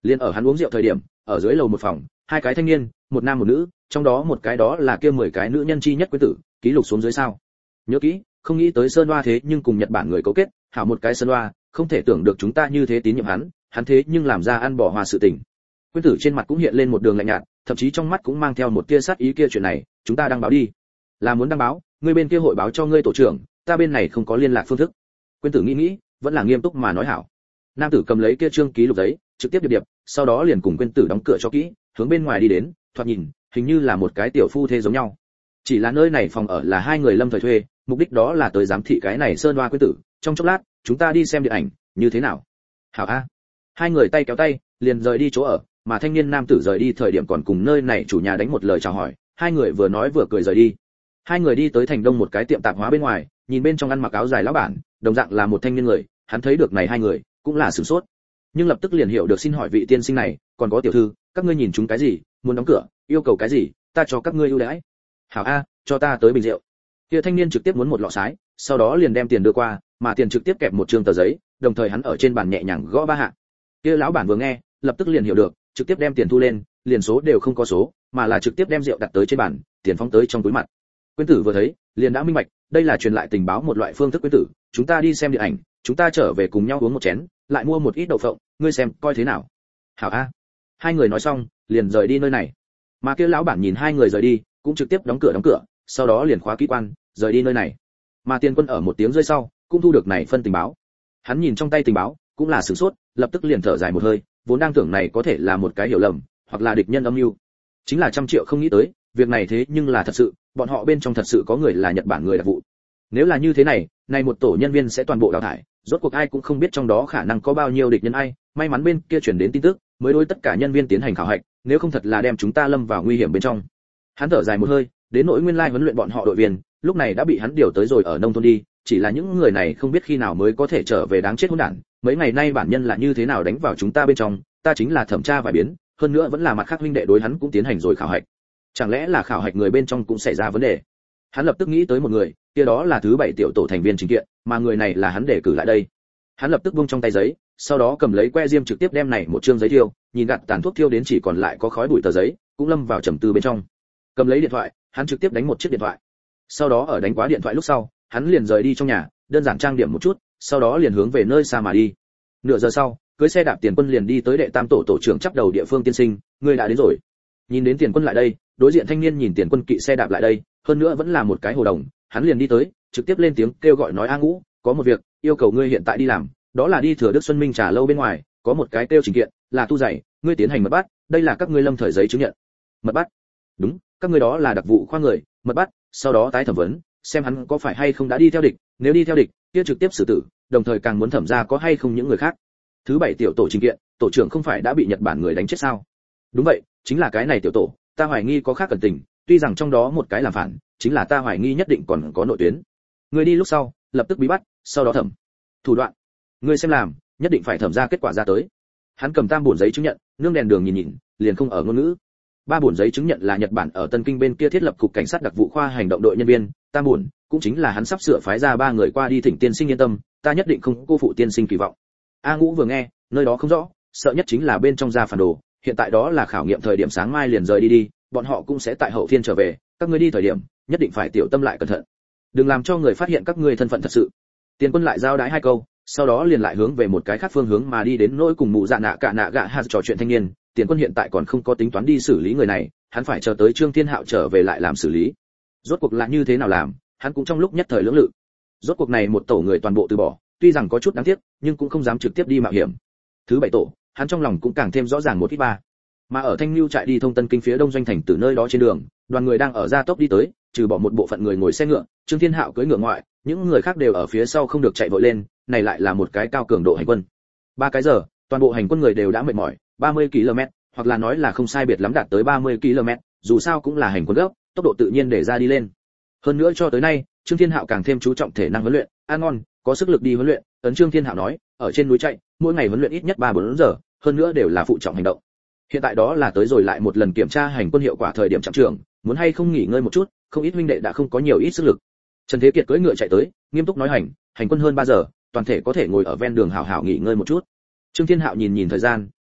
Liên ở hắn uống rượu thời điểm, ở dưới lầu một phòng, hai cái thanh niên, một nam một nữ, trong đó một cái đó là kia mười cái nữ nhân chi nhất quý tử, ký lục xuống dưới sao. Nhớ kỹ, không nghĩ tới Sơn Hoa thế nhưng cùng Nhật Bản người cấu kết, hảo một cái Sơn Hoa, không thể tưởng được chúng ta như thế tín nhiệm hắn, hắn thế nhưng làm ra ăn bỏ hòa sự tình. Quyên tử trên mặt cũng hiện lên một đường lạnh nhạt, thậm chí trong mắt cũng mang theo một tia sát ý kia chuyện này, chúng ta đăng báo đi. Là muốn đăng báo, ngươi bên kia hội báo cho ngươi tổ trưởng, ta bên này không có liên lạc phương thức. Quyên tử nghĩ nghĩ, vẫn là nghiêm túc mà nói hảo. Nam tử cầm lấy kia trương ký lục giấy, trực tiếp điệp điệp, sau đó liền cùng Quyên tử đóng cửa cho kỹ, hướng bên ngoài đi đến, thoạt nhìn, hình như là một cái tiểu phu thê giống nhau. Chỉ là nơi này phòng ở là hai người lâm thời thuê, mục đích đó là tới giám thị cái này Sơn Hoa Quyên tử, trong chốc lát, chúng ta đi xem điện ảnh, như thế nào? Hảo a. Hai người tay kéo tay, liền rời đi chỗ ở, mà thanh niên nam tử rời đi thời điểm còn cùng nơi này chủ nhà đánh một lời chào hỏi, hai người vừa nói vừa cười rời đi. Hai người đi tới thành đông một cái tiệm tạp hóa bên ngoài, nhìn bên trong ăn mặc áo dài lão bản, đồng dạng là một thanh niên người, hắn thấy được này hai người, cũng là sửng sốt. Nhưng lập tức liền hiểu được xin hỏi vị tiên sinh này, còn có tiểu thư, các ngươi nhìn chúng cái gì, muốn đóng cửa, yêu cầu cái gì, ta cho các ngươi ưu đãi. Hảo a, cho ta tới bình rượu. Kia thanh niên trực tiếp muốn một lọ sái, sau đó liền đem tiền đưa qua, mà tiền trực tiếp kẹp một trương tờ giấy, đồng thời hắn ở trên bàn nhẹ nhàng gõ ba hạ. Kia lão bản vừa nghe, lập tức liền hiểu được, trực tiếp đem tiền thu lên, liền số đều không có số, mà là trực tiếp đem rượu đặt tới trên bàn, tiền phóng tới trong túi mặt. Quyên tử vừa thấy, liền đã minh bạch, đây là truyền lại tình báo một loại phương thức. Quyên tử, chúng ta đi xem điện ảnh, chúng ta trở về cùng nhau uống một chén, lại mua một ít đậu phộng, ngươi xem coi thế nào. Hảo a. Hai người nói xong, liền rời đi nơi này. Mà kia lão bản nhìn hai người rời đi, cũng trực tiếp đóng cửa đóng cửa, sau đó liền khóa kỹ quan, rời đi nơi này. Mà Tiền Quân ở một tiếng rơi sau, cũng thu được này phân tình báo. Hắn nhìn trong tay tình báo, cũng là sửng sốt, lập tức liền thở dài một hơi, vốn đang tưởng này có thể là một cái hiểu lầm, hoặc là địch nhân âm mưu. Chính là trăm triệu không nghĩ tới, việc này thế nhưng là thật sự, bọn họ bên trong thật sự có người là Nhật Bản người đặc vụ. Nếu là như thế này, này một tổ nhân viên sẽ toàn bộ đào thải, rốt cuộc ai cũng không biết trong đó khả năng có bao nhiêu địch nhân ai, may mắn bên kia truyền đến tin tức, mới đối tất cả nhân viên tiến hành khảo hạch, nếu không thật là đem chúng ta lâm vào nguy hiểm bên trong. Hắn thở dài một hơi, đến nỗi nguyên lai huấn luyện bọn họ đội viên, lúc này đã bị hắn điều tới rồi ở nông thôn đi, chỉ là những người này không biết khi nào mới có thể trở về đáng chết hỗn đản, mấy ngày nay bản nhân là như thế nào đánh vào chúng ta bên trong, ta chính là thẩm tra vài biến, hơn nữa vẫn là mặt khác huynh đệ đối hắn cũng tiến hành rồi khảo hạch. Chẳng lẽ là khảo hạch người bên trong cũng xảy ra vấn đề? Hắn lập tức nghĩ tới một người, kia đó là thứ bảy tiểu tổ thành viên chính kiện, mà người này là hắn để cử lại đây. Hắn lập tức buông trong tay giấy, sau đó cầm lấy que diêm trực tiếp đem này một trương giấy thiêu, nhìn gạt tàn thuốc thiêu đến chỉ còn lại có khói bụi tờ giấy, cũng lâm vào trầm tư bên trong. Cầm lấy điện thoại, hắn trực tiếp đánh một chiếc điện thoại. Sau đó ở đánh quá điện thoại lúc sau, hắn liền rời đi trong nhà, đơn giản trang điểm một chút, sau đó liền hướng về nơi xa mà đi. Nửa giờ sau, cưỡi xe đạp Tiền Quân liền đi tới đệ tam tổ tổ trưởng chấp đầu địa phương tiên sinh, người đã đến rồi. Nhìn đến Tiền Quân lại đây, đối diện thanh niên nhìn Tiền Quân kỵ xe đạp lại đây, hơn nữa vẫn là một cái hồ đồng, hắn liền đi tới, trực tiếp lên tiếng kêu gọi nói: "A Ngũ, có một việc, yêu cầu ngươi hiện tại đi làm, đó là đi Thừa Đức Xuân Minh trà lâu bên ngoài, có một cái kêu trình kiện, là tu dày, ngươi tiến hành mật bắt, đây là các ngươi lâm thời giấy chứng nhận." Mật bắt? Đúng, các ngươi đó là đặc vụ khoa người, mật bắt, sau đó tái thẩm vấn, xem hắn có phải hay không đã đi theo địch, nếu đi theo địch, kia trực tiếp xử tử, đồng thời càng muốn thẩm ra có hay không những người khác. Thứ bảy tiểu tổ trình kiện, tổ trưởng không phải đã bị Nhật Bản người đánh chết sao? Đúng vậy, chính là cái này tiểu tổ, ta hoài nghi có khác cẩn tình, tuy rằng trong đó một cái làm phản, chính là ta hoài nghi nhất định còn có nội tuyến. Người đi lúc sau, lập tức bí bắt, sau đó thẩm. Thủ đoạn, ngươi xem làm, nhất định phải thẩm ra kết quả ra tới. Hắn cầm tam bổn giấy chứng nhận, nương đèn đường nhìn nhìn, liền không ở ngôn ngữ. Ba bổn giấy chứng nhận là Nhật Bản ở Tân Kinh bên kia thiết lập cục cảnh sát đặc vụ khoa hành động đội nhân viên, tam bổn cũng chính là hắn sắp sửa phái ra ba người qua đi thỉnh tiên sinh yên tâm, ta nhất định không cô phụ tiên sinh kỳ vọng. A Ngũ vừa nghe, nơi đó không rõ, sợ nhất chính là bên trong ra phản đồ, hiện tại đó là khảo nghiệm thời điểm sáng mai liền rời đi đi, bọn họ cũng sẽ tại hậu thiên trở về, các ngươi đi thời điểm, nhất định phải tiểu tâm lại cẩn thận. Đừng làm cho người phát hiện các ngươi thân phận thật sự. Tiền Quân lại giao đái hai câu, sau đó liền lại hướng về một cái khác phương hướng mà đi đến nỗi cùng mụ dạ nạ cả nạ gạ hạt trò chuyện thanh niên. Tiền Quân hiện tại còn không có tính toán đi xử lý người này, hắn phải chờ tới Trương Thiên Hạo trở về lại làm xử lý. Rốt cuộc là như thế nào làm, hắn cũng trong lúc nhất thời lưỡng lự. Rốt cuộc này một tổ người toàn bộ từ bỏ, tuy rằng có chút đáng tiếc, nhưng cũng không dám trực tiếp đi mạo hiểm. Thứ bảy tổ, hắn trong lòng cũng càng thêm rõ ràng một ít ba. Mà ở Thanh Nưu trại đi thông Tân Kinh phía đông doanh thành từ nơi đó trên đường, đoàn người đang ở gia tốc đi tới, trừ bỏ một bộ phận người ngồi xe ngựa, Trương Thiên Hạo cưỡi ngựa ngoại, những người khác đều ở phía sau không được chạy vội lên, này lại là một cái cao cường độ hành quân. Ba cái giờ, toàn bộ hành quân người đều đã mệt mỏi, ba mươi ki lô mét, hoặc là nói là không sai biệt lắm đạt tới ba mươi ki lô mét, dù sao cũng là hành quân gấp, tốc độ tự nhiên để ra đi lên. Hơn nữa cho tới nay, Trương Thiên Hạo càng thêm chú trọng thể năng huấn luyện, ăn ngon, có sức lực đi huấn luyện, ấn Trương Thiên Hạo nói, ở trên núi chạy, mỗi ngày huấn luyện ít nhất ba bốn giờ, hơn nữa đều là phụ trọng hành động. Hiện tại đó là tới rồi lại một lần kiểm tra hành quân hiệu quả thời điểm trạm trưởng, muốn hay không nghỉ ngơi một chút, không ít huynh đệ đã không có nhiều ít sức lực. Trần Thế Kiệt cưỡi ngựa chạy tới, nghiêm túc nói hành, hành quân hơn ba giờ, toàn thể có thể ngồi ở ven đường hào hào nghỉ ngơi một chút. Trương Thiên Hạo nhìn nhìn thời gian,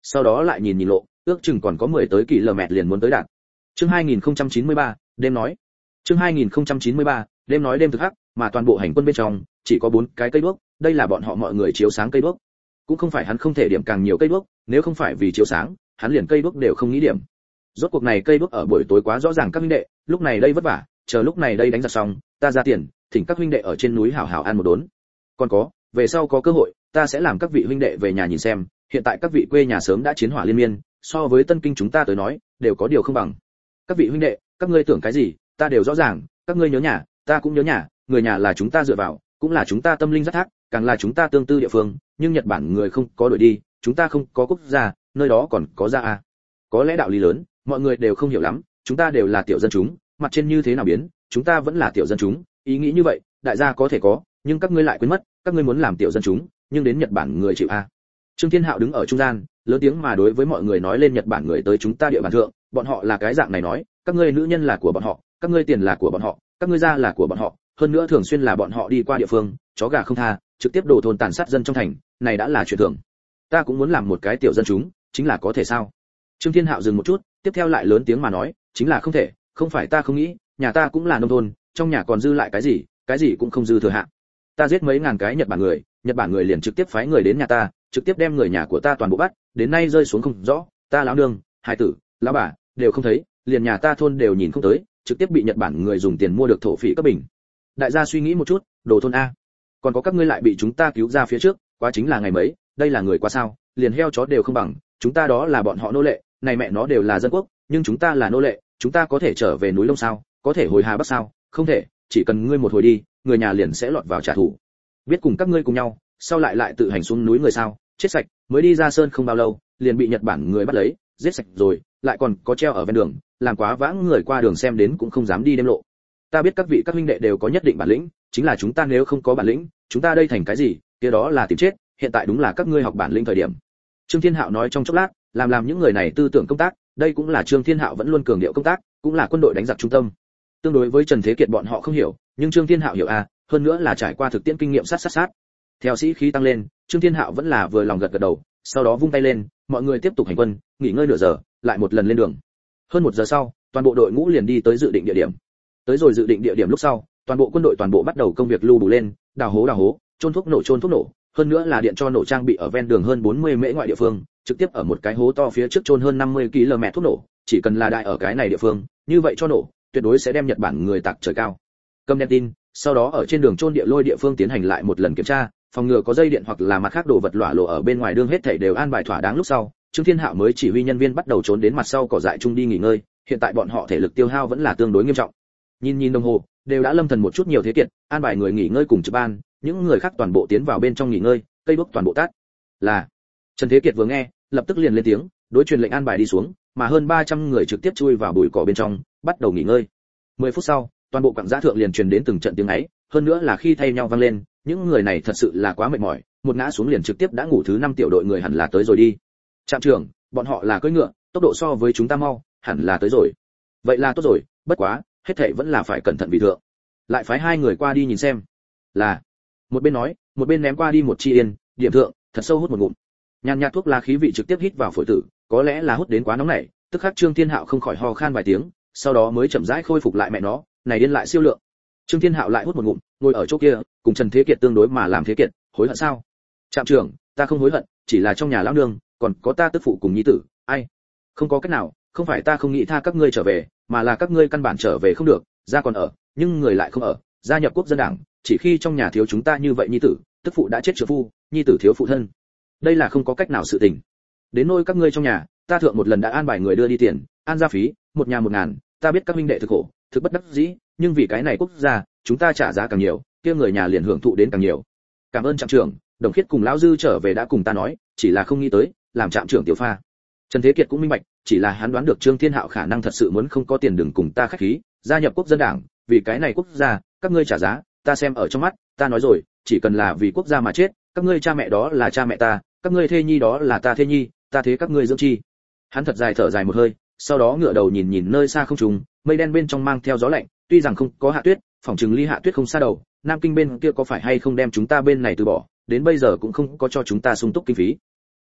sau đó lại nhìn nhìn lộ, ước chừng còn có mười tới km liền muốn tới đạt. Chương hai nghìn không trăm chín mươi ba, đêm nói. Chương hai nghìn không trăm chín mươi ba, đêm nói đêm thực hắc, mà toàn bộ hành quân bên trong chỉ có bốn cái cây đuốc, đây là bọn họ mọi người chiếu sáng cây đuốc. Cũng không phải hắn không thể điểm càng nhiều cây đuốc, nếu không phải vì chiếu sáng, hắn liền cây đuốc đều không nghĩ điểm. Rốt cuộc này cây đuốc ở buổi tối quá rõ ràng các huynh đệ, lúc này đây vất vả, chờ lúc này đây đánh giặc xong, ta ra tiền, thỉnh các huynh đệ ở trên núi hảo hảo ăn một đốn. Còn có, về sau có cơ hội, ta sẽ làm các vị huynh đệ về nhà nhìn xem, hiện tại các vị quê nhà sớm đã chiến hỏa liên miên, so với Tân Kinh chúng ta tới nói, đều có điều không bằng. Các vị huynh đệ, các ngươi tưởng cái gì, ta đều rõ ràng, các ngươi nhớ nhà, ta cũng nhớ nhà, người nhà là chúng ta dựa vào, cũng là chúng ta tâm linh rất thác, càng là chúng ta tương tư địa phương, nhưng Nhật Bản người không có đổi đi, chúng ta không có quốc gia, nơi đó còn có gia à. Có lẽ đạo lý lớn, mọi người đều không hiểu lắm, chúng ta đều là tiểu dân chúng, mặt trên như thế nào biến, chúng ta vẫn là tiểu dân chúng, ý nghĩ như vậy, đại gia có thể có, nhưng các ngươi lại quên mất, các ngươi muốn làm tiểu dân chúng, nhưng đến Nhật Bản người chịu à. Trương Thiên Hạo đứng ở trung gian, lớn tiếng mà đối với mọi người nói lên Nhật Bản người tới chúng ta địa bàn thượng, bọn họ là cái dạng này nói, các ngươi nữ nhân là của bọn họ, các ngươi tiền là của bọn họ, các ngươi gia là của bọn họ, hơn nữa thường xuyên là bọn họ đi qua địa phương, chó gà không tha, trực tiếp đổ thôn tàn sát dân trong thành, này đã là chuyện thường. Ta cũng muốn làm một cái tiểu dân chúng, chính là có thể sao? Trương Thiên Hạo dừng một chút, tiếp theo lại lớn tiếng mà nói, chính là không thể, không phải ta không nghĩ, nhà ta cũng là nông thôn, trong nhà còn dư lại cái gì, cái gì cũng không dư thừa hạ. Ta giết mấy ngàn cái Nhật Bản người, Nhật Bản người liền trực tiếp phái người đến nhà ta, trực tiếp đem người nhà của ta toàn bộ bắt, đến nay rơi xuống không rõ, ta lão nương, hải tử, lão bà đều không thấy, liền nhà ta thôn đều nhìn không tới, trực tiếp bị Nhật Bản người dùng tiền mua được thổ phỉ cấp bình. Đại gia suy nghĩ một chút, đồ thôn a. Còn có các ngươi lại bị chúng ta cứu ra phía trước, quá chính là ngày mấy, đây là người quá sao, liền heo chó đều không bằng, chúng ta đó là bọn họ nô lệ, này mẹ nó đều là dân quốc, nhưng chúng ta là nô lệ, chúng ta có thể trở về núi Long sao, có thể hồi Hà Bắc sao, không thể, chỉ cần ngươi một hồi đi, người nhà liền sẽ lọt vào trả thù. Biết cùng các ngươi cùng nhau, sau lại lại tự hành xuống núi người sao, chết sạch, mới đi ra sơn không bao lâu, liền bị Nhật Bản người bắt lấy, giết sạch rồi, lại còn có treo ở ven đường, làm quá vãng người qua đường xem đến cũng không dám đi đêm lộ. Ta biết các vị các huynh đệ đều có nhất định bản lĩnh, chính là chúng ta nếu không có bản lĩnh, chúng ta đây thành cái gì, kia đó là tìm chết, hiện tại đúng là các ngươi học bản lĩnh thời điểm. Trương Thiên Hạo nói trong chốc lát, làm làm những người này tư tưởng công tác, đây cũng là Trương Thiên Hạo vẫn luôn cường điệu công tác, cũng là quân đội đánh giặc trung tâm. Tương đối với Trần Thế Kiệt bọn họ không hiểu, nhưng Trương Thiên Hạo hiểu à, hơn nữa là trải qua thực tiễn kinh nghiệm sát sát sát. Theo sĩ khí tăng lên, Trương Thiên Hạo vẫn là vừa lòng gật gật đầu, sau đó vung tay lên, mọi người tiếp tục hành quân, nghỉ ngơi nửa giờ, lại một lần lên đường. Hơn một giờ sau, toàn bộ đội ngũ liền đi tới dự định địa điểm. Tới rồi dự định địa điểm lúc sau, toàn bộ quân đội toàn bộ bắt đầu công việc lưu đủ lên, đào hố đào hố, chôn thuốc nổ chôn thuốc nổ, hơn nữa là điện cho nổ trang bị ở ven đường hơn bốn mươi mễ ngoại địa phương, trực tiếp ở một cái hố to phía trước chôn hơn năm mươi ki lô mét thuốc nổ, chỉ cần là đại ở cái này địa phương, như vậy cho nổ, tuyệt đối sẽ đem Nhật Bản người tạc trời cao. Cầm đèn tin, sau đó ở trên đường chôn địa lôi địa phương tiến hành lại một lần kiểm tra, phòng ngừa có dây điện hoặc là mặt khác đồ vật lỏa lộ ở bên ngoài đường hết thảy đều an bài thỏa đáng lúc sau, Trương Thiên Hạo mới chỉ huy nhân viên bắt đầu trốn đến mặt sau cỏ dại trung đi nghỉ ngơi, hiện tại bọn họ thể lực tiêu hao vẫn là tương đối nghiêm trọng. Nhìn nhìn đồng hồ, đều đã lâm thần một chút nhiều thế kiệt, an bài người nghỉ ngơi cùng trực ban, những người khác toàn bộ tiến vào bên trong nghỉ ngơi, cây đuốc toàn bộ tắt. Là. Trần Thế Kiệt vừa nghe, lập tức liền lên tiếng, đối truyền lệnh an bài đi xuống, mà hơn ba trăm người trực tiếp chui vào bụi cỏ bên trong, bắt đầu nghỉ ngơi. mười phút sau, toàn bộ quặng giã thượng liền truyền đến từng trận tiếng ấy, hơn nữa là khi thay nhau vang lên, những người này thật sự là quá mệt mỏi, một ngã xuống liền trực tiếp đã ngủ thứ năm tiểu đội người hẳn là tới rồi đi. Trạm trưởng, bọn họ là cưỡi ngựa, tốc độ so với chúng ta mau, hẳn là tới rồi. Vậy là tốt rồi, bất quá, hết thảy vẫn là phải cẩn thận vì thượng. Lại phái hai người qua đi nhìn xem. Là. Một bên nói, một bên ném qua đi một chi yên, điểm thượng, thật sâu hút một ngụm. Nhàn nhạt thuốc lá khí vị trực tiếp hít vào phổi tử, có lẽ là hút đến quá nóng nảy, tức khắc Trương Thiên Hạo không khỏi ho khan vài tiếng, sau đó mới chậm rãi khôi phục lại mẹ nó, này điên lại siêu lượng. Trương Thiên Hạo lại hút một ngụm, ngồi ở chỗ kia, cùng Trần Thế Kiệt tương đối mà làm Thế Kiệt, hối hận sao? Trạm trưởng, ta không hối hận, chỉ là trong nhà lão nương, còn có ta tức phụ cùng nhi tử, ai? Không có cách nào, không phải ta không nghĩ tha các ngươi trở về, mà là các ngươi căn bản trở về không được, gia còn ở, nhưng người lại không ở, gia nhập quốc dân đảng, chỉ khi trong nhà thiếu chúng ta như vậy nhi tử, tức phụ đã chết trợ phu, nhi tử thiếu phụ thân. Đây là không có cách nào sự tình. Đến nỗi các ngươi trong nhà, ta thượng một lần đã an bài người đưa đi tiền, an gia phí, một nhà một ngàn, ta biết các huynh đệ thực khổ, thực bất đắc dĩ, nhưng vì cái này quốc gia, chúng ta trả giá càng nhiều, kia người nhà liền hưởng thụ đến càng nhiều. Cảm ơn trạm trưởng, Đồng Khiết cùng lão dư trở về đã cùng ta nói, chỉ là không nghĩ tới, làm trạm trưởng tiểu pha. Trần Thế Kiệt cũng minh bạch, chỉ là hắn đoán được Trương Thiên Hạo khả năng thật sự muốn không có tiền đừng cùng ta khách khí, gia nhập quốc dân đảng, vì cái này quốc gia, các ngươi trả giá, ta xem ở trong mắt, ta nói rồi, chỉ cần là vì quốc gia mà chết, các ngươi cha mẹ đó là cha mẹ ta, các ngươi thê nhi đó là ta thê nhi, ta thế các ngươi dưỡng chi. Hắn thật dài thở dài một hơi, sau đó ngửa đầu nhìn nhìn nơi xa không trung, mây đen bên trong mang theo gió lạnh, tuy rằng không có hạ tuyết, phỏng chừng ly hạ tuyết không xa đầu, Nam Kinh bên kia có phải hay không đem chúng ta bên này từ bỏ, đến bây giờ cũng không có cho chúng ta sung túc kinh phí.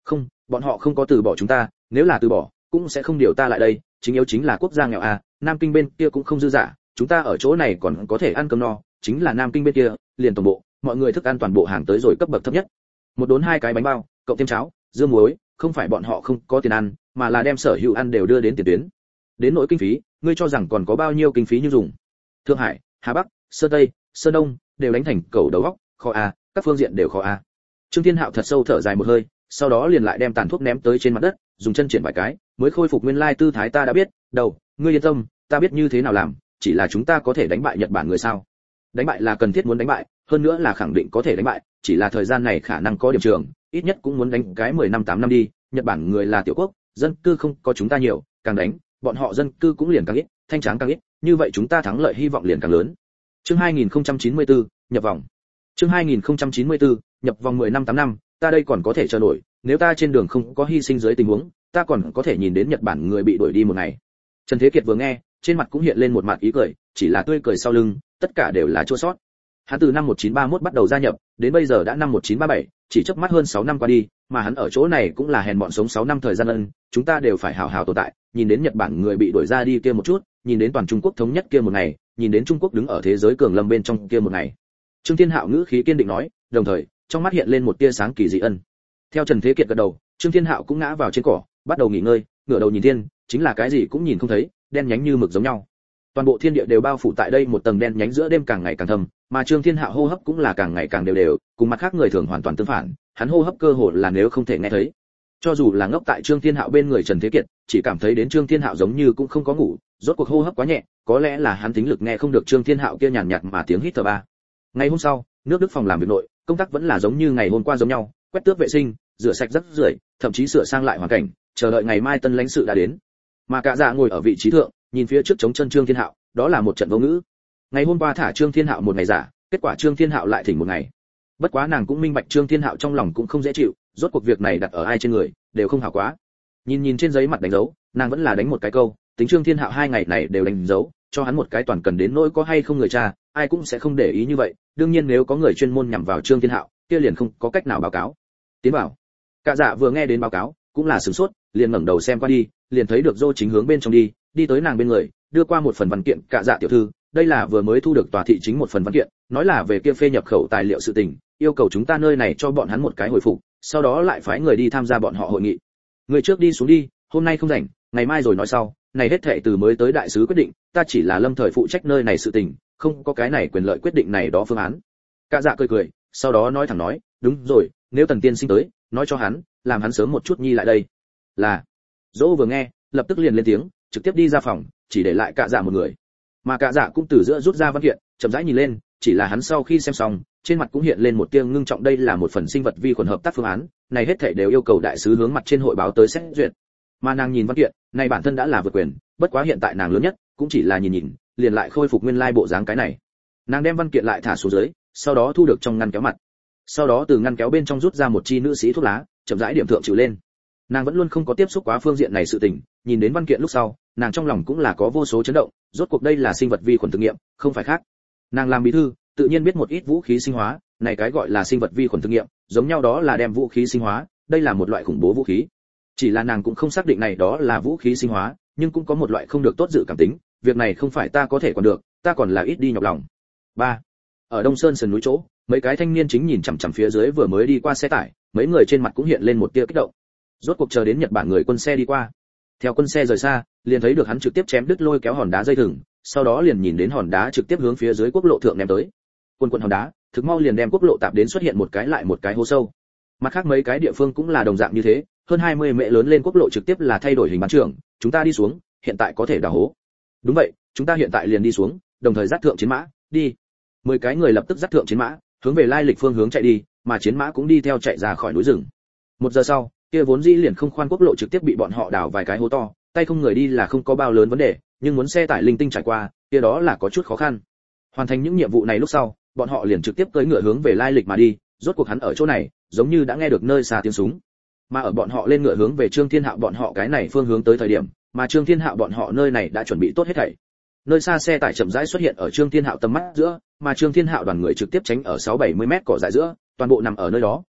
Không, bọn họ không có từ bỏ chúng ta, nếu là từ bỏ cũng sẽ không điều ta lại đây, chính yếu chính là quốc gia nghèo à, Nam Kinh bên kia cũng không dư dả, chúng ta ở chỗ này còn có thể ăn cơm no, chính là Nam Kinh bên kia, liền toàn bộ, mọi người thức ăn toàn bộ hàng tới rồi cấp bậc thấp nhất. Một đốn hai cái bánh bao, cộng thêm cháo, dưa muối, không phải bọn họ không có tiền ăn, mà là đem sở hữu ăn đều đưa đến tiền tuyến. Đến nỗi kinh phí, ngươi cho rằng còn có bao nhiêu kinh phí như dùng? Thượng Hải, Hà Bắc, Sơn Tây, Sơn Đông đều đánh thành cầu đầu óc, khó a, các phương diện đều khó a. Trương Thiên Hạo thật sâu thở dài một hơi, sau đó liền lại đem tàn thuốc ném tới trên mặt đất, dùng chân triển vài cái, mới khôi phục nguyên lai tư thái. Ta đã biết, đầu, ngươi yên tâm, ta biết như thế nào làm, chỉ là chúng ta có thể đánh bại Nhật Bản người sao? Đánh bại là cần thiết muốn đánh bại, hơn nữa là khẳng định có thể đánh bại, chỉ là thời gian này khả năng có điểm trường, ít nhất cũng muốn đánh cái mười năm tám năm đi, Nhật Bản người là tiểu quốc, dân cư không có chúng ta nhiều, càng đánh, bọn họ dân cư cũng liền càng ít, thanh tráng càng ít, như vậy chúng ta thắng lợi hy vọng liền càng lớn. Chương hai nghìn không trăm chín mươi tư, nhập vòng. Chương hai nghìn không trăm chín mươi tư, nhập vòng mười năm tám năm, ta đây còn có thể chờ nổi, nếu ta trên đường không có hy sinh dưới tình huống, ta còn có thể nhìn đến Nhật Bản người bị đuổi đi một ngày. Trần Thế Kiệt vừa nghe, trên mặt cũng hiện lên một mặt ý cười, chỉ là tươi cười sau lưng, tất cả đều là chua xót. Hắn từ năm một nghìn chín trăm ba mươi mốt bắt đầu gia nhập, đến bây giờ đã năm một nghìn chín trăm ba mươi bảy, chỉ chớp mắt hơn sáu năm qua đi, mà hắn ở chỗ này cũng là hèn mọn sống sáu năm thời gian ân, chúng ta đều phải hào hào tồn tại, nhìn đến Nhật Bản người bị đuổi ra đi kia một chút, nhìn đến toàn Trung Quốc thống nhất kia một ngày, nhìn đến Trung Quốc đứng ở thế giới cường lâm bên trong kia một ngày. Trương Thiên Hạo ngữ khí kiên định nói, đồng thời, trong mắt hiện lên một tia sáng kỳ dị ân. Theo Trần Thế Kiệt gật đầu, Trương Thiên Hạo cũng ngã vào trên cỏ, bắt đầu nghỉ ngơi, ngửa đầu nhìn thiên, chính là cái gì cũng nhìn không thấy, đen nhánh như mực giống nhau. Toàn bộ thiên địa đều bao phủ tại đây một tầng đen nhánh giữa đêm càng ngày càng thâm, mà Trương Thiên Hạo hô hấp cũng là càng ngày càng đều đều, cùng mặt khác người thường hoàn toàn tương phản, hắn hô hấp cơ hồ là nếu không thể nghe thấy. Cho dù là ngốc tại Trương Thiên Hạo bên người Trần Thế Kiệt, chỉ cảm thấy đến Trương Thiên Hạo giống như cũng không có ngủ, rốt cuộc hô hấp quá nhẹ, có lẽ là hắn thính lực nghe không được Trương Thiên Hạo kia nhàn nhạt mà tiếng hít thở ba. Ngày hôm sau, nước Đức phòng làm việc nội, công tác vẫn là giống như ngày hôm qua giống nhau, quét tước vệ sinh, rửa sạch rác rưởi, thậm chí sửa sang lại hoàn cảnh, chờ đợi ngày mai tân lãnh sự đã đến. Mà Cả Dạ ngồi ở vị trí thượng, nhìn phía trước chống chân Trương Thiên Hạo, đó là một trận vô ngữ. Ngày hôm qua thả Trương Thiên Hạo một ngày giả, kết quả Trương Thiên Hạo lại thỉnh một ngày. Bất quá nàng cũng minh bạch Trương Thiên Hạo trong lòng cũng không dễ chịu, rốt cuộc việc này đặt ở ai trên người, đều không hảo quá. Nhìn nhìn trên giấy mặt đánh dấu, nàng vẫn là đánh một cái câu, tính Trương Thiên Hạo hai ngày này đều đánh dấu, cho hắn một cái toàn cần đến nỗi có hay không người cha, ai cũng sẽ không để ý như vậy, đương nhiên nếu có người chuyên môn nhằm vào Trương Thiên Hạo, kia liền không có cách nào báo cáo. Tiến bảo. Cả Dạ vừa nghe đến báo cáo, cũng là sửng sốt, liền ngẩng đầu xem qua đi, liền thấy được Dô chính hướng bên trong đi, đi tới nàng bên người, đưa qua một phần văn kiện. Cả Dạ tiểu thư, đây là vừa mới thu được tòa thị chính một phần văn kiện, nói là về kia phê nhập khẩu tài liệu sự tình, yêu cầu chúng ta nơi này cho bọn hắn một cái hồi phục, sau đó lại phái người đi tham gia bọn họ hội nghị. Người trước đi xuống đi, hôm nay không rảnh, ngày mai rồi nói sau, này hết thảy từ mới tới đại sứ quyết định, ta chỉ là lâm thời phụ trách nơi này sự tình, không có cái này quyền lợi quyết định này đó phương án. Cả Dạ cười cười, sau đó nói thẳng nói, đúng rồi, nếu Tần tiên sinh tới, nói cho hắn, làm hắn sớm một chút nhi lại đây. Là. Dỗ vừa nghe, lập tức liền lên tiếng, trực tiếp đi ra phòng, chỉ để lại Cả Dạ một người. Mà Cả Dạ cũng từ giữa rút ra văn kiện, chậm rãi nhìn lên, chỉ là hắn sau khi xem xong, trên mặt cũng hiện lên một tia ngưng trọng. Đây là một phần sinh vật vi khuẩn hợp tác phương án, này hết thảy đều yêu cầu đại sứ hướng mặt trên hội báo tới xét duyệt. Mà nàng nhìn văn kiện, này bản thân đã là vượt quyền, bất quá hiện tại nàng lớn nhất, cũng chỉ là nhìn nhìn, liền lại khôi phục nguyên lai bộ dáng cái này. Nàng đem văn kiện lại thả xuống dưới, sau đó thu được trong ngăn kéo mặt. Sau đó từ ngăn kéo bên trong rút ra một chi nữ sĩ thuốc lá, chậm rãi điểm thượng chịu lên. Nàng vẫn luôn không có tiếp xúc quá phương diện này sự tình, nhìn đến văn kiện lúc sau, nàng trong lòng cũng là có vô số chấn động, rốt cuộc đây là sinh vật vi khuẩn thực nghiệm, không phải khác. Nàng làm bí thư, tự nhiên biết một ít vũ khí sinh hóa, này cái gọi là sinh vật vi khuẩn thực nghiệm, giống nhau đó là đem vũ khí sinh hóa, đây là một loại khủng bố vũ khí. Chỉ là nàng cũng không xác định này đó là vũ khí sinh hóa, nhưng cũng có một loại không được tốt dự cảm tính, việc này không phải ta có thể quản được, ta còn là ít đi nhọc lòng. ba. Ở Đông Sơn sườn núi chỗ, mấy cái thanh niên chính nhìn chằm chằm phía dưới vừa mới đi qua xe tải, mấy người trên mặt cũng hiện lên một tia kích động. Rốt cuộc chờ đến Nhật Bản người quân xe đi qua. Theo quân xe rời xa, liền thấy được hắn trực tiếp chém đứt lôi kéo hòn đá dây thừng, sau đó liền nhìn đến hòn đá trực tiếp hướng phía dưới quốc lộ thượng ném tới. Quân quân hòn đá, thực mau liền đem quốc lộ tạp đến xuất hiện một cái lại một cái hố sâu. Mặt khác mấy cái địa phương cũng là đồng dạng như thế, hơn hai mươi mễ lớn lên quốc lộ trực tiếp là thay đổi hình bán trưởng, chúng ta đi xuống, hiện tại có thể đào hố. Đúng vậy, chúng ta hiện tại liền đi xuống, đồng thời dắt thượng chiến mã, đi. Mười cái người lập tức dắt thượng chiến mã, hướng về lai lịch phương hướng chạy đi, mà chiến mã cũng đi theo chạy ra khỏi núi rừng. Một giờ sau, kia vốn dĩ liền không khoan quốc lộ trực tiếp bị bọn họ đào vài cái hố to, tay không người đi là không có bao lớn vấn đề, nhưng muốn xe tải linh tinh trải qua, kia đó là có chút khó khăn. Hoàn thành những nhiệm vụ này lúc sau, bọn họ liền trực tiếp cưỡi ngựa hướng về lai lịch mà đi, rốt cuộc hắn ở chỗ này, giống như đã nghe được nơi xa tiếng súng. Mà ở bọn họ lên ngựa hướng về Trương Thiên Hạo bọn họ cái này phương hướng tới thời điểm, mà Trương Thiên Hạo bọn họ nơi này đã chuẩn bị tốt hết thảy. Nơi xa xe tải chậm rãi xuất hiện ở Trương Thiên Hạo tầm mắt giữa, mà Trương Thiên Hạo đoàn người trực tiếp tránh ở sáu bảy mươi mét cỏ dại giữa, toàn bộ nằm ở nơi đó,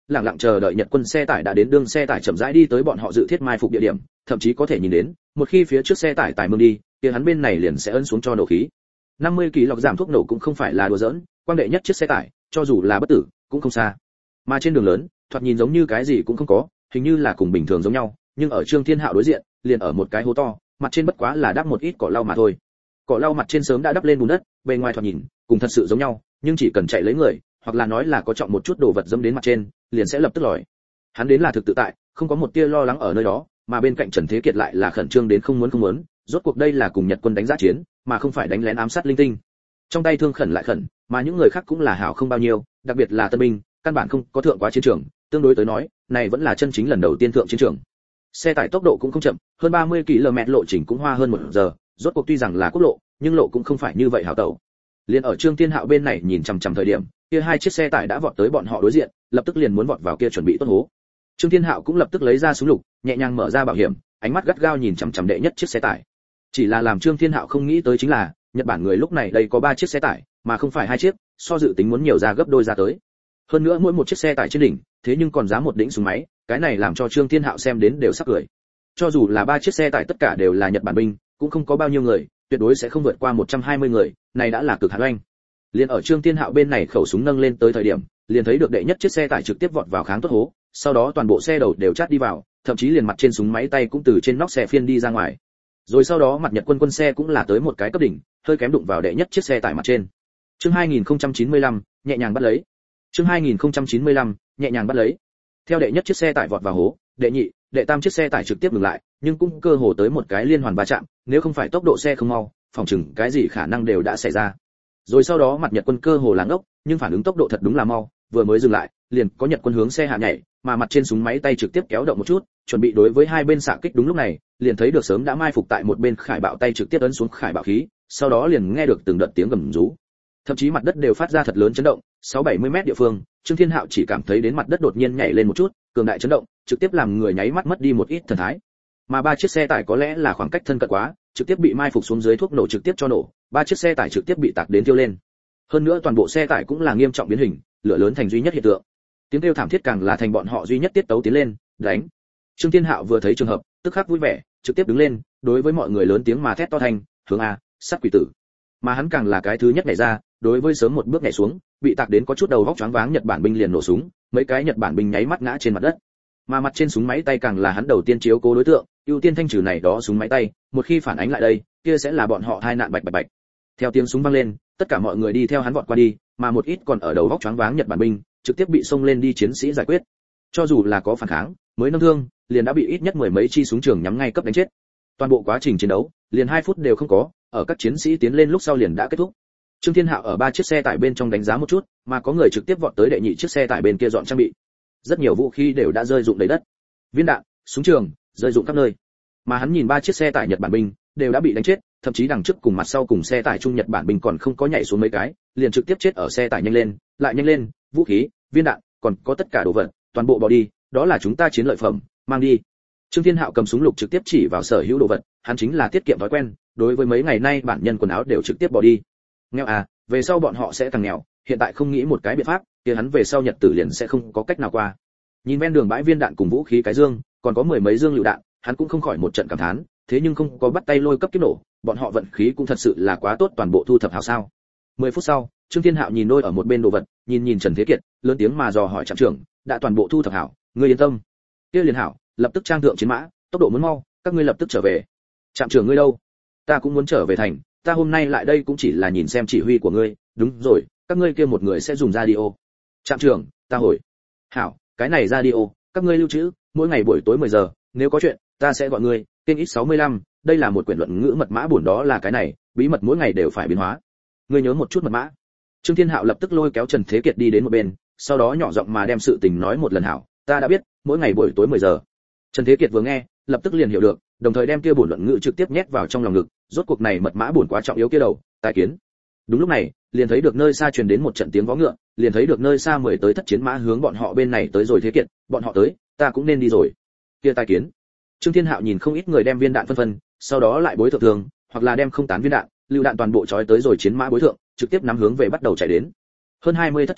lặng lặng chờ đợi Nhật quân xe tải đã đến, đường xe tải chậm rãi đi tới bọn họ dự thiết mai phục địa điểm, thậm chí có thể nhìn đến, một khi phía trước xe tải tải mương đi, kia hắn bên này liền sẽ ấn xuống cho nổ khí. năm mươi kỳ lọc giảm thuốc nổ cũng không phải là đùa giỡn, quang đệ nhất chiếc xe tải, cho dù là bất tử, cũng không xa. Mà trên đường lớn, thoạt nhìn giống như cái gì cũng không có, hình như là cùng bình thường giống nhau, nhưng ở Trương Thiên Hạo đối diện, liền ở một cái hố to, mặt trên bất quá là đắp một ít cỏ lau mà thôi. Cỏ lau mặt trên sớm đã đắp lên bùn đất, bề ngoài thoạt nhìn cùng thật sự giống nhau, nhưng chỉ cần chạy lấy người, hoặc là nói là có trọng một chút đồ vật dẫm đến mặt trên, liền sẽ lập tức lòi. Hắn đến là thực tự tại, không có một tia lo lắng ở nơi đó, mà bên cạnh Trần Thế Kiệt lại là khẩn trương đến không muốn không muốn, rốt cuộc đây là cùng Nhật quân đánh giá chiến, mà không phải đánh lén ám sát linh tinh. Trong tay thương khẩn lại khẩn, mà những người khác cũng là hảo không bao nhiêu, đặc biệt là tân binh, căn bản không có thượng quá chiến trường, tương đối tới nói, này vẫn là chân chính lần đầu tiên thượng chiến trường. Xe tải tốc độ cũng không chậm, hơn ba mươi ki lô mét lộ trình cũng hoa hơn một giờ, rốt cuộc tuy rằng là quốc lộ, nhưng lộ cũng không phải như vậy hảo tẩu. Liên ở Trương Thiên Hạo bên này nhìn chằm chằm thời điểm, kia hai chiếc xe tải đã vọt tới bọn họ đối diện, lập tức liền muốn vọt vào kia chuẩn bị tốt hố. Trương Thiên Hạo cũng lập tức lấy ra súng lục, nhẹ nhàng mở ra bảo hiểm, ánh mắt gắt gao nhìn chằm chằm đệ nhất chiếc xe tải. Chỉ là làm Trương Thiên Hạo không nghĩ tới chính là, Nhật Bản người lúc này đây có ba chiếc xe tải, mà không phải hai chiếc, so dự tính muốn nhiều ra gấp đôi ra tới. Hơn nữa mỗi một chiếc xe tải trên đỉnh, thế nhưng còn dám một đỉnh súng máy, cái này làm cho Trương Thiên Hạo xem đến đều sắp cười. Cho dù là ba chiếc xe tải tất cả đều là Nhật Bản binh, cũng không có bao nhiêu người, tuyệt đối sẽ không vượt qua một trăm hai mươi người, này đã là cực hạn oanh. Liên ở Trương Thiên Hạo bên này khẩu súng nâng lên tới thời điểm, liền thấy được đệ nhất chiếc xe tải trực tiếp vọt vào kháng tốt hố, sau đó toàn bộ xe đầu đều chát đi vào, thậm chí liền mặt trên súng máy tay cũng từ trên nóc xe phiên đi ra ngoài. Rồi sau đó mặt Nhật quân quân xe cũng là tới một cái cấp đỉnh, hơi kém đụng vào đệ nhất chiếc xe tải mặt trên. Chương hai nghìn không trăm chín mươi lăm, nhẹ nhàng bắt lấy. Chương hai nghìn không trăm chín mươi lăm, nhẹ nhàng bắt lấy. Theo đệ nhất chiếc xe tải vọt vào hố, đệ nhị, đệ tam chiếc xe tải trực tiếp ngừng lại, nhưng cũng cơ hồ tới một cái liên hoàn va chạm, nếu không phải tốc độ xe không mau, phòng chừng cái gì khả năng đều đã xảy ra. Rồi sau đó mặt Nhật quân cơ hồ láng ốc, nhưng phản ứng tốc độ thật đúng là mau, vừa mới dừng lại, liền có Nhật quân hướng xe hạ nhảy, mà mặt trên súng máy tay trực tiếp kéo động một chút, chuẩn bị đối với hai bên xạ kích. Đúng lúc này, liền thấy được sớm đã mai phục tại một bên khải bạo tay trực tiếp ấn xuống khải bạo khí, sau đó liền nghe được từng đợt tiếng gầm rú. Thậm chí mặt đất đều phát ra thật lớn chấn động, sáu bảy mươi mét địa phương, Trương Thiên Hạo chỉ cảm thấy đến mặt đất đột nhiên nhảy lên một chút, cường đại chấn động, trực tiếp làm người nháy mắt mất đi một ít thần thái. Mà ba chiếc xe tải có lẽ là khoảng cách thân cận quá, trực tiếp bị mai phục xuống dưới thuốc nổ trực tiếp cho nổ, ba chiếc xe tải trực tiếp bị tạc đến tiêu lên. Hơn nữa toàn bộ xe tải cũng là nghiêm trọng biến hình, lửa lớn thành duy nhất hiện tượng. Tiếng kêu thảm thiết càng là thành bọn họ duy nhất tiết tấu tiến lên, đánh. Trương Thiên Hạo vừa thấy trường hợp, tức khắc vui vẻ, trực tiếp đứng lên, đối với mọi người lớn tiếng mà thét to thành, hướng a, sát quỷ tử. Mà hắn càng là cái thứ nhất nhảy ra, đối với sớm một bước nhảy xuống, bị tạc đến có chút đầu vóc choáng váng Nhật Bản binh liền nổ súng, mấy cái Nhật Bản binh nháy mắt ngã trên mặt đất. Mà mặt trên súng máy tay càng là hắn đầu tiên chiếu cố đối tượng, ưu tiên thanh trừ này đó súng máy tay, một khi phản ánh lại đây, kia sẽ là bọn họ tai nạn bạch bạch bạch. Theo tiếng súng vang lên, tất cả mọi người đi theo hắn vọt qua đi, mà một ít còn ở đầu vóc choáng váng Nhật Bản binh, trực tiếp bị xông lên đi chiến sĩ giải quyết. Cho dù là có phản kháng, mới nâng thương, liền đã bị ít nhất mười mấy chi súng trường nhắm ngay cấp đánh chết. Toàn bộ quá trình chiến đấu, liền hai phút đều không có, ở các chiến sĩ tiến lên lúc sau liền đã kết thúc. Trương Thiên Hạo ở ba chiếc xe tải bên trong đánh giá một chút, mà có người trực tiếp vọt tới đệ nhị chiếc xe tải bên kia dọn trang bị. Rất nhiều vũ khí đều đã rơi rụng đầy đất. Viên đạn, súng trường, rơi rụng khắp nơi. Mà hắn nhìn ba chiếc xe tải Nhật Bản binh đều đã bị đánh chết, thậm chí đằng trước cùng mặt sau cùng xe tải Trung Nhật Bản binh còn không có nhảy xuống mấy cái, liền trực tiếp chết ở xe tải. Nhanh lên, lại nhanh lên, vũ khí, viên đạn, còn có tất cả đồ vật, toàn bộ bỏ đi, đó là chúng ta chiến lợi phẩm, mang đi. Trương Thiên Hạo cầm súng lục trực tiếp chỉ vào sở hữu đồ vật, hắn chính là tiết kiệm thói quen, đối với mấy ngày nay bản nhân quần áo đều trực tiếp bỏ đi. Nghèo à, về sau bọn họ sẽ càng nghèo, hiện tại không nghĩ một cái biện pháp, kia hắn về sau nhật tử liền sẽ không có cách nào qua. Nhìn ven đường bãi viên đạn cùng vũ khí cái dương, còn có mười mấy dương lựu đạn, hắn cũng không khỏi một trận cảm thán, thế nhưng không có bắt tay lôi cấp kiếp nổ, bọn họ vận khí cũng thật sự là quá tốt, toàn bộ thu thập hảo sao. mười phút sau, Trương Thiên Hạo nhìn đôi ở một bên đồ vật, nhìn nhìn Trần Thế Kiệt, lớn tiếng mà dò hỏi trạm trưởng, đã toàn bộ thu thập hảo, ngươi yên tâm. Kia liền hảo, lập tức trang thượng chiến mã, tốc độ muốn mau, các ngươi lập tức trở về. Trạm trưởng ngươi đâu? Ta cũng muốn trở về thành, ta hôm nay lại đây cũng chỉ là nhìn xem chỉ huy của ngươi, đúng rồi, các ngươi kia một người sẽ dùng radio. Trạm trưởng, ta hồi. Hảo, cái này radio, các ngươi lưu trữ, mỗi ngày buổi tối mười giờ, nếu có chuyện, ta sẽ gọi ngươi, kênh X sáu mươi lăm, đây là một quyển luận ngữ mật mã buồn, đó là cái này, bí mật mỗi ngày đều phải biến hóa. Ngươi nhớ một chút mật mã. Trương Thiên Hạo lập tức lôi kéo Trần Thế Kiệt đi đến một bên, sau đó nhỏ giọng mà đem sự tình nói một lần. Hảo, ta đã biết, mỗi ngày buổi tối mười giờ. Trần Thế Kiệt vừa nghe, lập tức liền hiểu được, đồng thời đem kia buồn luận ngữ trực tiếp nhét vào trong lòng ngực, rốt cuộc này mật mã buồn quá trọng yếu kia đầu, tài kiến. Đúng lúc này, liền thấy được nơi xa truyền đến một trận tiếng vó ngựa, liền thấy được nơi xa mười tới thất chiến mã hướng bọn họ bên này tới rồi. Thế Kiệt, bọn họ tới, ta cũng nên đi rồi. Kia tài kiến. Trương Thiên Hạo nhìn không ít người đem viên đạn phân phân, sau đó lại bối thượng thường, hoặc là đem không tán viên đạn, lưu đạn toàn bộ trói tới rồi chiến mã bối thượng, trực tiếp nắm hướng về bắt đầu chạy đến. Hơn hai mươi thất chiến mã,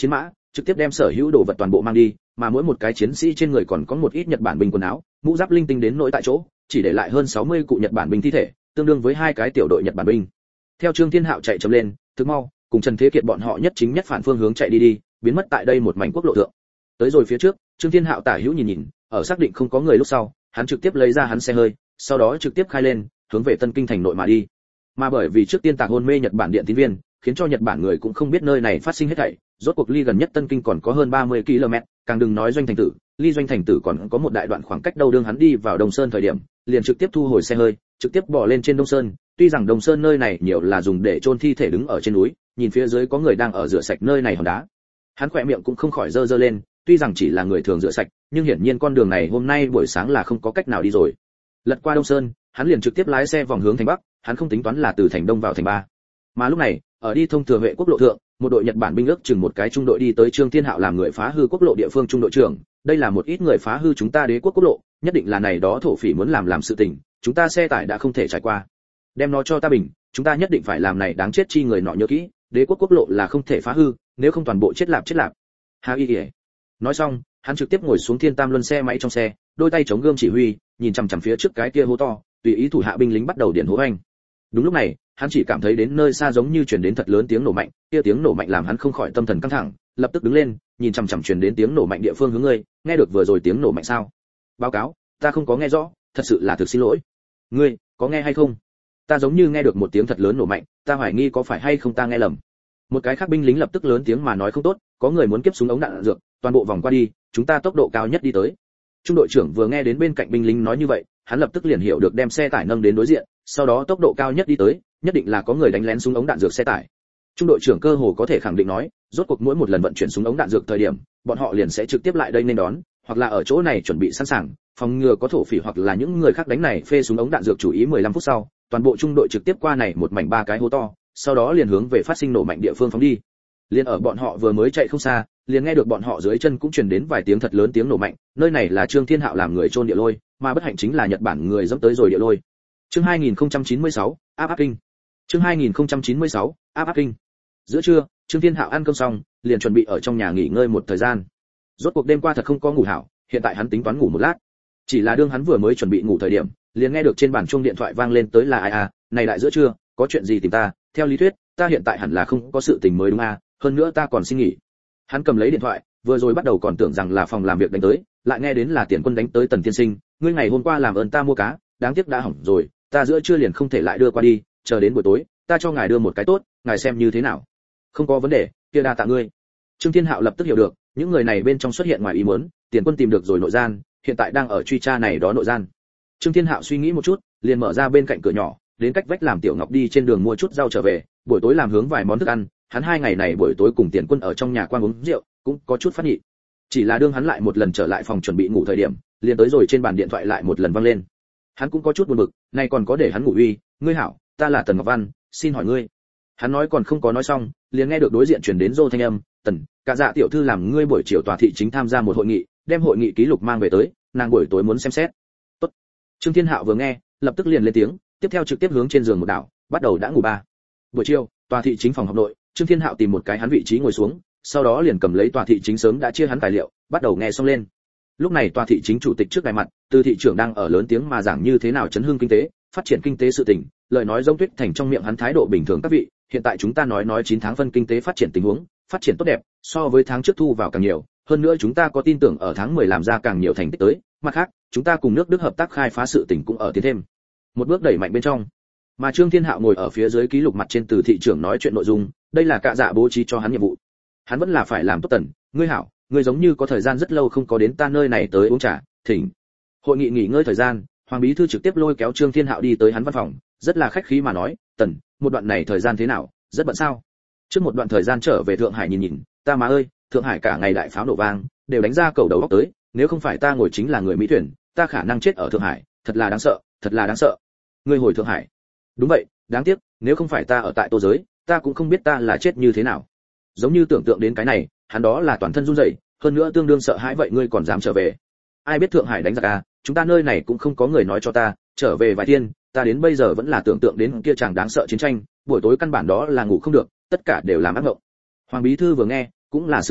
trực tiếp đem sở hữu đồ vật toàn bộ mang đi, mà mỗi một cái chiến sĩ trên người còn có một ít Nhật Bản binh quần áo, mũ giáp linh tinh đến nỗi tại chỗ, chỉ để lại hơn sáu mươi cụ Nhật Bản binh thi thể, tương đương với hai cái tiểu đội Nhật Bản binh. Theo Trương Thiên Hạo chạy chậm lên, thực mau, cùng Trần Thế Kiệt bọn họ nhất chính nhất phản phương hướng chạy đi đi, biến mất tại đây một mảnh quốc lộ thượng. Tới rồi phía trước, Trương Thiên Hạo tả hữu nhìn nhìn, ở xác định không có người lúc sau, hắn trực tiếp lấy ra hắn xe hơi, sau đó trực tiếp khai lên, hướng về Tân Kinh thành nội mà đi. Mà bởi vì trước tiên tạc hôn mê Nhật Bản điện tín viên, khiến cho Nhật Bản người cũng không biết nơi này phát sinh hết thảy, rốt cuộc ly gần nhất Tân Kinh còn có hơn ba mươi ki lô mét, càng đừng nói doanh thành tử, ly doanh thành tử còn có một đại đoạn khoảng cách đâu. Đương hắn đi vào Đông Sơn thời điểm, liền trực tiếp thu hồi xe hơi, trực tiếp bỏ lên trên Đông Sơn. Tuy rằng Đông Sơn nơi này nhiều là dùng để chôn thi thể đứng ở trên núi, nhìn phía dưới có người đang ở rửa sạch nơi này hòn đá. Hắn khỏe miệng cũng không khỏi dơ dơ lên, tuy rằng chỉ là người thường rửa sạch, nhưng hiển nhiên con đường này hôm nay buổi sáng là không có cách nào đi rồi. Lật qua Đông Sơn, hắn liền trực tiếp lái xe vòng hướng thành Bắc, hắn không tính toán là từ thành Đông vào thành Ba. Mà lúc này, ở đi thông thừa Huệ quốc lộ thượng, một đội Nhật Bản binh ước chừng một cái trung đội đi tới Trương Thiên Hạo làm người phá hư quốc lộ địa phương trung đội trưởng, đây là một ít người phá hư chúng ta đế quốc quốc lộ, nhất định là này đó thổ phỉ muốn làm làm sự tình, chúng ta xe tải đã không thể trải qua. Đem nó cho ta bình, chúng ta nhất định phải làm này đáng chết chi người nọ nhớ kỹ, đế quốc quốc lộ là không thể phá hư, nếu không toàn bộ chết lạp chết lạp. Ha y. Nói xong, hắn trực tiếp ngồi xuống Thiên Tam Luân xe máy trong xe, đôi tay chống gươm chỉ huy, nhìn chằm chằm phía trước cái kia hố to, tùy ý thủ hạ binh lính bắt đầu điện hố anh. Đúng lúc này, hắn chỉ cảm thấy đến nơi xa giống như truyền đến thật lớn tiếng nổ mạnh, kia tiếng nổ mạnh làm hắn không khỏi tâm thần căng thẳng, lập tức đứng lên, nhìn chằm chằm truyền đến tiếng nổ mạnh địa phương hướng ngươi, nghe được vừa rồi tiếng nổ mạnh sao? Báo cáo, ta không có nghe rõ, thật sự là thực xin lỗi. Ngươi, có nghe hay không? Ta giống như nghe được một tiếng thật lớn nổ mạnh, ta hoài nghi có phải hay không ta nghe lầm. Một cái khác binh lính lập tức lớn tiếng mà nói không tốt, có người muốn kiếp súng ống đạn, đạn dược, toàn bộ vòng qua đi, chúng ta tốc độ cao nhất đi tới. Trung đội trưởng vừa nghe đến bên cạnh binh lính nói như vậy, hắn lập tức liền hiểu được đem xe tải nâng đến đối diện, sau đó tốc độ cao nhất đi tới, nhất định là có người đánh lén súng ống đạn dược xe tải. Trung đội trưởng cơ hồ có thể khẳng định nói, rốt cuộc mỗi một lần vận chuyển súng ống đạn dược thời điểm, bọn họ liền sẽ trực tiếp lại đây nên đón, hoặc là ở chỗ này chuẩn bị sẵn sàng, phòng ngừa có thổ phỉ hoặc là những người khác đánh này phê súng ống đạn dược. Chủ ý mười lăm phút sau, toàn bộ trung đội trực tiếp qua này một mảnh ba cái hố to, sau đó liền hướng về phát sinh nổ mạnh địa phương phóng đi. Liên ở bọn họ vừa mới chạy không xa, liền nghe được bọn họ dưới chân cũng truyền đến vài tiếng thật lớn tiếng nổ mạnh, nơi này là Trương Thiên Hạo làm người chôn địa lôi, mà bất hạnh chính là Nhật Bản người dẫm tới rồi địa lôi. Chương hai nghìn không trăm chín mươi sáu, áp áp kinh. Chương hai nghìn không trăm chín mươi sáu, áp áp kinh. Giữa trưa, Trương Thiên Hạo ăn cơm xong, liền chuẩn bị ở trong nhà nghỉ ngơi một thời gian. Rốt cuộc đêm qua thật không có ngủ hảo, hiện tại hắn tính toán ngủ một lát. Chỉ là đương hắn vừa mới chuẩn bị ngủ thời điểm, liền nghe được trên bàn chuông điện thoại vang lên tới là ai à, này đại giữa trưa, có chuyện gì tìm ta? Theo lý thuyết, ta hiện tại hẳn là không có sự tình mới đúng à, hơn nữa ta còn xin nghỉ. Hắn cầm lấy điện thoại, vừa rồi bắt đầu còn tưởng rằng là phòng làm việc đánh tới, lại nghe đến là Tiền Quân đánh tới. Tần tiên sinh, ngươi ngày hôm qua làm ơn ta mua cá, đáng tiếc đã hỏng rồi, ta giữa trưa liền không thể lại đưa qua đi, chờ đến buổi tối, ta cho ngài đưa một cái tốt, ngài xem như thế nào. Không có vấn đề, kia đa tạ ngươi. Trương Thiên Hạo lập tức hiểu được, những người này bên trong xuất hiện ngoài ý muốn, Tiền Quân tìm được rồi nội gian, hiện tại đang ở truy tra này đó nội gian. Trương Thiên Hạo suy nghĩ một chút, liền mở ra bên cạnh cửa nhỏ, đến cách vách làm Tiểu Ngọc đi trên đường mua chút rau trở về, buổi tối làm hướng vài món thức ăn. Hắn hai ngày này buổi tối cùng Tiền Quân ở trong nhà quan uống rượu, cũng có chút phát nhị. Chỉ là đương hắn lại một lần trở lại phòng chuẩn bị ngủ thời điểm, liền tới rồi trên bàn điện thoại lại một lần vang lên. Hắn cũng có chút buồn bực, này còn có để hắn ngủ uy, ngươi hảo, ta là Tần Ngọc Văn, xin hỏi ngươi. Hắn nói còn không có nói xong, liền nghe được đối diện truyền đến rô thanh âm, Tần, cả dạ tiểu thư làm ngươi buổi chiều tòa thị chính tham gia một hội nghị, đem hội nghị ký lục mang về tới, nàng buổi tối muốn xem xét. Tốt. Trương Thiên Hạo vừa nghe, lập tức liền lên tiếng, tiếp theo trực tiếp hướng trên giường một đảo, bắt đầu đã ngủ ba. Buổi chiều, tòa thị chính phòng họp nội, Trương Thiên Hạo tìm một cái hắn vị trí ngồi xuống, sau đó liền cầm lấy tòa thị chính sớm đã chia hắn tài liệu, bắt đầu nghe xong lên. Lúc này tòa thị chính chủ tịch trước đài mặt, Từ thị trưởng đang ở lớn tiếng mà giảng như thế nào chấn hưng kinh tế, phát triển kinh tế sự tình, lời nói giống tuyết thành trong miệng hắn thái độ bình thường. Các vị, hiện tại chúng ta nói nói chín tháng phân kinh tế phát triển tình huống, phát triển tốt đẹp, so với tháng trước thu vào càng nhiều, hơn nữa chúng ta có tin tưởng ở tháng mười làm ra càng nhiều thành tích tới, mặt khác, chúng ta cùng nước Đức hợp tác khai phá sự tình cũng ở tiến thêm một bước đẩy mạnh bên trong. Mà Trương Thiên Hạo ngồi ở phía dưới ký lục mặt trên Từ thị trưởng nói chuyện nội dung, đây là cạ dạ bố trí cho hắn nhiệm vụ. Hắn vẫn là phải làm tốt. Tần, ngươi hảo, ngươi giống như có thời gian rất lâu không có đến ta nơi này tới uống trà, thỉnh. Hội nghị nghỉ ngơi thời gian, Hoàng bí thư trực tiếp lôi kéo Trương Thiên Hạo đi tới hắn văn phòng, rất là khách khí mà nói, Tần, một đoạn này thời gian thế nào, rất bận sao? Trước một đoạn thời gian trở về Thượng Hải nhìn nhìn, ta má ơi, Thượng Hải cả ngày đại pháo nổ vang, đều đánh ra cầu đầu óc tới, nếu không phải ta ngồi chính là người Mỹ thuyền, ta khả năng chết ở Thượng Hải, thật là đáng sợ, thật là đáng sợ. Ngươi hồi Thượng Hải? Đúng vậy, đáng tiếc, nếu không phải ta ở tại Tô giới, ta cũng không biết ta là chết như thế nào. Giống như tưởng tượng đến cái này, hắn đó là toàn thân run rẩy, hơn nữa tương đương sợ hãi. Vậy ngươi còn dám trở về? Ai biết Thượng Hải đánh giặc à, chúng ta nơi này cũng không có người nói cho ta, trở về vài thiên, ta đến bây giờ vẫn là tưởng tượng đến kia chàng đáng sợ chiến tranh, buổi tối căn bản đó là ngủ không được, tất cả đều làm ác mộng. Hoàng bí thư vừa nghe, cũng là sửng sốt,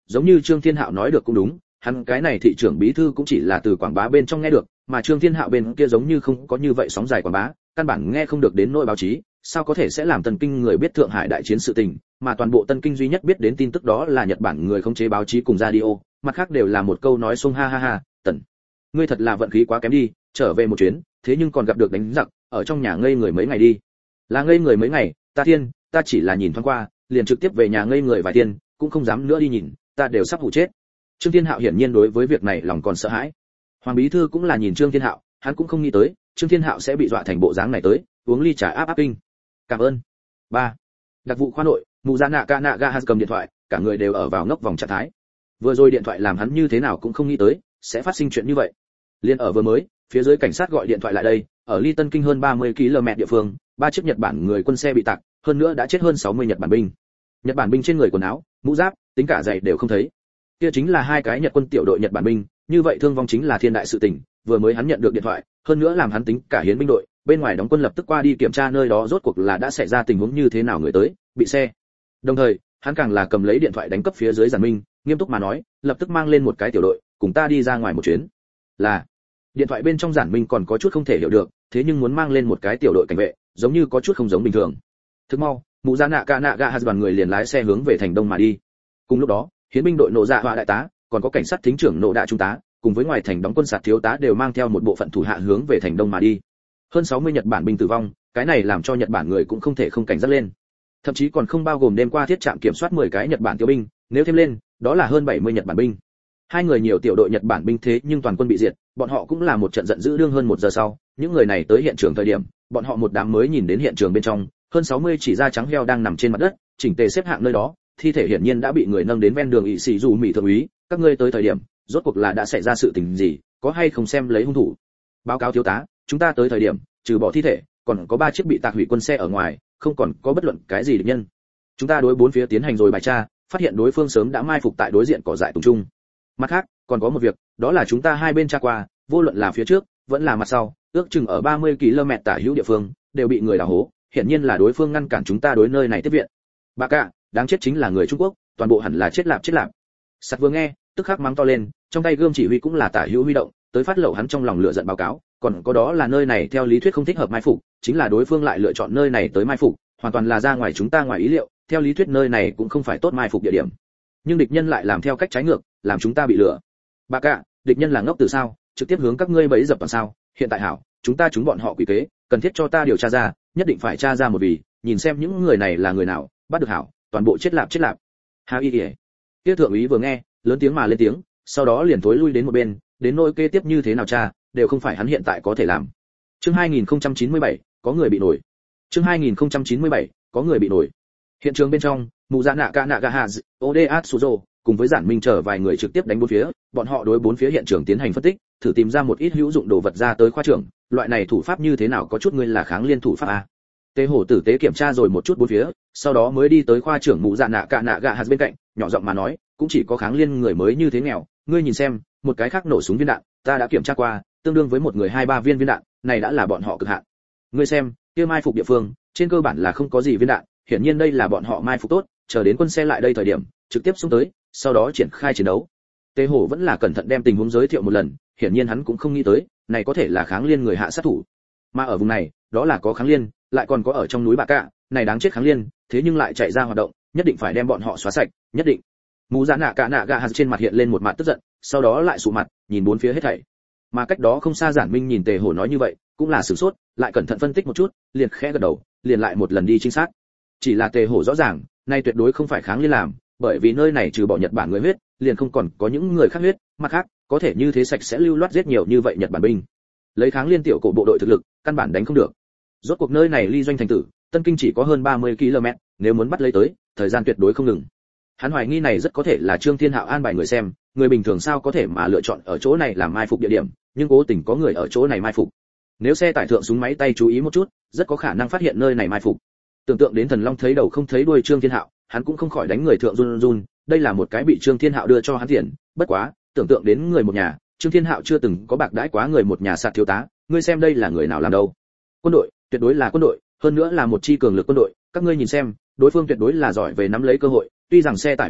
giống như Trương Thiên Hạo nói được cũng đúng, hắn cái này thị trưởng bí thư cũng chỉ là từ quảng bá bên trong nghe được, mà Trương Thiên Hạo bên kia giống như không có như vậy sóng dài quảng bá, căn bản nghe không được đến nỗi báo chí, sao có thể sẽ làm Tân Kinh người biết Thượng Hải đại chiến sự tình, mà toàn bộ Tân Kinh duy nhất biết đến tin tức đó là Nhật Bản người khống chế báo chí cùng radio, mặt khác đều là một câu nói xung ha ha ha, Tần, ngươi thật là vận khí quá kém đi, trở về một chuyến, thế nhưng còn gặp được đánh giặc, ở trong nhà ngây người mấy ngày đi. Là ngây người mấy ngày, ta thiên, ta chỉ là nhìn thoáng qua, liền trực tiếp về nhà ngây người vài thiên, cũng không dám nữa đi nhìn, ta đều sắp hụ chết. Trương Thiên Hạo hiển nhiên đối với việc này lòng còn sợ hãi. Hoàng bí thư cũng là nhìn Trương Thiên Hạo, hắn cũng không nghĩ tới, Trương Thiên Hạo sẽ bị dọa thành bộ dáng này tới, uống ly trà áp áp kinh. Cảm ơn. ba. Đặc vụ khoa nội, Mù Gia Nạ Ca Nạ Ga Haz cầm điện thoại, cả người đều ở vào ngốc vòng trạng thái. Vừa rồi điện thoại làm hắn như thế nào cũng không nghĩ tới, sẽ phát sinh chuyện như vậy. Liên ở vừa mới, phía dưới cảnh sát gọi điện thoại lại đây, ở ly Tân Kinh hơn ba mươi ki lô mét địa phương, ba chiếc Nhật Bản người quân xe bị tạc, hơn nữa đã chết hơn sáu mươi Nhật Bản binh. Nhật Bản binh trên người quần áo, mũ giáp, tính cả giày đều không thấy. Kia chính là hai cái Nhật quân tiểu đội Nhật Bản binh, như vậy thương vong chính là thiên đại sự tình. Vừa mới hắn nhận được điện thoại, hơn nữa làm hắn tính cả hiến binh đội, bên ngoài đóng quân lập tức qua đi kiểm tra nơi đó rốt cuộc là đã xảy ra tình huống như thế nào người tới, bị xe. Đồng thời, hắn càng là cầm lấy điện thoại đánh cấp phía dưới giản minh, nghiêm túc mà nói, lập tức mang lên một cái tiểu đội, cùng ta đi ra ngoài một chuyến. Là. Điện thoại bên trong giản minh còn có chút không thể hiểu được, thế nhưng muốn mang lên một cái tiểu đội cảnh vệ, giống như có chút không giống bình thường. Thức mau, Mù Gia Nạ Ca Nạ Ga Haz đoàn người liền lái xe hướng về thành đông mà đi. Cùng lúc đó, hiến binh đội nổ dạ họa đại tá, còn có cảnh sát thính trưởng nổ đại trung tá, cùng với ngoài thành đóng quân sạt thiếu tá đều mang theo một bộ phận thủ hạ hướng về thành đông mà đi. Hơn sáu mươi Nhật Bản binh tử vong, cái này làm cho Nhật Bản người cũng không thể không cảnh giác lên. Thậm chí còn không bao gồm đêm qua thiết trạm kiểm soát mười cái Nhật Bản tiêu binh, nếu thêm lên, đó là hơn bảy mươi Nhật Bản binh. Hai người nhiều tiểu đội Nhật Bản binh thế nhưng toàn quân bị diệt, bọn họ cũng là một trận giận dữ đương hơn một giờ sau, những người này tới hiện trường thời điểm, bọn họ một đám mới nhìn đến hiện trường bên trong, hơn sáu mươi chỉ da trắng heo đang nằm trên mặt đất, chỉnh tề xếp hạng nơi đó, thi thể hiển nhiên đã bị người nâng đến ven đường ỵ sĩ dù mỹ thượng úy, các ngươi tới thời điểm, rốt cuộc là đã xảy ra sự tình gì, có hay không xem lấy hung thủ? Báo cáo thiếu tá, chúng ta tới thời điểm, trừ bỏ thi thể, còn có ba chiếc bị tạc hủy quân xe ở ngoài, không còn có bất luận cái gì địch nhân. Chúng ta đối bốn phía tiến hành rồi bài tra, phát hiện đối phương sớm đã mai phục tại đối diện cỏ dại tùng trung. Mặt khác, còn có một việc, đó là chúng ta hai bên tra qua, vô luận là phía trước, vẫn là mặt sau, ước chừng ở ba mươi ki lô mét tả hữu địa phương, đều bị người đào hố, hiển nhiên là đối phương ngăn cản chúng ta đối nơi này tiếp viện. Bà cả, đáng chết chính là người Trung Quốc, toàn bộ hẳn là chết lạp chết lạp. Sắt vừa nghe, tức khắc mắng to lên, trong tay gươm chỉ huy cũng là tả hữu huy động, tới phát lậu hắn trong lòng lửa giận báo cáo, còn có đó là nơi này theo lý thuyết không thích hợp mai phục, chính là đối phương lại lựa chọn nơi này tới mai phục, hoàn toàn là ra ngoài chúng ta ngoài ý liệu, theo lý thuyết nơi này cũng không phải tốt mai phục địa điểm. Nhưng địch nhân lại làm theo cách trái ngược, làm chúng ta bị lừa. Bà cả, địch nhân là ngốc từ sao, trực tiếp hướng các ngươi bẫy dập bằng sao? Hiện tại hảo, chúng ta chúng bọn họ quỷ kế, cần thiết cho ta điều tra ra, nhất định phải tra ra một vì, nhìn xem những người này là người nào, bắt được hảo, toàn bộ chết lạp chết lạp. Ha y ỉa. Tiết thượng úy vừa nghe, lớn tiếng mà lên tiếng, sau đó liền thối lui đến một bên, đến nỗi kế tiếp như thế nào tra, đều không phải hắn hiện tại có thể làm. Chương hai nghìn không trăm chín mươi bảy, có người bị nổi. Chương hai nghìn không trăm chín mươi bảy, có người bị nổi. Hiện trường bên trong, Mù Dạ Nạ Ca Nạ Ga Haz, Oda Suzo, cùng với Giản Minh trở vài người trực tiếp đánh bốn phía, bọn họ đối bốn phía hiện trường tiến hành phân tích, thử tìm ra một ít hữu dụng đồ vật ra tới khoa trưởng, loại này thủ pháp như thế nào có chút ngươi là kháng liên thủ pháp a. Tế Hổ tử tế kiểm tra rồi một chút bốn phía, sau đó mới đi tới khoa trưởng Mù Dạ Nạ Ca Nạ Ga Haz bên cạnh, nhỏ giọng mà nói, cũng chỉ có kháng liên người mới như thế nghèo, ngươi nhìn xem, một cái khác nổ súng viên đạn, ta đã kiểm tra qua, tương đương với một người hai ba viên viên đạn, này đã là bọn họ cực hạn. Ngươi xem, kia mai phục địa phương, trên cơ bản là không có gì viên đạn, hiển nhiên đây là bọn họ mai phục tốt, chờ đến quân xe lại đây thời điểm, trực tiếp xung tới, sau đó triển khai chiến đấu. Tế Hổ vẫn là cẩn thận đem tình huống giới thiệu một lần, hiển nhiên hắn cũng không nghĩ tới, này có thể là kháng liên người hạ sát thủ. Mà ở vùng này, đó là có kháng liên, lại còn có ở trong núi Bạc Cạ, này đáng chết kháng liên, thế nhưng lại chạy ra hoạt động, nhất định phải đem bọn họ xóa sạch, nhất định. Mù Dạ Nạ Ca Nạ Ga Haz trên mặt hiện lên một mặt tức giận, sau đó lại sụ mặt, nhìn bốn phía hết thảy. Mà cách đó không xa Giản Minh nhìn Tề Hổ nói như vậy, cũng là sửng sốt, lại cẩn thận phân tích một chút, liền khẽ gật đầu, liền lại một lần đi chính xác. Chỉ là Tề Hổ rõ ràng, nay tuyệt đối không phải kháng liên làm, bởi vì nơi này trừ bỏ Nhật Bản người huyết, liền không còn có những người khác huyết, mặt khác, có thể như thế sạch sẽ lưu loát giết nhiều như vậy Nhật Bản binh. Lấy kháng liên tiểu cổ bộ đội thực lực, căn bản đánh không được. Rốt cuộc nơi này ly doanh thành tử, Tân Kinh chỉ có hơn ba mươi ki lô mét, nếu muốn bắt lấy tới, thời gian tuyệt đối không ngừng. Hắn hoài nghi này rất có thể là Trương Thiên Hạo an bài người xem, người bình thường sao có thể mà lựa chọn ở chỗ này làm mai phục địa điểm, nhưng cố tình có người ở chỗ này mai phục. Nếu xe tải thượng súng máy tay chú ý một chút, rất có khả năng phát hiện nơi này mai phục. Tưởng tượng đến Thần Long thấy đầu không thấy đuôi Trương Thiên Hạo, hắn cũng không khỏi đánh người thượng run run, đây là một cái bị Trương Thiên Hạo đưa cho hắn tiền, bất quá, tưởng tượng đến người một nhà, Trương Thiên Hạo chưa từng có bạc đãi quá người một nhà sạt thiếu tá, ngươi xem đây là người nào làm đâu? Quân đội, tuyệt đối là quân đội, hơn nữa là một chi cường lực quân đội, các ngươi nhìn xem, đối phương tuyệt đối là giỏi về nắm lấy cơ hội, tuy rằng xe tải bị tạc,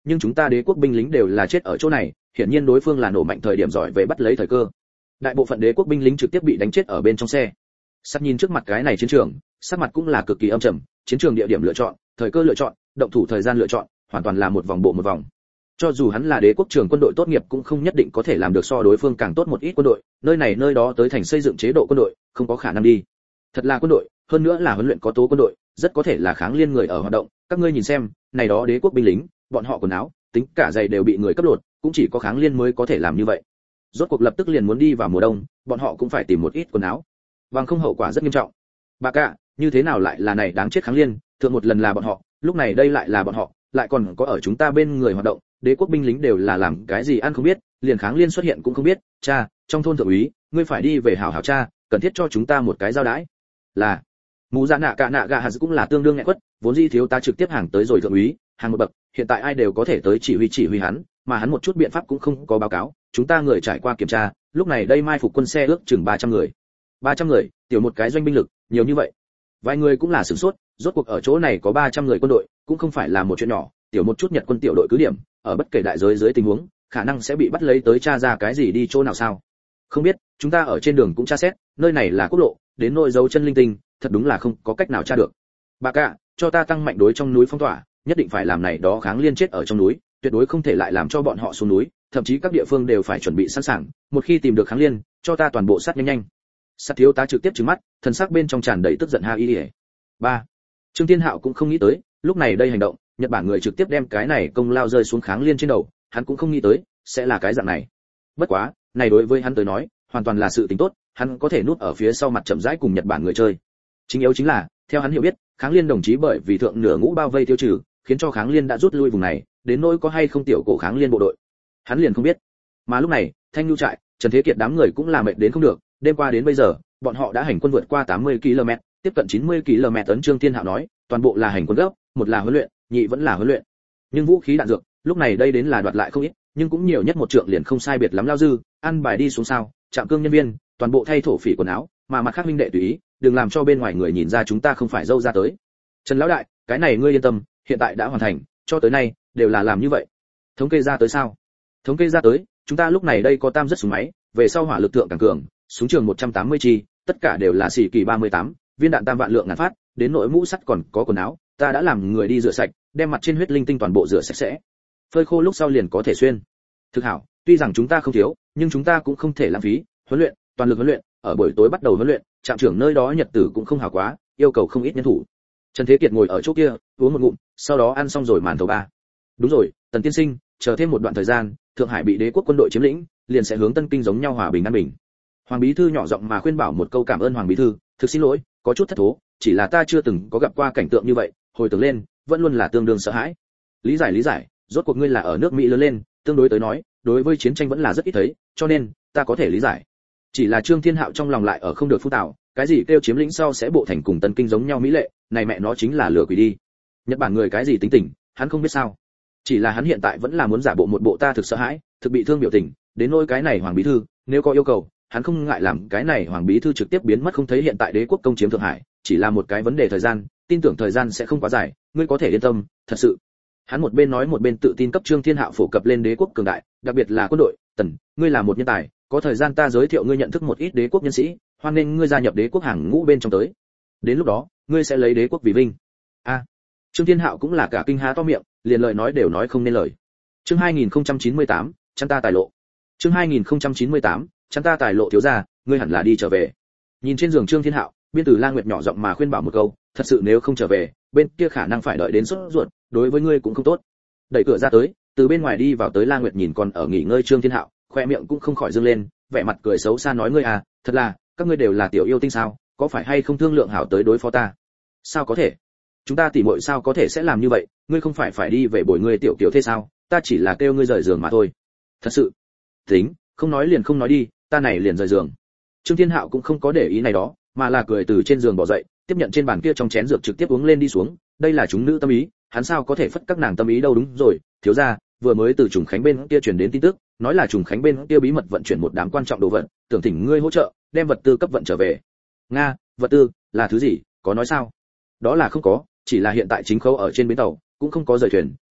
nhưng chúng ta đế quốc binh lính đều là chết ở chỗ này, hiển nhiên đối phương là nổ mạnh thời điểm giỏi về bắt lấy thời cơ. Đại bộ phận đế quốc binh lính trực tiếp bị đánh chết ở bên trong xe. Sắt nhìn trước mặt cái này chiến trường, sắc mặt cũng là cực kỳ âm trầm, chiến trường địa điểm lựa chọn, thời cơ lựa chọn, động thủ thời gian lựa chọn, hoàn toàn là một vòng bộ một vòng. Cho dù hắn là đế quốc trường quân đội tốt nghiệp cũng không nhất định có thể làm được so đối phương càng tốt một ít quân đội, nơi này nơi đó tới thành xây dựng chế độ quân đội, không có khả năng đi. Thật là quân đội, hơn nữa là huấn luyện có tố quân đội, rất có thể là kháng liên người ở hoạt động, các ngươi nhìn xem, này đó đế quốc binh lính, bọn họ quần áo, tính cả giày đều bị người cấp lột, cũng chỉ có kháng liên mới có thể làm như vậy. Rốt cuộc lập tức liền muốn đi vào mùa đông, bọn họ cũng phải tìm một ít quần áo. Bằng không hậu quả rất nghiêm trọng. Bà cả, như thế nào lại là này đáng chết kháng liên, thượng một lần là bọn họ, lúc này đây lại là bọn họ, lại còn có ở chúng ta bên người hoạt động, đế quốc binh lính đều là làm cái gì ăn không biết, liền kháng liên xuất hiện cũng không biết. Cha, trong thôn thượng úy, ngươi phải đi về hảo hảo cha, cần thiết cho chúng ta một cái giao đãi. Là mù dạ nạ cả nạ gà hạt cũng là tương đương nghẹn quất, vốn dĩ thiếu tá trực tiếp hàng tới rồi thượng úy, hàng một bậc, hiện tại ai đều có thể tới chỉ huy chỉ huy hắn, mà hắn một chút biện pháp cũng không có báo cáo, chúng ta người trải qua kiểm tra, lúc này đây mai phục quân xe ước chừng ba trăm người. ba trăm người, tiểu một cái doanh binh lực, nhiều như vậy. Vài người cũng là sửng sốt, rốt cuộc ở chỗ này có ba trăm người quân đội, cũng không phải là một chuyện nhỏ, tiểu một chút Nhật quân tiểu đội cứ điểm, ở bất kể đại giới dưới tình huống, khả năng sẽ bị bắt lấy tới tra ra cái gì đi chỗ nào sao? Không biết, chúng ta ở trên đường cũng tra xét, nơi này là quốc lộ, đến nơi dấu chân linh tinh, thật đúng là không có cách nào tra được. Bà cả, cho ta tăng mạnh đối trong núi phong tỏa, nhất định phải làm này đó kháng liên chết ở trong núi, tuyệt đối không thể lại làm cho bọn họ xuống núi, thậm chí các địa phương đều phải chuẩn bị sẵn sàng, một khi tìm được kháng liên, cho ta toàn bộ sát nhanh nhanh. Sát thiếu tá trực tiếp trừng mắt, thần sắc bên trong tràn đầy tức giận ha y. ba. Trương Thiên Hạo cũng không nghĩ tới, lúc này đây hành động, Nhật Bản người trực tiếp đem cái này công lao rơi xuống kháng liên trên đầu, hắn cũng không nghĩ tới sẽ là cái dạng này. Bất quá, này đối với hắn tới nói, hoàn toàn là sự tình tốt, hắn có thể núp ở phía sau mặt chậm rãi cùng Nhật Bản người chơi. Chính yếu chính là, theo hắn hiểu biết, kháng liên đồng chí bởi vì thượng nửa ngũ bao vây tiêu trừ, khiến cho kháng liên đã rút lui vùng này, đến nỗi có hay không tiểu cổ kháng liên bộ đội, hắn liền không biết. Mà lúc này, Thanh Nhu trại, Trần Thế Kiệt đám người cũng là mệt đến không được, đêm qua đến bây giờ, bọn họ đã hành quân vượt qua tám mươi ki lô mét, tiếp cận chín mươi ki lô mét. Ấn Trương Thiên Hạo nói, toàn bộ là hành quân gấp, một là huấn luyện, nhị vẫn là huấn luyện. Nhưng vũ khí đạn dược, lúc này đây đến là đoạt lại không ít, nhưng cũng nhiều nhất một trượng liền không sai biệt lắm lao dư, ăn bài đi xuống sao, trạm cương nhân viên, toàn bộ thay thổ phỉ quần áo, mà mặt khác huynh đệ tùy ý, đừng làm cho bên ngoài người nhìn ra chúng ta không phải dâu ra tới. Trần lão đại, cái này ngươi yên tâm, hiện tại đã hoàn thành, cho tới nay đều là làm như vậy. Thống kê ra tới sao? Thống kê ra tới, chúng ta lúc này đây có tam rất súng máy, về sau hỏa lực tượng càng cường, súng trường một trăm tám mươi chi, tất cả đều là xỉ kỳ ba mươi tám, viên đạn tam vạn lượng ngàn phát, đến nỗi mũ sắt còn có quần áo, ta đã làm người đi rửa sạch, đem mặt trên huyết linh tinh toàn bộ rửa sạch sẽ. Phơi khô lúc sau liền có thể xuyên. Thực hảo, tuy rằng chúng ta không thiếu, nhưng chúng ta cũng không thể lãng phí, huấn luyện, toàn lực huấn luyện, ở buổi tối bắt đầu huấn luyện, trạm trưởng nơi đó nhật tử cũng không hảo quá, yêu cầu không ít nhân thủ. Trần Thế Kiệt ngồi ở chỗ kia, uống một ngụm, sau đó ăn xong rồi màn thầu ba. Đúng rồi, Tần tiên sinh, chờ thêm một đoạn thời gian, Thượng Hải bị đế quốc quân đội chiếm lĩnh, liền sẽ hướng Tân Kinh giống nhau hòa bình an bình. Hoàng bí thư nhỏ giọng mà khuyên bảo một câu cảm ơn Hoàng bí thư, thực xin lỗi, có chút thất thố, chỉ là ta chưa từng có gặp qua cảnh tượng như vậy, hồi tưởng lên, vẫn luôn là tương đương sợ hãi. Lý giải lý giải, rốt cuộc ngươi là ở nước Mỹ lớn lên, tương đối tới nói, đối với chiến tranh vẫn là rất ít thấy, cho nên ta có thể lý giải. Chỉ là Trương Thiên Hạo trong lòng lại ở không được phú tạo, cái gì kêu chiếm lĩnh sau sẽ bộ thành cùng Tân Kinh giống nhau mỹ lệ, này mẹ nó chính là lừa quỷ đi. Nhật Bản người cái gì tính tình, hắn không biết sao. Chỉ là hắn hiện tại vẫn là muốn giả bộ một bộ ta thực sợ hãi, thực bị thương biểu tình, đến nỗi cái này Hoàng bí thư, nếu có yêu cầu, hắn không ngại làm cái này Hoàng bí thư trực tiếp biến mất không thấy. Hiện tại đế quốc công chiếm Thượng Hải, chỉ là một cái vấn đề thời gian, tin tưởng thời gian sẽ không quá dài, ngươi có thể yên tâm, thật sự. Hắn một bên nói một bên tự tin cấp Trương Thiên Hạo phổ cập lên đế quốc cường đại, đặc biệt là quân đội, Tần, ngươi là một nhân tài, có thời gian ta giới thiệu ngươi nhận thức một ít đế quốc nhân sĩ, hoan nghênh ngươi gia nhập đế quốc hàng ngũ bên trong tới. Đến lúc đó, ngươi sẽ lấy đế quốc vì vinh. A. À, Trương Thiên Hạo cũng là cả kinh há to miệng, liền lời nói đều nói không nên lời. Chương hai nghìn không trăm chín mươi tám, chăn ta tài lộ. Chương hai nghìn không trăm chín mươi tám, chăn ta tài lộ thiếu gia, ngươi hẳn là đi trở về. Nhìn trên giường Trương Thiên Hạo, Biên Tử La Nguyệt nhỏ giọng mà khuyên bảo một câu, thật sự nếu không trở về, bên kia khả năng phải đợi đến sốt ruột, đối với ngươi cũng không tốt. Đẩy cửa ra tới, từ bên ngoài đi vào tới La Nguyệt nhìn còn ở nghỉ ngơi Trương Thiên Hạo, khoe miệng cũng không khỏi dương lên, vẻ mặt cười xấu xa nói ngươi à, thật là, các ngươi đều là tiểu yêu tinh sao, có phải hay không thương lượng hảo tới đối phó ta? Sao có thể? Chúng ta tỉ muội sao có thể sẽ làm như vậy, ngươi không phải phải đi về bồi ngươi tiểu kiểu thế sao, ta chỉ là kêu ngươi rời giường mà thôi. Thật sự. Tính, không nói liền không nói đi, ta này liền rời giường. Trương Thiên Hạo cũng không có để ý này đó, mà là cười từ trên giường bỏ dậy, tiếp nhận trên bàn kia trong chén dược trực tiếp uống lên đi xuống, đây là chúng nữ tâm ý, hắn sao có thể phất các nàng tâm ý đâu. Đúng rồi, thiếu gia, vừa mới từ Trùng Khánh bên kia truyền đến tin tức, nói là Trùng Khánh bên kia bí mật vận chuyển một đám quan trọng đồ vật, tưởng thỉnh ngươi hỗ trợ, đem vật tư cấp vận trở về. Nga, vật tư, là thứ gì, có nói sao? Đó là không có, chỉ là hiện tại chính khấu ở trên bến tàu, cũng không có rời thuyền,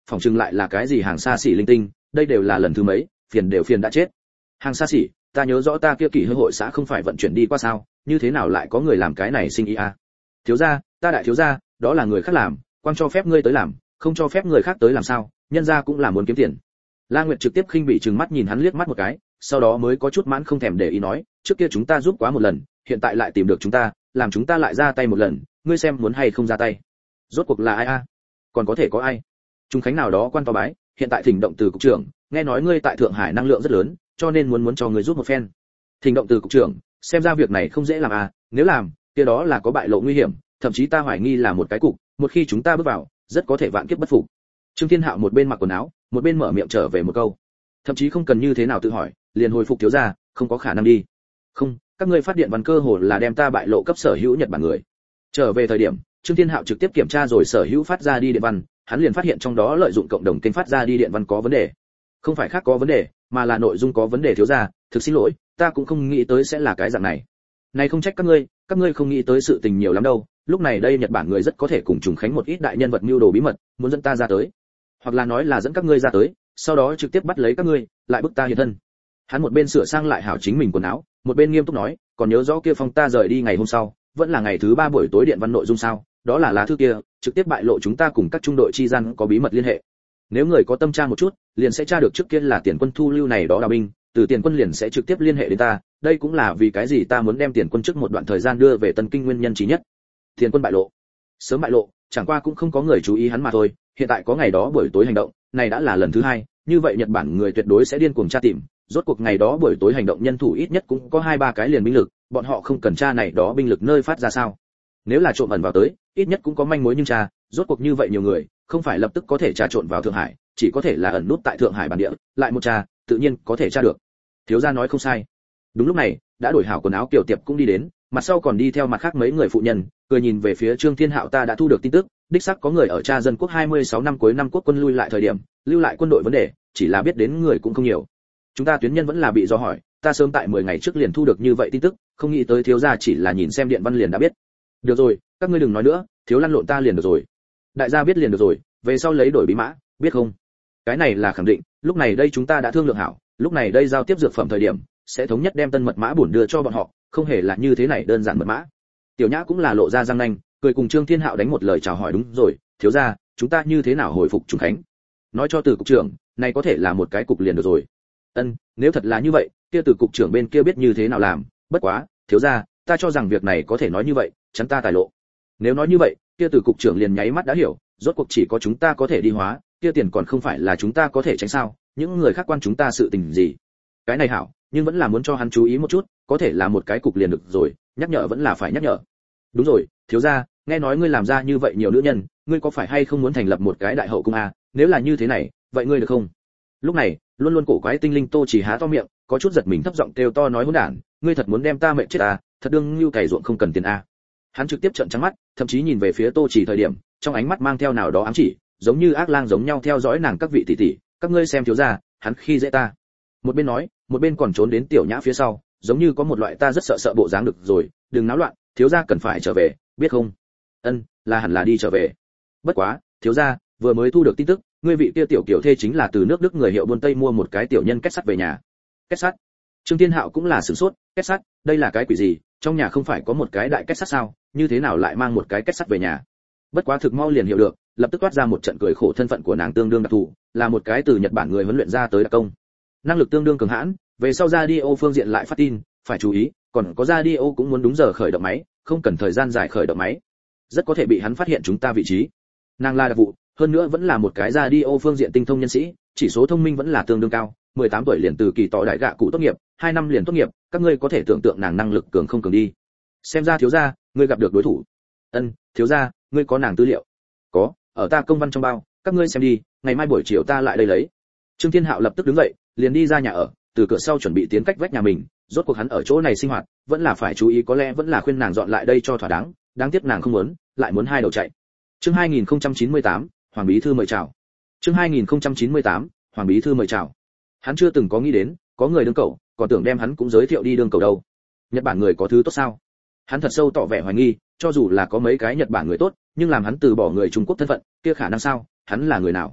phỏng chừng lại là cái gì hàng xa xỉ linh tinh, đây đều là lần thứ mấy, phiền đều phiền đã chết. Hàng xa xỉ, ta nhớ rõ ta kia kỷ hơi hội xã không phải vận chuyển đi qua sao, như thế nào lại có người làm cái này sinh ý à? Thiếu gia, ta đại thiếu gia, đó là người khác làm, quan cho phép ngươi tới làm, không cho phép người khác tới làm sao, nhân gia cũng là muốn kiếm tiền. La Nguyệt trực tiếp khinh bỉ trừng mắt nhìn hắn liếc mắt một cái, sau đó mới có chút mãn không thèm để ý nói, trước kia chúng ta giúp quá một lần, hiện tại lại tìm được chúng ta, làm chúng ta lại ra tay một lần, ngươi xem muốn hay không ra tay. Rốt cuộc là ai a? Còn có thể có ai? Trung Khánh nào đó quan to bái, hiện tại thỉnh động từ cục trưởng, nghe nói ngươi tại Thượng Hải năng lượng rất lớn, cho nên muốn muốn cho ngươi giúp một phen. Thỉnh động từ cục trưởng, xem ra việc này không dễ làm à, nếu làm, kia đó là có bại lộ nguy hiểm, thậm chí ta hoài nghi là một cái cục, một khi chúng ta bước vào, rất có thể vạn kiếp bất phục. Trương Thiên Hạo một bên mặc quần áo, một bên mở miệng trở về một câu. Thậm chí không cần như thế nào tự hỏi, liền hồi phục thiếu gia, không có khả năng đi. Không, các ngươi phát điện văn cơ hồ là đem ta bại lộ cấp sở hữu Nhật Bản người. Trở về thời điểm, Trương Thiên Hạo trực tiếp kiểm tra rồi sở hữu phát ra đi điện văn, hắn liền phát hiện trong đó lợi dụng cộng đồng kênh phát ra đi điện văn có vấn đề. Không phải khác có vấn đề, mà là nội dung có vấn đề thiếu gia, thực xin lỗi, ta cũng không nghĩ tới sẽ là cái dạng này. Này không trách các ngươi, các ngươi không nghĩ tới sự tình nhiều lắm đâu, lúc này đây Nhật Bản người rất có thể cùng Trùng Khánh một ít đại nhân vật mưu đồ bí mật, muốn dẫn ta ra tới. Hoặc là nói là dẫn các ngươi ra tới, sau đó trực tiếp bắt lấy các ngươi, lại bức ta hiện thân. Hắn một bên sửa sang lại hảo chính mình quần áo, một bên nghiêm túc nói, còn nhớ rõ kia phong ta rời đi ngày hôm sau, vẫn là ngày thứ ba buổi tối điện văn nội dung sao, đó là lá thư kia, trực tiếp bại lộ chúng ta cùng các trung đội chi gian có bí mật liên hệ. Nếu người có tâm tra một chút, liền sẽ tra được trước kia là tiền quân thu lưu này đó đào binh, từ tiền quân liền sẽ trực tiếp liên hệ đến ta, đây cũng là vì cái gì ta muốn đem tiền quân trước một đoạn thời gian đưa về Tân Kinh nguyên nhân chí nhất. Tiền quân bại lộ, sớm bại lộ, chẳng qua cũng không có người chú ý hắn mà thôi, hiện tại có ngày đó buổi tối hành động, này đã là lần thứ hai, như vậy Nhật Bản người tuyệt đối sẽ điên cuồng tra tìm, rốt cuộc ngày đó buổi tối hành động nhân thủ ít nhất cũng có hai ba cái liền binh lực, bọn họ không cần tra này đó binh lực nơi phát ra sao? Nếu là trộm ẩn vào tới, ít nhất cũng có manh mối nhưng tra, rốt cuộc như vậy nhiều người, không phải lập tức có thể tra trộn vào Thượng Hải, chỉ có thể là ẩn nút tại Thượng Hải bản địa, lại một tra, tự nhiên có thể tra được. Thiếu gia nói không sai. Đúng lúc này, đã đổi hảo quần áo Kiều Tiệp cũng đi đến, mặt sau còn đi theo mặt khác mấy người phụ nhân, cười nhìn về phía Trương Thiên Hạo, ta đã thu được tin tức, đích xác có người ở tra dân quốc hai mươi sáu năm cuối năm quốc quân lui lại thời điểm, lưu lại quân đội vấn đề, chỉ là biết đến người cũng không nhiều. Chúng ta tuyến nhân vẫn là bị do hỏi, ta sớm tại mười ngày trước liền thu được như vậy tin tức, không nghĩ tới thiếu gia chỉ là nhìn xem điện văn liền đã biết. Được rồi, các ngươi đừng nói nữa, thiếu lăn lộn ta liền được rồi. Đại gia biết liền được rồi, về sau lấy đổi bí mã, biết không? Cái này là khẳng định, lúc này đây chúng ta đã thương lượng hảo, lúc này đây giao tiếp dược phẩm thời điểm, sẽ thống nhất đem tân mật mã bổn đưa cho bọn họ, không hề là như thế này đơn giản mật mã. Tiểu Nhã cũng là lộ ra răng nanh, cười cùng Trương Thiên Hạo đánh một lời chào hỏi, đúng rồi, thiếu gia, chúng ta như thế nào hồi phục Trùng Khánh? Nói cho từ cục trưởng, này có thể là một cái cục liền được rồi. Ân, nếu thật là như vậy, kia từ cục trưởng bên kia biết như thế nào làm, bất quá, thiếu gia, ta cho rằng việc này có thể nói như vậy, chắn ta tài lộ. Nếu nói như vậy, kia từ cục trưởng liền nháy mắt đã hiểu, rốt cuộc chỉ có chúng ta có thể đi hóa, kia tiền còn không phải là chúng ta có thể tránh sao, những người khác quan chúng ta sự tình gì. Cái này hảo, nhưng vẫn là muốn cho hắn chú ý một chút, có thể là một cái cục liền được rồi, nhắc nhở vẫn là phải nhắc nhở. Đúng rồi, thiếu gia, nghe nói ngươi làm ra như vậy nhiều nữ nhân, ngươi có phải hay không muốn thành lập một cái đại hậu cung a? Nếu là như thế này, vậy ngươi được không? Lúc này, luôn luôn cổ quái tinh linh Tô Chỉ há to miệng, có chút giật mình thấp giọng kêu to nói, hỗn đản, ngươi thật muốn đem ta mệnh chết à, thật đương lưu cày ruộng không cần tiền a. Hắn trực tiếp trợn trắng mắt, thậm chí nhìn về phía Tô Chỉ thời điểm, trong ánh mắt mang theo nào đó ám chỉ, giống như ác lang giống nhau theo dõi nàng các vị tỷ tỷ, các ngươi xem thiếu gia, hắn khi dễ ta. Một bên nói, một bên còn trốn đến Tiểu Nhã phía sau, giống như có một loại ta rất sợ sợ bộ dáng, được rồi, đừng náo loạn, thiếu gia cần phải trở về, biết không? Ân, là hẳn là đi trở về. Bất quá, thiếu gia, vừa mới thu được tin tức, ngươi vị kia tiểu kiểu thê chính là từ nước Đức người hiệu buôn Tây mua một cái tiểu nhân kết sắt về nhà. Kết sắt? Trương Thiên Hạo cũng là sửng sốt, kết sắt, đây là cái quỷ gì? Trong nhà không phải có một cái đại kết sắt sao, như thế nào lại mang một cái kết sắt về nhà? Bất quá thực mau liền hiểu được, lập tức toát ra một trận cười khổ, thân phận của nàng tương đương đặc thù, là một cái từ Nhật Bản người huấn luyện ra tới đặc công. Năng lực tương đương cường hãn, về sau radio phương diện lại phát tin, phải chú ý, còn có radio cũng muốn đúng giờ khởi động máy, không cần thời gian dài khởi động máy. Rất có thể bị hắn phát hiện chúng ta vị trí. Nàng là đặc vụ, hơn nữa vẫn là một cái radio phương diện tinh thông nhân sĩ, chỉ số thông minh vẫn là tương đương cao, mười tám tuổi liền từ kỳ tỏ đại gạ cụ tốt nghiệp, hai năm liền tốt nghiệp, các ngươi có thể tưởng tượng nàng năng lực cường không cường đi. Xem ra thiếu gia, ngươi gặp được đối thủ. Ân, thiếu gia, ngươi có nàng tư liệu? Có, ở ta công văn trong bao, các ngươi xem đi, ngày mai buổi chiều ta lại đây lấy. Trương Thiên Hạo lập tức đứng dậy, liền đi ra nhà ở, từ cửa sau chuẩn bị tiến cách vách nhà mình, rốt cuộc hắn ở chỗ này sinh hoạt, vẫn là phải chú ý, có lẽ vẫn là khuyên nàng dọn lại đây cho thỏa đáng, đáng tiếc nàng không muốn, lại muốn hai đầu chạy. Chương hai nghìn không trăm chín mươi tám, Hoàng bí thư mời chào. Chương hai nghìn không trăm chín mươi tám, Hoàng bí thư mời chào. Hắn chưa từng có nghĩ đến, có người đương cậu, còn tưởng đem hắn cũng giới thiệu đi đương cậu đâu. Nhật Bản người có thứ tốt sao? Hắn thật sâu tỏ vẻ hoài nghi, cho dù là có mấy cái Nhật Bản người tốt, nhưng làm hắn từ bỏ người Trung Quốc thân phận, kia khả năng sao? Hắn là người nào?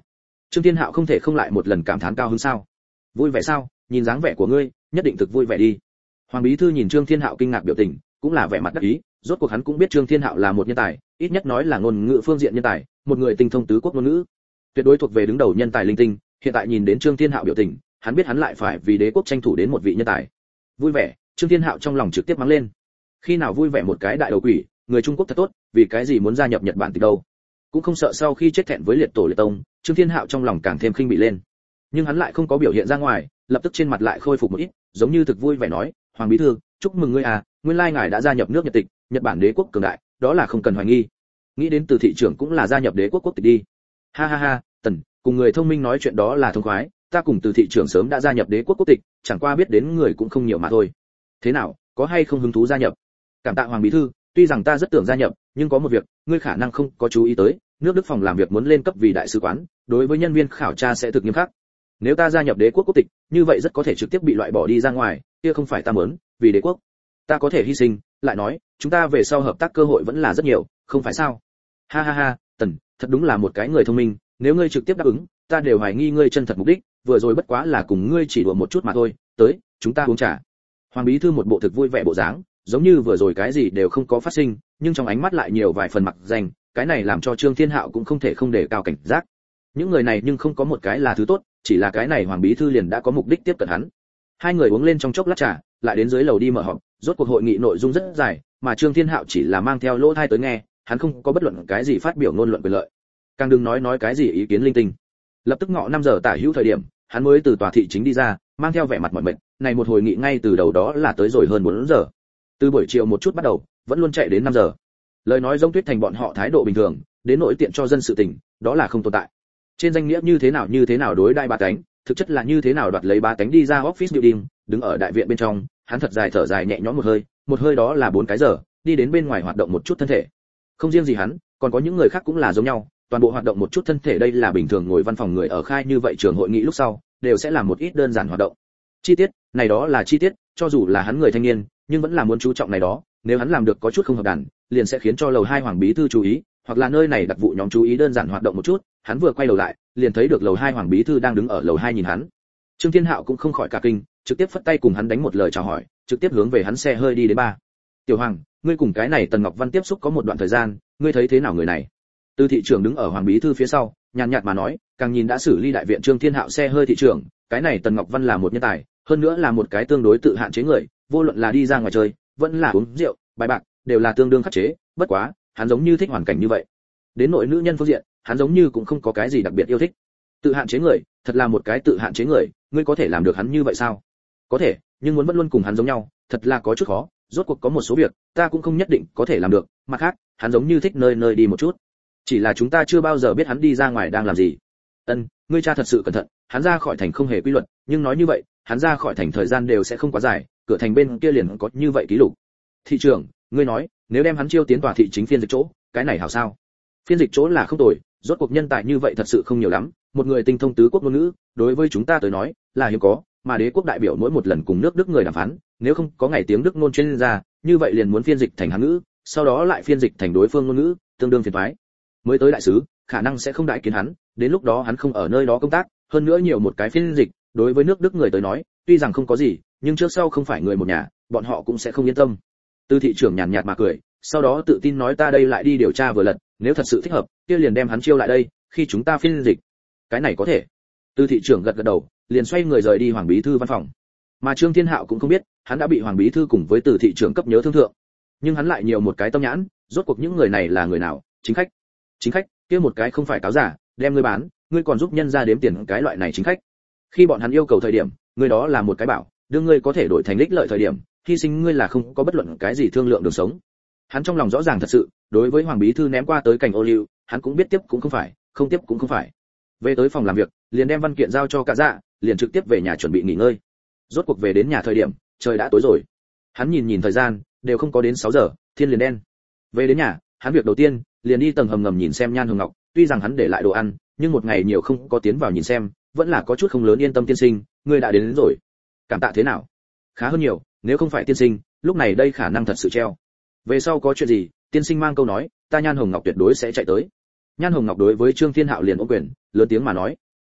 Trương Thiên Hạo không thể không lại một lần cảm thán cao hứng sao? Vui vẻ sao? Nhìn dáng vẻ của ngươi, nhất định thực vui vẻ đi. Hoàng bí thư nhìn Trương Thiên Hạo kinh ngạc biểu tình, cũng là vẻ mặt đắc ý, rốt cuộc hắn cũng biết Trương Thiên Hạo là một nhân tài, ít nhất nói là ngôn ngữ phương diện nhân tài, một người tinh thông tứ quốc ngôn ngữ, tuyệt đối thuộc về đứng đầu nhân tài linh tinh. Hiện tại nhìn đến Trương Thiên Hạo biểu tình, hắn biết hắn lại phải vì đế quốc tranh thủ đến một vị nhân tài. Vui vẻ, Trương Thiên Hạo trong lòng trực tiếp mắng lên. Khi nào vui vẻ một cái đại đầu quỷ, người Trung Quốc thật tốt, vì cái gì muốn gia nhập Nhật Bản từ đâu? Cũng không sợ sau khi chết thẹn với liệt tổ liệt tông, Trương Thiên Hạo trong lòng càng thêm khinh bị lên. Nhưng hắn lại không có biểu hiện ra ngoài, lập tức trên mặt lại khôi phục một ít, giống như thực vui vẻ nói, "Hoàng bí thư, chúc mừng ngươi à, nguyên lai ngài đã gia nhập nước Nhật tịch, Nhật Bản đế quốc cường đại, đó là không cần hoài nghi. Nghĩ đến Từ thị trưởng cũng là gia nhập đế quốc quốc tịch đi." Ha ha ha, Tần, cùng người thông minh nói chuyện đó là thông khoái, ta cùng Từ thị trưởng sớm đã gia nhập đế quốc quốc tịch, chẳng qua biết đến người cũng không nhiều mà thôi. Thế nào, có hay không hứng thú gia nhập? Cảm tạ Hoàng bí thư, tuy rằng ta rất tưởng gia nhập, nhưng có một việc, ngươi khả năng không có chú ý tới, nước Đức phòng làm việc muốn lên cấp vì đại sứ quán, đối với nhân viên khảo tra sẽ thực nghiêm khắc. Nếu ta gia nhập đế quốc quốc tịch, như vậy rất có thể trực tiếp bị loại bỏ đi ra ngoài, kia không phải ta muốn, vì đế quốc, ta có thể hy sinh, lại nói, chúng ta về sau hợp tác cơ hội vẫn là rất nhiều, không phải sao? Ha ha ha, Tần, thật đúng là một cái người thông minh, nếu ngươi trực tiếp đáp ứng, ta đều hoài nghi ngươi chân thật mục đích, vừa rồi bất quá là cùng ngươi chỉ đùa một chút mà thôi, tới, chúng ta uống trà. Hoàng bí thư một bộ thực vui vẻ bộ dáng, giống như vừa rồi cái gì đều không có phát sinh, nhưng trong ánh mắt lại nhiều vài phần mặc danh, cái này làm cho Trương Thiên Hạo cũng không thể không để cao cảnh giác. Những người này nhưng không có một cái là thứ tốt, chỉ là cái này Hoàng bí thư liền đã có mục đích tiếp cận hắn. Hai người uống lên trong chốc lát trà, lại đến dưới lầu đi mở họp, rốt cuộc hội nghị nội dung rất dài, mà Trương Thiên Hạo chỉ là mang theo lỗ tai tới nghe, hắn không có bất luận cái gì phát biểu ngôn luận quyền lợi. Càng đừng nói nói cái gì ý kiến linh tinh. Lập tức ngọ năm giờ tả hữu thời điểm, hắn mới từ tòa thị chính đi ra, mang theo vẻ mặt mỏi mệt, này một hồi nghị ngay từ đầu đó là tới rồi hơn bốn giờ. Từ buổi chiều một chút bắt đầu, vẫn luôn chạy đến năm giờ. Lời nói giống tuyết thành bọn họ thái độ bình thường, đến nỗi tiện cho dân sự tình, đó là không tồn tại. Trên danh nghĩa như thế nào như thế nào đối đại ba cánh, thực chất là như thế nào đoạt lấy ba cánh đi ra office building, đứng ở đại viện bên trong, hắn thật dài thở dài nhẹ nhõm một hơi, một hơi đó là bốn cái giờ, đi đến bên ngoài hoạt động một chút thân thể. Không riêng gì hắn, còn có những người khác cũng là giống nhau, toàn bộ hoạt động một chút thân thể, đây là bình thường ngồi văn phòng người ở khai như vậy trường hội nghị lúc sau, đều sẽ làm một ít đơn giản hoạt động. Chi tiết, này đó là chi tiết, cho dù là hắn người thanh niên, nhưng vẫn là muốn chú trọng này đó, nếu hắn làm được có chút không hợp đàn, liền sẽ khiến cho lầu hai Hoàng bí thư chú ý, hoặc là nơi này đặc vụ nhóm chú ý đơn giản hoạt động một chút, hắn vừa quay đầu lại, liền thấy được lầu hai Hoàng bí thư đang đứng ở lầu hai nhìn hắn. Trương Thiên Hạo cũng không khỏi cả kinh, trực tiếp phất tay cùng hắn đánh một lời chào hỏi, trực tiếp hướng về hắn xe hơi đi đến ba. "Tiểu Hoàng, ngươi cùng cái này Tần Ngọc Văn tiếp xúc có một đoạn thời gian, ngươi thấy thế nào người này?" Từ thị trưởng đứng ở Hoàng bí thư phía sau, nhàn nhạt mà nói, càng nhìn đã xử lý đại viện Trương Thiên Hạo xe hơi thị trưởng, cái này Tần Ngọc Văn là một nhân tài, hơn nữa là một cái tương đối tự hạn chế người, vô luận là đi ra ngoài chơi, vẫn là uống rượu, bài bạc, đều là tương đương khắc chế, bất quá, hắn giống như thích hoàn cảnh như vậy. Đến nội nữ nhân phương diện, hắn giống như cũng không có cái gì đặc biệt yêu thích. Tự hạn chế người, thật là một cái tự hạn chế người, ngươi có thể làm được hắn như vậy sao? Có thể, nhưng muốn vẫn luôn cùng hắn giống nhau, thật là có chút khó, rốt cuộc có một số việc, ta cũng không nhất định có thể làm được, mặt khác, hắn giống như thích nơi nơi đi một chút. Chỉ là chúng ta chưa bao giờ biết hắn đi ra ngoài đang làm gì. Ân, ngươi cha thật sự cẩn thận, hắn ra khỏi thành không hề quy luật, nhưng nói như vậy, hắn ra khỏi thành thời gian đều sẽ không quá dài, cửa thành bên kia liền có như vậy ký lục. Thị trưởng, ngươi nói, nếu đem hắn chiêu tiến tòa thị chính phiên dịch chỗ, cái này hảo sao? Phiên dịch chỗ là không tồi, rốt cuộc nhân tài như vậy thật sự không nhiều lắm, một người tinh thông tứ quốc ngôn ngữ, đối với chúng ta tới nói, là hiếm có, mà đế quốc đại biểu mỗi một lần cùng nước Đức người đàm phán, nếu không có ngày tiếng Đức ngôn chuyên gia, như vậy liền muốn phiên dịch thành Hán ngữ, sau đó lại phiên dịch thành đối phương ngôn ngữ, tương đương phiền toái. Mới tới đại sứ, khả năng sẽ không đại kiến hắn, đến lúc đó hắn không ở nơi đó công tác, hơn nữa nhiều một cái phiên dịch, đối với nước Đức người tới nói, tuy rằng không có gì, nhưng trước sau không phải người một nhà, bọn họ cũng sẽ không yên tâm. Từ thị trưởng nhàn nhạt mà cười, sau đó tự tin nói, ta đây lại đi điều tra vừa lật, nếu thật sự thích hợp, kia liền đem hắn chiêu lại đây, khi chúng ta phiên dịch. Cái này có thể. Từ thị trưởng gật gật đầu, liền xoay người rời đi Hoàng bí thư văn phòng. Mà Trương Thiên Hạo cũng không biết, hắn đã bị Hoàng bí thư cùng với Từ thị trưởng cấp nhớ thương thượng. Nhưng hắn lại nhiều một cái tâm nhãn, rốt cuộc những người này là người nào? Chính khách. Chính khách, kia một cái không phải cáo giả, đem ngươi bán, ngươi còn giúp nhân ra đếm tiền cái loại này chính khách. Khi bọn hắn yêu cầu thời điểm, ngươi đó là một cái bảo, đương ngươi có thể đổi thành ích lợi thời điểm, hy sinh ngươi là không có bất luận cái gì thương lượng đường sống. Hắn trong lòng rõ ràng thật sự, đối với Hoàng bí thư ném qua tới cảnh ô liu, hắn cũng biết tiếp cũng không phải, không tiếp cũng không phải. Về tới phòng làm việc, liền đem văn kiện giao cho cả dạ, liền trực tiếp về nhà chuẩn bị nghỉ ngơi. Rốt cuộc về đến nhà thời điểm, trời đã tối rồi. Hắn nhìn nhìn thời gian, đều không có đến sáu giờ, thiên liền đen. Về đến nhà, hắn việc đầu tiên, liền đi tầng hầm ngầm nhìn xem Nhan Hồng Ngọc, tuy rằng hắn để lại đồ ăn, nhưng một ngày nhiều không có tiến vào nhìn xem, vẫn là có chút không lớn yên tâm. Tiên sinh, ngươi đã đến, đến rồi. Cảm tạ thế nào? Khá hơn nhiều, nếu không phải tiên sinh, lúc này đây khả năng thật sự treo. Về sau có chuyện gì, tiên sinh mang câu nói, ta Nhan Hồng Ngọc tuyệt đối sẽ chạy tới. Nhan Hồng Ngọc đối với Trương Thiên Hạo liền ôm quyền, lớn tiếng mà nói.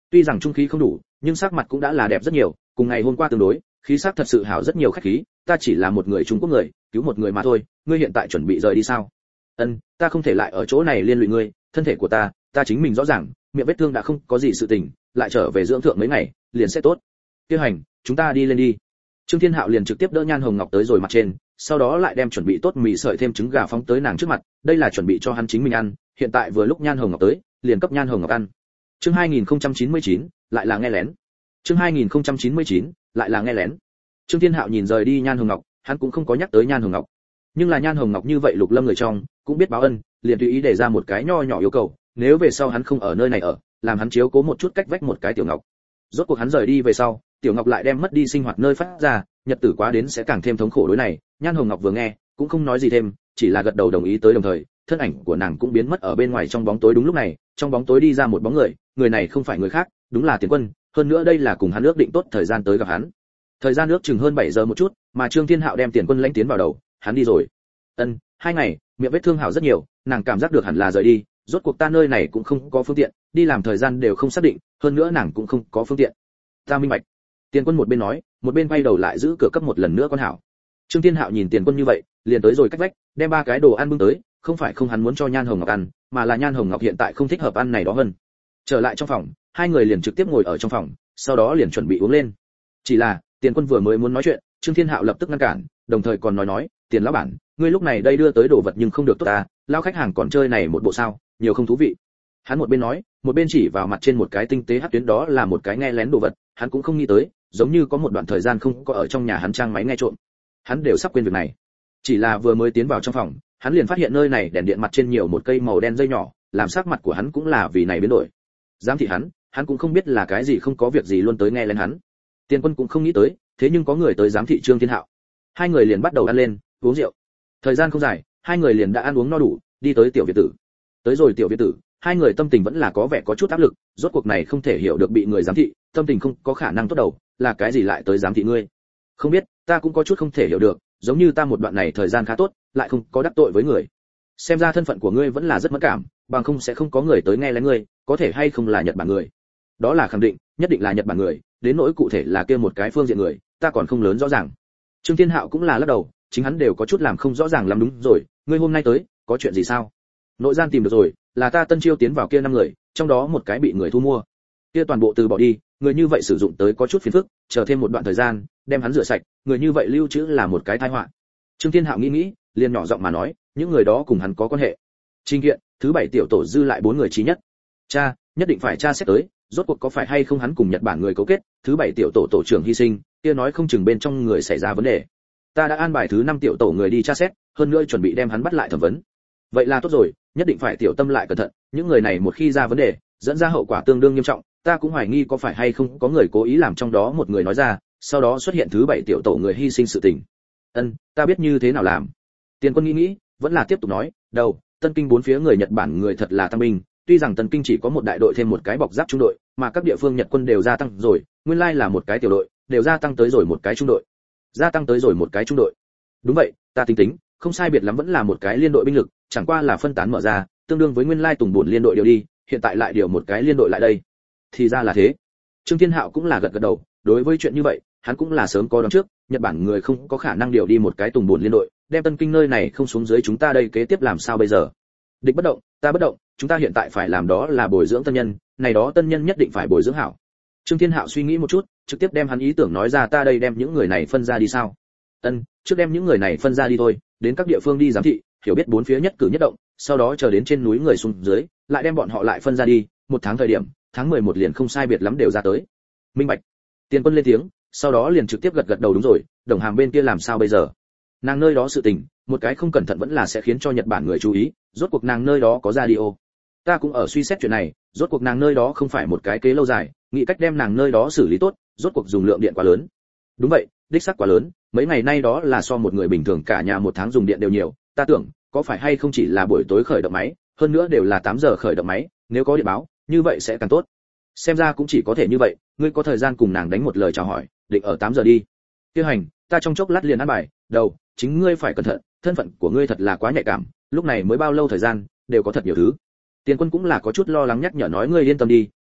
Tuy rằng trung khí không đủ, nhưng sắc mặt cũng đã là đẹp rất nhiều, cùng ngày hôm qua tương đối, khí sắc thật sự hảo rất nhiều khách khí, ta chỉ là một người Trung Quốc người, cứu một người mà thôi, ngươi hiện tại chuẩn bị rời đi sao? Ân, ta không thể lại ở chỗ này liên lụy ngươi, thân thể của ta, ta chính mình rõ ràng, miệng vết thương đã không có gì sự tình, lại trở về dưỡng thượng mấy ngày, liền sẽ tốt. Tiêu hành, chúng ta đi lên đi. Trương Thiên Hạo liền trực tiếp đỡ Nhan Hồng Ngọc tới rồi mặt trên, sau đó lại đem chuẩn bị tốt mì sợi thêm trứng gà phóng tới nàng trước mặt, đây là chuẩn bị cho hắn chính mình ăn, hiện tại vừa lúc Nhan Hồng Ngọc tới, liền cấp Nhan Hồng Ngọc ăn. Chương hai nghìn không trăm chín mươi chín, lại là nghe lén. Chương hai nghìn không trăm chín mươi chín, lại là nghe lén. Trương Thiên Hạo nhìn rời đi Nhan Hồng Ngọc, hắn cũng không có nhắc tới Nhan Hồng Ngọc. Nhưng là Nhan Hồng Ngọc như vậy Lục Lâm người trong, cũng biết báo ân, liền tùy ý đề ra một cái nho nhỏ yêu cầu, nếu về sau hắn không ở nơi này ở, làm hắn chiếu cố một chút cách vách một cái Tiểu Ngọc. Rốt cuộc hắn rời đi về sau, Tiểu Ngọc lại đem mất đi sinh hoạt nơi phát ra, nhật tử quá đến sẽ càng thêm thống khổ đối này. Nhan Hồng Ngọc vừa nghe, cũng không nói gì thêm, chỉ là gật đầu đồng ý tới, đồng thời, thân ảnh của nàng cũng biến mất ở bên ngoài trong bóng tối. Đúng lúc này, trong bóng tối đi ra một bóng người, người này không phải người khác, đúng là Tiền Quân, hơn nữa đây là cùng hắn ước định tốt thời gian tới gặp hắn. Thời gian ước chừng hơn bảy giờ một chút, mà Trương Thiên Hạo đem Tiền Quân lãnh tiến vào đầu, hắn đi rồi. Ân, hai ngày, miệng vết thương hảo rất nhiều, nàng cảm giác được hẳn là rời đi, rốt cuộc ta nơi này cũng không có phương tiện, đi làm thời gian đều không xác định, hơn nữa nàng cũng không có phương tiện. Ta minh bạch. Tiền Quân một bên nói, một bên quay đầu lại giữ cửa cấp một lần nữa con hảo. Trương Thiên Hạo nhìn Tiền Quân như vậy, liền tới rồi cách vách, đem ba cái đồ ăn bưng tới, không phải không hắn muốn cho Nhan Hồng Ngọc ăn, mà là Nhan Hồng Ngọc hiện tại không thích hợp ăn này đó hơn. Trở lại trong phòng, hai người liền trực tiếp ngồi ở trong phòng, sau đó liền chuẩn bị uống lên. Chỉ là, Tiền Quân vừa mới muốn nói chuyện, Trương Thiên Hạo lập tức ngăn cản, đồng thời còn nói nói, Tiền lão bản, ngươi lúc này đây đưa tới đồ vật nhưng không được tốt ta, lao khách hàng còn chơi này một bộ sao, nhiều không thú vị. Hắn một bên nói, một bên chỉ vào mặt trên một cái tinh tế hắc tuyến, đó là một cái nghe lén đồ vật, hắn cũng không nghĩ tới, giống như có một đoạn thời gian không có ở trong nhà hắn trang máy nghe trộm. Hắn đều sắp quên việc này. Chỉ là vừa mới tiến vào trong phòng, hắn liền phát hiện nơi này đèn điện mặt trên nhiều một cây màu đen dây nhỏ, làm sắc mặt của hắn cũng là vì này biến đổi. Giám thị hắn, hắn cũng không biết là cái gì không có việc gì luôn tới nghe lén hắn. Tiền Quân cũng không nghĩ tới, thế nhưng có người tới giám thị Trương Thiên Hạo. Hai người liền bắt đầu ăn lên, uống rượu. Thời gian không dài, hai người liền đã ăn uống no đủ, đi tới tiểu viện tử. Tới rồi tiểu viện tử, hai người tâm tình vẫn là có vẻ có chút áp lực, rốt cuộc này không thể hiểu được bị người giám thị, tâm tình không có khả năng tốt đầu, là cái gì lại tới giám thị ngươi? Không biết, ta cũng có chút không thể hiểu được, giống như ta một đoạn này thời gian khá tốt, lại không có đắc tội với người. Xem ra thân phận của ngươi vẫn là rất mẫn cảm, bằng không sẽ không có người tới nghe lén ngươi, có thể hay không là Nhật Bản người? Đó là khẳng định, nhất định là Nhật Bản người, đến nỗi cụ thể là kia một cái phương diện người, ta còn không lớn rõ ràng. Trương Thiên Hạo cũng là lắc đầu, chính hắn đều có chút làm không rõ ràng lắm. Đúng rồi, ngươi hôm nay tới, có chuyện gì sao? Nội gian tìm được rồi, là ta tân chiêu tiến vào kia năm người, trong đó một cái bị người thu mua. Kia toàn bộ từ bỏ đi, người như vậy sử dụng tới có chút phiền phức, chờ thêm một đoạn thời gian, đem hắn rửa sạch, người như vậy lưu trữ là một cái tai họa. Trương Thiên Hạo nghĩ nghĩ, liền nhỏ giọng mà nói, những người đó cùng hắn có quan hệ. Trình kiện, thứ bảy tiểu tổ dư lại bốn người trí nhất. Cha, nhất định phải tra xét tới, rốt cuộc có phải hay không hắn cùng Nhật Bản người cấu kết, thứ bảy tiểu tổ tổ trưởng hy sinh, kia nói không chừng bên trong người xảy ra vấn đề. Ta đã an bài thứ năm tiểu tổ người đi tra xét, hơn nữa chuẩn bị đem hắn bắt lại thẩm vấn. Vậy là tốt rồi, nhất định phải tiểu tâm lại cẩn thận, những người này một khi ra vấn đề, dẫn ra hậu quả tương đương nghiêm trọng, ta cũng hoài nghi có phải hay không có người cố ý làm trong đó một người nói ra, sau đó xuất hiện thứ bảy tiểu tổ người hy sinh sự tình. Ân, ta biết như thế nào làm. Tiền Quân nghĩ nghĩ, vẫn là tiếp tục nói, đầu, Tân Kinh bốn phía người Nhật Bản người thật là tăng binh, tuy rằng Tân Kinh chỉ có một đại đội thêm một cái bọc giáp trung đội, mà các địa phương Nhật quân đều gia tăng rồi, nguyên lai là một cái tiểu đội, đều gia tăng tới rồi một cái trung đội. Gia tăng tới rồi một cái trung đội. Đúng vậy, ta tính tính, không sai biệt lắm vẫn là một cái liên đội binh lực, chẳng qua là phân tán mở ra, tương đương với nguyên lai Tùng Bổn liên đội điều đi, hiện tại lại điều một cái liên đội lại đây. Thì ra là thế. Trương Thiên Hạo cũng là gật gật đầu, đối với chuyện như vậy, hắn cũng là sớm có đoán trước, Nhật Bản người không có khả năng điều đi một cái Tùng Bổn liên đội, đem Tân Kinh nơi này không xuống dưới chúng ta đây kế tiếp làm sao bây giờ? Địch bất động, ta bất động, chúng ta hiện tại phải làm đó là bồi dưỡng tân nhân, này đó tân nhân nhất định phải bồi dưỡng hảo. Trương Thiên Hạo suy nghĩ một chút, trực tiếp đem hắn ý tưởng nói ra, ta đây đem những người này phân ra đi sao? Ân, trước đem những người này phân ra đi thôi, đến các địa phương đi giám thị, hiểu biết bốn phía nhất cử nhất động, sau đó chờ đến trên núi người xuống dưới, lại đem bọn họ lại phân ra đi, một tháng thời điểm, tháng mười một liền không sai biệt lắm đều ra tới. Minh bạch. Tiền Quân lên tiếng, sau đó liền trực tiếp gật gật đầu, đúng rồi, Đồng Hàm bên kia làm sao bây giờ? Nàng nơi đó sự tình, một cái không cẩn thận vẫn là sẽ khiến cho Nhật Bản người chú ý, rốt cuộc nàng nơi đó có radio. Ta cũng ở suy xét chuyện này, rốt cuộc nàng nơi đó không phải một cái kế lâu dài, nghĩ cách đem nàng nơi đó xử lý tốt, rốt cuộc dùng lượng điện quá lớn. Đúng vậy, đích xác quá lớn, mấy ngày nay đó là so một người bình thường cả nhà một tháng dùng điện đều nhiều, ta tưởng, có phải hay không chỉ là buổi tối khởi động máy, hơn nữa đều là tám giờ khởi động máy, nếu có điện báo, như vậy sẽ càng tốt. Xem ra cũng chỉ có thể như vậy, ngươi có thời gian cùng nàng đánh một lời chào hỏi, định ở tám giờ đi. Tiêu hành, ta trong chốc lát liền ăn bài, đầu, chính ngươi phải cẩn thận, thân phận của ngươi thật là quá nhạy cảm, lúc này mới bao lâu thời gian, đều có thật nhiều thứ. Tiền Quân cũng là có chút lo lắng nhắc nhở nói, ngươi yên tâm đi,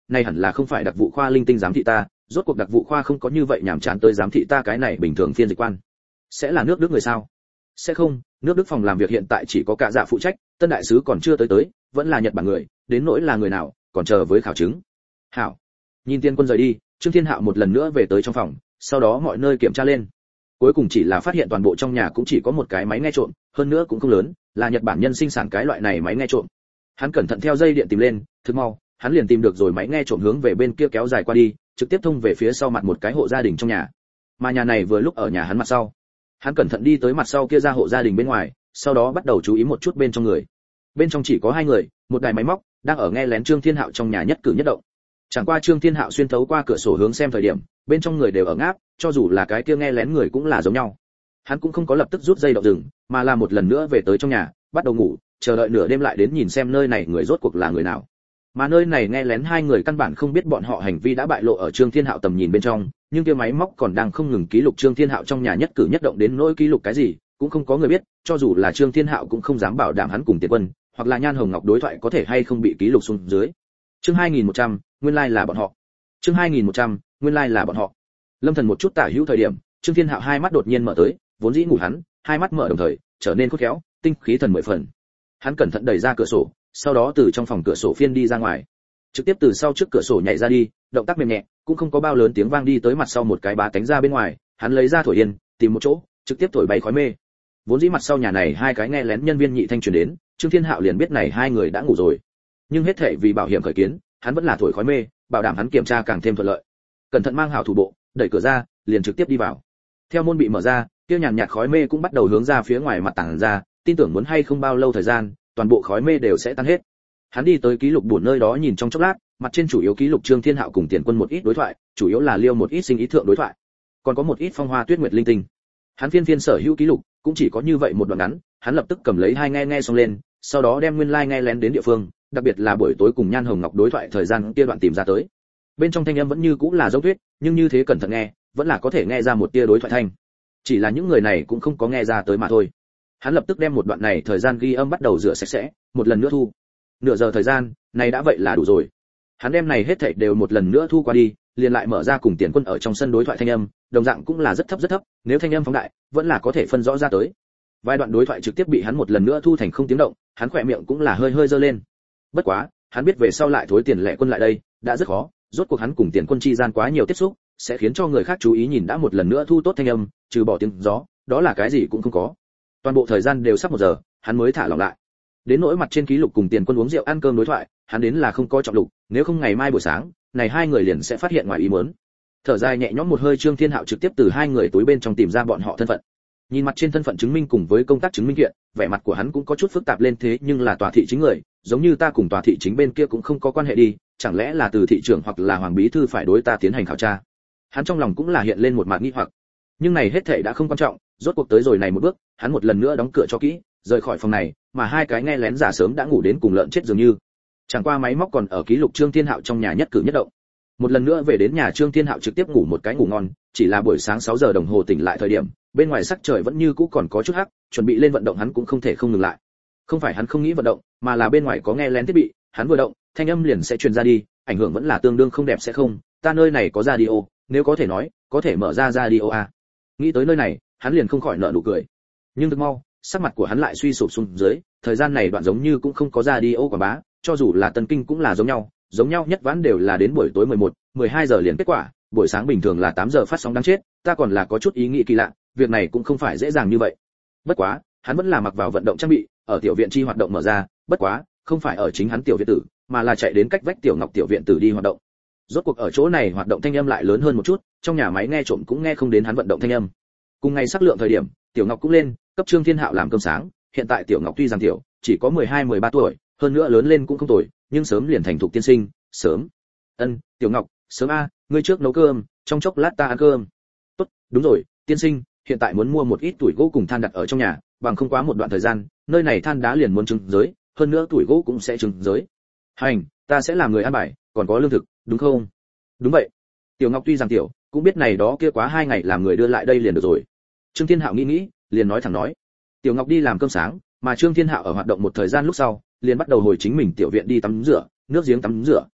nay hẳn là không phải đặc vụ khoa linh tinh giám thị ta, rốt cuộc đặc vụ khoa không có như vậy nhảm chán tới giám thị ta cái này bình thường phiên dịch quan. Sẽ là nước Đức người sao? Sẽ không, nước Đức phòng làm việc hiện tại chỉ có cả dạ phụ trách, tân đại sứ còn chưa tới tới, vẫn là Nhật Bản người, đến nỗi là người nào, còn chờ với khảo chứng. Hảo. Nhìn Tiên Quân rời đi, Trương Thiên Hạo một lần nữa về tới trong phòng, sau đó mọi nơi kiểm tra lên. Cuối cùng chỉ là phát hiện toàn bộ trong nhà cũng chỉ có một cái máy nghe trộm, hơn nữa cũng không lớn, là Nhật Bản nhân sinh sản cái loại này máy nghe trộm. Hắn cẩn thận theo dây điện tìm lên, thực mau, hắn liền tìm được rồi máy nghe trộm hướng về bên kia kéo dài qua đi, trực tiếp thông về phía sau mặt một cái hộ gia đình trong nhà. Mà nhà này vừa lúc ở nhà hắn mặt sau. Hắn cẩn thận đi tới mặt sau kia ra hộ gia đình bên ngoài, sau đó bắt đầu chú ý một chút bên trong người. Bên trong chỉ có hai người, một đài máy móc đang ở nghe lén Trương Thiên Hạo trong nhà nhất cử nhất động. Chẳng qua Trương Thiên Hạo xuyên thấu qua cửa sổ hướng xem thời điểm, bên trong người đều ở ngáp, cho dù là cái kia nghe lén người cũng là giống nhau. Hắn cũng không có lập tức rút dây động dừng, mà là một lần nữa về tới trong nhà, bắt đầu ngủ, chờ đợi nửa đêm lại đến nhìn xem nơi này người rốt cuộc là người nào. Mà nơi này nghe lén hai người căn bản không biết bọn họ hành vi đã bại lộ ở Trương Thiên Hạo tầm nhìn bên trong, nhưng kia máy móc còn đang không ngừng ký lục Trương Thiên Hạo trong nhà nhất cử nhất động, đến nỗi ký lục cái gì, cũng không có người biết, cho dù là Trương Thiên Hạo cũng không dám bảo đảm hắn cùng Tiền Quân, hoặc là Nhan Hồng Ngọc đối thoại có thể hay không bị ký lục xuống dưới. Chương hai nghìn một trăm, nguyên lai like là bọn họ. Chương hai nghìn một trăm, nguyên lai like là bọn họ. Lâm Thần một chút tả hữu thời điểm, Trương Thiên Hạo hai mắt đột nhiên mở tới, vốn dĩ ngủ hắn, hai mắt mở đồng thời, trở nên khôn khéo, tinh khí thần mười phần. Hắn cẩn thận đẩy ra cửa sổ, sau đó từ trong phòng cửa sổ phiên đi ra ngoài, trực tiếp từ sau trước cửa sổ nhảy ra đi, động tác mềm nhẹ, cũng không có bao lớn tiếng vang đi tới mặt sau một cái bá cánh ra bên ngoài, hắn lấy ra thổi yên, tìm một chỗ, trực tiếp thổi bay khói mê. Vốn dĩ mặt sau nhà này hai cái nghe lén nhân viên nhị thanh truyền đến, Trương Thiên Hạo liền biết này hai người đã ngủ rồi. Nhưng hết thảy vì bảo hiểm khởi kiến, hắn vẫn là thổi khói mê, bảo đảm hắn kiểm tra càng thêm thuận lợi. Cẩn thận mang hảo thủ bộ, đẩy cửa ra, liền trực tiếp đi vào. Theo môn bị mở ra, kia nhàn nhạt khói mê cũng bắt đầu hướng ra phía ngoài mặt tản ra, tin tưởng muốn hay không bao lâu thời gian, toàn bộ khói mê đều sẽ tan hết. Hắn đi tới ký lục buồn nơi đó nhìn trong chốc lát, mặt trên chủ yếu ký lục Trương Thiên Hạo cùng Tiền Quân một ít đối thoại, chủ yếu là liêu một ít sinh ý thượng đối thoại, còn có một ít phong hoa tuyết nguyệt linh tinh. Hắn phiên phiên sở hữu ký lục, cũng chỉ có như vậy một đoạn ngắn, hắn lập tức cầm lấy hai nghe nghe xong lên, sau đó đem nguyên lai like nghe lén đến địa phương, đặc biệt là buổi tối cùng Nhan Hồng Ngọc đối thoại thời gian kia đoạn tìm ra tới. Bên trong thanh âm vẫn như cũ là dấu thuyết, nhưng như thế cẩn thận nghe, vẫn là có thể nghe ra một tia đối thoại thanh. Chỉ là những người này cũng không có nghe ra tới mà thôi. Hắn lập tức đem một đoạn này thời gian ghi âm bắt đầu rửa sạch sẽ, một lần nữa thu. Nửa giờ thời gian, này đã vậy là đủ rồi. Hắn đem này hết thảy đều một lần nữa thu qua đi, liền lại mở ra cùng Tiền Quân ở trong sân đối thoại thanh âm, đồng dạng cũng là rất thấp rất thấp, nếu thanh âm phóng đại, vẫn là có thể phân rõ ra tới. Vài đoạn đối thoại trực tiếp bị hắn một lần nữa thu thành không tiếng động, hắn khỏe miệng cũng là hơi hơi giơ lên. Bất quá, hắn biết về sau lại thối Tiền Lệ Quân lại đây, đã rất khó, rốt cuộc hắn cùng Tiền Quân chi gian quá nhiều tiếp xúc, sẽ khiến cho người khác chú ý nhìn đã một lần nữa thu tốt thanh âm, trừ bỏ tiếng gió, đó là cái gì cũng không có. Toàn bộ thời gian đều sắp một giờ, hắn mới thả lỏng lại. Đến nỗi mặt trên ký lục cùng Tiền Quân uống rượu ăn cơm đối thoại, hắn đến là không có trọng lục, nếu không ngày mai buổi sáng, này hai người liền sẽ phát hiện ngoài ý muốn. Thở dài nhẹ nhõm một hơi, Trương Thiên Hạo trực tiếp từ hai người túi bên trong tìm ra bọn họ thân phận. Nhìn mặt trên thân phận chứng minh cùng với công tác chứng minh kiện, vẻ mặt của hắn cũng có chút phức tạp lên, thế nhưng là tòa thị chính người, giống như ta cùng tòa thị chính bên kia cũng không có quan hệ đi, chẳng lẽ là từ thị trưởng hoặc là hoàng bí thư phải đối ta tiến hành khảo tra. Hắn trong lòng cũng là hiện lên một mạt nghi hoặc. Nhưng này hết thảy đã không quan trọng, rốt cuộc tới rồi này một bước, hắn một lần nữa đóng cửa cho kỹ, rời khỏi phòng này, mà hai cái nghe lén giả sớm đã ngủ đến cùng lợn chết dường như. Chẳng qua máy móc còn ở ký lục Trương Thiên Hạo trong nhà nhất cử nhất động. Một lần nữa về đến nhà, Trương Thiên Hạo trực tiếp ngủ một cái ngủ ngon, chỉ là buổi sáng sáu giờ đồng hồ tỉnh lại thời điểm, bên ngoài sắc trời vẫn như cũ còn có chút hắc, chuẩn bị lên vận động hắn cũng không thể không ngừng lại. Không phải hắn không nghĩ vận động, mà là bên ngoài có nghe lén thiết bị, hắn vừa động, thanh âm liền sẽ truyền ra đi, ảnh hưởng vẫn là tương đương không đẹp sẽ không, ta nơi này có radio, nếu có thể nói, có thể mở ra radio a. Nghĩ tới nơi này, hắn liền không khỏi nở nụ cười. Nhưng thực mau, sắc mặt của hắn lại suy sụp xuống dưới, thời gian này đoạn giống như cũng không có radio quảng bá, cho dù là Tân Kinh cũng là giống nhau, giống nhau nhất vãn đều là đến buổi tối mười một, mười hai giờ liền kết quả, buổi sáng bình thường là tám giờ phát sóng đáng chết, ta còn là có chút ý nghĩ kỳ lạ, việc này cũng không phải dễ dàng như vậy. Bất quá, hắn vẫn là mặc vào vận động trang bị, ở tiểu viện chi hoạt động mở ra, bất quá, không phải ở chính hắn tiểu viện tử, mà là chạy đến cách vách tiểu Ngọc tiểu viện tử đi hoạt động. Rốt cuộc ở chỗ này hoạt động thanh âm lại lớn hơn một chút, trong nhà máy nghe trộm cũng nghe không đến hắn vận động thanh âm. Cùng ngày sắc lượng thời điểm, tiểu Ngọc cũng lên, cấp Trương Thiên Hạo làm cơm sáng, hiện tại tiểu Ngọc tuy rằng tiểu, chỉ có mười hai mười ba tuổi, hơn nữa lớn lên cũng không tồi, nhưng sớm liền thành thục tiên sinh, sớm. Ân, tiểu Ngọc, sớm a, ngươi trước nấu cơm, trong chốc lát ta ăn cơm. Tốt, đúng rồi, tiên sinh, hiện tại muốn mua một ít tuổi gỗ cùng than đặt ở trong nhà, bằng không quá một đoạn thời gian, nơi này than đá liền muốn trứng giới, hơn nữa tuổi gỗ cũng sẽ trứng giới. Hành, ta sẽ làm người ăn bài, còn có lương thực, đúng không? Đúng vậy. Tiểu Ngọc tuy rằng tiểu, cũng biết này đó kia quá hai ngày làm người đưa lại đây liền được rồi. Trương Thiên Hạo nghĩ nghĩ, liền nói thẳng nói. Tiểu Ngọc đi làm cơm sáng, mà Trương Thiên Hạo ở hoạt động một thời gian lúc sau, liền bắt đầu hồi chính mình tiểu viện đi tắm rửa, nước giếng tắm rửa,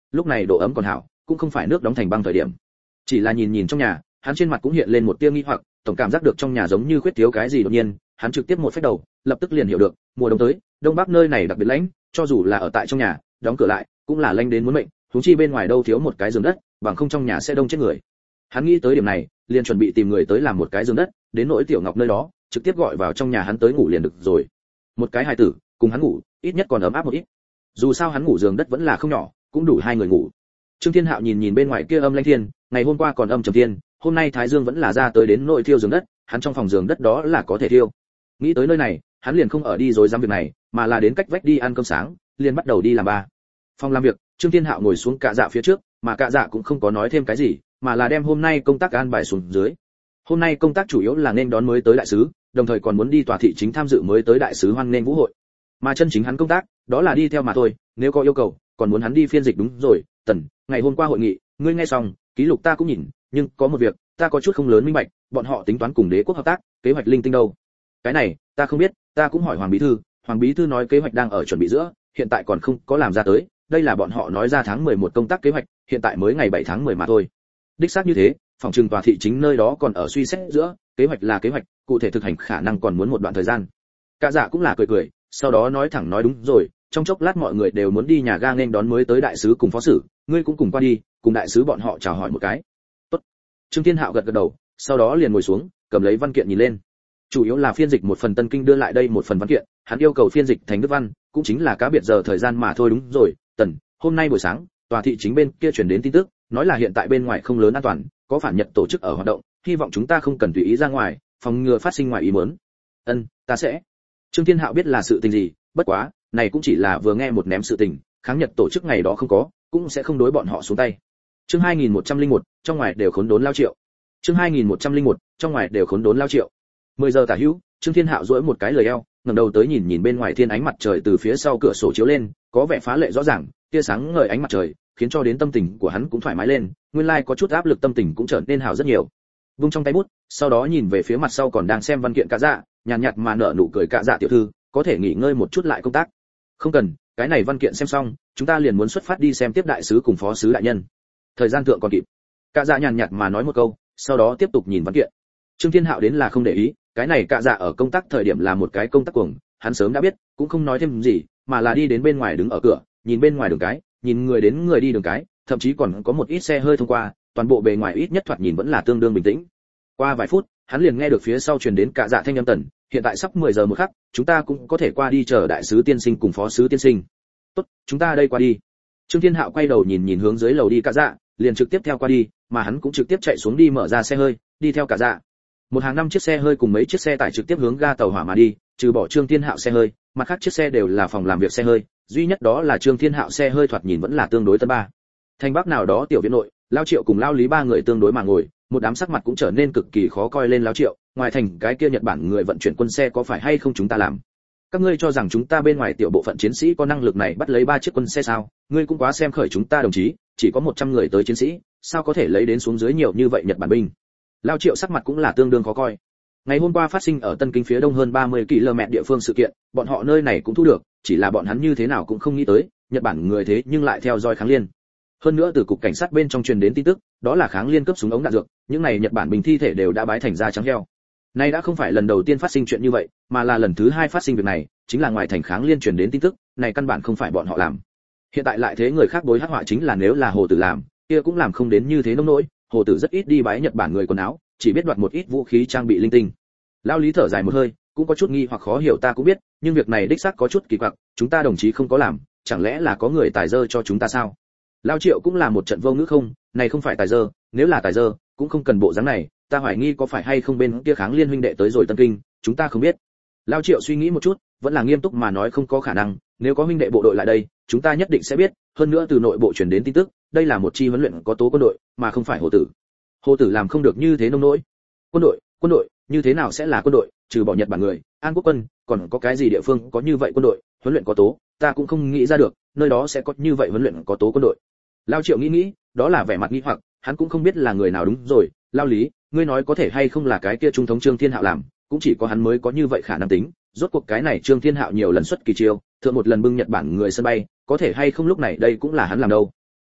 lúc này độ ấm còn hảo, cũng không phải nước đóng thành băng thời điểm. Chỉ là nhìn nhìn trong nhà, hắn trên mặt cũng hiện lên một tia nghi hoặc, tổng cảm giác được trong nhà giống như khuyết thiếu cái gì đột nhiên, hắn trực tiếp một phách đầu, lập tức liền hiểu được, mùa đông tới, đông bắc nơi này đặc biệt lạnh, cho dù là ở tại trong nhà, đóng cửa lại, cũng là lạnh đến muốn mệnh, huống chi bên ngoài đâu thiếu một cái giường đất, bằng không trong nhà sẽ đông chết người. Hắn nghĩ tới điểm này, liền chuẩn bị tìm người tới làm một cái giường đất, đến nỗi Tiểu Ngọc nơi đó, trực tiếp gọi vào trong nhà hắn tới ngủ liền được rồi. Một cái hài tử, cùng hắn ngủ, ít nhất còn ấm áp một ít. Dù sao hắn ngủ giường đất vẫn là không nhỏ, cũng đủ hai người ngủ. Trương Thiên Hạo nhìn nhìn bên ngoài kia âm lãnh thiên, ngày hôm qua còn âm trầm thiên, hôm nay thái dương vẫn là ra tới đến nội thiêu giường đất, hắn trong phòng giường đất đó là có thể thiêu. Nghĩ tới nơi này, hắn liền không ở đi rồi dám việc này, mà là đến cách vách đi ăn cơm sáng, liền bắt đầu đi làm ba. Phòng làm việc, Trương Thiên Hạo ngồi xuống cạ dạ phía trước, mà cạ dạ cũng không có nói thêm cái gì, mà là đem hôm nay công tác an bài xuống dưới. Hôm nay công tác chủ yếu là nên đón mới tới đại sứ, đồng thời còn muốn đi tòa thị chính tham dự mới tới đại sứ hoan nghênh vũ hội. Mà chân chính hắn công tác, đó là đi theo mà thôi, nếu có yêu cầu, còn muốn hắn đi phiên dịch đúng rồi. Tần, ngày hôm qua hội nghị, ngươi nghe xong, ký lục ta cũng nhìn, nhưng có một việc, ta có chút không lớn minh bạch, bọn họ tính toán cùng đế quốc hợp tác, kế hoạch linh tinh đâu? Cái này, ta không biết, ta cũng hỏi Hoàng bí thư, Hoàng bí thư nói kế hoạch đang ở chuẩn bị giữa, hiện tại còn không có làm ra tới, đây là bọn họ nói ra tháng mười một công tác kế hoạch, hiện tại mới ngày bảy tháng mười mà thôi. Đích xác như thế, phòng trừng tòa thị chính nơi đó còn ở suy xét giữa, kế hoạch là kế hoạch, cụ thể thực hành khả năng còn muốn một đoạn thời gian. Cả dạ cũng là cười cười, sau đó nói thẳng nói đúng rồi, trong chốc lát mọi người đều muốn đi nhà ga nên đón mới tới đại sứ cùng phó sử, ngươi cũng cùng qua đi, cùng đại sứ bọn họ chào hỏi một cái. Tốt. Trương Thiên Hạo gật gật đầu, sau đó liền ngồi xuống, cầm lấy văn kiện nhìn lên. Chủ yếu là phiên dịch một phần Tân Kinh đưa lại đây một phần văn kiện, hắn yêu cầu phiên dịch thành đức văn, cũng chính là cá biệt giờ thời gian mà thôi đúng rồi. Tần, hôm nay buổi sáng, tòa thị chính bên kia truyền đến tin tức, nói là hiện tại bên ngoài không lớn an toàn, có phản Nhật tổ chức ở hoạt động, hy vọng chúng ta không cần tùy ý ra ngoài, phòng ngừa phát sinh ngoài ý muốn. Ân, ta sẽ. Trương Thiên Hạo biết là sự tình gì, bất quá, này cũng chỉ là vừa nghe một ném sự tình, kháng Nhật tổ chức ngày đó không có, cũng sẽ không đối bọn họ xuống tay. Chương hai nghìn một trăm lẻ một, trong ngoài đều khốn đốn lao triệu. Chương hai nghìn một trăm lẻ một, trong ngoài đều khốn đốn lao triệu. mười giờ tả hữu, Trương Thiên Hạo duỗi một cái lười eo, ngẩng đầu tới nhìn nhìn bên ngoài thiên ánh mặt trời từ phía sau cửa sổ chiếu lên, có vẻ phá lệ rõ ràng, tia sáng ngời ánh mặt trời, khiến cho đến tâm tình của hắn cũng thoải mái lên, nguyên lai like có chút áp lực tâm tình cũng trở nên hào rất nhiều. Vung trong tay bút, sau đó nhìn về phía mặt sau còn đang xem văn kiện Cạ Dạ, nhàn nhạt mà nở nụ cười. Cạ Dạ tiểu thư, có thể nghỉ ngơi một chút lại công tác. Không cần, cái này văn kiện xem xong, chúng ta liền muốn xuất phát đi xem tiếp đại sứ cùng phó sứ đại nhân. Thời gian thượng còn kịp. Cạ Dạ nhàn nhạt mà nói một câu, sau đó tiếp tục nhìn văn kiện. Trương Thiên Hạo đến là không để ý, cái này Cạ Dạ ở công tác thời điểm là một cái công tác cuồng, hắn sớm đã biết, cũng không nói thêm gì, mà là đi đến bên ngoài đứng ở cửa, nhìn bên ngoài đường cái, nhìn người đến người đi đường cái, thậm chí còn có một ít xe hơi thông qua, toàn bộ bề ngoài ít nhất thoạt nhìn vẫn là tương đương bình tĩnh. Qua vài phút, hắn liền nghe được phía sau truyền đến Cạ Dạ thanh âm: Tần, hiện tại sắp mười giờ một khắc, chúng ta cũng có thể qua đi chờ đại sứ tiên sinh cùng phó sứ tiên sinh. Tốt, chúng ta đây qua đi. Trương Thiên Hạo quay đầu nhìn nhìn hướng dưới lầu đi Cạ Dạ, liền trực tiếp theo qua đi, mà hắn cũng trực tiếp chạy xuống đi mở ra xe hơi, đi theo Cạ Dạ. Một hàng năm chiếc xe hơi cùng mấy chiếc xe tải trực tiếp hướng ga tàu hỏa mà đi, trừ bỏ Trương Thiên Hạo xe hơi, mặt khác chiếc xe đều là phòng làm việc xe hơi, duy nhất đó là Trương Thiên Hạo xe hơi thoạt nhìn vẫn là tương đối tân ba. Thành Bắc nào đó tiểu viện nội, Lao Triệu cùng Lao Lý ba người tương đối mà ngồi, một đám sắc mặt cũng trở nên cực kỳ khó coi lên. Lao Triệu, ngoài thành cái kia Nhật Bản người vận chuyển quân xe có phải hay không chúng ta làm? Các ngươi cho rằng chúng ta bên ngoài tiểu bộ phận chiến sĩ có năng lực này bắt lấy ba chiếc quân xe sao? Ngươi cũng quá xem khởi chúng ta đồng chí, chỉ có một trăm người tới chiến sĩ, sao có thể lấy đến xuống dưới nhiều như vậy Nhật Bản binh? Lao Triệu sắc mặt cũng là tương đương khó coi. Ngày hôm qua phát sinh ở Tân Kinh phía đông hơn ba mươi ki lô mét địa phương sự kiện, bọn họ nơi này cũng thu được, chỉ là bọn hắn như thế nào cũng không nghĩ tới, Nhật Bản người thế nhưng lại theo dõi kháng liên. Hơn nữa từ cục cảnh sát bên trong truyền đến tin tức, đó là kháng liên cướp súng ống đạn dược, những này Nhật Bản binh thi thể đều đã bái thành da trắng heo. Nay đã không phải lần đầu tiên phát sinh chuyện như vậy, mà là lần thứ hai phát sinh việc này, chính là ngoài thành kháng liên truyền đến tin tức, này căn bản không phải bọn họ làm. Hiện tại lại thế người khác bối hắc họa chính là nếu là Hồ Tử làm, kia cũng làm không đến như thế nông nỗi. Hồ Tử rất ít đi bái Nhật Bản người quần áo, chỉ biết đoạt một ít vũ khí trang bị linh tinh. Lão Lý thở dài một hơi, cũng có chút nghi hoặc khó hiểu. Ta cũng biết, nhưng việc này đích xác có chút kỳ quặc, chúng ta đồng chí không có làm, chẳng lẽ là có người tài dơ cho chúng ta sao? Lão Triệu cũng là một trận vô ngữ không, này không phải tài dơ, nếu là tài dơ, cũng không cần bộ dáng này, ta hoài nghi có phải hay không bên kia kháng liên huynh đệ tới rồi Tân Kinh, chúng ta không biết. Lão Triệu suy nghĩ một chút, vẫn là nghiêm túc mà nói không có khả năng, nếu có huynh đệ bộ đội lại đây, chúng ta nhất định sẽ biết, hơn nữa từ nội bộ truyền đến tin tức, đây là một chi huấn luyện có tố quân đội, mà không phải Hồ Tử. Hồ Tử làm không được như thế nông nỗi. Quân đội, quân đội, như thế nào sẽ là quân đội, trừ bỏ Nhật Bản người, An Quốc quân, còn có cái gì địa phương có như vậy quân đội, huấn luyện có tố, ta cũng không nghĩ ra được, nơi đó sẽ có như vậy huấn luyện có tố quân đội. Lao Triệu nghĩ nghĩ, đó là vẻ mặt nghi hoặc, hắn cũng không biết là người nào đúng rồi. Lao Lý, ngươi nói có thể hay không là cái kia trung thống Trương Thiên Hạo làm, cũng chỉ có hắn mới có như vậy khả năng tính, rốt cuộc cái này Trương Thiên Hạo nhiều lần xuất kỳ chiêu, thượng một lần bưng Nhật Bản người sân bay, có thể hay không lúc này đây cũng là hắn làm đâu.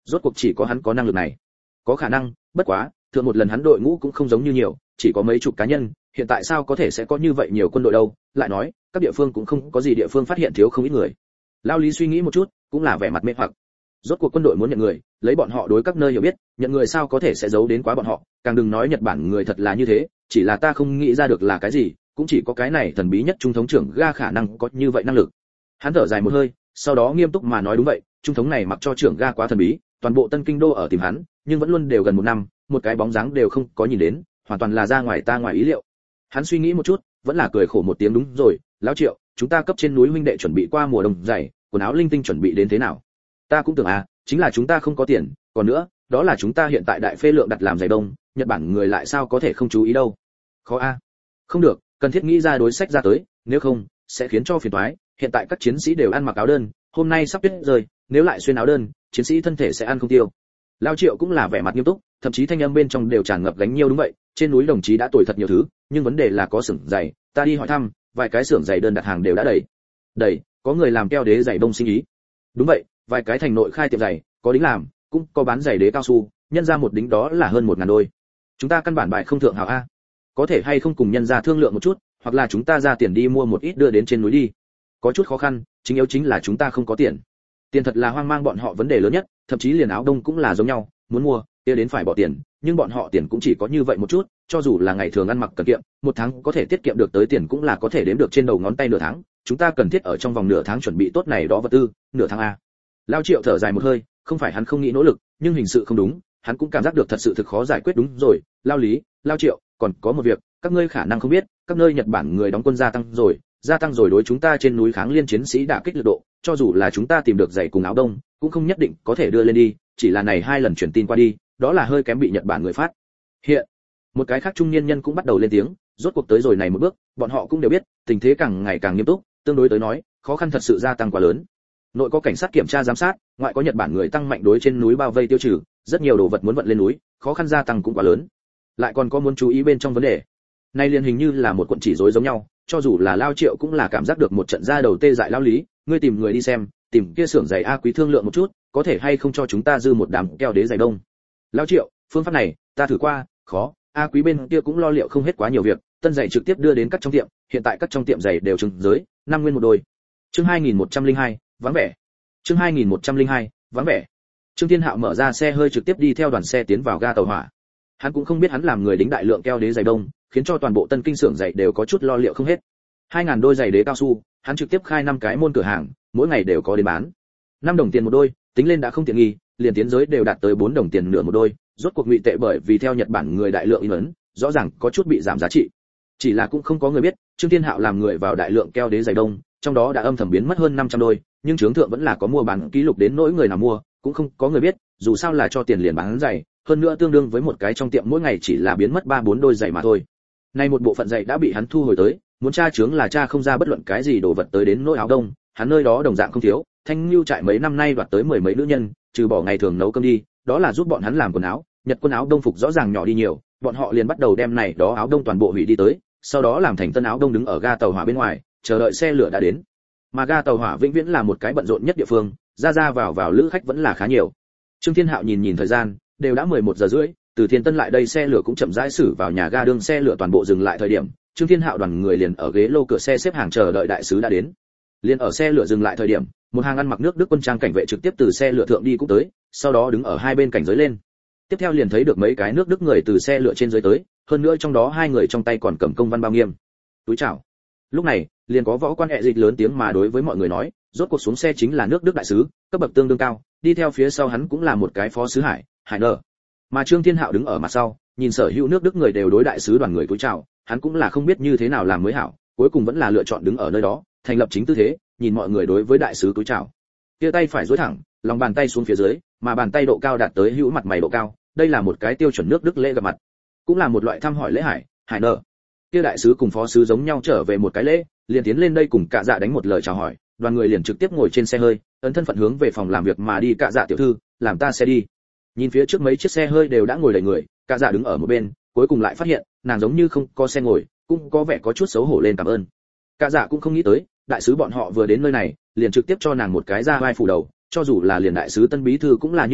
Rốt cuộc chỉ có hắn có năng lực này. Có khả năng, bất quá, thượng một lần hắn đội ngũ cũng không giống như nhiều, chỉ có mấy chục cá nhân, hiện tại sao có thể sẽ có như vậy nhiều quân đội đâu? Lại nói, các địa phương cũng không có gì địa phương phát hiện thiếu không ít người. Lao Lý suy nghĩ một chút, cũng là vẻ mặt mê hoặc. Rốt cuộc quân đội muốn nhận người, lấy bọn họ đối các nơi hiểu biết, nhận người sao có thể sẽ giấu đến quá bọn họ, càng đừng nói Nhật Bản người thật là như thế, chỉ là ta không nghĩ ra được là cái gì, cũng chỉ có cái này thần bí nhất trung thống trưởng ga khả năng có như vậy năng lực. Hắn thở dài một hơi, sau đó nghiêm túc mà nói đúng vậy, trung thống này mặc cho trưởng ga quá thần bí, toàn bộ Tân Kinh đô ở tìm hắn, nhưng vẫn luôn đều gần một năm, một cái bóng dáng đều không có nhìn đến, hoàn toàn là ra ngoài ta ngoài ý liệu. Hắn suy nghĩ một chút, vẫn là cười khổ một tiếng đúng rồi, lão Triệu, chúng ta cấp trên núi huynh đệ chuẩn bị qua mùa đông dày, quần áo linh tinh chuẩn bị đến thế nào? Ta cũng tưởng à, chính là chúng ta không có tiền, còn nữa, đó là chúng ta hiện tại đại phê lượng đặt làm giày đông, Nhật Bản người lại sao có thể không chú ý đâu. Khó a. À. Không được, cần thiết nghĩ ra đối sách ra tới, nếu không sẽ khiến cho phiền toái, hiện tại các chiến sĩ đều ăn mặc áo đơn, hôm nay sắp tuyết rơi, nếu lại xuyên áo đơn, chiến sĩ thân thể sẽ ăn không tiêu. Lao Triệu cũng là vẻ mặt nghiêm túc, thậm chí thanh âm bên trong đều tràn ngập gánh nhiều đúng vậy, trên núi đồng chí đã tuổi thật nhiều thứ, nhưng vấn đề là có xưởng giày, ta đi hỏi thăm, vài cái xưởng giày đơn đặt hàng đều đã đầy. Đầy, có người làm keo đế giày đông sinh ý. Đúng vậy, vài cái thành nội khai tiệm giày, có đính làm, cũng có bán giày đế cao su, nhân ra một đính đó là hơn một ngàn đôi. Chúng ta căn bản bài không thượng hảo a. Có thể hay không cùng nhân ra thương lượng một chút, hoặc là chúng ta ra tiền đi mua một ít đưa đến trên núi đi. Có chút khó khăn, chính yếu chính là chúng ta không có tiền. Tiền thật là hoang mang bọn họ vấn đề lớn nhất, thậm chí liền áo đông cũng là giống nhau, muốn mua, kia đến phải bỏ tiền, nhưng bọn họ tiền cũng chỉ có như vậy một chút, cho dù là ngày thường ăn mặc cần kiệm, một tháng có thể tiết kiệm được tới tiền cũng là có thể đếm được trên đầu ngón tay nửa tháng, chúng ta cần thiết ở trong vòng nửa tháng chuẩn bị tốt này đó vật tư, nửa tháng a. Lao Triệu thở dài một hơi, không phải hắn không nghĩ nỗ lực, nhưng hình sự không đúng, hắn cũng cảm giác được thật sự thực khó giải quyết đúng rồi, Lao Lý, Lao Triệu, còn có một việc, các ngươi khả năng không biết, các nơi Nhật Bản người đóng quân gia tăng rồi, gia tăng rồi đối chúng ta trên núi kháng liên chiến sĩ đả kích lực độ, cho dù là chúng ta tìm được giày cùng áo đông, cũng không nhất định có thể đưa lên đi, chỉ là này hai lần truyền tin qua đi, đó là hơi kém bị Nhật Bản người phát. Hiện, một cái khác trung niên nhân cũng bắt đầu lên tiếng, rốt cuộc tới rồi này một bước, bọn họ cũng đều biết, tình thế càng ngày càng nghiêm túc, tương đối tới nói, khó khăn thật sự gia tăng quá lớn. Nội có cảnh sát kiểm tra giám sát, ngoại có Nhật Bản người tăng mạnh đối trên núi bao vây tiêu trừ, rất nhiều đồ vật muốn vận lên núi, khó khăn gia tăng cũng quá lớn. Lại còn có muốn chú ý bên trong vấn đề. Nay liền hình như là một cuộn chỉ rối giống nhau, cho dù là Lao Triệu cũng là cảm giác được một trận ra đầu tê dại. Lao Lý, ngươi tìm người đi xem, tìm kia xưởng giày A Quý thương lượng một chút, có thể hay không cho chúng ta dư một đám keo đế giày đông. Lao Triệu, phương pháp này, ta thử qua, khó, A Quý bên kia cũng lo liệu không hết quá nhiều việc, tân giày trực tiếp đưa đến các trong tiệm, hiện tại các trong tiệm giày đều trưng giới, năm nguyên một đôi. Chương hai nghìn một trăm lẻ hai, vắng vẻ. Chương hai nghìn một trăm lẻ hai, vắng vẻ. Trương Thiên Hạo mở ra xe hơi trực tiếp đi theo đoàn xe tiến vào ga tàu hỏa. Hắn cũng không biết hắn làm người đính đại lượng keo đế giày đông, khiến cho toàn bộ Tân Kinh xưởng giày đều có chút lo liệu không hết. hai ngàn đôi giày đế cao su, hắn trực tiếp khai năm cái môn cửa hàng, mỗi ngày đều có đến bán. năm đồng tiền một đôi, tính lên đã không tiện nghi, liền tiến giới đều đạt tới bốn đồng tiền nửa một đôi, rốt cuộc ngụy tệ bởi vì theo Nhật Bản người đại lượng in ấn, rõ ràng có chút bị giảm giá trị. Chỉ là cũng không có người biết, Trương Thiên Hạo làm người vào đại lượng keo đế giày đông, trong đó đã âm thầm biến mất hơn năm trăm đôi, nhưng chướng thượng vẫn là có mua bán ký lục đến nỗi người nào mua, cũng không có người biết, dù sao là cho tiền liền bán giày, hơn nữa tương đương với một cái trong tiệm mỗi ngày chỉ là biến mất ba bốn đôi giày mà thôi. Nay một bộ phận giày đã bị hắn thu hồi tới, muốn tra chướng là tra không ra bất luận cái gì đồ vật tới đến nỗi áo đông, hắn nơi đó đồng dạng không thiếu, Thanh Nưu trại mấy năm nay đoạt tới mười mấy nữ nhân, trừ bỏ ngày thường nấu cơm đi, đó là giúp bọn hắn làm quần áo, Nhật quân áo đông phục rõ ràng nhỏ đi nhiều, bọn họ liền bắt đầu đem này đó áo đông toàn bộ hủy đi tới, sau đó làm thành tân áo đông đứng ở ga tàu hỏa bên ngoài, chờ đợi xe lửa đã đến. Mà ga tàu hỏa vĩnh viễn là một cái bận rộn nhất địa phương, ra ra vào vào lữ khách vẫn là khá nhiều. Trương Thiên Hạo nhìn nhìn thời gian, đều đã mười một giờ rưỡi, từ Thiên Tân lại đây xe lửa cũng chậm rãi xử vào nhà ga, đương xe lửa toàn bộ dừng lại thời điểm, Trương Thiên Hạo đoàn người liền ở ghế lô cửa xe xếp hàng chờ đợi đại sứ đã đến. Liền ở xe lửa dừng lại thời điểm, một hàng ăn mặc nước Đức quân trang cảnh vệ trực tiếp từ xe lửa thượng đi cũng tới, sau đó đứng ở hai bên cảnh giới lên. Tiếp theo liền thấy được mấy cái nước Đức người từ xe lửa trên dưới tới, hơn nữa trong đó hai người trong tay còn cầm công văn bao nghiêm. Túi chào. Lúc này, liền có võ quan hệ dịch lớn tiếng mà đối với mọi người nói, rốt cuộc xuống xe chính là nước Đức đại sứ, cấp bậc tương đương cao, đi theo phía sau hắn cũng là một cái phó sứ Hải, Hải nở. Mà Trương Thiên Hạo đứng ở mặt sau, nhìn sở hữu nước Đức người đều đối đại sứ đoàn người cúi chào, hắn cũng là không biết như thế nào làm mới hảo, cuối cùng vẫn là lựa chọn đứng ở nơi đó, thành lập chính tư thế, nhìn mọi người đối với đại sứ cúi chào. Kia tay phải duỗi thẳng, lòng bàn tay xuống phía dưới, mà bàn tay độ cao đạt tới hữu mặt mày độ cao, đây là một cái tiêu chuẩn nước Đức lễ gặp mặt, cũng là một loại thăm hỏi lễ Hải, Hải nở. Kia đại sứ cùng phó sứ giống nhau trở về một cái lễ, liền tiến lên đây cùng Cạ Dạ đánh một lời chào hỏi, đoàn người liền trực tiếp ngồi trên xe hơi, ấn thân phận hướng về phòng làm việc mà đi. Cạ Dạ tiểu thư, làm ta xe đi. Nhìn phía trước mấy chiếc xe hơi đều đã ngồi đầy người, Cạ Dạ đứng ở một bên, cuối cùng lại phát hiện, nàng giống như không có xe ngồi, cũng có vẻ có chút xấu hổ lên cảm ơn. Cạ Dạ cũng không nghĩ tới, đại sứ bọn họ vừa đến nơi này, liền trực tiếp cho nàng một cái ra vai phủ đầu, cho dù là liền đại sứ Tân bí thư cũng là như thế,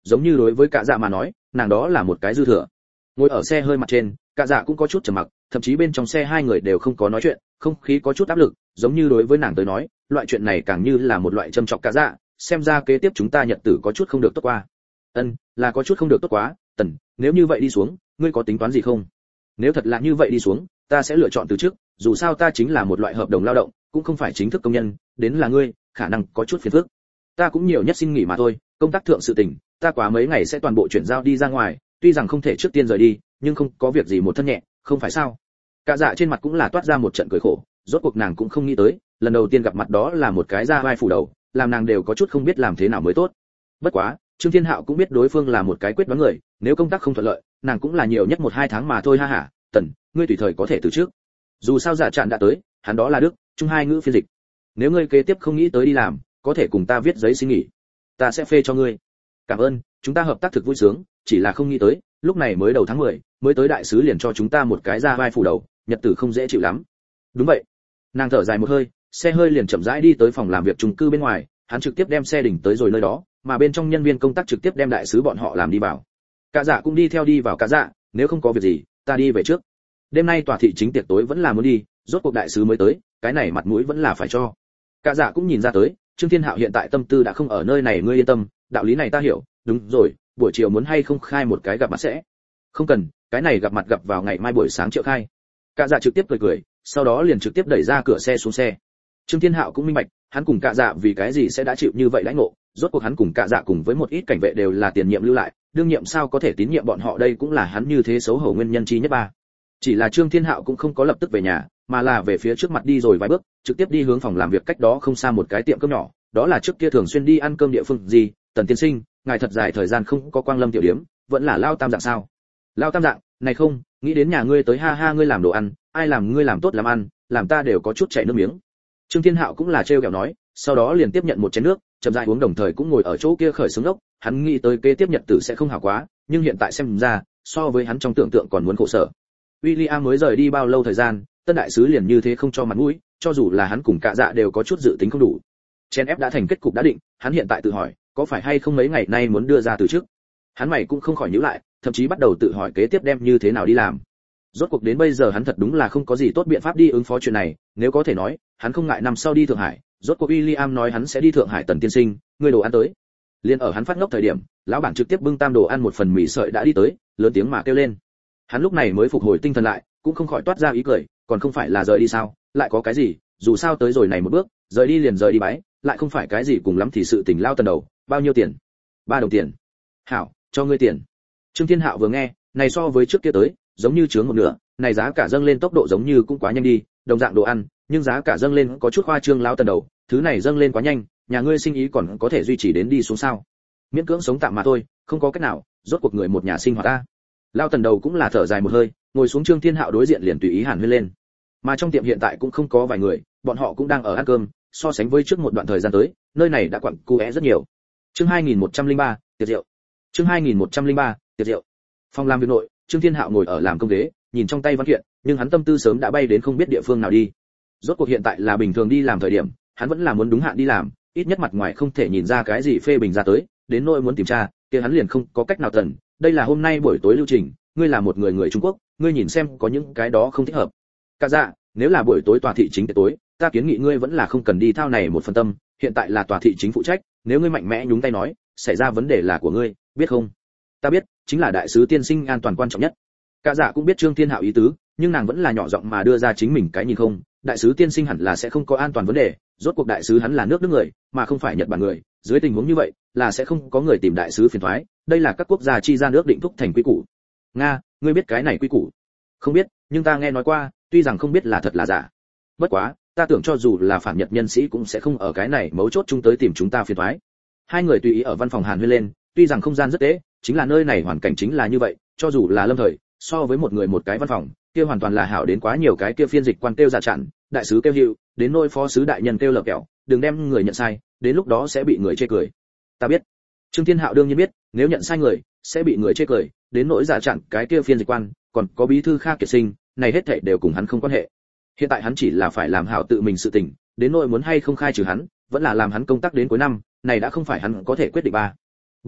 giống như đối với cả dạ mà nói nàng đó là một cái dư thừa. Ngồi ở xe hơi mặt trên, cả dạ cũng có chút trầm mặc, thậm chí bên trong xe hai người đều không có nói chuyện, không khí có chút áp lực, giống như đối với nàng tới nói loại chuyện này càng như là một loại châm chọc cả dạ, xem ra kế tiếp chúng ta nhật tử có chút không được tốt qua. Ân, là có chút không được tốt quá, Tần, nếu như vậy đi xuống ngươi có tính toán gì không? Nếu thật là như vậy đi xuống ta sẽ lựa chọn từ chức, dù sao ta chính là một loại hợp đồng lao động, cũng không phải chính thức công nhân, đến là ngươi khả năng có chút phiền phức. Ta cũng nhiều nhất xin nghỉ mà thôi, công tác thượng sự tình ta quá mấy ngày sẽ toàn bộ chuyển giao đi ra ngoài, tuy rằng không thể trước tiên rời đi nhưng không có việc gì một thân nhẹ, không phải sao? Cả dạ trên mặt cũng là toát ra một trận cười khổ, rốt cuộc nàng cũng không nghĩ tới lần đầu tiên gặp mặt đó là một cái da vai phủ đầu, làm nàng đều có chút không biết làm thế nào mới tốt. Bất quá Trương Thiên Hạo cũng biết đối phương là một cái quyết đoán người, nếu công tác không thuận lợi nàng cũng là nhiều nhất một hai tháng mà thôi ha hả. Tần, ngươi tùy thời có thể từ trước, dù sao giả trạn đã tới, hắn đó là đức trung hai ngữ phiên dịch, nếu ngươi kế tiếp không nghĩ tới đi làm có thể cùng ta viết giấy xin nghỉ, ta sẽ phê cho ngươi. Cảm ơn, chúng ta hợp tác thực vui sướng, chỉ là không nghĩ tới lúc này mới đầu tháng mười, mới tới đại sứ liền cho chúng ta một cái da vai phủ đầu, nhật tử không dễ chịu lắm. Đúng vậy. Nàng thở dài một hơi, xe hơi liền chậm rãi đi tới phòng làm việc chung cư bên ngoài, hắn trực tiếp đem xe đỉnh tới rồi nơi đó, mà bên trong nhân viên công tác trực tiếp đem đại sứ bọn họ làm đi vào. Cả dạ cũng đi theo đi vào. Cả dạ, nếu không có việc gì ta đi về trước, đêm nay tòa thị chính tiệc tối vẫn là muốn đi, rốt cuộc đại sứ mới tới, cái này mặt mũi vẫn là phải cho. Cả dạ cũng nhìn ra tới Trương Thiên Hạo hiện tại tâm tư đã không ở nơi này, ngươi yên tâm, đạo lý này ta hiểu. Đúng rồi, buổi chiều muốn hay không khai một cái gặp mặt sẽ? Không cần, cái này gặp mặt gặp vào ngày mai buổi sáng triệu khai. Cả dạ trực tiếp cười cười, sau đó liền trực tiếp đẩy ra cửa xe xuống xe. Trương Thiên Hạo cũng minh bạch, hắn cùng Cả dạ vì cái gì sẽ đã chịu như vậy đãi ngộ, rốt cuộc hắn cùng Cả dạ cùng với một ít cảnh vệ đều là tiền nhiệm lưu lại, đương nhiệm sao có thể tín nhiệm bọn họ, đây cũng là hắn như thế xấu hổ nguyên nhân chi nhất ba. Chỉ là Trương Thiên Hạo cũng không có lập tức về nhà, mà là về phía trước mặt đi rồi vài bước, trực tiếp đi hướng phòng làm việc cách đó không xa một cái tiệm cơm nhỏ, đó là trước kia thường xuyên đi ăn cơm địa phương. Gì, Tần tiên sinh, ngài thật dài thời gian không có quang lâm tiểu điếm, vẫn là lao tam dạng sao? Lao tam dạng, này không, nghĩ đến nhà ngươi tới ha ha, ngươi làm đồ ăn, ai làm ngươi làm tốt làm ăn, làm ta đều có chút chảy nước miếng. Trương Thiên Hạo cũng là trêu ghẹo nói, sau đó liền tiếp nhận một chén nước, chậm rãi uống, đồng thời cũng ngồi ở chỗ kia khởi sướng ốc, hắn nghĩ tới kế tiếp nhật tử sẽ không hảo quá, nhưng hiện tại xem ra, so với hắn trong tưởng tượng còn muốn khổ sở. William mới rời đi bao lâu thời gian, tân đại sứ liền như thế không cho mặt mũi, cho dù là hắn cùng Cả dạ đều có chút dự tính không đủ. Chen ép đã thành kết cục đã định, hắn hiện tại tự hỏi, có phải hay không mấy ngày nay muốn đưa ra từ trước. Hắn mày cũng không khỏi nhíu lại, thậm chí bắt đầu tự hỏi kế tiếp đem như thế nào đi làm. Rốt cuộc đến bây giờ hắn thật đúng là không có gì tốt biện pháp đi ứng phó chuyện này, nếu có thể nói, hắn không ngại năm sau đi Thượng Hải. Rốt cuộc William nói hắn sẽ đi Thượng Hải. Tần tiên sinh, ngươi đồ ăn tới. Liên ở hắn phát ngốc thời điểm, lão bản trực tiếp bưng tam đồ ăn một phần mì sợi đã đi tới, lớn tiếng mà kêu lên. Hắn lúc này mới phục hồi tinh thần lại, cũng không khỏi toát ra ý cười, còn không phải là rời đi sao, lại có cái gì, dù sao tới rồi này một bước, rời đi liền rời đi bái, lại không phải cái gì cùng lắm thì sự tình lao tần đầu. Bao nhiêu tiền? Ba đồng tiền. Hảo, cho ngươi tiền. Trương Thiên Hạo vừa nghe, này so với trước kia tới, giống như chướng một nửa, này giá cả dâng lên tốc độ giống như cũng quá nhanh đi, đồng dạng đồ ăn, nhưng giá cả dâng lên có chút khoa trương lao tần đầu, thứ này dâng lên quá nhanh, nhà ngươi sinh ý còn có thể duy trì đến đi xuống sao? Miễn cưỡng sống tạm mà thôi, không có cách nào, rốt cuộc người một nhà sinh hoạt ta. Lao tần đầu cũng là thở dài một hơi, ngồi xuống Trương Thiên Hạo đối diện liền tùy ý hàn huyên lên. Mà trong tiệm hiện tại cũng không có vài người, bọn họ cũng đang ở ăn cơm, so sánh với trước một đoạn thời gian tới, nơi này đã quặn cu é rất nhiều. Chương hai nghìn một trăm lẻ ba, tiệc rượu. Chương hai nghìn một trăm lẻ ba, tiệc rượu. Phòng làm việc nội, Trương Thiên Hạo ngồi ở làm công ghế, nhìn trong tay văn kiện, nhưng hắn tâm tư sớm đã bay đến không biết địa phương nào đi. Rốt cuộc hiện tại là bình thường đi làm thời điểm, hắn vẫn là muốn đúng hạn đi làm, ít nhất mặt ngoài không thể nhìn ra cái gì phê bình ra tới, đến nỗi muốn tìm tra, kia hắn liền không có cách nào tần, đây là hôm nay buổi tối lưu trình, ngươi là một người người Trung Quốc, ngươi nhìn xem có những cái đó không thích hợp. Cả dạ, nếu là buổi tối tòa thị chính tối, ta kiến nghị ngươi vẫn là không cần đi thao này một phần tâm, hiện tại là tòa thị chính phụ trách, nếu ngươi mạnh mẽ nhúng tay nói, xảy ra vấn đề là của ngươi, biết không? Ta biết, chính là đại sứ tiên sinh an toàn quan trọng nhất. Cả dạ cũng biết Trương Thiên Hạo ý tứ, nhưng nàng vẫn là nhỏ giọng mà đưa ra chính mình cái nhìn không, đại sứ tiên sinh hẳn là sẽ không có an toàn vấn đề, rốt cuộc đại sứ hắn là nước nước người, mà không phải Nhật Bản người, dưới tình huống như vậy, là sẽ không có người tìm đại sứ phiền toái, đây là các quốc gia chi gian ước định thúc thành quy củ. Nga, ngươi biết cái này quy củ? Không biết, nhưng ta nghe nói qua, tuy rằng không biết là thật là giả. Bất quá, ta tưởng cho dù là phản Nhật nhân sĩ cũng sẽ không ở cái này mấu chốt chung tới tìm chúng ta phiền toái. Hai người tùy ý ở văn phòng hàn huyên lên, tuy rằng không gian rất tế, chính là nơi này hoàn cảnh chính là như vậy, cho dù là lâm thời, so với một người một cái văn phòng, kia hoàn toàn là hảo đến quá nhiều, cái kia phiên dịch quan kêu giả chặn, đại sứ kêu hiệu, đến nôi phó sứ đại nhân kêu lợp kẹo, đừng đem người nhận sai, đến lúc đó sẽ bị người chê cười. Ta biết. Trương Thiên Hạo đương nhiên biết, nếu nhận sai người, sẽ bị người chê cười, đến nỗi giả chặn cái kia phiên dịch quan, còn có bí thư Kha Kiệt Sinh, này hết thảy đều cùng hắn không quan hệ. Hiện tại hắn chỉ là phải làm hảo tự mình sự tình, đến nỗi muốn hay không khai trừ hắn, vẫn là làm hắn công tác đến cuối năm, này đã không phải hắn có thể quyết định ba. Buổi tối,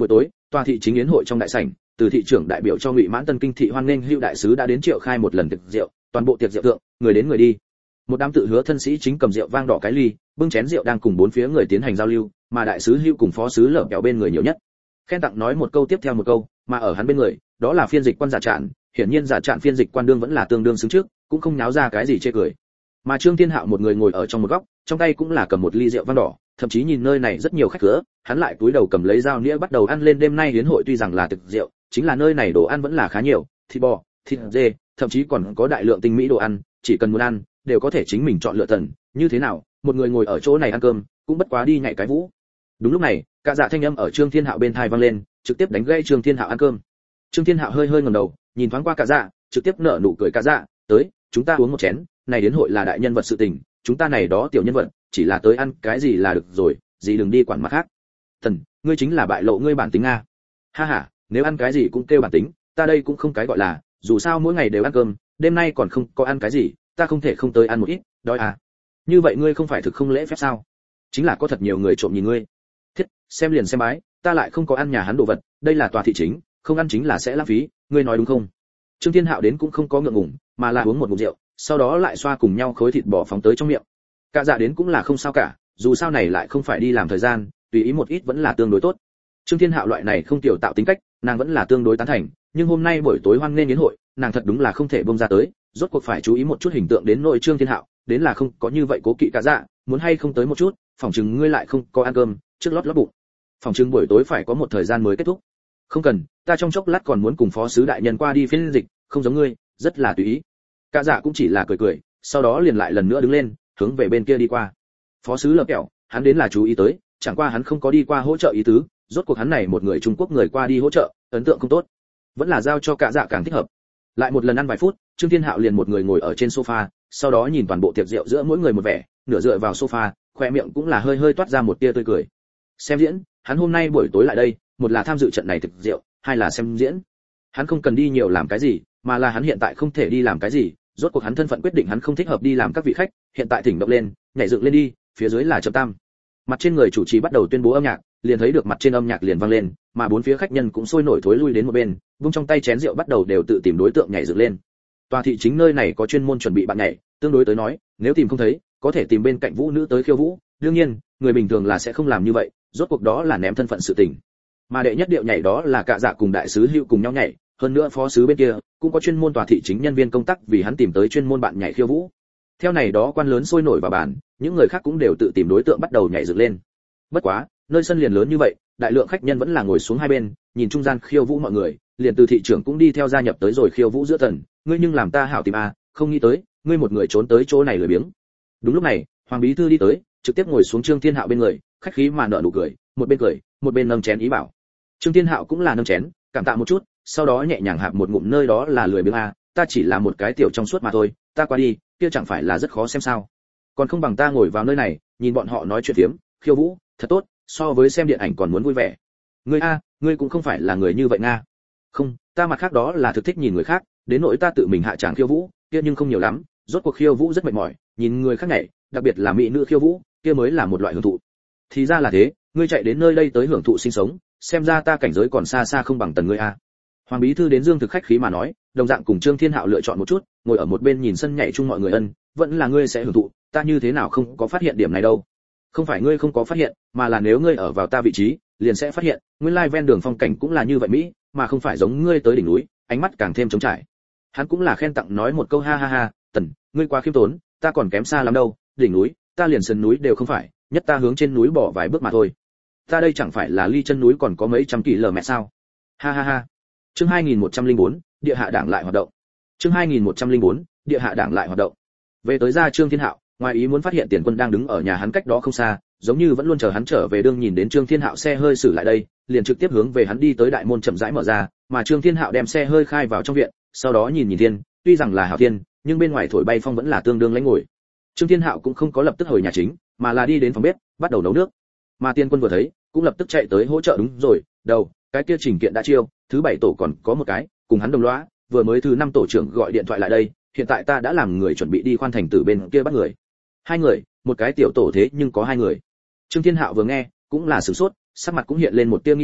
Tòa thị chính yến hội trong đại sảnh, từ thị trưởng đại biểu cho Ngụy Mãn Tân kinh thị hoan nghênh Hữu đại sứ đã đến triệu khai một lần tiệc rượu, toàn bộ tiệc rượu tượng, người đến người đi. Một đám tự hứa thân sĩ chính cầm rượu vang đỏ cái ly, bưng chén rượu đang cùng bốn phía người tiến hành giao lưu, mà đại sứ Hữu cùng phó sứ Lở Kẹo bên người nhiều nhất. Khen tặng nói một câu tiếp theo một câu, mà ở hắn bên người, đó là phiên dịch quan Giả Trạm, hiển nhiên Giả Trạm phiên dịch quan đương vẫn là tương đương xứng trước, cũng không náo ra cái gì chê cười. Mà Trương Thiên Hạo một người ngồi ở trong một góc, trong tay cũng là cầm một ly rượu vang đỏ, thậm chí nhìn nơi này rất nhiều khách khứa, hắn lại cúi đầu cầm lấy dao nĩa bắt đầu ăn lên. Đêm nay yến hội tuy rằng là tiệc rượu, chính là nơi này đồ ăn vẫn là khá nhiều, thịt bò, thịt dê, thậm chí còn có đại lượng tinh mỹ đồ ăn, chỉ cần muốn ăn, đều có thể chính mình chọn lựa tần, như thế nào, một người ngồi ở chỗ này ăn cơm, cũng bất quá đi nhảy cái vũ. Đúng lúc này, cả dạ thanh âm ở Trương Thiên Hạo bên tai vang lên, trực tiếp đánh gãy Trương Thiên Hạo ăn cơm. Trương Thiên Hạo hơi hơi ngẩng đầu, nhìn thoáng qua cả dạ, trực tiếp nở nụ cười. Cả dạ, tới, chúng ta uống một chén, này đến hội là đại nhân vật sự tình, chúng ta này đó tiểu nhân vật, chỉ là tới ăn cái gì là được rồi, gì đừng đi quản mặt khác. Thần, ngươi chính là bại lộ ngươi bản tính a. Ha ha, nếu ăn cái gì cũng kêu bản tính, ta đây cũng không cái gọi là, dù sao mỗi ngày đều ăn cơm, đêm nay còn không có ăn cái gì, ta không thể không tới ăn một ít, đói à. Như vậy ngươi không phải thực không lễ phép sao? Chính là có thật nhiều người trộm nhìn ngươi. Thiết, xem liền xem bái, ta lại không có ăn nhà hắn đồ vật, đây là tòa thị chính, không ăn chính là sẽ lãng phí, ngươi nói đúng không? Trương Thiên Hạo đến cũng không có ngượng ngùng, mà là uống một ngụm rượu, sau đó lại xoa cùng nhau khối thịt bò phóng tới trong miệng. Cả dạ đến cũng là không sao cả, dù sao này lại không phải đi làm thời gian, tùy ý một ít vẫn là tương đối tốt. Trương Thiên Hạo loại này không tiểu tạo tính cách, nàng vẫn là tương đối tán thành, nhưng hôm nay buổi tối hoan nghênh yến hội, nàng thật đúng là không thể bông ra tới, rốt cuộc phải chú ý một chút hình tượng đến nội Trương Thiên Hạo, đến là không có như vậy cố kỵ cả dạ, muốn hay không tới một chút, phòng chừng ngươi lại không có ăn cơm, trước lót lót bụng. Phòng chừng buổi tối phải có một thời gian mới kết thúc. Không cần, ta trong chốc lát còn muốn cùng phó sứ đại nhân qua đi phiên dịch, không giống ngươi, rất là tùy ý. Cả dạ cũng chỉ là cười cười, sau đó liền lại lần nữa đứng lên, hướng về bên kia đi qua. Phó sứ Lở Kẹo, hắn đến là chú ý tới, chẳng qua hắn không có đi qua hỗ trợ ý tứ, rốt cuộc hắn này một người Trung Quốc người qua đi hỗ trợ, ấn tượng không tốt, vẫn là giao cho cả dạ càng thích hợp. Lại một lần ăn vài phút, Trương Thiên Hạo liền một người ngồi ở trên sofa, sau đó nhìn toàn bộ tiệc rượu giữa mỗi người một vẻ, nửa dựa vào sofa, khoe miệng cũng là hơi hơi toát ra một tia tươi cười. Xem diễn, hắn hôm nay buổi tối lại đây, một là tham dự trận này tiệc rượu, hai là xem diễn. Hắn không cần đi nhiều làm cái gì, mà là hắn hiện tại không thể đi làm cái gì, rốt cuộc hắn thân phận quyết định hắn không thích hợp đi làm các vị khách, hiện tại thỉnh động lên, nhảy dựng lên đi, phía dưới là chậm tam. Mặt trên người chủ trì bắt đầu tuyên bố âm nhạc, liền thấy được mặt trên âm nhạc liền vang lên, mà bốn phía khách nhân cũng sôi nổi thối lui đến một bên, vung trong tay chén rượu bắt đầu đều tự tìm đối tượng nhảy dựng lên. Tòa thị chính nơi này có chuyên môn chuẩn bị bạn nhảy, tương đối tới nói, nếu tìm không thấy, có thể tìm bên cạnh vũ nữ tới khiêu vũ, đương nhiên, người bình thường là sẽ không làm như vậy, rốt cuộc đó là ném thân phận sự tình. Mà đệ nhất điệu nhảy đó là cả dạ cùng đại sứ Hữu cùng nhau nhảy, hơn nữa phó sứ bên kia cũng có chuyên môn tòa thị chính nhân viên công tác vì hắn tìm tới chuyên môn bạn nhảy khiêu vũ. Theo này đó quan lớn sôi nổi vào bàn, những người khác cũng đều tự tìm đối tượng bắt đầu nhảy dựng lên. Bất quá, nơi sân liền lớn như vậy, đại lượng khách nhân vẫn là ngồi xuống hai bên, nhìn trung gian khiêu vũ mọi người, liền từ thị trưởng cũng đi theo gia nhập tới rồi khiêu vũ giữa tần, ngươi nhưng làm ta hảo tìm a, không nghĩ tới, ngươi một người trốn tới chỗ này lười biếng. Đúng lúc này, Hoàng bí thư đi tới, trực tiếp ngồi xuống Trương Thiên Hạo bên người, khách khí mà nở nụ cười, một bên cười, một bên nâng chén ý bảo. Trương Thiên Hạo cũng là nâng chén, cảm tạ một chút, sau đó nhẹ nhàng hạp một ngụm nơi đó là lười biếng a, ta chỉ là một cái tiểu trong suốt mà thôi, ta qua đi, kia chẳng phải là rất khó xem sao? Còn không bằng ta ngồi vào nơi này, nhìn bọn họ nói chuyện phiếm, khiêu vũ, thật tốt, so với xem điện ảnh còn muốn vui vẻ. Ngươi a, ngươi cũng không phải là người như vậy nga. Không, ta mặt khác đó là thực thích nhìn người khác, đến nỗi ta tự mình hạ tràng khiêu vũ, kia nhưng không nhiều lắm, rốt cuộc khiêu vũ rất mệt mỏi, nhìn người khác nhảy, đặc biệt là mỹ nữ khiêu vũ, kia mới là một loại hưởng thụ. Thì ra là thế, ngươi chạy đến nơi đây tới hưởng thụ sinh sống, xem ra ta cảnh giới còn xa xa không bằng tần ngươi a. Hoàng bí thư đến Dương thực khách khí mà nói, đồng dạng cùng Trương Thiên Hạo lựa chọn một chút, ngồi ở một bên nhìn sân nhảy chung mọi người ân, vẫn là ngươi sẽ hưởng thụ, ta như thế nào không có phát hiện điểm này đâu. Không phải ngươi không có phát hiện, mà là nếu ngươi ở vào ta vị trí, liền sẽ phát hiện, nguyên lai ven đường phong cảnh cũng là như vậy mỹ, mà không phải giống ngươi tới đỉnh núi, ánh mắt càng thêm trống trải. Hắn cũng là khen tặng nói một câu ha ha ha, tần, ngươi quá khiêm tốn, ta còn kém xa lắm đâu, đỉnh núi, ta liền sườn núi đều không phải, nhất ta hướng trên núi bỏ vài bước mà thôi. Ta đây chẳng phải là ly chân núi còn có mấy trăm kỳ lờ mẹ sao? Ha ha ha. Chương hai nghìn một trăm lẻ bốn, địa hạ đảng lại hoạt động. Chương hai nghìn một trăm lẻ bốn, địa hạ đảng lại hoạt động. Về tới ra Trương Thiên Hạo, ngoài ý muốn phát hiện Tiền Quân đang đứng ở nhà hắn cách đó không xa, giống như vẫn luôn chờ hắn trở về, đương nhìn đến Trương Thiên Hạo xe hơi xử lại đây, liền trực tiếp hướng về hắn đi tới, đại môn chậm rãi mở ra, mà Trương Thiên Hạo đem xe hơi khai vào trong viện, sau đó nhìn nhìn thiên, tuy rằng là hảo thiên, nhưng bên ngoài thổi bay phong vẫn là tương đương lãnh ngồi. Trương Thiên Hạo cũng không có lập tức hồi nhà chính, mà là đi đến phòng bếp, bắt đầu nấu nước. Mà Tiền Quân vừa thấy, cũng lập tức chạy tới hỗ trợ. Đúng rồi, đầu, cái kia trình kiện đã chiêu, thứ bảy tổ còn có một cái, cùng hắn đồng lõa, vừa mới thứ năm tổ trưởng gọi điện thoại lại đây, hiện tại ta đã làm người chuẩn bị đi khoan thành tử bên kia bắt người. Hai người, một cái tiểu tổ thế nhưng có hai người. Trương Thiên Hạo vừa nghe, cũng là sửng sốt, sắc mặt cũng hiện lên một tia nghi hoặc,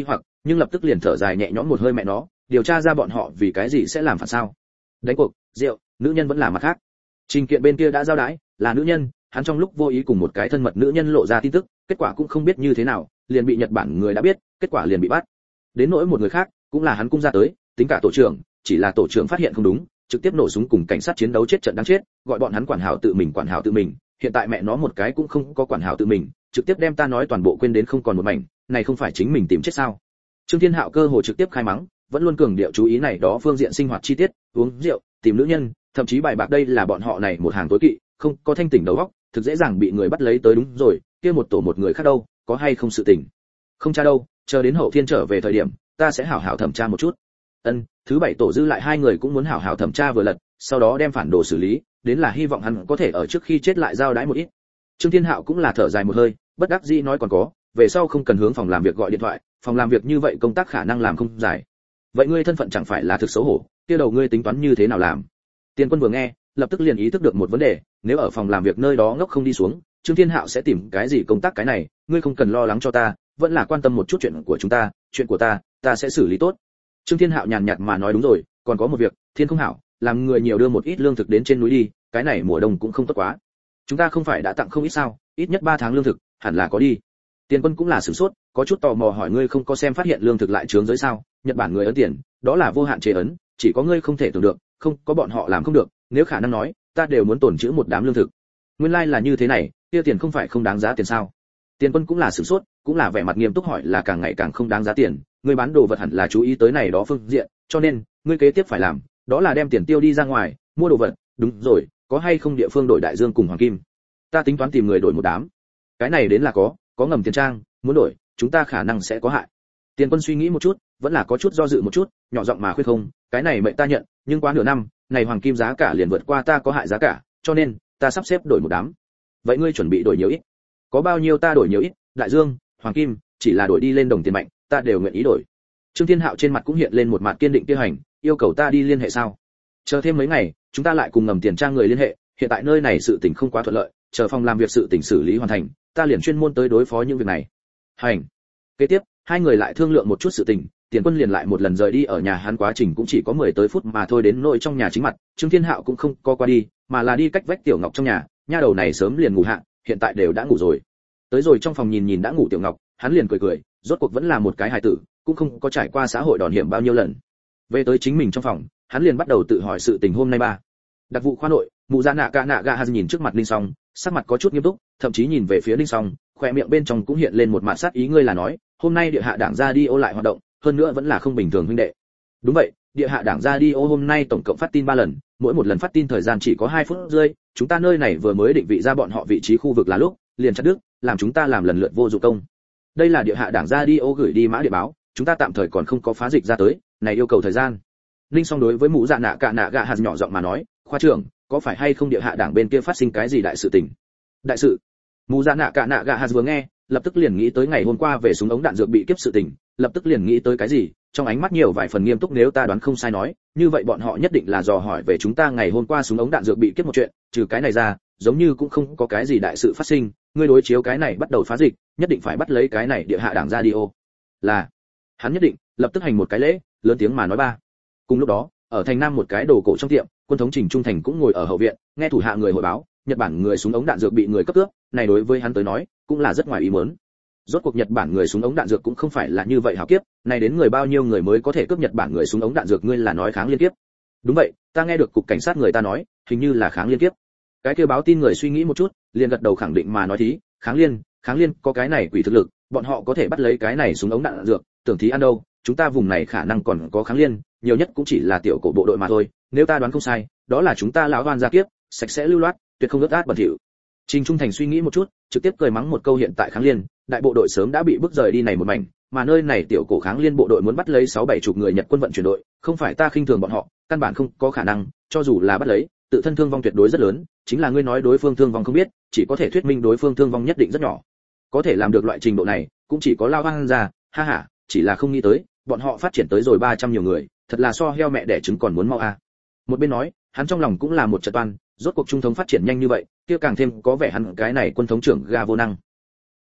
nhưng lập tức liền thở dài nhẹ nhõm một hơi mẹ nó, điều tra ra bọn họ vì cái gì sẽ làm phản sao? Đánh cuộc, rượu, nữ nhân vẫn là mặt khác. Trình Kiện bên kia đã giao đái, là nữ nhân, hắn trong lúc vô ý cùng một cái thân mật nữ nhân lộ ra tin tức, kết quả cũng không biết như thế nào, liền bị Nhật Bản người đã biết, kết quả liền bị bắt. Đến nỗi một người khác, cũng là hắn cung ra tới, tính cả tổ trưởng, chỉ là tổ trưởng phát hiện không đúng, trực tiếp nổ súng cùng cảnh sát chiến đấu chết trận đáng chết, gọi bọn hắn quản hảo tự mình quản hảo tự mình, hiện tại mẹ nó một cái cũng không có quản hảo tự mình, trực tiếp đem ta nói toàn bộ quên đến không còn một mảnh, này không phải chính mình tìm chết sao? Trương Thiên Hạo cơ hồ trực tiếp khai mắng, vẫn luôn cường điệu chú ý này đó phương diện sinh hoạt chi tiết, uống rượu, tìm nữ nhân, thậm chí bài bạc đây là bọn họ này một hàng tối kỵ, không có thanh tỉnh đầu óc, thực dễ dàng bị người bắt lấy tới đúng rồi, kia một tổ một người khác đâu, có hay không sự tình? Không tra đâu, chờ đến hậu thiên trở về thời điểm, ta sẽ hảo hảo thẩm tra một chút. Ân, thứ bảy tổ dư lại hai người cũng muốn hảo hảo thẩm tra vừa lật, sau đó đem phản đồ xử lý, đến là hy vọng hắn có thể ở trước khi chết lại giao đái một ít. Trương Thiên Hạo cũng là thở dài một hơi, bất đắc dĩ nói còn có, về sau không cần hướng phòng làm việc gọi điện thoại, phòng làm việc như vậy công tác khả năng làm không giải. Vậy ngươi thân phận chẳng phải là thực xấu hổ, kia đầu ngươi tính toán như thế nào làm? Tiền Quân vừa nghe, lập tức liền ý thức được một vấn đề, nếu ở phòng làm việc nơi đó ngốc không đi xuống, Trương Thiên Hạo sẽ tìm cái gì công tác cái này, ngươi không cần lo lắng cho ta, vẫn là quan tâm một chút chuyện của chúng ta, chuyện của ta, ta sẽ xử lý tốt. Trương Thiên Hạo nhàn nhạt mà nói đúng rồi, còn có một việc, thiên không hảo, làm người nhiều đưa một ít lương thực đến trên núi đi, cái này mùa đông cũng không tốt quá. Chúng ta không phải đã tặng không ít sao, ít nhất ba tháng lương thực, hẳn là có đi. Tiền Quân cũng là sửng sốt, có chút tò mò hỏi ngươi không có xem phát hiện lương thực lại trướng giới sao? Nhật Bản người ấn tiền, đó là vô hạn chế ấn, chỉ có ngươi không thể tưởng được, không, có bọn họ làm không được, nếu khả năng nói, ta đều muốn tổn trữ một đám lương thực. Nguyên lai like là như thế này, kia tiền không phải không đáng giá tiền sao? Tiền Quân cũng là sửng sốt, cũng là vẻ mặt nghiêm túc hỏi là càng ngày càng không đáng giá tiền, ngươi bán đồ vật hẳn là chú ý tới này đó phương diện, cho nên, ngươi kế tiếp phải làm, đó là đem tiền tiêu đi ra ngoài, mua đồ vật, đúng rồi, có hay không địa phương đổi đại dương cùng hoàng kim? Ta tính toán tìm người đổi một đám. Cái này đến là có, có ngầm tiền trang, muốn đổi, chúng ta khả năng sẽ có hại. Tiền Quân suy nghĩ một chút, vẫn là có chút do dự một chút, nhỏ giọng mà khuyên không, cái này mệnh ta nhận, nhưng quá nửa năm, này hoàng kim giá cả liền vượt qua ta có hại giá cả, cho nên, ta sắp xếp đổi một đám. Vậy ngươi chuẩn bị đổi nhiều ít? Có bao nhiêu ta đổi nhiều ít, đại dương, hoàng kim, chỉ là đổi đi lên đồng tiền mạnh, ta đều nguyện ý đổi. Trương Thiên Hạo trên mặt cũng hiện lên một mặt kiên định tiêu hành, yêu cầu ta đi liên hệ sao? Chờ thêm mấy ngày, chúng ta lại cùng ngầm tiền trang người liên hệ, hiện tại nơi này sự tình không quá thuận lợi, chờ phòng làm việc sự tình xử lý hoàn thành, ta liền chuyên môn tới đối phó những việc này. Hành. Kế tiếp, hai người lại thương lượng một chút sự tình, Tiền Quân liền lại một lần rời đi ở nhà hắn quá trình cũng chỉ có mười tới phút mà thôi đến nội trong nhà chính mặt, Trương Thiên Hạo cũng không co qua đi, mà là đi cách vách Tiểu Ngọc trong nhà, nha đầu này sớm liền ngủ hạ, hiện tại đều đã ngủ rồi. Tới rồi trong phòng nhìn nhìn đã ngủ Tiểu Ngọc, hắn liền cười cười, rốt cuộc vẫn là một cái hài tử, cũng không có trải qua xã hội đòn hiểm bao nhiêu lần. Về tới chính mình trong phòng, hắn liền bắt đầu tự hỏi sự tình hôm nay ba. Đặc vụ khoa nội, mụ Gia Nạ Cả Nạ Gà Hà nhìn trước mặt Linh Song, sắc mặt có chút nghiêm túc, thậm chí nhìn về phía Linh Song, khóe miệng bên trong cũng hiện lên một mạt sát ý ngươi là nói, hôm nay địa hạ đảng ra đi ô lại hoạt động, hơn nữa vẫn là không bình thường huynh đệ. Đúng vậy, địa hạ đảng ra đi ô hôm nay tổng cộng phát tin ba lần, mỗi một lần phát tin thời gian chỉ có hai phút rưỡi, chúng ta nơi này vừa mới định vị ra bọn họ vị trí khu vực là lúc, liền chặt đứt, làm chúng ta làm lần lượt vô dụng công. Đây là địa hạ đảng ra đi ô gửi đi mã địa báo, chúng ta tạm thời còn không có phá dịch ra tới, này yêu cầu thời gian. Linh Song đối với mụ Dạ Nạ Cả Nạ Gà Hà nhỏ giọng mà nói, khoa trưởng, có phải hay không địa hạ đảng bên kia phát sinh cái gì đại sự tình? Đại sự? Mụ Dạ Nạ Cả Nạ Gà Hà vừa nghe, lập tức liền nghĩ tới ngày hôm qua về súng ống đạn dược bị kiếp sự tình, lập tức liền nghĩ tới cái gì, trong ánh mắt nhiều vài phần nghiêm túc nếu ta đoán không sai nói, như vậy bọn họ nhất định là dò hỏi về chúng ta ngày hôm qua súng ống đạn dược bị kiếp một chuyện, trừ cái này ra, giống như cũng không có cái gì đại sự phát sinh, ngươi đối chiếu cái này bắt đầu phá dịch, nhất định phải bắt lấy cái này địa hạ đảng radio. Là, hắn nhất định, lập tức hành một cái lễ, lớn tiếng mà nói ba. Cùng lúc đó, ở thành Nam một cái đồ cổ trong tiệm, quân thống Trình Trung Thành cũng ngồi ở hậu viện, nghe thủ hạ người hội báo, Nhật Bản người súng ống đạn dược bị người cấp cướp, này đối với hắn tới nói, cũng là rất ngoài ý muốn. Rốt cuộc Nhật Bản người súng ống đạn dược cũng không phải là như vậy hảo kiếp, này đến người bao nhiêu người mới có thể cướp Nhật Bản người súng ống đạn dược ngươi là nói kháng liên kiếp. Đúng vậy, ta nghe được cục cảnh sát người ta nói, hình như là kháng liên kiếp. Cái kia báo tin người suy nghĩ một chút, liền gật đầu khẳng định mà nói thí, kháng liên, kháng liên có cái này quỷ thực lực, bọn họ có thể bắt lấy cái này súng ống đạn dược, tưởng thí ăn đâu, chúng ta vùng này khả năng còn có kháng liên, nhiều nhất cũng chỉ là tiểu cổ bộ đội mà thôi, nếu ta đoán không sai, đó là chúng ta lão oan gia kiếp, sạch sẽ lưu loát, tuyệt không ướt át bẩn thỉu. Trình Trung Thành suy nghĩ một chút, trực tiếp cười mắng một câu hiện tại kháng liên, đại bộ đội sớm đã bị bức rời đi này một mảnh, mà nơi này tiểu cổ kháng liên bộ đội muốn bắt lấy sáu bảy chục người Nhật quân vận chuyển đội, không phải ta khinh thường bọn họ, căn bản không có khả năng, cho dù là bắt lấy, tự thân thương vong tuyệt đối rất lớn, chính là ngươi nói đối phương thương vong không biết, chỉ có thể thuyết minh đối phương thương vong nhất định rất nhỏ. Có thể làm được loại trình độ này, cũng chỉ có Lao Hoang gia, ha ha, chỉ là không nghĩ tới, bọn họ phát triển tới rồi ba trăm nhiều người, thật là so heo mẹ đẻ trứng còn muốn mau a. À. Một bên nói, hắn trong lòng cũng là một trận toan, rốt cuộc trung thống phát triển nhanh như vậy, kia càng thêm có vẻ hắn cái này quân thống trưởng ga vô năng.